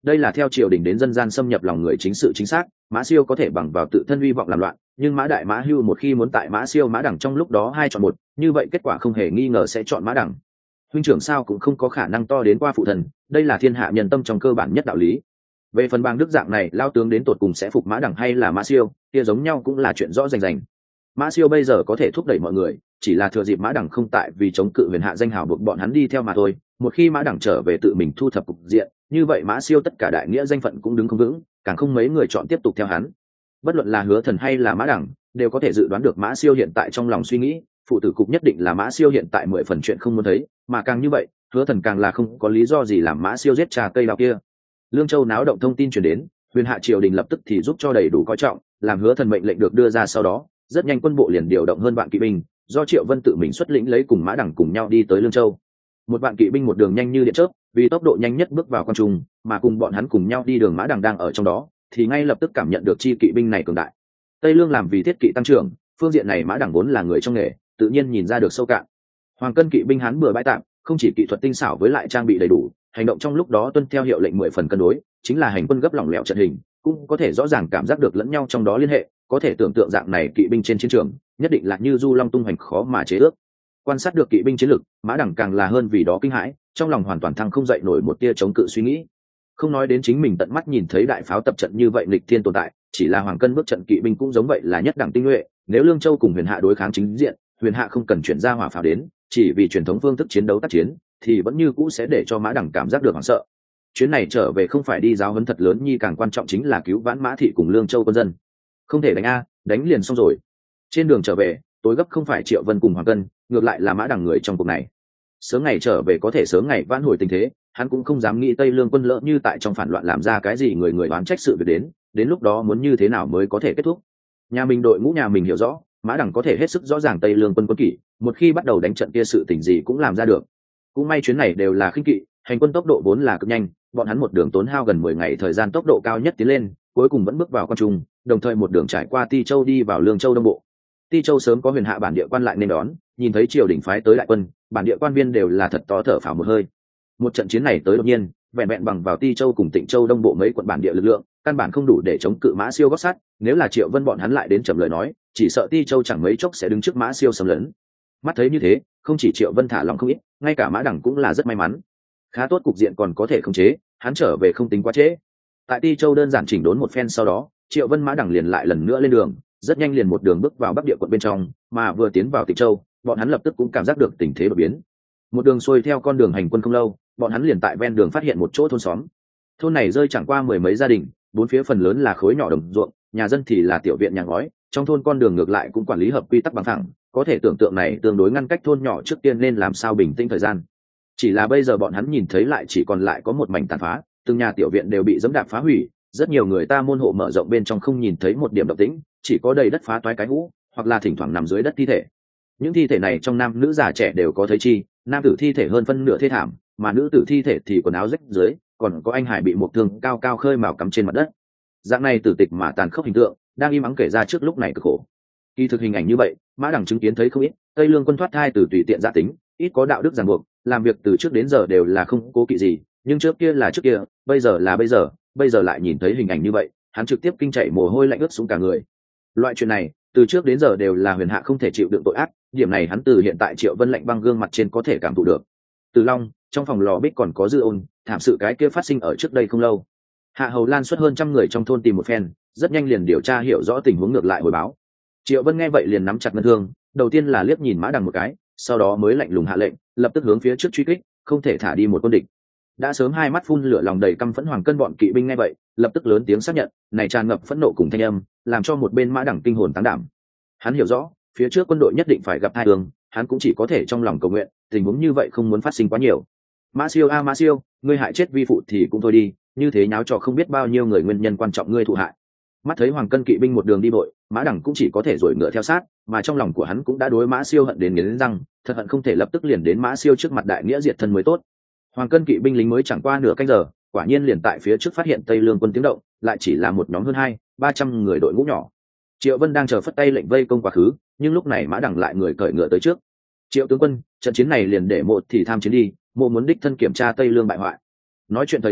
đây là theo triều đình đến dân gian xâm nhập lòng người chính sự chính xác. Mã Siêu có thể bằng vào tự thân hy vọng làm loạn, nhưng Mã Đại Mã Hưu một khi muốn tại Mã Siêu Mã Đẳng trong lúc đó hai chọn một, như vậy kết quả không hề nghi ngờ sẽ chọn Mã Đẳng. Huynh trưởng sao cũng không có khả năng to đến qua phụ thần, đây là thiên hạ nhân tâm trong cơ bản nhất đạo lý. Về phần Bàng Đức dạng này lao tướng đến tột cùng sẽ phục Mã Đẳng hay là Mã Siêu, kia giống nhau cũng là chuyện rõ rành rành. Mã Siêu bây giờ có thể thúc đẩy mọi người, chỉ là thừa dịp Mã Đẳng không tại vì chống cự huyền hạ danh hào buộc bọn hắn đi theo mà thôi. Một khi Mã Đẳng trở về tự mình thu thập cục diện, như vậy Mã Siêu tất cả đại nghĩa danh phận cũng đứng không vững, càng không mấy người chọn tiếp tục theo hắn. Bất luận là Hứa Thần hay là Mã Đẳng, đều có thể dự đoán được Mã Siêu hiện tại trong lòng suy nghĩ, phụ tử cục nhất định là Mã Siêu hiện tại 10 phần chuyện không muốn thấy, mà càng như vậy, Hứa Thần càng là không có lý do gì làm Mã Siêu giết trà cây đào kia. Lương Châu náo động thông tin truyền đến, huyền hạ triều đình lập tức thì giúp cho đầy đủ coi trọng, làm Hứa Thần mệnh lệnh được đưa ra sau đó, rất nhanh quân bộ liền điều động hơn vạn kỵ binh, do Triệu Vân tự mình xuất lĩnh lấy cùng Mã Đẳng cùng nhau đi tới Lương Châu. Một vạn kỵ binh một đường nhanh như điện chớp, vì tốc độ nhanh nhất bước vào quan trung, mà cùng bọn hắn cùng nhau đi đường Mã Đẳng đang ở trong đó, thì ngay lập tức cảm nhận được chi kỵ binh này cường đại. Tây Lương làm vì thiết kỵ tăng trưởng, phương diện này Mã Đẳng vốn là người trong nghề, tự nhiên nhìn ra được sâu cạn. Hoàng cân kỵ binh hắn bừa bãi tạm, không chỉ kỹ thuật tinh xảo với lại trang bị đầy đủ, hành động trong lúc đó tuân theo hiệu lệnh 10 phần cân đối, chính là hành quân gấp lỏng lẻo trận hình, cũng có thể rõ ràng cảm giác được lẫn nhau trong đó liên hệ, có thể tưởng tượng dạng này kỵ binh trên chiến trường, nhất định là như du long tung hoành khó mà chế ước. Quan sát được kỵ binh chiến lực, Mã Đẳng càng là hơn vì đó kinh hãi, trong lòng hoàn toàn thăng không dậy nổi một tia chống cự suy nghĩ. Không nói đến chính mình tận mắt nhìn thấy đại pháo tập trận như vậy nghịch thiên tồn tại, chỉ là Hoàng cân bước trận kỵ binh cũng giống vậy là nhất đẳng tinh nhuệ, nếu Lương Châu cùng Huyền Hạ đối kháng chính diện, Huyền Hạ không cần chuyển ra hỏa pháo đến, chỉ vì truyền thống phương thức chiến đấu tác chiến, thì vẫn như cũ sẽ để cho Mã Đẳng cảm giác được hoảng sợ. Chuyến này trở về không phải đi giáo huấn thật lớn nhi, càng quan trọng chính là cứu vãn Mã thị cùng Lương Châu quân dân. Không thể đánh a, đánh liền xong rồi. Trên đường trở về, tối gấp không phải Triệu Vân cùng Hoàng cân, ngược lại là Mã Đẳng người trong cuộc này. Sớm ngày trở về có thể sớm ngày vãn hồi tình thế, hắn cũng không dám nghĩ Tây Lương quân lỡ như tại trong phản loạn làm ra cái gì người người oán trách sự việc đến lúc đó muốn như thế nào mới có thể kết thúc. Nhà mình đội ngũ nhà mình hiểu rõ, Mã Đẳng có thể hết sức rõ ràng Tây Lương quân kỷ, một khi bắt đầu đánh trận kia sự tình gì cũng làm ra được. Cũng may chuyến này đều là khinh kỵ, hành quân tốc độ vốn là cực nhanh, bọn hắn một đường tốn hao gần 10 ngày thời gian tốc độ cao nhất tiến lên, cuối cùng vẫn bước vào quan trung, đồng thời một đường trải qua Ti Châu đi vào Lương Châu đông bộ. Ti Châu sớm có huyền hạ bản địa quan lại nên đón, nhìn thấy triều đình phái tới đại quân, bản địa quan viên đều là thật to thở phào một hơi. Một trận chiến này tới đột nhiên, vẹn vẹn bằng vào Ti Châu cùng Tịnh Châu đông bộ mấy quận bản địa lực lượng, căn bản không đủ để chống cự Mã Siêu gót sát, nếu là Triệu Vân bọn hắn lại đến chậm lời nói, chỉ sợ Ti Châu chẳng mấy chốc sẽ đứng trước Mã Siêu xâm lấn. Mắt thấy như thế, không chỉ Triệu Vân thả lòng không ít, ngay cả Mã Đẳng cũng là rất may mắn. Khá tốt cục diện còn có thể khống chế, hắn trở về không tính quá trễ. Tại Ti Châu đơn giản chỉnh đốn một phen sau đó, Triệu Vân Mã Đẳng liền lại lần nữa lên đường, rất nhanh liền một đường bước vào Bắc địa quận bên trong, mà vừa tiến vào Tịnh Châu, bọn hắn lập tức cũng cảm giác được tình thế đột biến. Một đường xuôi theo con đường hành quân không lâu, bọn hắn liền tại ven đường phát hiện một chỗ thôn xóm. Thôn này rơi chẳng qua 10 mấy gia đình, bốn phía phần lớn là khối nhỏ đồng ruộng, nhà dân thì là tiểu viện nhà ngói, trong thôn con đường ngược lại cũng quản lý hợp quy tắc bằng phẳng, có thể tưởng tượng này tương đối ngăn cách thôn nhỏ trước tiên nên làm sao bình tĩnh thời gian. Chỉ là bây giờ bọn hắn nhìn thấy lại chỉ còn lại có một mảnh tàn phá, từng nhà tiểu viện đều bị dẫm đạp phá hủy, rất nhiều người ta môn hộ mở rộng bên trong không nhìn thấy một điểm động tĩnh, chỉ có đầy đất phá toái cái hũ, hoặc là thỉnh thoảng nằm dưới đất thi thể. Những thi thể này trong nam nữ già trẻ đều có thấy chi, nam tử thi thể hơn phân nửa thê thảm, mà nữ tử thi thể thì quần áo rách dưới, còn có anh hải bị một thương cao cao khơi mào cắm trên mặt đất. Dạng này tử tịch mà tàn khốc hình tượng, đang im ắng kể ra trước lúc này cực khổ. Kỳ thực hình ảnh như vậy, Mã Đẳng chứng kiến thấy không ít, Tây Lương quân thoát thai từ tùy tiện gia tính, ít có đạo đức ràng buộc, làm việc từ trước đến giờ đều là không cố kỵ gì, nhưng trước kia là trước kia, bây giờ là bây giờ lại nhìn thấy hình ảnh như vậy, hắn trực tiếp kinh chạy mồ hôi lạnh ướt xuống cả người. Loại chuyện này, từ trước đến giờ đều là huyền hạ không thể chịu đựng tội ác, điểm này hắn từ hiện tại Triệu Vân lạnh băng gương mặt trên có thể cảm thụ được. Từ Long, trong phòng lò bích còn có dư ôn, thảm sự cái kia phát sinh ở trước đây không lâu. Hạ Hầu Lan xuất hơn trăm người trong thôn tìm một phen, rất nhanh liền điều tra hiểu rõ tình huống ngược lại hồi báo. Triệu Vân nghe vậy liền nắm chặt ngân thương, đầu tiên là liếc nhìn Mã Đằng một cái, sau đó mới lạnh lùng hạ lệnh, lập tức hướng phía trước truy kích, không thể thả đi một quân địch. Đã sớm hai mắt phun lửa lòng đầy căm phẫn Hoàng cân bọn kỵ binh nghe vậy, lập tức lớn tiếng xác nhận, này tràn ngập phẫn nộ cùng thanh âm, làm cho một bên Mã Đằng kinh hồn táng đảm. Hắn hiểu rõ, phía trước quân đội nhất định phải gặp tai ương, hắn cũng chỉ có thể trong lòng cầu nguyện, tình huống như vậy không muốn phát sinh quá nhiều. Mã Siêu a Mã Siêu, ngươi hại chết vi phụ thì cũng thôi đi, như thế nháo trò không biết bao nhiêu người nguyên nhân quan trọng ngươi thụ hại. Mắt thấy Hoàng cân kỵ binh một đường đi vội, Mã Đằng cũng chỉ có thể rồi ngựa theo sát, mà trong lòng của hắn cũng đã đối Mã Siêu hận đến nghiến răng, thật hận không thể lập tức liền đến Mã Siêu trước mặt đại nghĩa diệt thân mới tốt. Hoàng cân kỵ binh lính mới chẳng qua nửa canh giờ, quả nhiên liền tại phía trước phát hiện Tây Lương quân tiếng động, lại chỉ là một nhóm hơn 200-300 người đội ngũ nhỏ. Triệu Vân đang chờ phất tay lệnh vây công quá khứ, nhưng lúc này Mã Đằng lại người cởi ngựa tới trước. Triệu tướng quân, trận chiến này liền để mộ thì tham chiến đi, mộ muốn đích thân kiểm tra Tây Lương bại hoại. Nói chuyện thời điểm,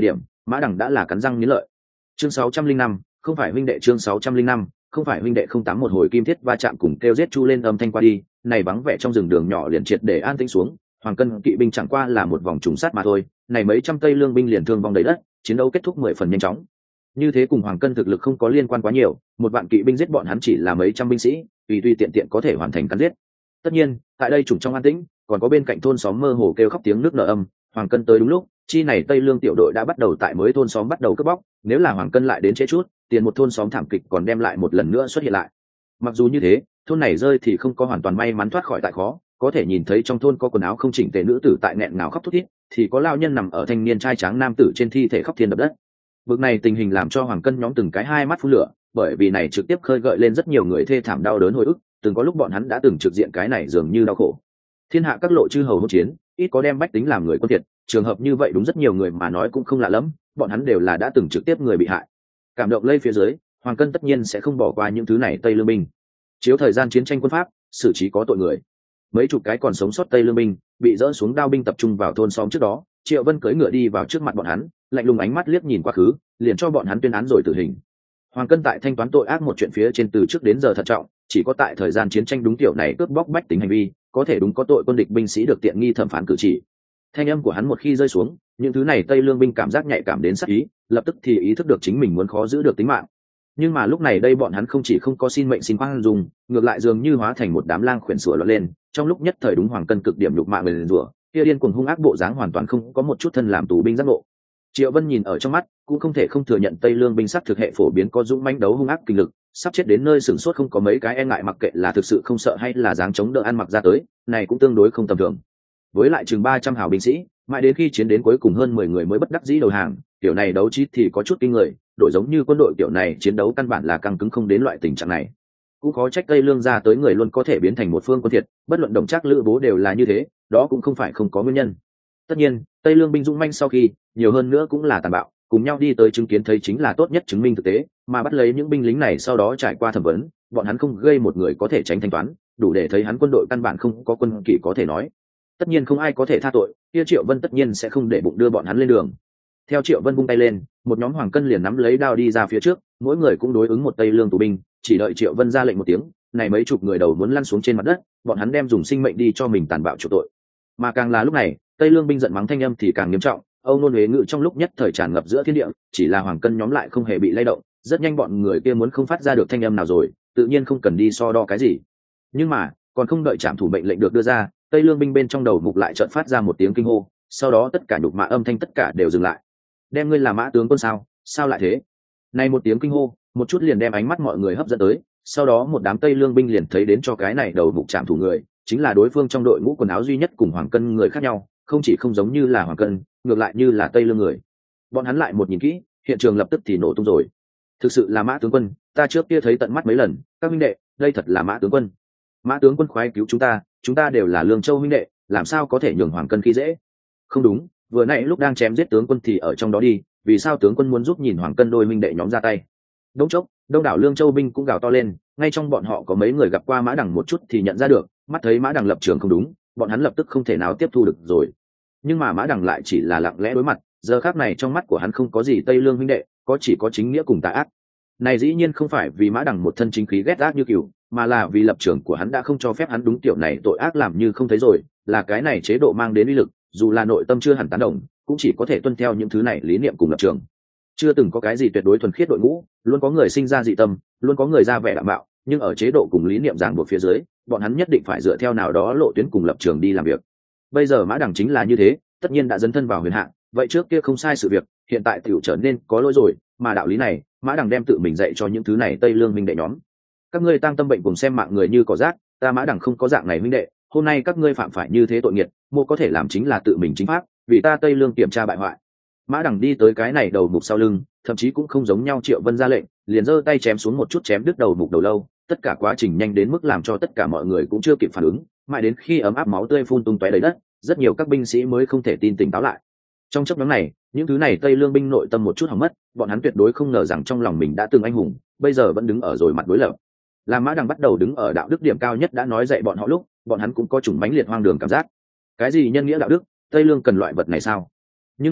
Mã Đằng đã là cắn răng nghiến lợi. Chương 605, không phải huynh đệ. Chương 605, không phải huynh đệ. Không tám một hồi kim thiết va chạm cùng kêu giết chu lên âm thanh qua đi, này vắng vẻ trong rừng đường nhỏ liền triệt để an tĩnh xuống. Hoàng Cân kỵ binh chẳng qua là một vòng trùng sát mà thôi, này mấy trăm Tây Lương binh liền thương vong đầy đất, chiến đấu kết thúc 10 phần nhanh chóng. Như thế cùng Hoàng Cân thực lực không có liên quan quá nhiều, một vạn kỵ binh giết bọn hắn chỉ là mấy trăm binh sĩ, tùy tiện tiện có thể hoàn thành cắn giết. Tất nhiên, tại đây trùng trong an tĩnh, còn có bên cạnh thôn xóm mơ hồ kêu khóc tiếng nước nở âm. Hoàng Cân tới đúng lúc, chi này Tây Lương tiểu đội đã bắt đầu tại mới thôn xóm bắt đầu cướp bóc, nếu là Hoàng Cân lại đến trễ chút, tiền một thôn xóm thảm kịch còn đem lại một lần nữa xuất hiện lại. Mặc dù như thế, thôn này rơi thì không có hoàn toàn may mắn thoát khỏi tại khó, có thể nhìn thấy trong thôn có quần áo không chỉnh tề nữ tử tại nghẹn ngào khóc thút thít, thì có lao nhân nằm ở thanh niên trai tráng nam tử trên thi thể khóc thiên đập đất. Vực này tình hình làm cho Hoàng Cân nhóm từng cái hai mắt phun lửa, bởi vì này trực tiếp khơi gợi lên rất nhiều người thê thảm đau đớn hồi ức, từng có lúc bọn hắn đã từng trực diện cái này dường như đau khổ. Thiên hạ các lộ chư hầu hỗn chiến, ít có đem bách tính làm người quân thiệt, trường hợp như vậy đúng rất nhiều người mà nói cũng không lạ lắm, bọn hắn đều là đã từng trực tiếp người bị hại. Cảm động lây phía dưới, Hoàng Cân tất nhiên sẽ không bỏ qua những thứ này Tây Lương binh. Chiếu thời gian chiến tranh quân pháp, xử trí có tội người. Mấy chục cái còn sống sót Tây Lương binh bị dỡ xuống đao binh tập trung vào thôn xóm trước đó, Triệu Vân cưỡi ngựa đi vào trước mặt bọn hắn, lạnh lùng ánh mắt liếc nhìn quá khứ, liền cho bọn hắn tuyên án rồi tử hình. Hoàng Cân tại thanh toán tội ác một chuyện phía trên từ trước đến giờ thận trọng, chỉ có tại thời gian chiến tranh đúng tiểu này cướp bóc bách tính hành vi, có thể đúng có tội quân địch binh sĩ được tiện nghi thẩm phán cử chỉ. Thanh âm của hắn một khi rơi xuống, những thứ này Tây Lương binh cảm giác nhạy cảm đến sát ý, lập tức thì ý thức được chính mình muốn khó giữ được tính mạng. Nhưng mà lúc này đây bọn hắn không chỉ không có xin mệnh xin khoan dung, ngược lại dường như hóa thành một đám lang khuyển sủa loạn lên, trong lúc nhất thời đúng Hoàng Cân cực điểm nhục mạ người rủa, kia điên cuồng hung ác bộ dáng hoàn toàn không có một chút thân làm tù binh giác ngộ. Triệu Vân nhìn ở trong mắt, cũng không thể không thừa nhận Tây Lương binh sắc thực hệ phổ biến có dũng mãnh đấu hung ác kinh lực, sắp chết đến nơi sửng sốt không có mấy cái e ngại mặc kệ là thực sự không sợ hay là dáng chống đỡ ăn mặc ra tới, này cũng tương đối không tầm thường. Với lại chừng 300 hào binh sĩ, mãi đến khi chiến đến cuối cùng hơn 10 người mới bất đắc dĩ đầu hàng, kiểu này đấu trí thì có chút kinh người, đội giống như quân đội kiểu này chiến đấu căn bản là căng cứng không đến loại tình trạng này. Cũng khó trách Tây Lương ra tới người luôn có thể biến thành một phương quân thiệt, bất luận Đồng Trác Lữ Bố đều là như thế, đó cũng không phải không có nguyên nhân. Tất nhiên, Tây Lương binh dũng manh sau khi, nhiều hơn nữa cũng là tàn bạo, cùng nhau đi tới chứng kiến thấy chính là tốt nhất chứng minh thực tế, mà bắt lấy những binh lính này sau đó trải qua thẩm vấn, bọn hắn không gây một người có thể tránh thanh toán, đủ để thấy hắn quân đội căn bản không có quân kỷ có thể nói. Tất nhiên không ai có thể tha tội, kia Triệu Vân tất nhiên sẽ không để bụng đưa bọn hắn lên đường. Theo Triệu Vân vung tay lên, một nhóm Hoàng Cân liền nắm lấy đao đi ra phía trước, mỗi người cũng đối ứng một Tây Lương tù binh, chỉ đợi Triệu Vân ra lệnh một tiếng, này mấy chục người đầu muốn lăn xuống trên mặt đất, bọn hắn đem dùng sinh mệnh đi cho mình tàn bạo chịu tội. Mà càng là lúc này, Tây Lương binh giận mắng thanh âm thì càng nghiêm trọng, âu nôn huế ngự trong lúc nhất thời tràn ngập giữa thiên địa, chỉ là Hoàng Cân nhóm lại không hề bị lay động, rất nhanh bọn người kia muốn không phát ra được thanh âm nào rồi, tự nhiên không cần đi so đo cái gì. Nhưng mà, còn không đợi trảm thủ mệnh lệnh được đưa ra, Tây Lương binh bên trong đầu mục lại chợt phát ra một tiếng kinh hô, sau đó tất cả nhục mạ âm thanh tất cả đều dừng lại. Đem ngươi làm Mã tướng quân sao? Sao lại thế? Này một tiếng kinh hô, một chút liền đem ánh mắt mọi người hấp dẫn tới, sau đó một đám Tây Lương binh liền thấy đến cho cái này đầu mục trảm thủ người, chính là đối phương trong đội ngũ quần áo duy nhất cùng Hoàng Cân người khác nhau, không chỉ không giống như là Hoàng Cân, ngược lại như là Tây Lương người. Bọn hắn lại một nhìn kỹ, hiện trường lập tức thì nổ tung rồi. Thực sự là Mã tướng quân, ta trước kia thấy tận mắt mấy lần, các huynh đệ, đây thật là Mã tướng quân. Mã tướng quân khoái cứu chúng ta đều là Lương Châu huynh đệ, làm sao có thể nhường Hoàng Cân khi dễ? Không đúng, vừa nãy lúc đang chém giết tướng quân thì ở trong đó đi, vì sao tướng quân muốn giúp nhìn Hoàng Cân đôi huynh đệ nhóm ra tay? Đống chốc, đông đảo Lương Châu binh cũng gào to lên, ngay trong bọn họ có mấy người gặp qua Mã Đằng một chút thì nhận ra được, mắt thấy Mã Đằng lập trường không đúng, bọn hắn lập tức không thể nào tiếp thu được rồi. Nhưng mà Mã Đằng lại chỉ là lặng lẽ đối mặt, giờ khắc này trong mắt của hắn không có gì Tây Lương huynh đệ, có chỉ có chính nghĩa cùng tà ác. Này dĩ nhiên không phải vì Mã Đằng một thân chính khí ghét ác như cừu, mà là vì lập trường của hắn đã không cho phép hắn đúng kiểu này tội ác làm như không thấy rồi, là cái này chế độ mang đến uy lực, dù là nội tâm chưa hẳn tán đồng, cũng chỉ có thể tuân theo những thứ này lý niệm cùng lập trường. Chưa từng có cái gì tuyệt đối thuần khiết đội ngũ, luôn có người sinh ra dị tâm, luôn có người ra vẻ đạm bạo, nhưng ở chế độ cùng lý niệm ràng buộc phía dưới, bọn hắn nhất định phải dựa theo nào đó lộ tuyến cùng lập trường đi làm việc. Bây giờ Mã Đằng chính là như thế, tất nhiên đã dấn thân vào huyền hạng, vậy trước kia không sai sự việc, hiện tại tiểu trở nên có lỗi rồi, mà đạo lý này, Mã Đằng đem tự mình dạy cho những thứ này Tây Lương minh đệ nhóm. Các ngươi tăng tâm bệnh cùng xem mạng người như cỏ rác, ta Mã Đằng không có dạng này minh đệ, hôm nay các ngươi phạm phải như thế tội nghiệt, mô có thể làm chính là tự mình chính pháp, vì ta Tây Lương kiểm tra bại hoại. Mã Đằng đi tới cái này đầu mục sau lưng, thậm chí cũng không giống nhau Triệu Vân ra lệnh, liền giơ tay chém xuống một chút chém đứt đầu mục đầu lâu, tất cả quá trình nhanh đến mức làm cho tất cả mọi người cũng chưa kịp phản ứng, mãi đến khi ấm áp máu tươi phun tung tóe đầy đất, rất nhiều các binh sĩ mới không thể tin tỉnh táo lại. Trong chốc ngắn này, những thứ này Tây Lương binh nội tâm một chút hỏng mất, bọn hắn tuyệt đối không ngờ rằng trong lòng mình đã từng anh hùng, bây giờ vẫn đứng ở rồi mặt đối lập. Làm Mã Đằng bắt đầu đứng ở đạo đức điểm cao nhất đã nói dạy bọn họ lúc, bọn hắn cũng có chủng mãnh liệt hoang đường cảm giác. Cái gì nhân nghĩa đạo đức, Tây Lương cần loại vật này sao? Nhưng mà,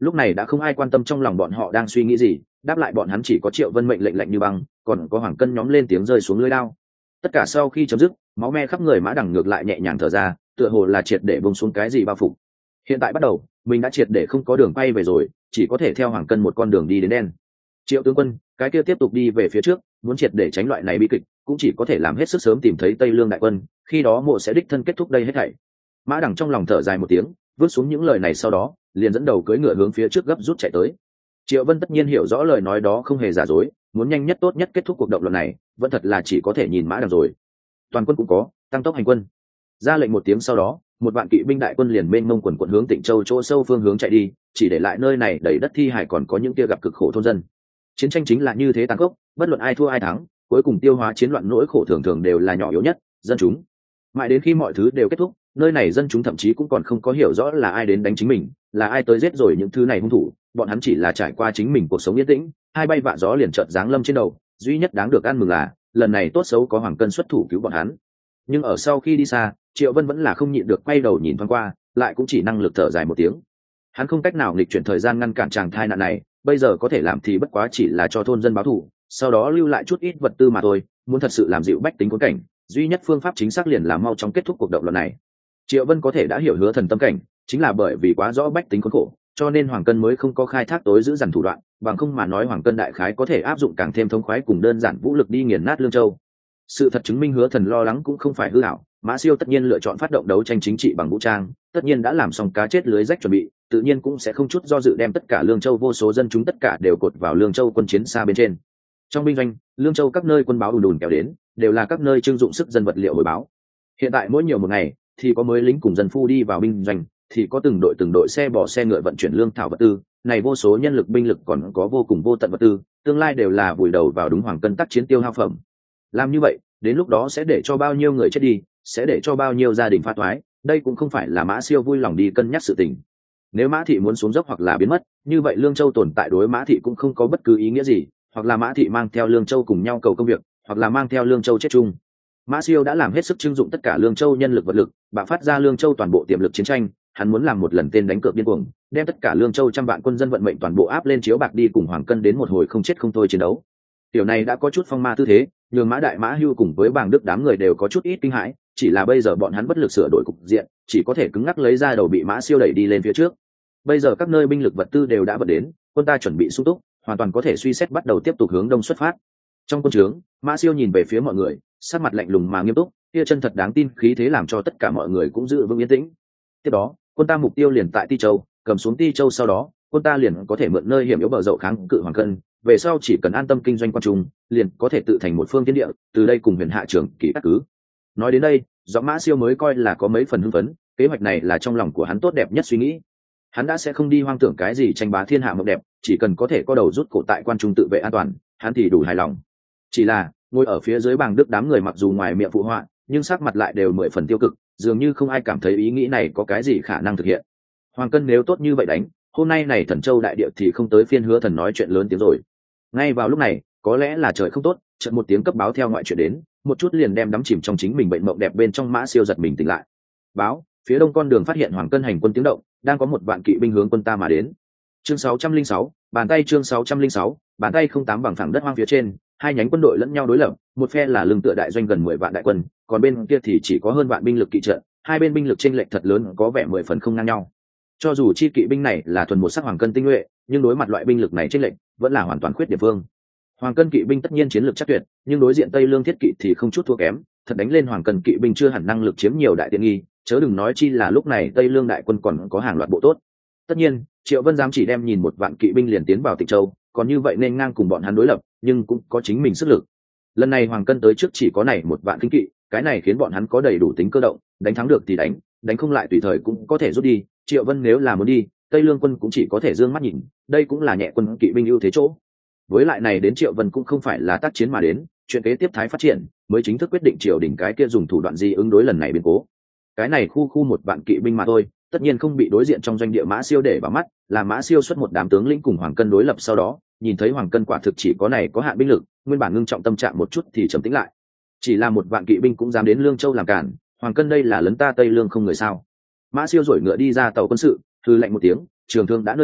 lúc này đã không ai quan tâm trong lòng bọn họ đang suy nghĩ gì, đáp lại bọn hắn chỉ có Triệu Vân mệnh lệnh lạnh như băng, còn có Hoàng Cân nhóm lên tiếng rơi xuống lưỡi đao. Tất cả sau khi chấm dứt, máu me khắp người Mã Đằng ngược lại nhẹ nhàng thở ra, tựa hồ là triệt để buông xuống cái gì bao phục. Hiện tại bắt đầu, mình đã triệt để không có đường quay về rồi, chỉ có thể theo Hoàng Cân một con đường đi đến đen. Triệu tướng quân, cái kia tiếp tục đi về phía trước, muốn triệt để tránh loại này bi kịch, cũng chỉ có thể làm hết sức sớm tìm thấy Tây Lương đại quân, khi đó mộ sẽ đích thân kết thúc đây hết thảy. Mã Đằng trong lòng thở dài một tiếng, vứt xuống những lời này sau đó, liền dẫn đầu cưỡi ngựa hướng phía trước gấp rút chạy tới. Triệu Vân tất nhiên hiểu rõ lời nói đó không hề giả dối, muốn nhanh nhất tốt nhất kết thúc cuộc động loạn này, vẫn thật là chỉ có thể nhìn Mã Đằng rồi. Toàn quân cũng có, tăng tốc hành quân. Ra lệnh một tiếng sau đó, một vạn kỵ binh đại quân liền mênh mông quần quận hướng Tịnh Châu chỗ sâu phương hướng chạy đi, chỉ để lại nơi này đầy đất thi hải còn có những kia gặp cực khổ thôn dân. Chiến tranh chính là như thế tàn khốc, bất luận ai thua ai thắng, cuối cùng tiêu hóa chiến loạn nỗi khổ thường thường đều là nhỏ yếu nhất, dân chúng. Mãi đến khi mọi thứ đều kết thúc, nơi này dân chúng thậm chí cũng còn không có hiểu rõ là ai đến đánh chính mình, là ai tới giết rồi những thứ này hung thủ, bọn hắn chỉ là trải qua chính mình cuộc sống yên tĩnh, hai bay vạ gió liền chợt giáng lâm trên đầu, duy nhất đáng được ăn mừng là lần này tốt xấu có Hoàng Cân xuất thủ cứu bọn hắn. Nhưng ở sau khi đi xa, Triệu Vân vẫn là không nhịn được quay đầu nhìn thoáng qua, lại cũng chỉ năng lực thở dài một tiếng. Hắn không cách nào nghịch chuyển thời gian ngăn cản chàng thai nạn này, bây giờ có thể làm thì bất quá chỉ là cho thôn dân báo thù, sau đó lưu lại chút ít vật tư mà thôi, muốn thật sự làm dịu bách tính khốn cảnh, duy nhất phương pháp chính xác liền là mau chóng kết thúc cuộc động loạn này. Triệu Vân có thể đã hiểu Hứa Thần tâm cảnh, chính là bởi vì quá rõ bách tính khốn khổ, cho nên Hoàng Cân mới không có khai thác tối giữ dằn thủ đoạn, bằng không mà nói Hoàng Cân đại khái có thể áp dụng càng thêm thống khoái cùng đơn giản vũ lực đi nghiền nát Lương Châu. Sự thật chứng minh Hứa Thần lo lắng cũng không phải hư ảo, Mã Siêu tất nhiên lựa chọn phát động đấu tranh chính trị bằng vũ trang, tất nhiên đã làm xong cá chết lưới rách chuẩn bị, tự nhiên cũng sẽ không chút do dự đem tất cả Lương Châu vô số dân chúng tất cả đều cột vào Lương Châu quân chiến xa bên trên. Trong binh doanh, Lương Châu các nơi quân báo ùn ùn kéo đến, đều là các nơi trưng dụng sức dân vật liệu hồi báo. Hiện tại mỗi nhiều một ngày thì có mới lính cùng dân phu đi vào binh doanh, thì có từng đội xe bò xe ngựa vận chuyển lương thảo vật tư, này vô số nhân lực binh lực còn có vô cùng vô tận vật tư, tương lai đều là vùi đầu vào đúng Hoàng Cân tác chiến tiêu hao phẩm. Làm như vậy, đến lúc đó sẽ để cho bao nhiêu người chết đi, sẽ để cho bao nhiêu gia đình phá thoái, đây cũng không phải là Mã Siêu vui lòng đi cân nhắc sự tình. Nếu Mã thị muốn xuống dốc hoặc là biến mất, như vậy Lương Châu tồn tại đối Mã thị cũng không có bất cứ ý nghĩa gì, hoặc là Mã thị mang theo Lương Châu cùng nhau cầu công việc, hoặc là mang theo Lương Châu chết chung. Mã Siêu đã làm hết sức trưng dụng tất cả Lương Châu nhân lực vật lực, bạo phát ra Lương Châu toàn bộ tiềm lực chiến tranh, hắn muốn làm một lần tên đánh cược điên cuồng, đem tất cả Lương Châu trăm vạn quân dân vận mệnh toàn bộ áp lên chiếu bạc đi cùng Hoàng Cân đến một hồi không chết không thôi chiến đấu. Điều này đã có chút phong ma tư thế, nhường Mã Đại Mã Hưu cùng với Bàng Đức đám người đều có chút ít kinh hãi, chỉ là bây giờ bọn hắn bất lực sửa đổi cục diện, chỉ có thể cứng ngắc lấy ra đầu bị Mã Siêu đẩy đi lên phía trước. Bây giờ các nơi binh lực vật tư đều đã vận đến, quân ta chuẩn bị sung túc, hoàn toàn có thể suy xét bắt đầu tiếp tục hướng đông xuất phát. Trong quân trướng, Mã Siêu nhìn về phía mọi người, sắc mặt lạnh lùng mà nghiêm túc, kia chân thật đáng tin khí thế làm cho tất cả mọi người cũng giữ vững yên tĩnh. Tiếp đó, quân ta mục tiêu liền tại Ti Châu, cầm xuống Ti Châu sau đó, quân ta liền có thể mượn nơi hiểm yếu bờ dậu kháng cự Hoàng Cân, về sau chỉ cần an tâm kinh doanh quan trung, liền có thể tự thành một phương thiên địa, từ đây cùng Huyền Hạ trưởng kỷ các cứ. Nói đến đây, giọng Mã Siêu mới coi là có mấy phần hưng phấn, kế hoạch này là trong lòng của hắn tốt đẹp nhất suy nghĩ. Hắn đã sẽ không đi hoang tưởng cái gì tranh bá thiên hạ mộng đẹp, chỉ cần có thể có đầu rút cổ tại quan trung tự vệ an toàn, hắn thì đủ hài lòng. Chỉ là ngồi ở phía dưới Bàng Đức đám người mặc dù ngoài miệng phụ họa, nhưng sắc mặt lại đều 10 phần tiêu cực, dường như không ai cảm thấy ý nghĩ này có cái gì khả năng thực hiện. Hoàng Cân nếu tốt như vậy đánh, hôm nay này Thần Châu đại địa thì không tới phiên Hứa Thần nói chuyện lớn tiếng rồi. Ngay vào lúc này, có lẽ là trời không tốt, chợt một tiếng cấp báo theo ngoại chuyện đến, một chút liền đem đắm chìm trong chính mình bệnh mộng đẹp bên trong Mã Siêu giật mình tỉnh lại. Báo, phía đông con đường phát hiện Hoàng Cân hành quân tiếng động, đang có một vạn kỵ binh hướng quân ta mà đến. Chương 606, bàn tay chương 606, bàn tay không tám bằng phẳng đất hoang phía trên, hai nhánh quân đội lẫn nhau đối lập, một phe là lưng tựa đại doanh gần 10 vạn đại quân, còn bên kia thì chỉ có hơn vạn binh lực kỵ trận, hai bên binh lực chênh lệch thật lớn, có vẻ 10 phần không ngang nhau. Cho dù chi kỵ binh này là thuần một sắc Hoàng Cân tinh nhuệ, nhưng đối mặt loại binh lực này chênh lệch, vẫn là hoàn toàn khuyết điểm phương. Hoàng Cân kỵ binh tất nhiên chiến lược chắc tuyệt, nhưng đối diện Tây Lương thiết kỵ thì không chút thua kém, thật đánh lên Hoàng Cân kỵ binh chưa hẳn năng lực chiếm nhiều đại tiện nghi, chớ đừng nói chi là lúc này Tây Lương đại quân còn có hàng loạt bộ tốt. Tất nhiên, Triệu Vân dám chỉ đem nhìn một vạn kỵ binh liền tiến vào Tịnh Châu, còn như vậy nên ngang cùng bọn hắn đối lập, nhưng cũng có chính mình sức lực. Lần này Hoàng Cân tới trước chỉ có này một vạn kinh kỵ, cái này khiến bọn hắn có đầy đủ tính cơ động, đánh thắng được thì đánh, đánh không lại tùy thời cũng có thể rút đi. Triệu Vân nếu là muốn đi, Tây Lương quân cũng chỉ có thể dương mắt nhìn, đây cũng là nhẹ quân kỵ binh ưu thế chỗ. Với lại này đến Triệu Vân cũng không phải là tác chiến mà đến, chuyện kế tiếp thái phát triển mới chính thức quyết định triều đình cái kia dùng thủ đoạn gì ứng đối lần này biến cố. Cái này khu một vạn kỵ binh mà thôi, tất nhiên không bị đối diện trong doanh địa Mã Siêu để vào mắt, là Mã Siêu xuất một đám tướng lĩnh cùng Hoàng Cân đối lập, sau đó nhìn thấy Hoàng Cân quả thực chỉ có này có hạn binh lực, nguyên bản ngưng trọng tâm trạng một chút thì trầm tĩnh lại. Chỉ là một vạn kỵ binh cũng dám đến Lương Châu làm cản, Hoàng Cân đây là lấn ta Tây Lương không người sao? Mã Siêu rồi ngựa đi ra tàu quân sự, hừ lạnh một tiếng, trường thương đã nơi tay,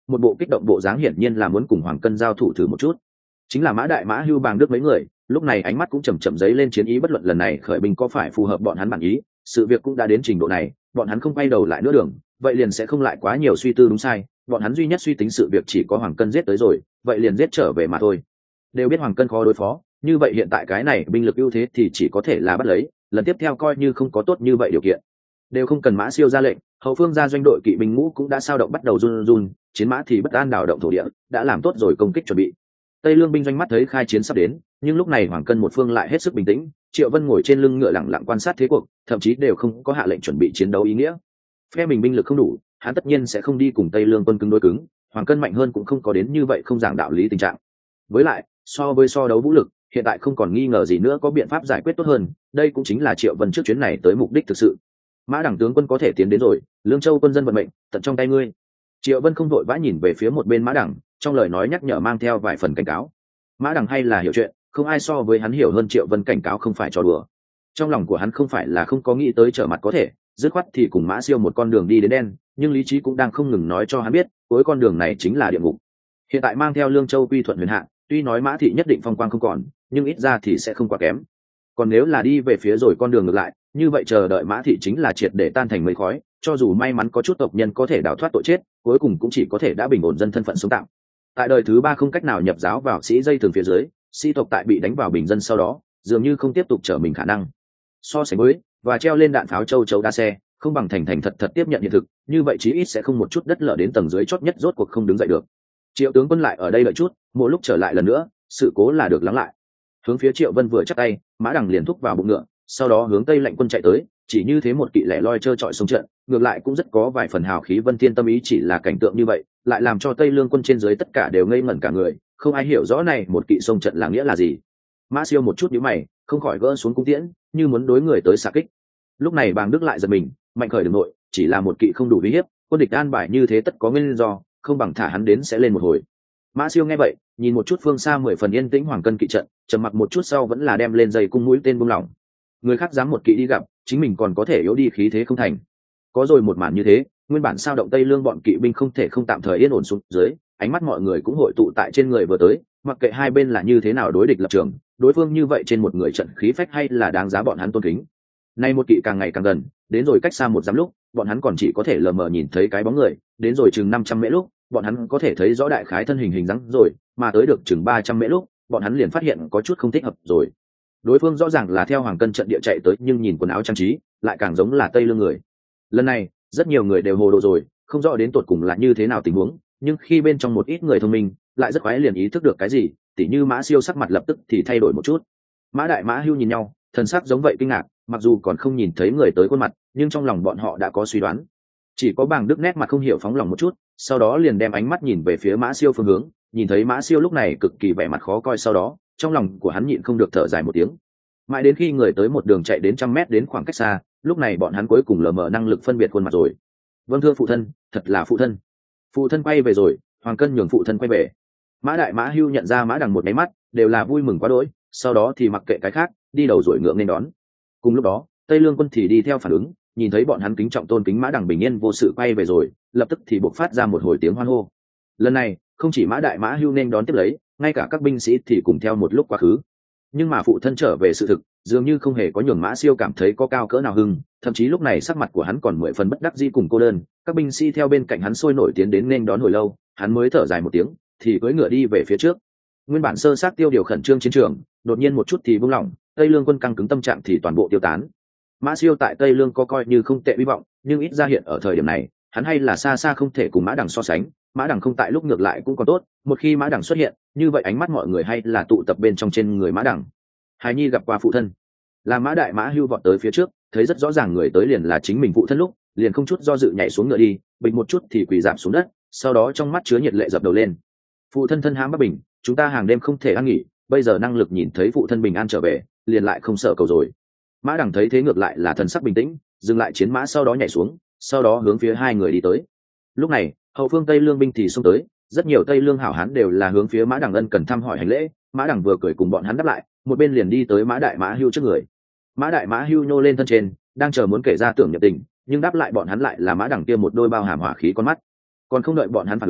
một bộ kích động bộ dáng hiển nhiên là muốn cùng Hoàng Cân giao thủ thử một chút. Chính là Mã Đại Mã Hưu Bàng Đức mấy người, lúc này ánh mắt cũng chầm chậm dấy lên chiến ý, bất luận lần này khởi binh có phải phù hợp bọn hắn bản ý, sự việc cũng đã đến trình độ này, bọn hắn không quay đầu lại nữa đường, vậy liền sẽ không lại quá nhiều suy tư đúng sai, bọn hắn duy nhất suy tính sự việc chỉ có Hoàng Cân giết tới rồi, vậy liền giết trở về mà thôi. Đều biết Hoàng Cân khó đối phó, như vậy hiện tại cái này binh lực ưu thế thì chỉ có thể là bắt lấy, lần tiếp theo coi như không có tốt như vậy điều kiện, đều không cần Mã Siêu ra lệnh, hậu phương ra doanh đội kỵ binh ngũ cũng đã sao động bắt đầu run run, chiến mã thì bất an đảo động thổ địa, đã làm tốt rồi công kích chuẩn bị. Tây Lương binh doanh mắt thấy khai chiến sắp đến, nhưng lúc này Hoàng Cân một phương lại hết sức bình tĩnh, Triệu Vân ngồi trên lưng ngựa lặng lặng quan sát thế cuộc, thậm chí đều không có hạ lệnh chuẩn bị chiến đấu ý nghĩa. Phe mình binh lực không đủ, hắn tất nhiên sẽ không đi cùng Tây Lương quân cứng đối cứng, Hoàng Cân mạnh hơn cũng không có đến như vậy không giảng đạo lý tình trạng. Với lại, so đấu vũ lực, hiện tại không còn nghi ngờ gì nữa có biện pháp giải quyết tốt hơn, đây cũng chính là Triệu Vân trước chuyến này tới mục đích thực sự. Mã Đẳng tướng quân có thể tiến đến rồi, Lương Châu quân dân vận mệnh tận trong tay ngươi. Triệu Vân không vội vã nhìn về phía một bên Mã Đẳng, trong lời nói nhắc nhở mang theo vài phần cảnh cáo. Mã Đẳng hay là hiểu chuyện, không ai so với hắn hiểu hơn Triệu Vân cảnh cáo không phải trò đùa. Trong lòng của hắn không phải là không có nghĩ tới trở mặt có thể, dứt khoát thì cùng Mã Siêu một con đường đi đến đen, nhưng lý trí cũng đang không ngừng nói cho hắn biết, cuối con đường này chính là địa ngục. Hiện tại mang theo Lương Châu quy thuận huyền hạ, tuy nói Mã thị nhất định phong quang không còn, nhưng ít ra thì sẽ không quá kém. Còn nếu là đi về phía rồi con đường ngược lại, như vậy chờ đợi Mã thị chính là triệt để tan thành mây khói, cho dù may mắn có chút tộc nhân có thể đào thoát tội chết, cuối cùng cũng chỉ có thể đã bình ổn dân thân phận sống tạm. Tại đời thứ ba không cách nào nhập giáo vào sĩ dây thường phía dưới, sĩ tộc tại bị đánh vào bình dân sau đó, dường như không tiếp tục trở mình khả năng. So sánh với và treo lên đạn pháo châu chấu đa xe, không bằng thành thành thật thật tiếp nhận hiện thực, như vậy chí ít sẽ không một chút đất lở đến tầng dưới chót nhất rốt cuộc không đứng dậy được. Triệu tướng quân lại ở đây đợi chút, mỗi lúc trở lại lần nữa, sự cố là được lắng lại. Hướng phía Triệu Vân vừa chắc tay, Mã Đằng liền thúc vào bụng ngựa, sau đó hướng Tây Lạnh quân chạy tới, chỉ như thế một kỵ lẻ loi trơ trọi xông trận, ngược lại cũng rất có vài phần hào khí vân thiên tâm ý, chỉ là cảnh tượng như vậy, lại làm cho Tây Lương quân trên dưới tất cả đều ngây ngẩn cả người, không ai hiểu rõ này một kỵ xông trận là nghĩa là gì. Mã Siêu một chút nhíu mày, không khỏi gỡ xuống cung tiễn, như muốn đối người tới xạ kích. Lúc này Bàng Đức lại giật mình, mạnh khởi đường nội, chỉ là một kỵ không đủ uy hiếp, quân địch an bài như thế tất có nguyên do, không bằng thả hắn đến sẽ lên một hồi. Mã Siêu nghe vậy, nhìn một chút phương xa 10 phần yên tĩnh Hoàng Cân kỵ trận, trầm mặc một chút sau vẫn là đem lên dây cung mũi tên buông lỏng. Người khác dám một kỵ đi gặp, chính mình còn có thể yếu đi khí thế không thành. Có rồi một màn như thế, nguyên bản sao động Tây Lương bọn kỵ binh không thể không tạm thời yên ổn xuống dưới, ánh mắt mọi người cũng hội tụ tại trên người vừa tới, mặc kệ hai bên là như thế nào đối địch lập trường, đối phương như vậy trên một người trận khí phách hay là đáng giá bọn hắn tôn kính. Nay một kỵ càng ngày càng gần, đến rồi cách xa một dặm lúc, bọn hắn còn chỉ có thể lờ mờ nhìn thấy cái bóng người, đến rồi chừng 500 mễ lúc, bọn hắn có thể thấy rõ đại khái thân hình hình dáng rồi, mà tới được chừng 300 mễ lúc, bọn hắn liền phát hiện có chút không thích hợp rồi. Đối phương rõ ràng là theo Hoàng Cân trận địa chạy tới, nhưng nhìn quần áo trang trí, lại càng giống là Tây Lương người. Lần này, rất nhiều người đều hồ đồ rồi, không rõ đến tột cùng là như thế nào tình huống, nhưng khi bên trong một ít người thông minh, lại rất khoái liền ý thức được cái gì, tỉ như Mã Siêu sắc mặt lập tức thì thay đổi một chút. Mã Đại Mã Hưu nhìn nhau, thần sắc giống vậy kinh ngạc, mặc dù còn không nhìn thấy người tới khuôn mặt, nhưng trong lòng bọn họ đã có suy đoán. Chỉ có Bàng Đức nét mặt không hiểu phóng lòng một chút, sau đó liền đem ánh mắt nhìn về phía Mã Siêu phương hướng, nhìn thấy Mã Siêu lúc này cực kỳ vẻ mặt khó coi, sau đó trong lòng của hắn nhịn không được thở dài một tiếng. Mãi đến khi người tới một đường chạy đến 100 mét đến khoảng cách xa, lúc này bọn hắn cuối cùng lờ mờ năng lực phân biệt khuôn mặt rồi. Vâng thưa phụ thân, thật là phụ thân. Phụ thân quay về rồi. Hoàng Cân nhường phụ thân quay về. Mã Đại Mã Hưu nhận ra Mã Đằng một máy mắt, đều là vui mừng quá đỗi, sau đó thì mặc kệ cái khác, đi đầu rồi ngượng nên đón. Cùng lúc đó, Tây Lương quân thì đi theo phản ứng, nhìn thấy bọn hắn kính trọng tôn kính Mã Đằng bình yên vô sự quay về rồi, lập tức thì buộc phát ra một hồi tiếng hoan hô. Lần này, không chỉ Mã Đại Mã Hưu nên đón tiếp lấy, ngay cả các binh sĩ thì cùng theo một lúc quá khứ. Nhưng mà phụ thân trở về sự thực, dường như không hề có nhường Mã Siêu cảm thấy có cao cỡ nào hưng, thậm chí lúc này sắc mặt của hắn còn 10 phần bất đắc dĩ cùng cô đơn. Các binh sĩ theo bên cạnh hắn sôi nổi tiến đến nên đón hồi lâu, hắn mới thở dài một tiếng, thì cưỡi ngựa đi về phía trước. Nguyên bản sơ sát tiêu điều khẩn trương chiến trường, đột nhiên một chút thì buông lỏng, Tây Lương quân căng cứng tâm trạng thì toàn bộ tiêu tán. Mã Siêu tại Tây Lương có coi như không tệ hy vọng, nhưng ít ra hiện ở thời điểm này, hắn hay là xa xa không thể cùng Mã Đằng so sánh. Mã Đằng không tại lúc ngược lại cũng còn tốt, một khi Mã Đằng xuất hiện, như vậy ánh mắt mọi người hay là tụ tập bên trong trên người Mã Đằng. Hài nhi gặp qua phụ thân. Là Mã Đại Mã Hưu vọt tới phía trước, thấy rất rõ ràng người tới liền là chính mình phụ thân lúc, liền không chút do dự nhảy xuống ngựa đi, bình một chút thì quỳ rạp xuống đất, sau đó trong mắt chứa nhiệt lệ dập đầu lên. Phụ thân thân hãm bất bình, chúng ta hàng đêm không thể ăn nghỉ, bây giờ năng lực nhìn thấy phụ thân bình an trở về, liền lại không sợ cầu rồi. Mã Đằng thấy thế ngược lại là thần sắc bình tĩnh, dừng lại chiến mã sau đó nhảy xuống, sau đó hướng phía hai người đi tới. Lúc này, hậu phương Tây Lương binh thì xông tới, rất nhiều Tây Lương hảo hán đều là hướng phía Mã Đằng ân cần thăm hỏi hành lễ. Mã Đằng vừa cười cùng bọn hắn đáp lại, một bên liền đi tới Mã Đại Mã Hưu trước người. Mã Đại Mã Hưu nhô lên thân trên, đang chờ muốn kể ra tưởng nhập tình, nhưng đáp lại bọn hắn lại là Mã Đằng kia một đôi bao hàm hỏa khí con mắt. Còn không đợi bọn hắn phản ứng,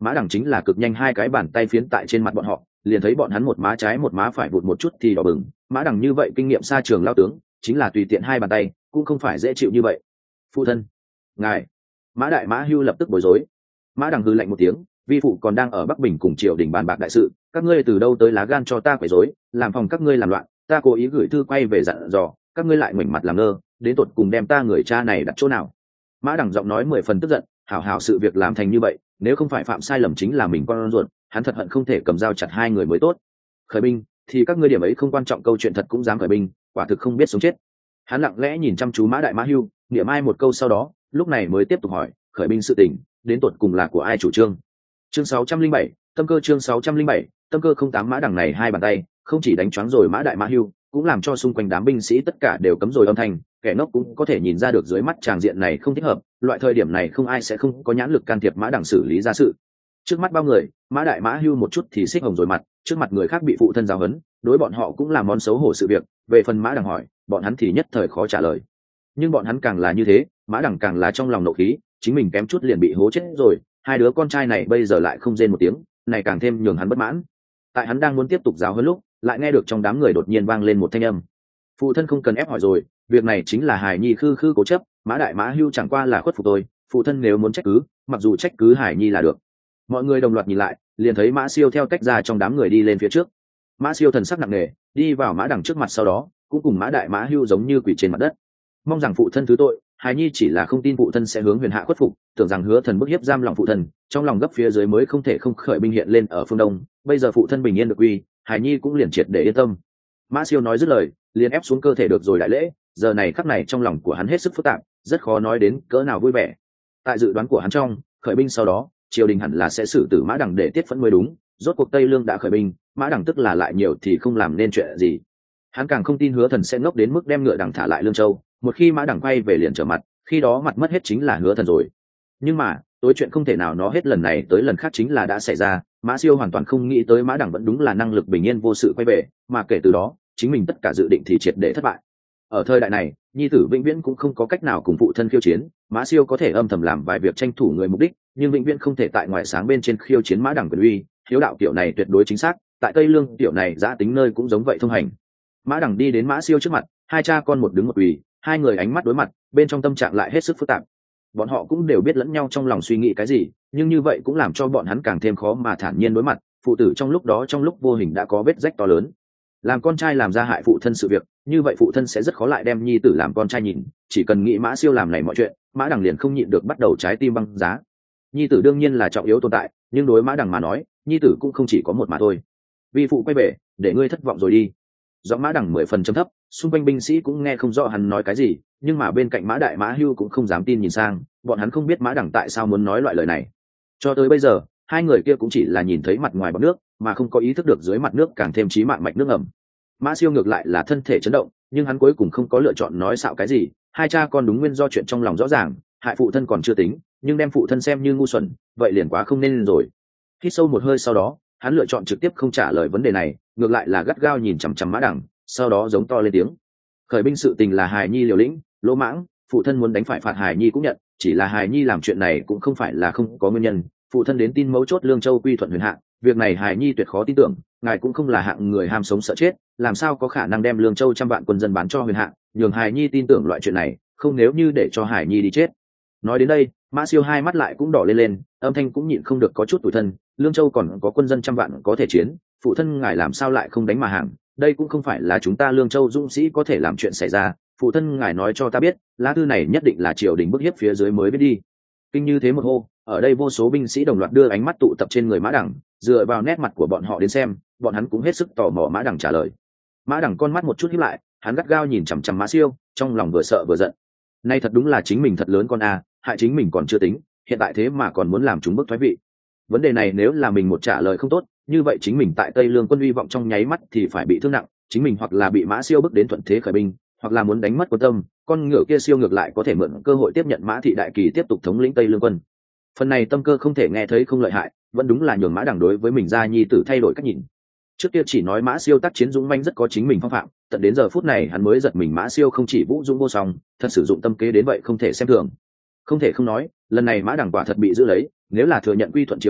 mã đằng chính là cực nhanh hai cái bàn tay phiến tại trên mặt bọn họ, liền thấy bọn hắn một má trái một má phải vụt một chút thì đỏ bừng. Mã đằng như vậy kinh nghiệm xa trường lao tướng, chính là tùy tiện hai bàn tay cũng không phải dễ chịu như vậy. Phụ thân, ngài. Mã đại mã hưu lập tức bối rối. Mã đằng hư lạnh một tiếng, vi phụ còn đang ở Bắc Bình cùng triều đình bàn bạc đại sự, các ngươi từ đâu tới lá gan cho ta quấy rối, làm phòng các ngươi làm loạn, ta cố ý gửi thư quay về dặn dò, các ngươi lại ngoảnh mặt làm ngơ, đến tột cùng đem ta người cha này đặt chỗ nào? Mã đằng giọng nói 10 phần tức giận, hảo hảo sự việc làm thành như vậy, nếu không phải phạm sai lầm chính là mình con ruột, hắn thật hận không thể cầm dao chặt hai người mới tốt. Khởi binh thì các ngươi điểm ấy không quan trọng, câu chuyện thật cũng dám khởi binh, quả thực không biết sống chết. Hắn lặng lẽ nhìn chăm chú Mã đại mã hưu, niệm ai một câu sau đó, lúc này mới tiếp tục hỏi, khởi binh sự tình đến tột cùng là của ai chủ trương? Chương 607, tâm cơ. Chương 607, tâm cơ. 08 Mã đằng này hai bàn tay không chỉ đánh choáng rồi Mã đại mã hưu, cũng làm cho xung quanh đám binh sĩ tất cả đều cấm rồi âm thanh, kẻ ngốc cũng có thể nhìn ra được dưới mắt tràng diện này không thích hợp, loại thời điểm này không ai sẽ không có nhãn lực can thiệp Mã đằng xử lý ra sự. Trước mắt bao người, Mã đại mã hưu một chút thì xích hồng rồi mặt, trước mặt người khác bị phụ thân giáo huấn, đối bọn họ cũng là món xấu hổ sự việc. Về phần Mã đằng hỏi, bọn hắn thì nhất thời khó trả lời. Nhưng bọn hắn càng là như thế, Mã đằng càng là trong lòng nộ khí, chính mình kém chút liền bị hố chết rồi, hai đứa con trai này bây giờ lại không rên một tiếng, này càng thêm nhường hắn bất mãn. Tại hắn đang muốn tiếp tục giáo huấn lúc, lại nghe được trong đám người đột nhiên vang lên một thanh âm. Phụ thân không cần ép hỏi rồi, việc này chính là Hải Nhi khư khư cố chấp, Mã đại mã hưu chẳng qua là khuất phục tôi, phụ thân nếu muốn trách cứ, mặc dù trách cứ Hải Nhi là được. Mọi người đồng loạt nhìn lại, liền thấy Mã Siêu theo tách ra trong đám người đi lên phía trước. Mã Siêu thần sắc nặng nề, đi vào Mã đằng trước mặt, sau đó cũng cùng Mã đại mã hưu giống như quỳ trên mặt đất, mong rằng phụ thân thứ tội. Hải Nhi chỉ là không tin phụ thân sẽ hướng Huyền Hạ khuất phục, tưởng rằng Hứa Thần bức hiếp giam lòng phụ thân, trong lòng gấp phía dưới mới không thể không khởi binh hiện lên ở phương đông. Bây giờ phụ thân bình yên được uy, Hải Nhi cũng liền triệt để yên tâm. Mã Siêu nói dứt lời, liền ép xuống cơ thể được rồi đại lễ. Giờ này khắc này trong lòng của hắn hết sức phức tạp, rất khó nói đến cỡ nào vui vẻ. Tại dự đoán của hắn trong, khởi binh sau đó, triều đình hẳn là sẽ xử tử Mã đằng để tiết phẫn mới đúng. Rốt cuộc Tây Lương đã khởi binh, Mã đằng tức là lại nhiều thì không làm nên chuyện gì. Hắn càng không tin Hứa Thần sẽ ngốc đến mức đem ngựa đằng thả lại Lương Châu. Một khi Mã đằng quay về liền trở mặt, khi đó mặt mất hết chính là Hứa Thần rồi. Nhưng mà tối chuyện không thể nào nó hết lần này tới lần khác chính là đã xảy ra. Mã Siêu hoàn toàn không nghĩ tới Mã đằng vẫn đúng là năng lực bình yên vô sự quay về, mà kể từ đó chính mình tất cả dự định thì triệt để thất bại. Ở thời đại này, nhi tử vĩnh viễn cũng không có cách nào cùng phụ thân khiêu chiến. Mã Siêu có thể âm thầm làm vài việc tranh thủ người mục đích, nhưng vĩnh viễn không thể tại ngoài sáng bên trên khiêu chiến Mã đằng quyền uy. Hiếu đạo kiểu này tuyệt đối chính xác, tại Tây Lương kiểu này giã tính nơi cũng giống vậy thông hành. Mã đằng đi đến Mã Siêu trước mặt, hai cha con một đứng một quỳ, hai người ánh mắt đối mặt, bên trong tâm trạng lại hết sức phức tạp. Bọn họ cũng đều biết lẫn nhau trong lòng suy nghĩ cái gì, nhưng như vậy cũng làm cho bọn hắn càng thêm khó mà thản nhiên đối mặt. Phụ tử trong lúc đó trong lúc vô hình đã có vết rách to lớn. Làm con trai làm ra hại phụ thân sự việc, như vậy phụ thân sẽ rất khó lại đem nhi tử làm con trai nhìn. Chỉ cần nghĩ Mã Siêu làm này mọi chuyện, Mã đằng liền không nhịn được bắt đầu trái tim băng giá. Nhi tử đương nhiên là trọng yếu tồn tại, nhưng đối Mã đằng mà nói, nhi tử cũng không chỉ có một mà thôi. Vi phụ quay về, để ngươi thất vọng rồi đi. Giọng Mã đằng 10 phần trầm thấp, xung quanh binh sĩ cũng nghe không rõ hắn nói cái gì, nhưng mà bên cạnh Mã đại mã hưu cũng không dám tin nhìn sang, bọn hắn không biết Mã đằng tại sao muốn nói loại lời này. Cho tới bây giờ, hai người kia cũng chỉ là nhìn thấy mặt ngoài bọt nước, mà không có ý thức được dưới mặt nước càng thêm chí mạng mạch nước ngầm. Mã Siêu ngược lại là thân thể chấn động, nhưng hắn cuối cùng không có lựa chọn nói xạo cái gì. Hai cha con đúng nguyên do chuyện trong lòng rõ ràng, hại phụ thân còn chưa tính, nhưng đem phụ thân xem như ngu xuẩn, vậy liền quá không nên rồi. Hít sâu một hơi sau đó, hắn lựa chọn trực tiếp không trả lời vấn đề này, ngược lại là gắt gao nhìn chằm chằm Mã đằng, sau đó giống to lên tiếng. Khởi binh sự tình là Hải Nhi liều lĩnh, lỗ mãng, phụ thân muốn đánh phải phạt Hải Nhi cũng nhận, chỉ là Hải Nhi làm chuyện này cũng không phải là không có nguyên nhân. Phụ thân đến tin mấu chốt Lương Châu quy thuận Huyền Hạ, việc này Hải Nhi tuyệt khó tin tưởng, ngài cũng không là hạng người ham sống sợ chết, làm sao có khả năng đem Lương Châu 100 vạn quân dân bán cho Huyền Hạ, nhường Hải Nhi tin tưởng loại chuyện này, không nếu như để cho Hải Nhi đi chết. Nói đến đây, Mã Siêu hai mắt lại cũng đỏ lên, âm thanh cũng nhịn không được có chút tủi thân. Lương Châu còn có quân dân 100 vạn có thể chiến, phụ thân ngài làm sao lại không đánh mà hàng? Đây cũng không phải là chúng ta Lương Châu dũng sĩ có thể làm chuyện xảy ra. Phụ thân ngài nói cho ta biết, lá thư này nhất định là triều đình bức hiếp phía dưới mới biết đi. Kinh như thế một hô, ở đây vô số binh sĩ đồng loạt đưa ánh mắt tụ tập trên người Mã đằng, dựa vào nét mặt của bọn họ đến xem, bọn hắn cũng hết sức tò mò Mã đằng trả lời. Mã đằng con mắt một chút híp lại, hắn gắt gao nhìn chằm chằm Mã Siêu, trong lòng vừa sợ vừa giận. Nay thật đúng là chính mình thật lớn con a, hại chính mình còn chưa tính, hiện tại thế mà còn muốn làm chúng bước thoái vị. Vấn đề này nếu là mình một trả lời không tốt, như vậy chính mình tại Tây Lương quân uy vọng trong nháy mắt thì phải bị thương nặng, chính mình hoặc là bị Mã Siêu bức đến thuận thế khởi binh, hoặc là muốn đánh mất quân tâm, con ngựa kia Siêu ngược lại có thể mượn cơ hội tiếp nhận Mã thị đại kỳ tiếp tục thống lĩnh Tây Lương quân. Phần này tâm cơ không thể nghe thấy không lợi hại, vẫn đúng là nhường Mã đằng đối với mình gia nhi tử thay đổi cách nhìn. Trước kia chỉ nói Mã Siêu tác chiến dũng manh rất có chính mình phong phạm, tận đến giờ phút này hắn mới giật mình Mã Siêu không chỉ vũ dũng vô song, thật sử dụng tâm kế đến vậy không thể xem thường. Không thể không nói, lần này Mã đằng quả thật bị giữ lấy, nếu là thừa nhận quy thuận triều đình,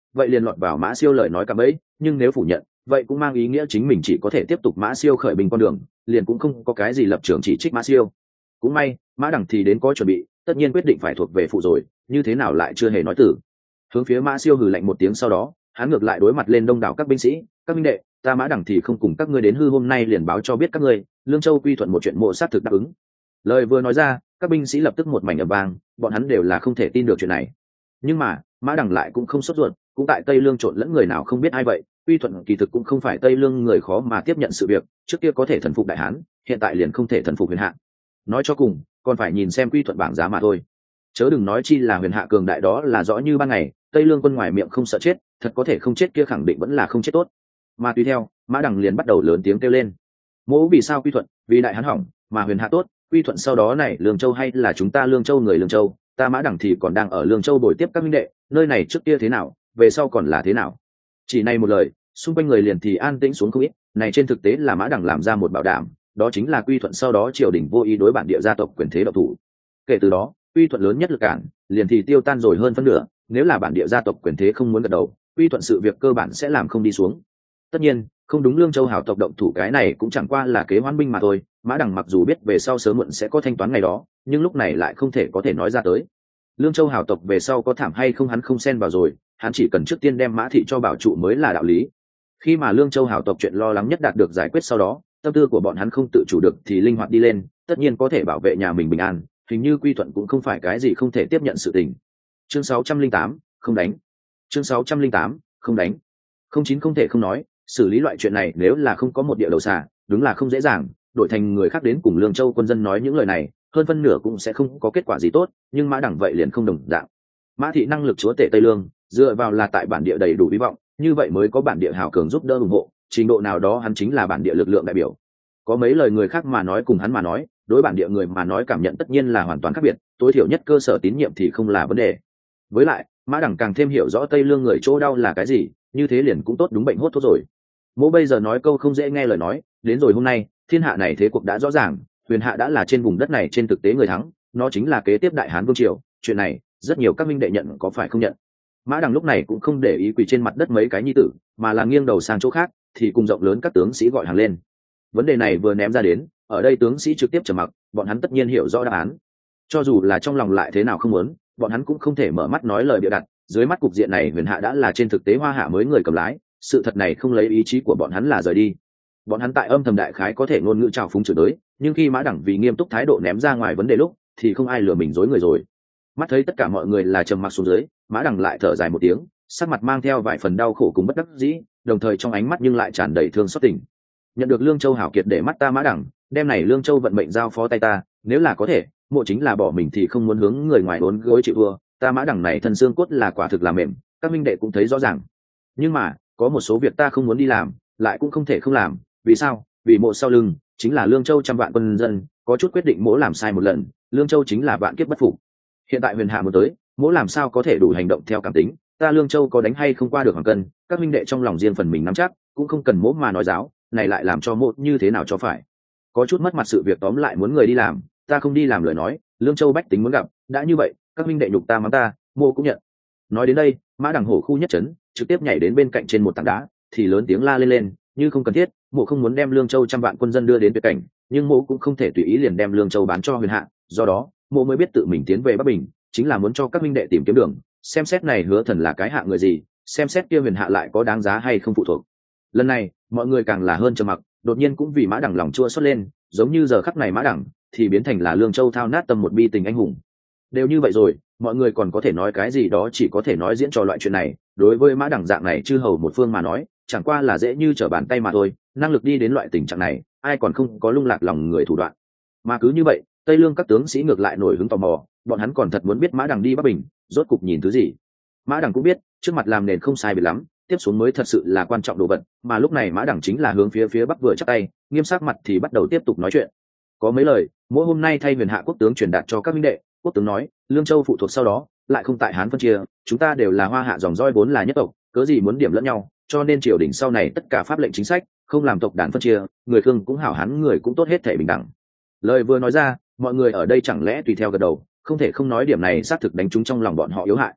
vậy liền lọt vào Mã Siêu lời nói cả bấy, nhưng nếu phủ nhận vậy cũng mang ý nghĩa chính mình chỉ có thể tiếp tục Mã Siêu khởi binh con đường, liền cũng không có cái gì lập trường chỉ trích Mã Siêu. Cũng may Mã Đằng thì đến có chuẩn bị, tất nhiên quyết định phải thuộc về phụ rồi, như thế nào lại chưa hề nói từ. Hướng phía Mã Siêu hừ lạnh một tiếng, sau đó hắn ngược lại đối mặt lên đông đảo các binh sĩ. Các binh đệ, ta Mã Đằng thì không cùng các ngươi đến hư, hôm nay liền báo cho biết các ngươi, Lương Châu quy thuận một chuyện mộ sát thực đáp ứng. Lời vừa nói ra, các binh sĩ lập tức một mảnh ầm vang, bọn hắn đều là không thể tin được chuyện này. Nhưng mà Mã Đằng lại cũng không sốt ruột, cũng tại Tây Lương trộn lẫn người nào không biết ai vậy, quy thuận kỳ thực cũng không phải Tây Lương người khó mà tiếp nhận sự việc, trước kia có thể thần phục Đại Hán, hiện tại liền không thể thần phục Huyền Hạ. Nói cho cùng còn phải nhìn xem quy thuận bảng giá mà thôi, chớ đừng nói chi là Huyền Hạ cường đại đó là rõ như ban ngày. Tây Lương quân ngoài miệng không sợ chết, thật có thể không chết kia khẳng định vẫn là không chết tốt. Mà tùy theo Mã Đằng liền bắt đầu lớn tiếng kêu lên, mỗ vì sao quy thuận, vì Đại Hán hỏng mà Huyền Hạ tốt, quy thuận sau đó này Lương Châu hay là chúng ta Lương Châu người Lương Châu, ta Mã Đằng thì còn đang ở Lương Châu bồi tiếp các minh đệ, nơi này trước kia thế nào về sau còn là thế nào. Chỉ này một lời, xung quanh người liền thì an tĩnh xuống không ít. Này trên thực tế là Mã Đằng làm ra một bảo đảm, đó chính là quy thuận sau đó triều đình vô ý đối bản địa gia tộc quyền thế độc thủ. Kể từ đó quy thuận lớn nhất lực cản liền thì tiêu tan rồi hơn phân nửa. Nếu là bản địa gia tộc quyền thế không muốn gật đầu, quy thuận sự việc cơ bản sẽ làm không đi xuống. Tất nhiên không đúng, Lương Châu hào tộc động thủ cái này cũng chẳng qua là kế hoán binh mà thôi. Mã Đằng mặc dù biết về sau sớm muộn sẽ có thanh toán ngày đó, nhưng lúc này lại không thể có thể nói ra tới. Lương Châu hào tộc về sau có thảm hay không hắn không xen vào rồi, hắn chỉ cần trước tiên đem Mã thị cho bảo trụ mới là đạo lý. Khi mà Lương Châu hào tộc chuyện lo lắng nhất đạt được giải quyết sau đó, tâm tư của bọn hắn không tự chủ được thì linh hoạt đi lên, tất nhiên có thể bảo vệ nhà mình bình an, hình như quy thuận cũng không phải cái gì không thể tiếp nhận sự tình. Chương 608, không đánh. Chương 608, không đánh. 09 không thể không nói, xử lý loại chuyện này nếu là không có một địa đầu xà, đúng là không dễ dàng. Đổi thành người khác đến cùng Lương Châu quân dân nói những lời này, hơn phân nửa cũng sẽ không có kết quả gì tốt, nhưng Mã Đằng vậy liền không đồng dạng. Mã thị năng lực chúa tể Tây Lương, dựa vào là tại bản địa đầy đủ hy vọng, như vậy mới có bản địa hào cường giúp đỡ ủng hộ, trình độ nào đó hắn chính là bản địa lực lượng đại biểu. Có mấy lời người khác mà nói cùng hắn mà nói, đối bản địa người mà nói cảm nhận tất nhiên là hoàn toàn khác biệt, tối thiểu nhất cơ sở tín nhiệm thì không là vấn đề. Với lại Mã Đằng càng thêm hiểu rõ Tây Lương người chỗ đau là cái gì, như thế liền cũng tốt, đúng bệnh hốt thuốc rồi. Mỗ bây giờ nói câu không dễ nghe lời nói, đến rồi hôm nay thiên hạ này thế cuộc đã rõ ràng, Huyền Hạ đã là trên vùng đất này trên thực tế người thắng, nó chính là kế tiếp Đại Hán vương triều. Chuyện này rất nhiều các minh đệ nhận có phải không nhận. Mã Đằng lúc này cũng không để ý quỳ trên mặt đất mấy cái nhi tử, mà là nghiêng đầu sang chỗ khác, thì cùng rộng lớn các tướng sĩ gọi hàng lên. Vấn đề này vừa ném ra đến, ở đây tướng sĩ trực tiếp trầm mặc, bọn hắn tất nhiên hiểu rõ đáp án. Cho dù là trong lòng lại thế nào không muốn, bọn hắn cũng không thể mở mắt nói lời bịa đặt. Dưới mắt cục diện này Huyền Hạ đã là trên thực tế Hoa Hạ mới người cầm lái, sự thật này không lấy ý chí của bọn hắn là rời đi. Bọn hắn tại âm thầm đại khái có thể ngôn ngữ trào phúng chửi tới, nhưng khi Mã Đằng vì nghiêm túc thái độ ném ra ngoài vấn đề lúc, thì không ai lừa mình dối người rồi. Mắt thấy tất cả mọi người là trầm mặc xuống dưới, Mã Đằng lại thở dài một tiếng, sắc mặt mang theo vài phần đau khổ cùng bất đắc dĩ, đồng thời trong ánh mắt nhưng lại tràn đầy thương xót tình. Nhận được Lương Châu hảo kiệt để mắt ta Mã Đằng, đem này Lương Châu vận mệnh giao phó tay ta, nếu là có thể, mộ chính là bỏ mình thì không muốn hướng người ngoài uốn gối chịu thua. Ta Mã Đằng này thân xương cốt là quả thực là mềm, các minh đệ cũng thấy rõ ràng. Nhưng mà có một số việc ta không muốn đi làm, lại cũng không thể không làm. Vì sao? Vì mộ sau lưng chính là Lương Châu trăm vạn quân dân, có chút quyết định mỗ làm sai một lần, Lương Châu chính là vạn kiếp bất phục. Hiện tại Huyền Hạ muốn tới, mỗ làm sao có thể đủ hành động theo cảm tính, ta Lương Châu có đánh hay không qua được Hoàng Cân, các minh đệ trong lòng riêng phần mình nắm chắc, cũng không cần mỗ mà nói giáo, này lại làm cho mỗ như thế nào cho phải. Có chút mất mặt sự việc tóm lại muốn người đi làm, ta không đi làm lời nói, Lương Châu bách tính muốn gặp, đã như vậy, các minh đệ nhục ta mắng ta, mỗ cũng nhận. Nói đến đây, Mã Đằng hổ khu nhất trấn, trực tiếp nhảy đến bên cạnh trên một tảng đá, thì lớn tiếng la lên, như không cần thiết, mộ không muốn đem Lương Châu trăm vạn quân dân đưa đến tuyệt cảnh, nhưng mộ cũng không thể tùy ý liền đem Lương Châu bán cho Huyền Hạ, do đó mộ mới biết tự mình tiến về Bắc Bình, chính là muốn cho các minh đệ tìm kiếm đường, xem xét này Hứa Thần là cái hạ người gì, xem xét kia Huyền Hạ lại có đáng giá hay không phụ thuộc. Lần này mọi người càng là hơn trầm mặc, đột nhiên cũng vì Mã Đằng lòng chua xót lên, giống như giờ khắc này Mã Đằng thì biến thành là Lương Châu thao nát tâm một bi tình anh hùng. Đều như vậy rồi, mọi người còn có thể nói cái gì đó, chỉ có thể nói diễn trò loại chuyện này, đối với Mã Đằng dạng này chư hầu một phương mà nói, chẳng qua là dễ như trở bàn tay mà thôi, năng lực đi đến loại tình trạng này, ai còn không có lung lạc lòng người thủ đoạn. Mà cứ như vậy, Tây Lương các tướng sĩ ngược lại nổi hứng tò mò, bọn hắn còn thật muốn biết Mã Đằng đi Bắc Bình, rốt cục nhìn thứ gì. Mã Đằng cũng biết, trước mặt làm nền không sai biệt lắm, tiếp xuống mới thật sự là quan trọng đồ vật, mà lúc này Mã Đằng chính là hướng phía Bắc vừa chắp tay, nghiêm sắc mặt thì bắt đầu tiếp tục nói chuyện. Có mấy lời, mỗi hôm nay thay Huyền Hạ quốc tướng truyền đạt cho các minh đệ. Quốc tướng nói, Lương Châu phụ thuộc sau đó, lại không tại Hán phân chia, chúng ta đều là Hoa Hạ dòng roi vốn là nhất tộc, cớ gì muốn điểm lẫn nhau, cho nên triều đình sau này tất cả pháp lệnh chính sách không làm tộc đàn phân chia, người Khương cũng hảo Hán người cũng tốt, hết thể bình đẳng. Lời vừa nói ra, mọi người ở đây chẳng lẽ tùy theo gật đầu, không thể không nói điểm này xác thực đánh trúng trong lòng bọn họ yếu hại.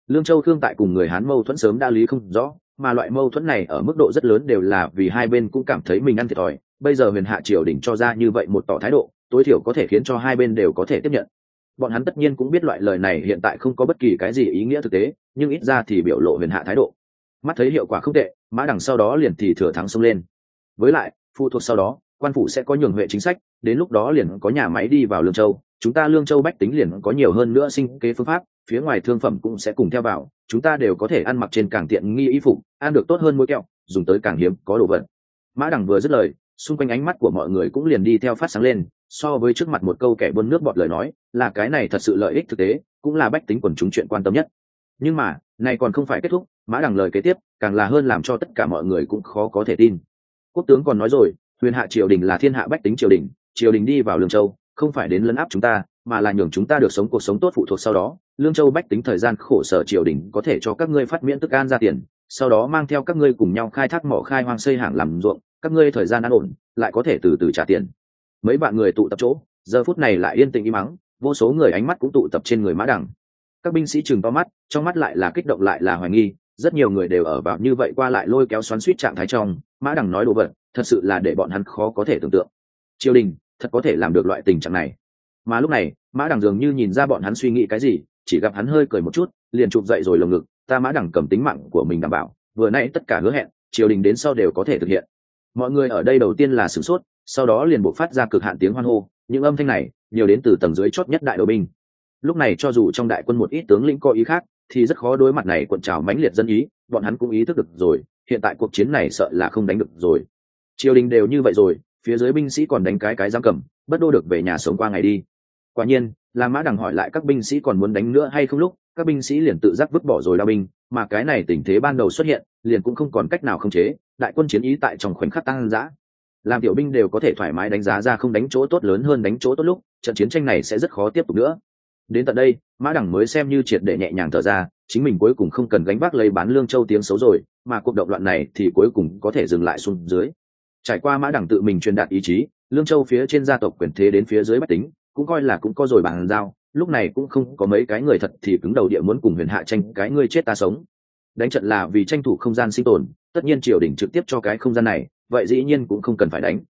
Lương Châu Thương tại cùng người Hán mâu thuẫn sớm đã lý không rõ, mà loại mâu thuẫn này ở mức độ rất lớn đều là vì hai bên cũng cảm thấy mình ăn thiệt thòi. Bây giờ huyền hạ triều đình cho ra như vậy một tỏ thái độ, tối thiểu có thể khiến cho hai bên đều có thể tiếp nhận. Bọn hắn tất nhiên cũng biết loại lời này hiện tại không có bất kỳ cái gì ý nghĩa thực tế, nhưng ít ra thì biểu lộ huyền hạ thái độ. Mắt thấy hiệu quả không tệ, Mã Đằng sau đó liền thì thừa thắng xông lên. Với lại, phụ thuộc sau đó, quan phủ sẽ có nhường huệ chính sách, đến lúc đó liền có nhà máy đi vào Lương Châu, chúng ta Lương Châu bách tính liền có nhiều hơn nữa sinh kế phương pháp, phía ngoài thương phẩm cũng sẽ cùng theo vào, chúng ta đều có thể ăn mặc trên càng tiện nghi y phục, ăn được tốt hơn muối kẹo, dùng tới càng hiếm có đồ vật. Mã Đằng vừa dứt lời, xung quanh ánh mắt của mọi người cũng liền đi theo phát sáng lên, so với trước mặt một câu kẻ buôn nước bọt lời nói, là cái này thật sự lợi ích thực tế, cũng là bách tính quần chúng chuyện quan tâm nhất. Nhưng mà, này còn không phải kết thúc, Mã Đằng lời kế tiếp, càng là hơn làm cho tất cả mọi người cũng khó có thể tin. Quốc tướng còn nói rồi, huyền hạ triều đình là thiên hạ bách tính triều đình đi vào Lương Châu, không phải đến lấn áp chúng ta, mà là nhường chúng ta được sống cuộc sống tốt phụ thuộc sau đó, Lương Châu bách tính thời gian khổ sở triều đình có thể cho các ngươi phát miễn tức an ra tiền, sau đó mang theo các ngươi cùng nhau khai thác mỏ khai hoang xây hàng làm ruộng, các ngươi thời gian an ổn, lại có thể từ từ trả tiền. Mấy bạn người tụ tập chỗ, giờ phút này lại yên tĩnh im mắng, vô số người ánh mắt cũng tụ tập trên người Mã Đằng. Các binh sĩ chừng to mắt, trong mắt lại là kích động lại là hoài nghi, rất nhiều người đều ở vào như vậy qua lại lôi kéo xoắn xuýt trạng thái trong. Mã Đằng nói đồ vật, thật sự là để bọn hắn khó có thể tưởng tượng. Triều đình thật có thể làm được loại tình trạng này. Mà lúc này, Mã Đằng dường như nhìn ra bọn hắn suy nghĩ cái gì, chỉ gặp hắn hơi cười một chút, liền chụp dậy rồi lồng ngực, ta Mã Đằng cầm tính mạng của mình đảm bảo, vừa nãy tất cả hứa hẹn, triều đình đến sau đều có thể thực hiện. Mọi người ở đây đầu tiên là sửng sốt, sau đó liền bộc phát ra cực hạn tiếng hoan hô, những âm thanh này nhiều đến từ tầng dưới chót nhất đại đội binh. Lúc này cho dù trong đại quân một ít tướng lĩnh có ý khác, thì rất khó đối mặt này cuộn trào mãnh liệt dân ý, bọn hắn cũng ý thức được rồi, hiện tại cuộc chiến này sợ là không đánh được rồi. Triều đình đều như vậy rồi, phía dưới binh sĩ còn đánh cái giam cầm, bất đô được về nhà sống qua ngày đi. Quả nhiên, là Mã Đằng hỏi lại các binh sĩ còn muốn đánh nữa hay không lúc, các binh sĩ liền tự giác vứt bỏ rồi đao binh, mà cái này tình thế ban đầu xuất hiện, liền cũng không còn cách nào khống chế, đại quân chiến ý tại trong khoảnh khắc tăng dã. Làm tiểu binh đều có thể thoải mái đánh giá ra không đánh chỗ tốt lớn hơn đánh chỗ tốt lúc, trận chiến tranh này sẽ rất khó tiếp tục nữa. Đến tận đây, Mã Đằng mới xem như triệt để nhẹ nhàng thở ra, chính mình cuối cùng không cần gánh vác lấy bán Lương Châu tiếng xấu rồi, mà cuộc động loạn này thì cuối cùng có thể dừng lại xuống dưới. Trải qua Mã Đằng tự mình truyền đạt ý chí, Lương Châu phía trên gia tộc quyền thế đến phía dưới bách tính, cũng coi là cũng có rồi bàn giao, lúc này cũng không có mấy cái người thật thì cứng đầu địa muốn cùng huyền hạ tranh cái ngươi chết ta sống. Đánh trận là vì tranh thủ không gian sinh tồn, tất nhiên triều đình trực tiếp cho cái không gian này, vậy dĩ nhiên cũng không cần phải đánh.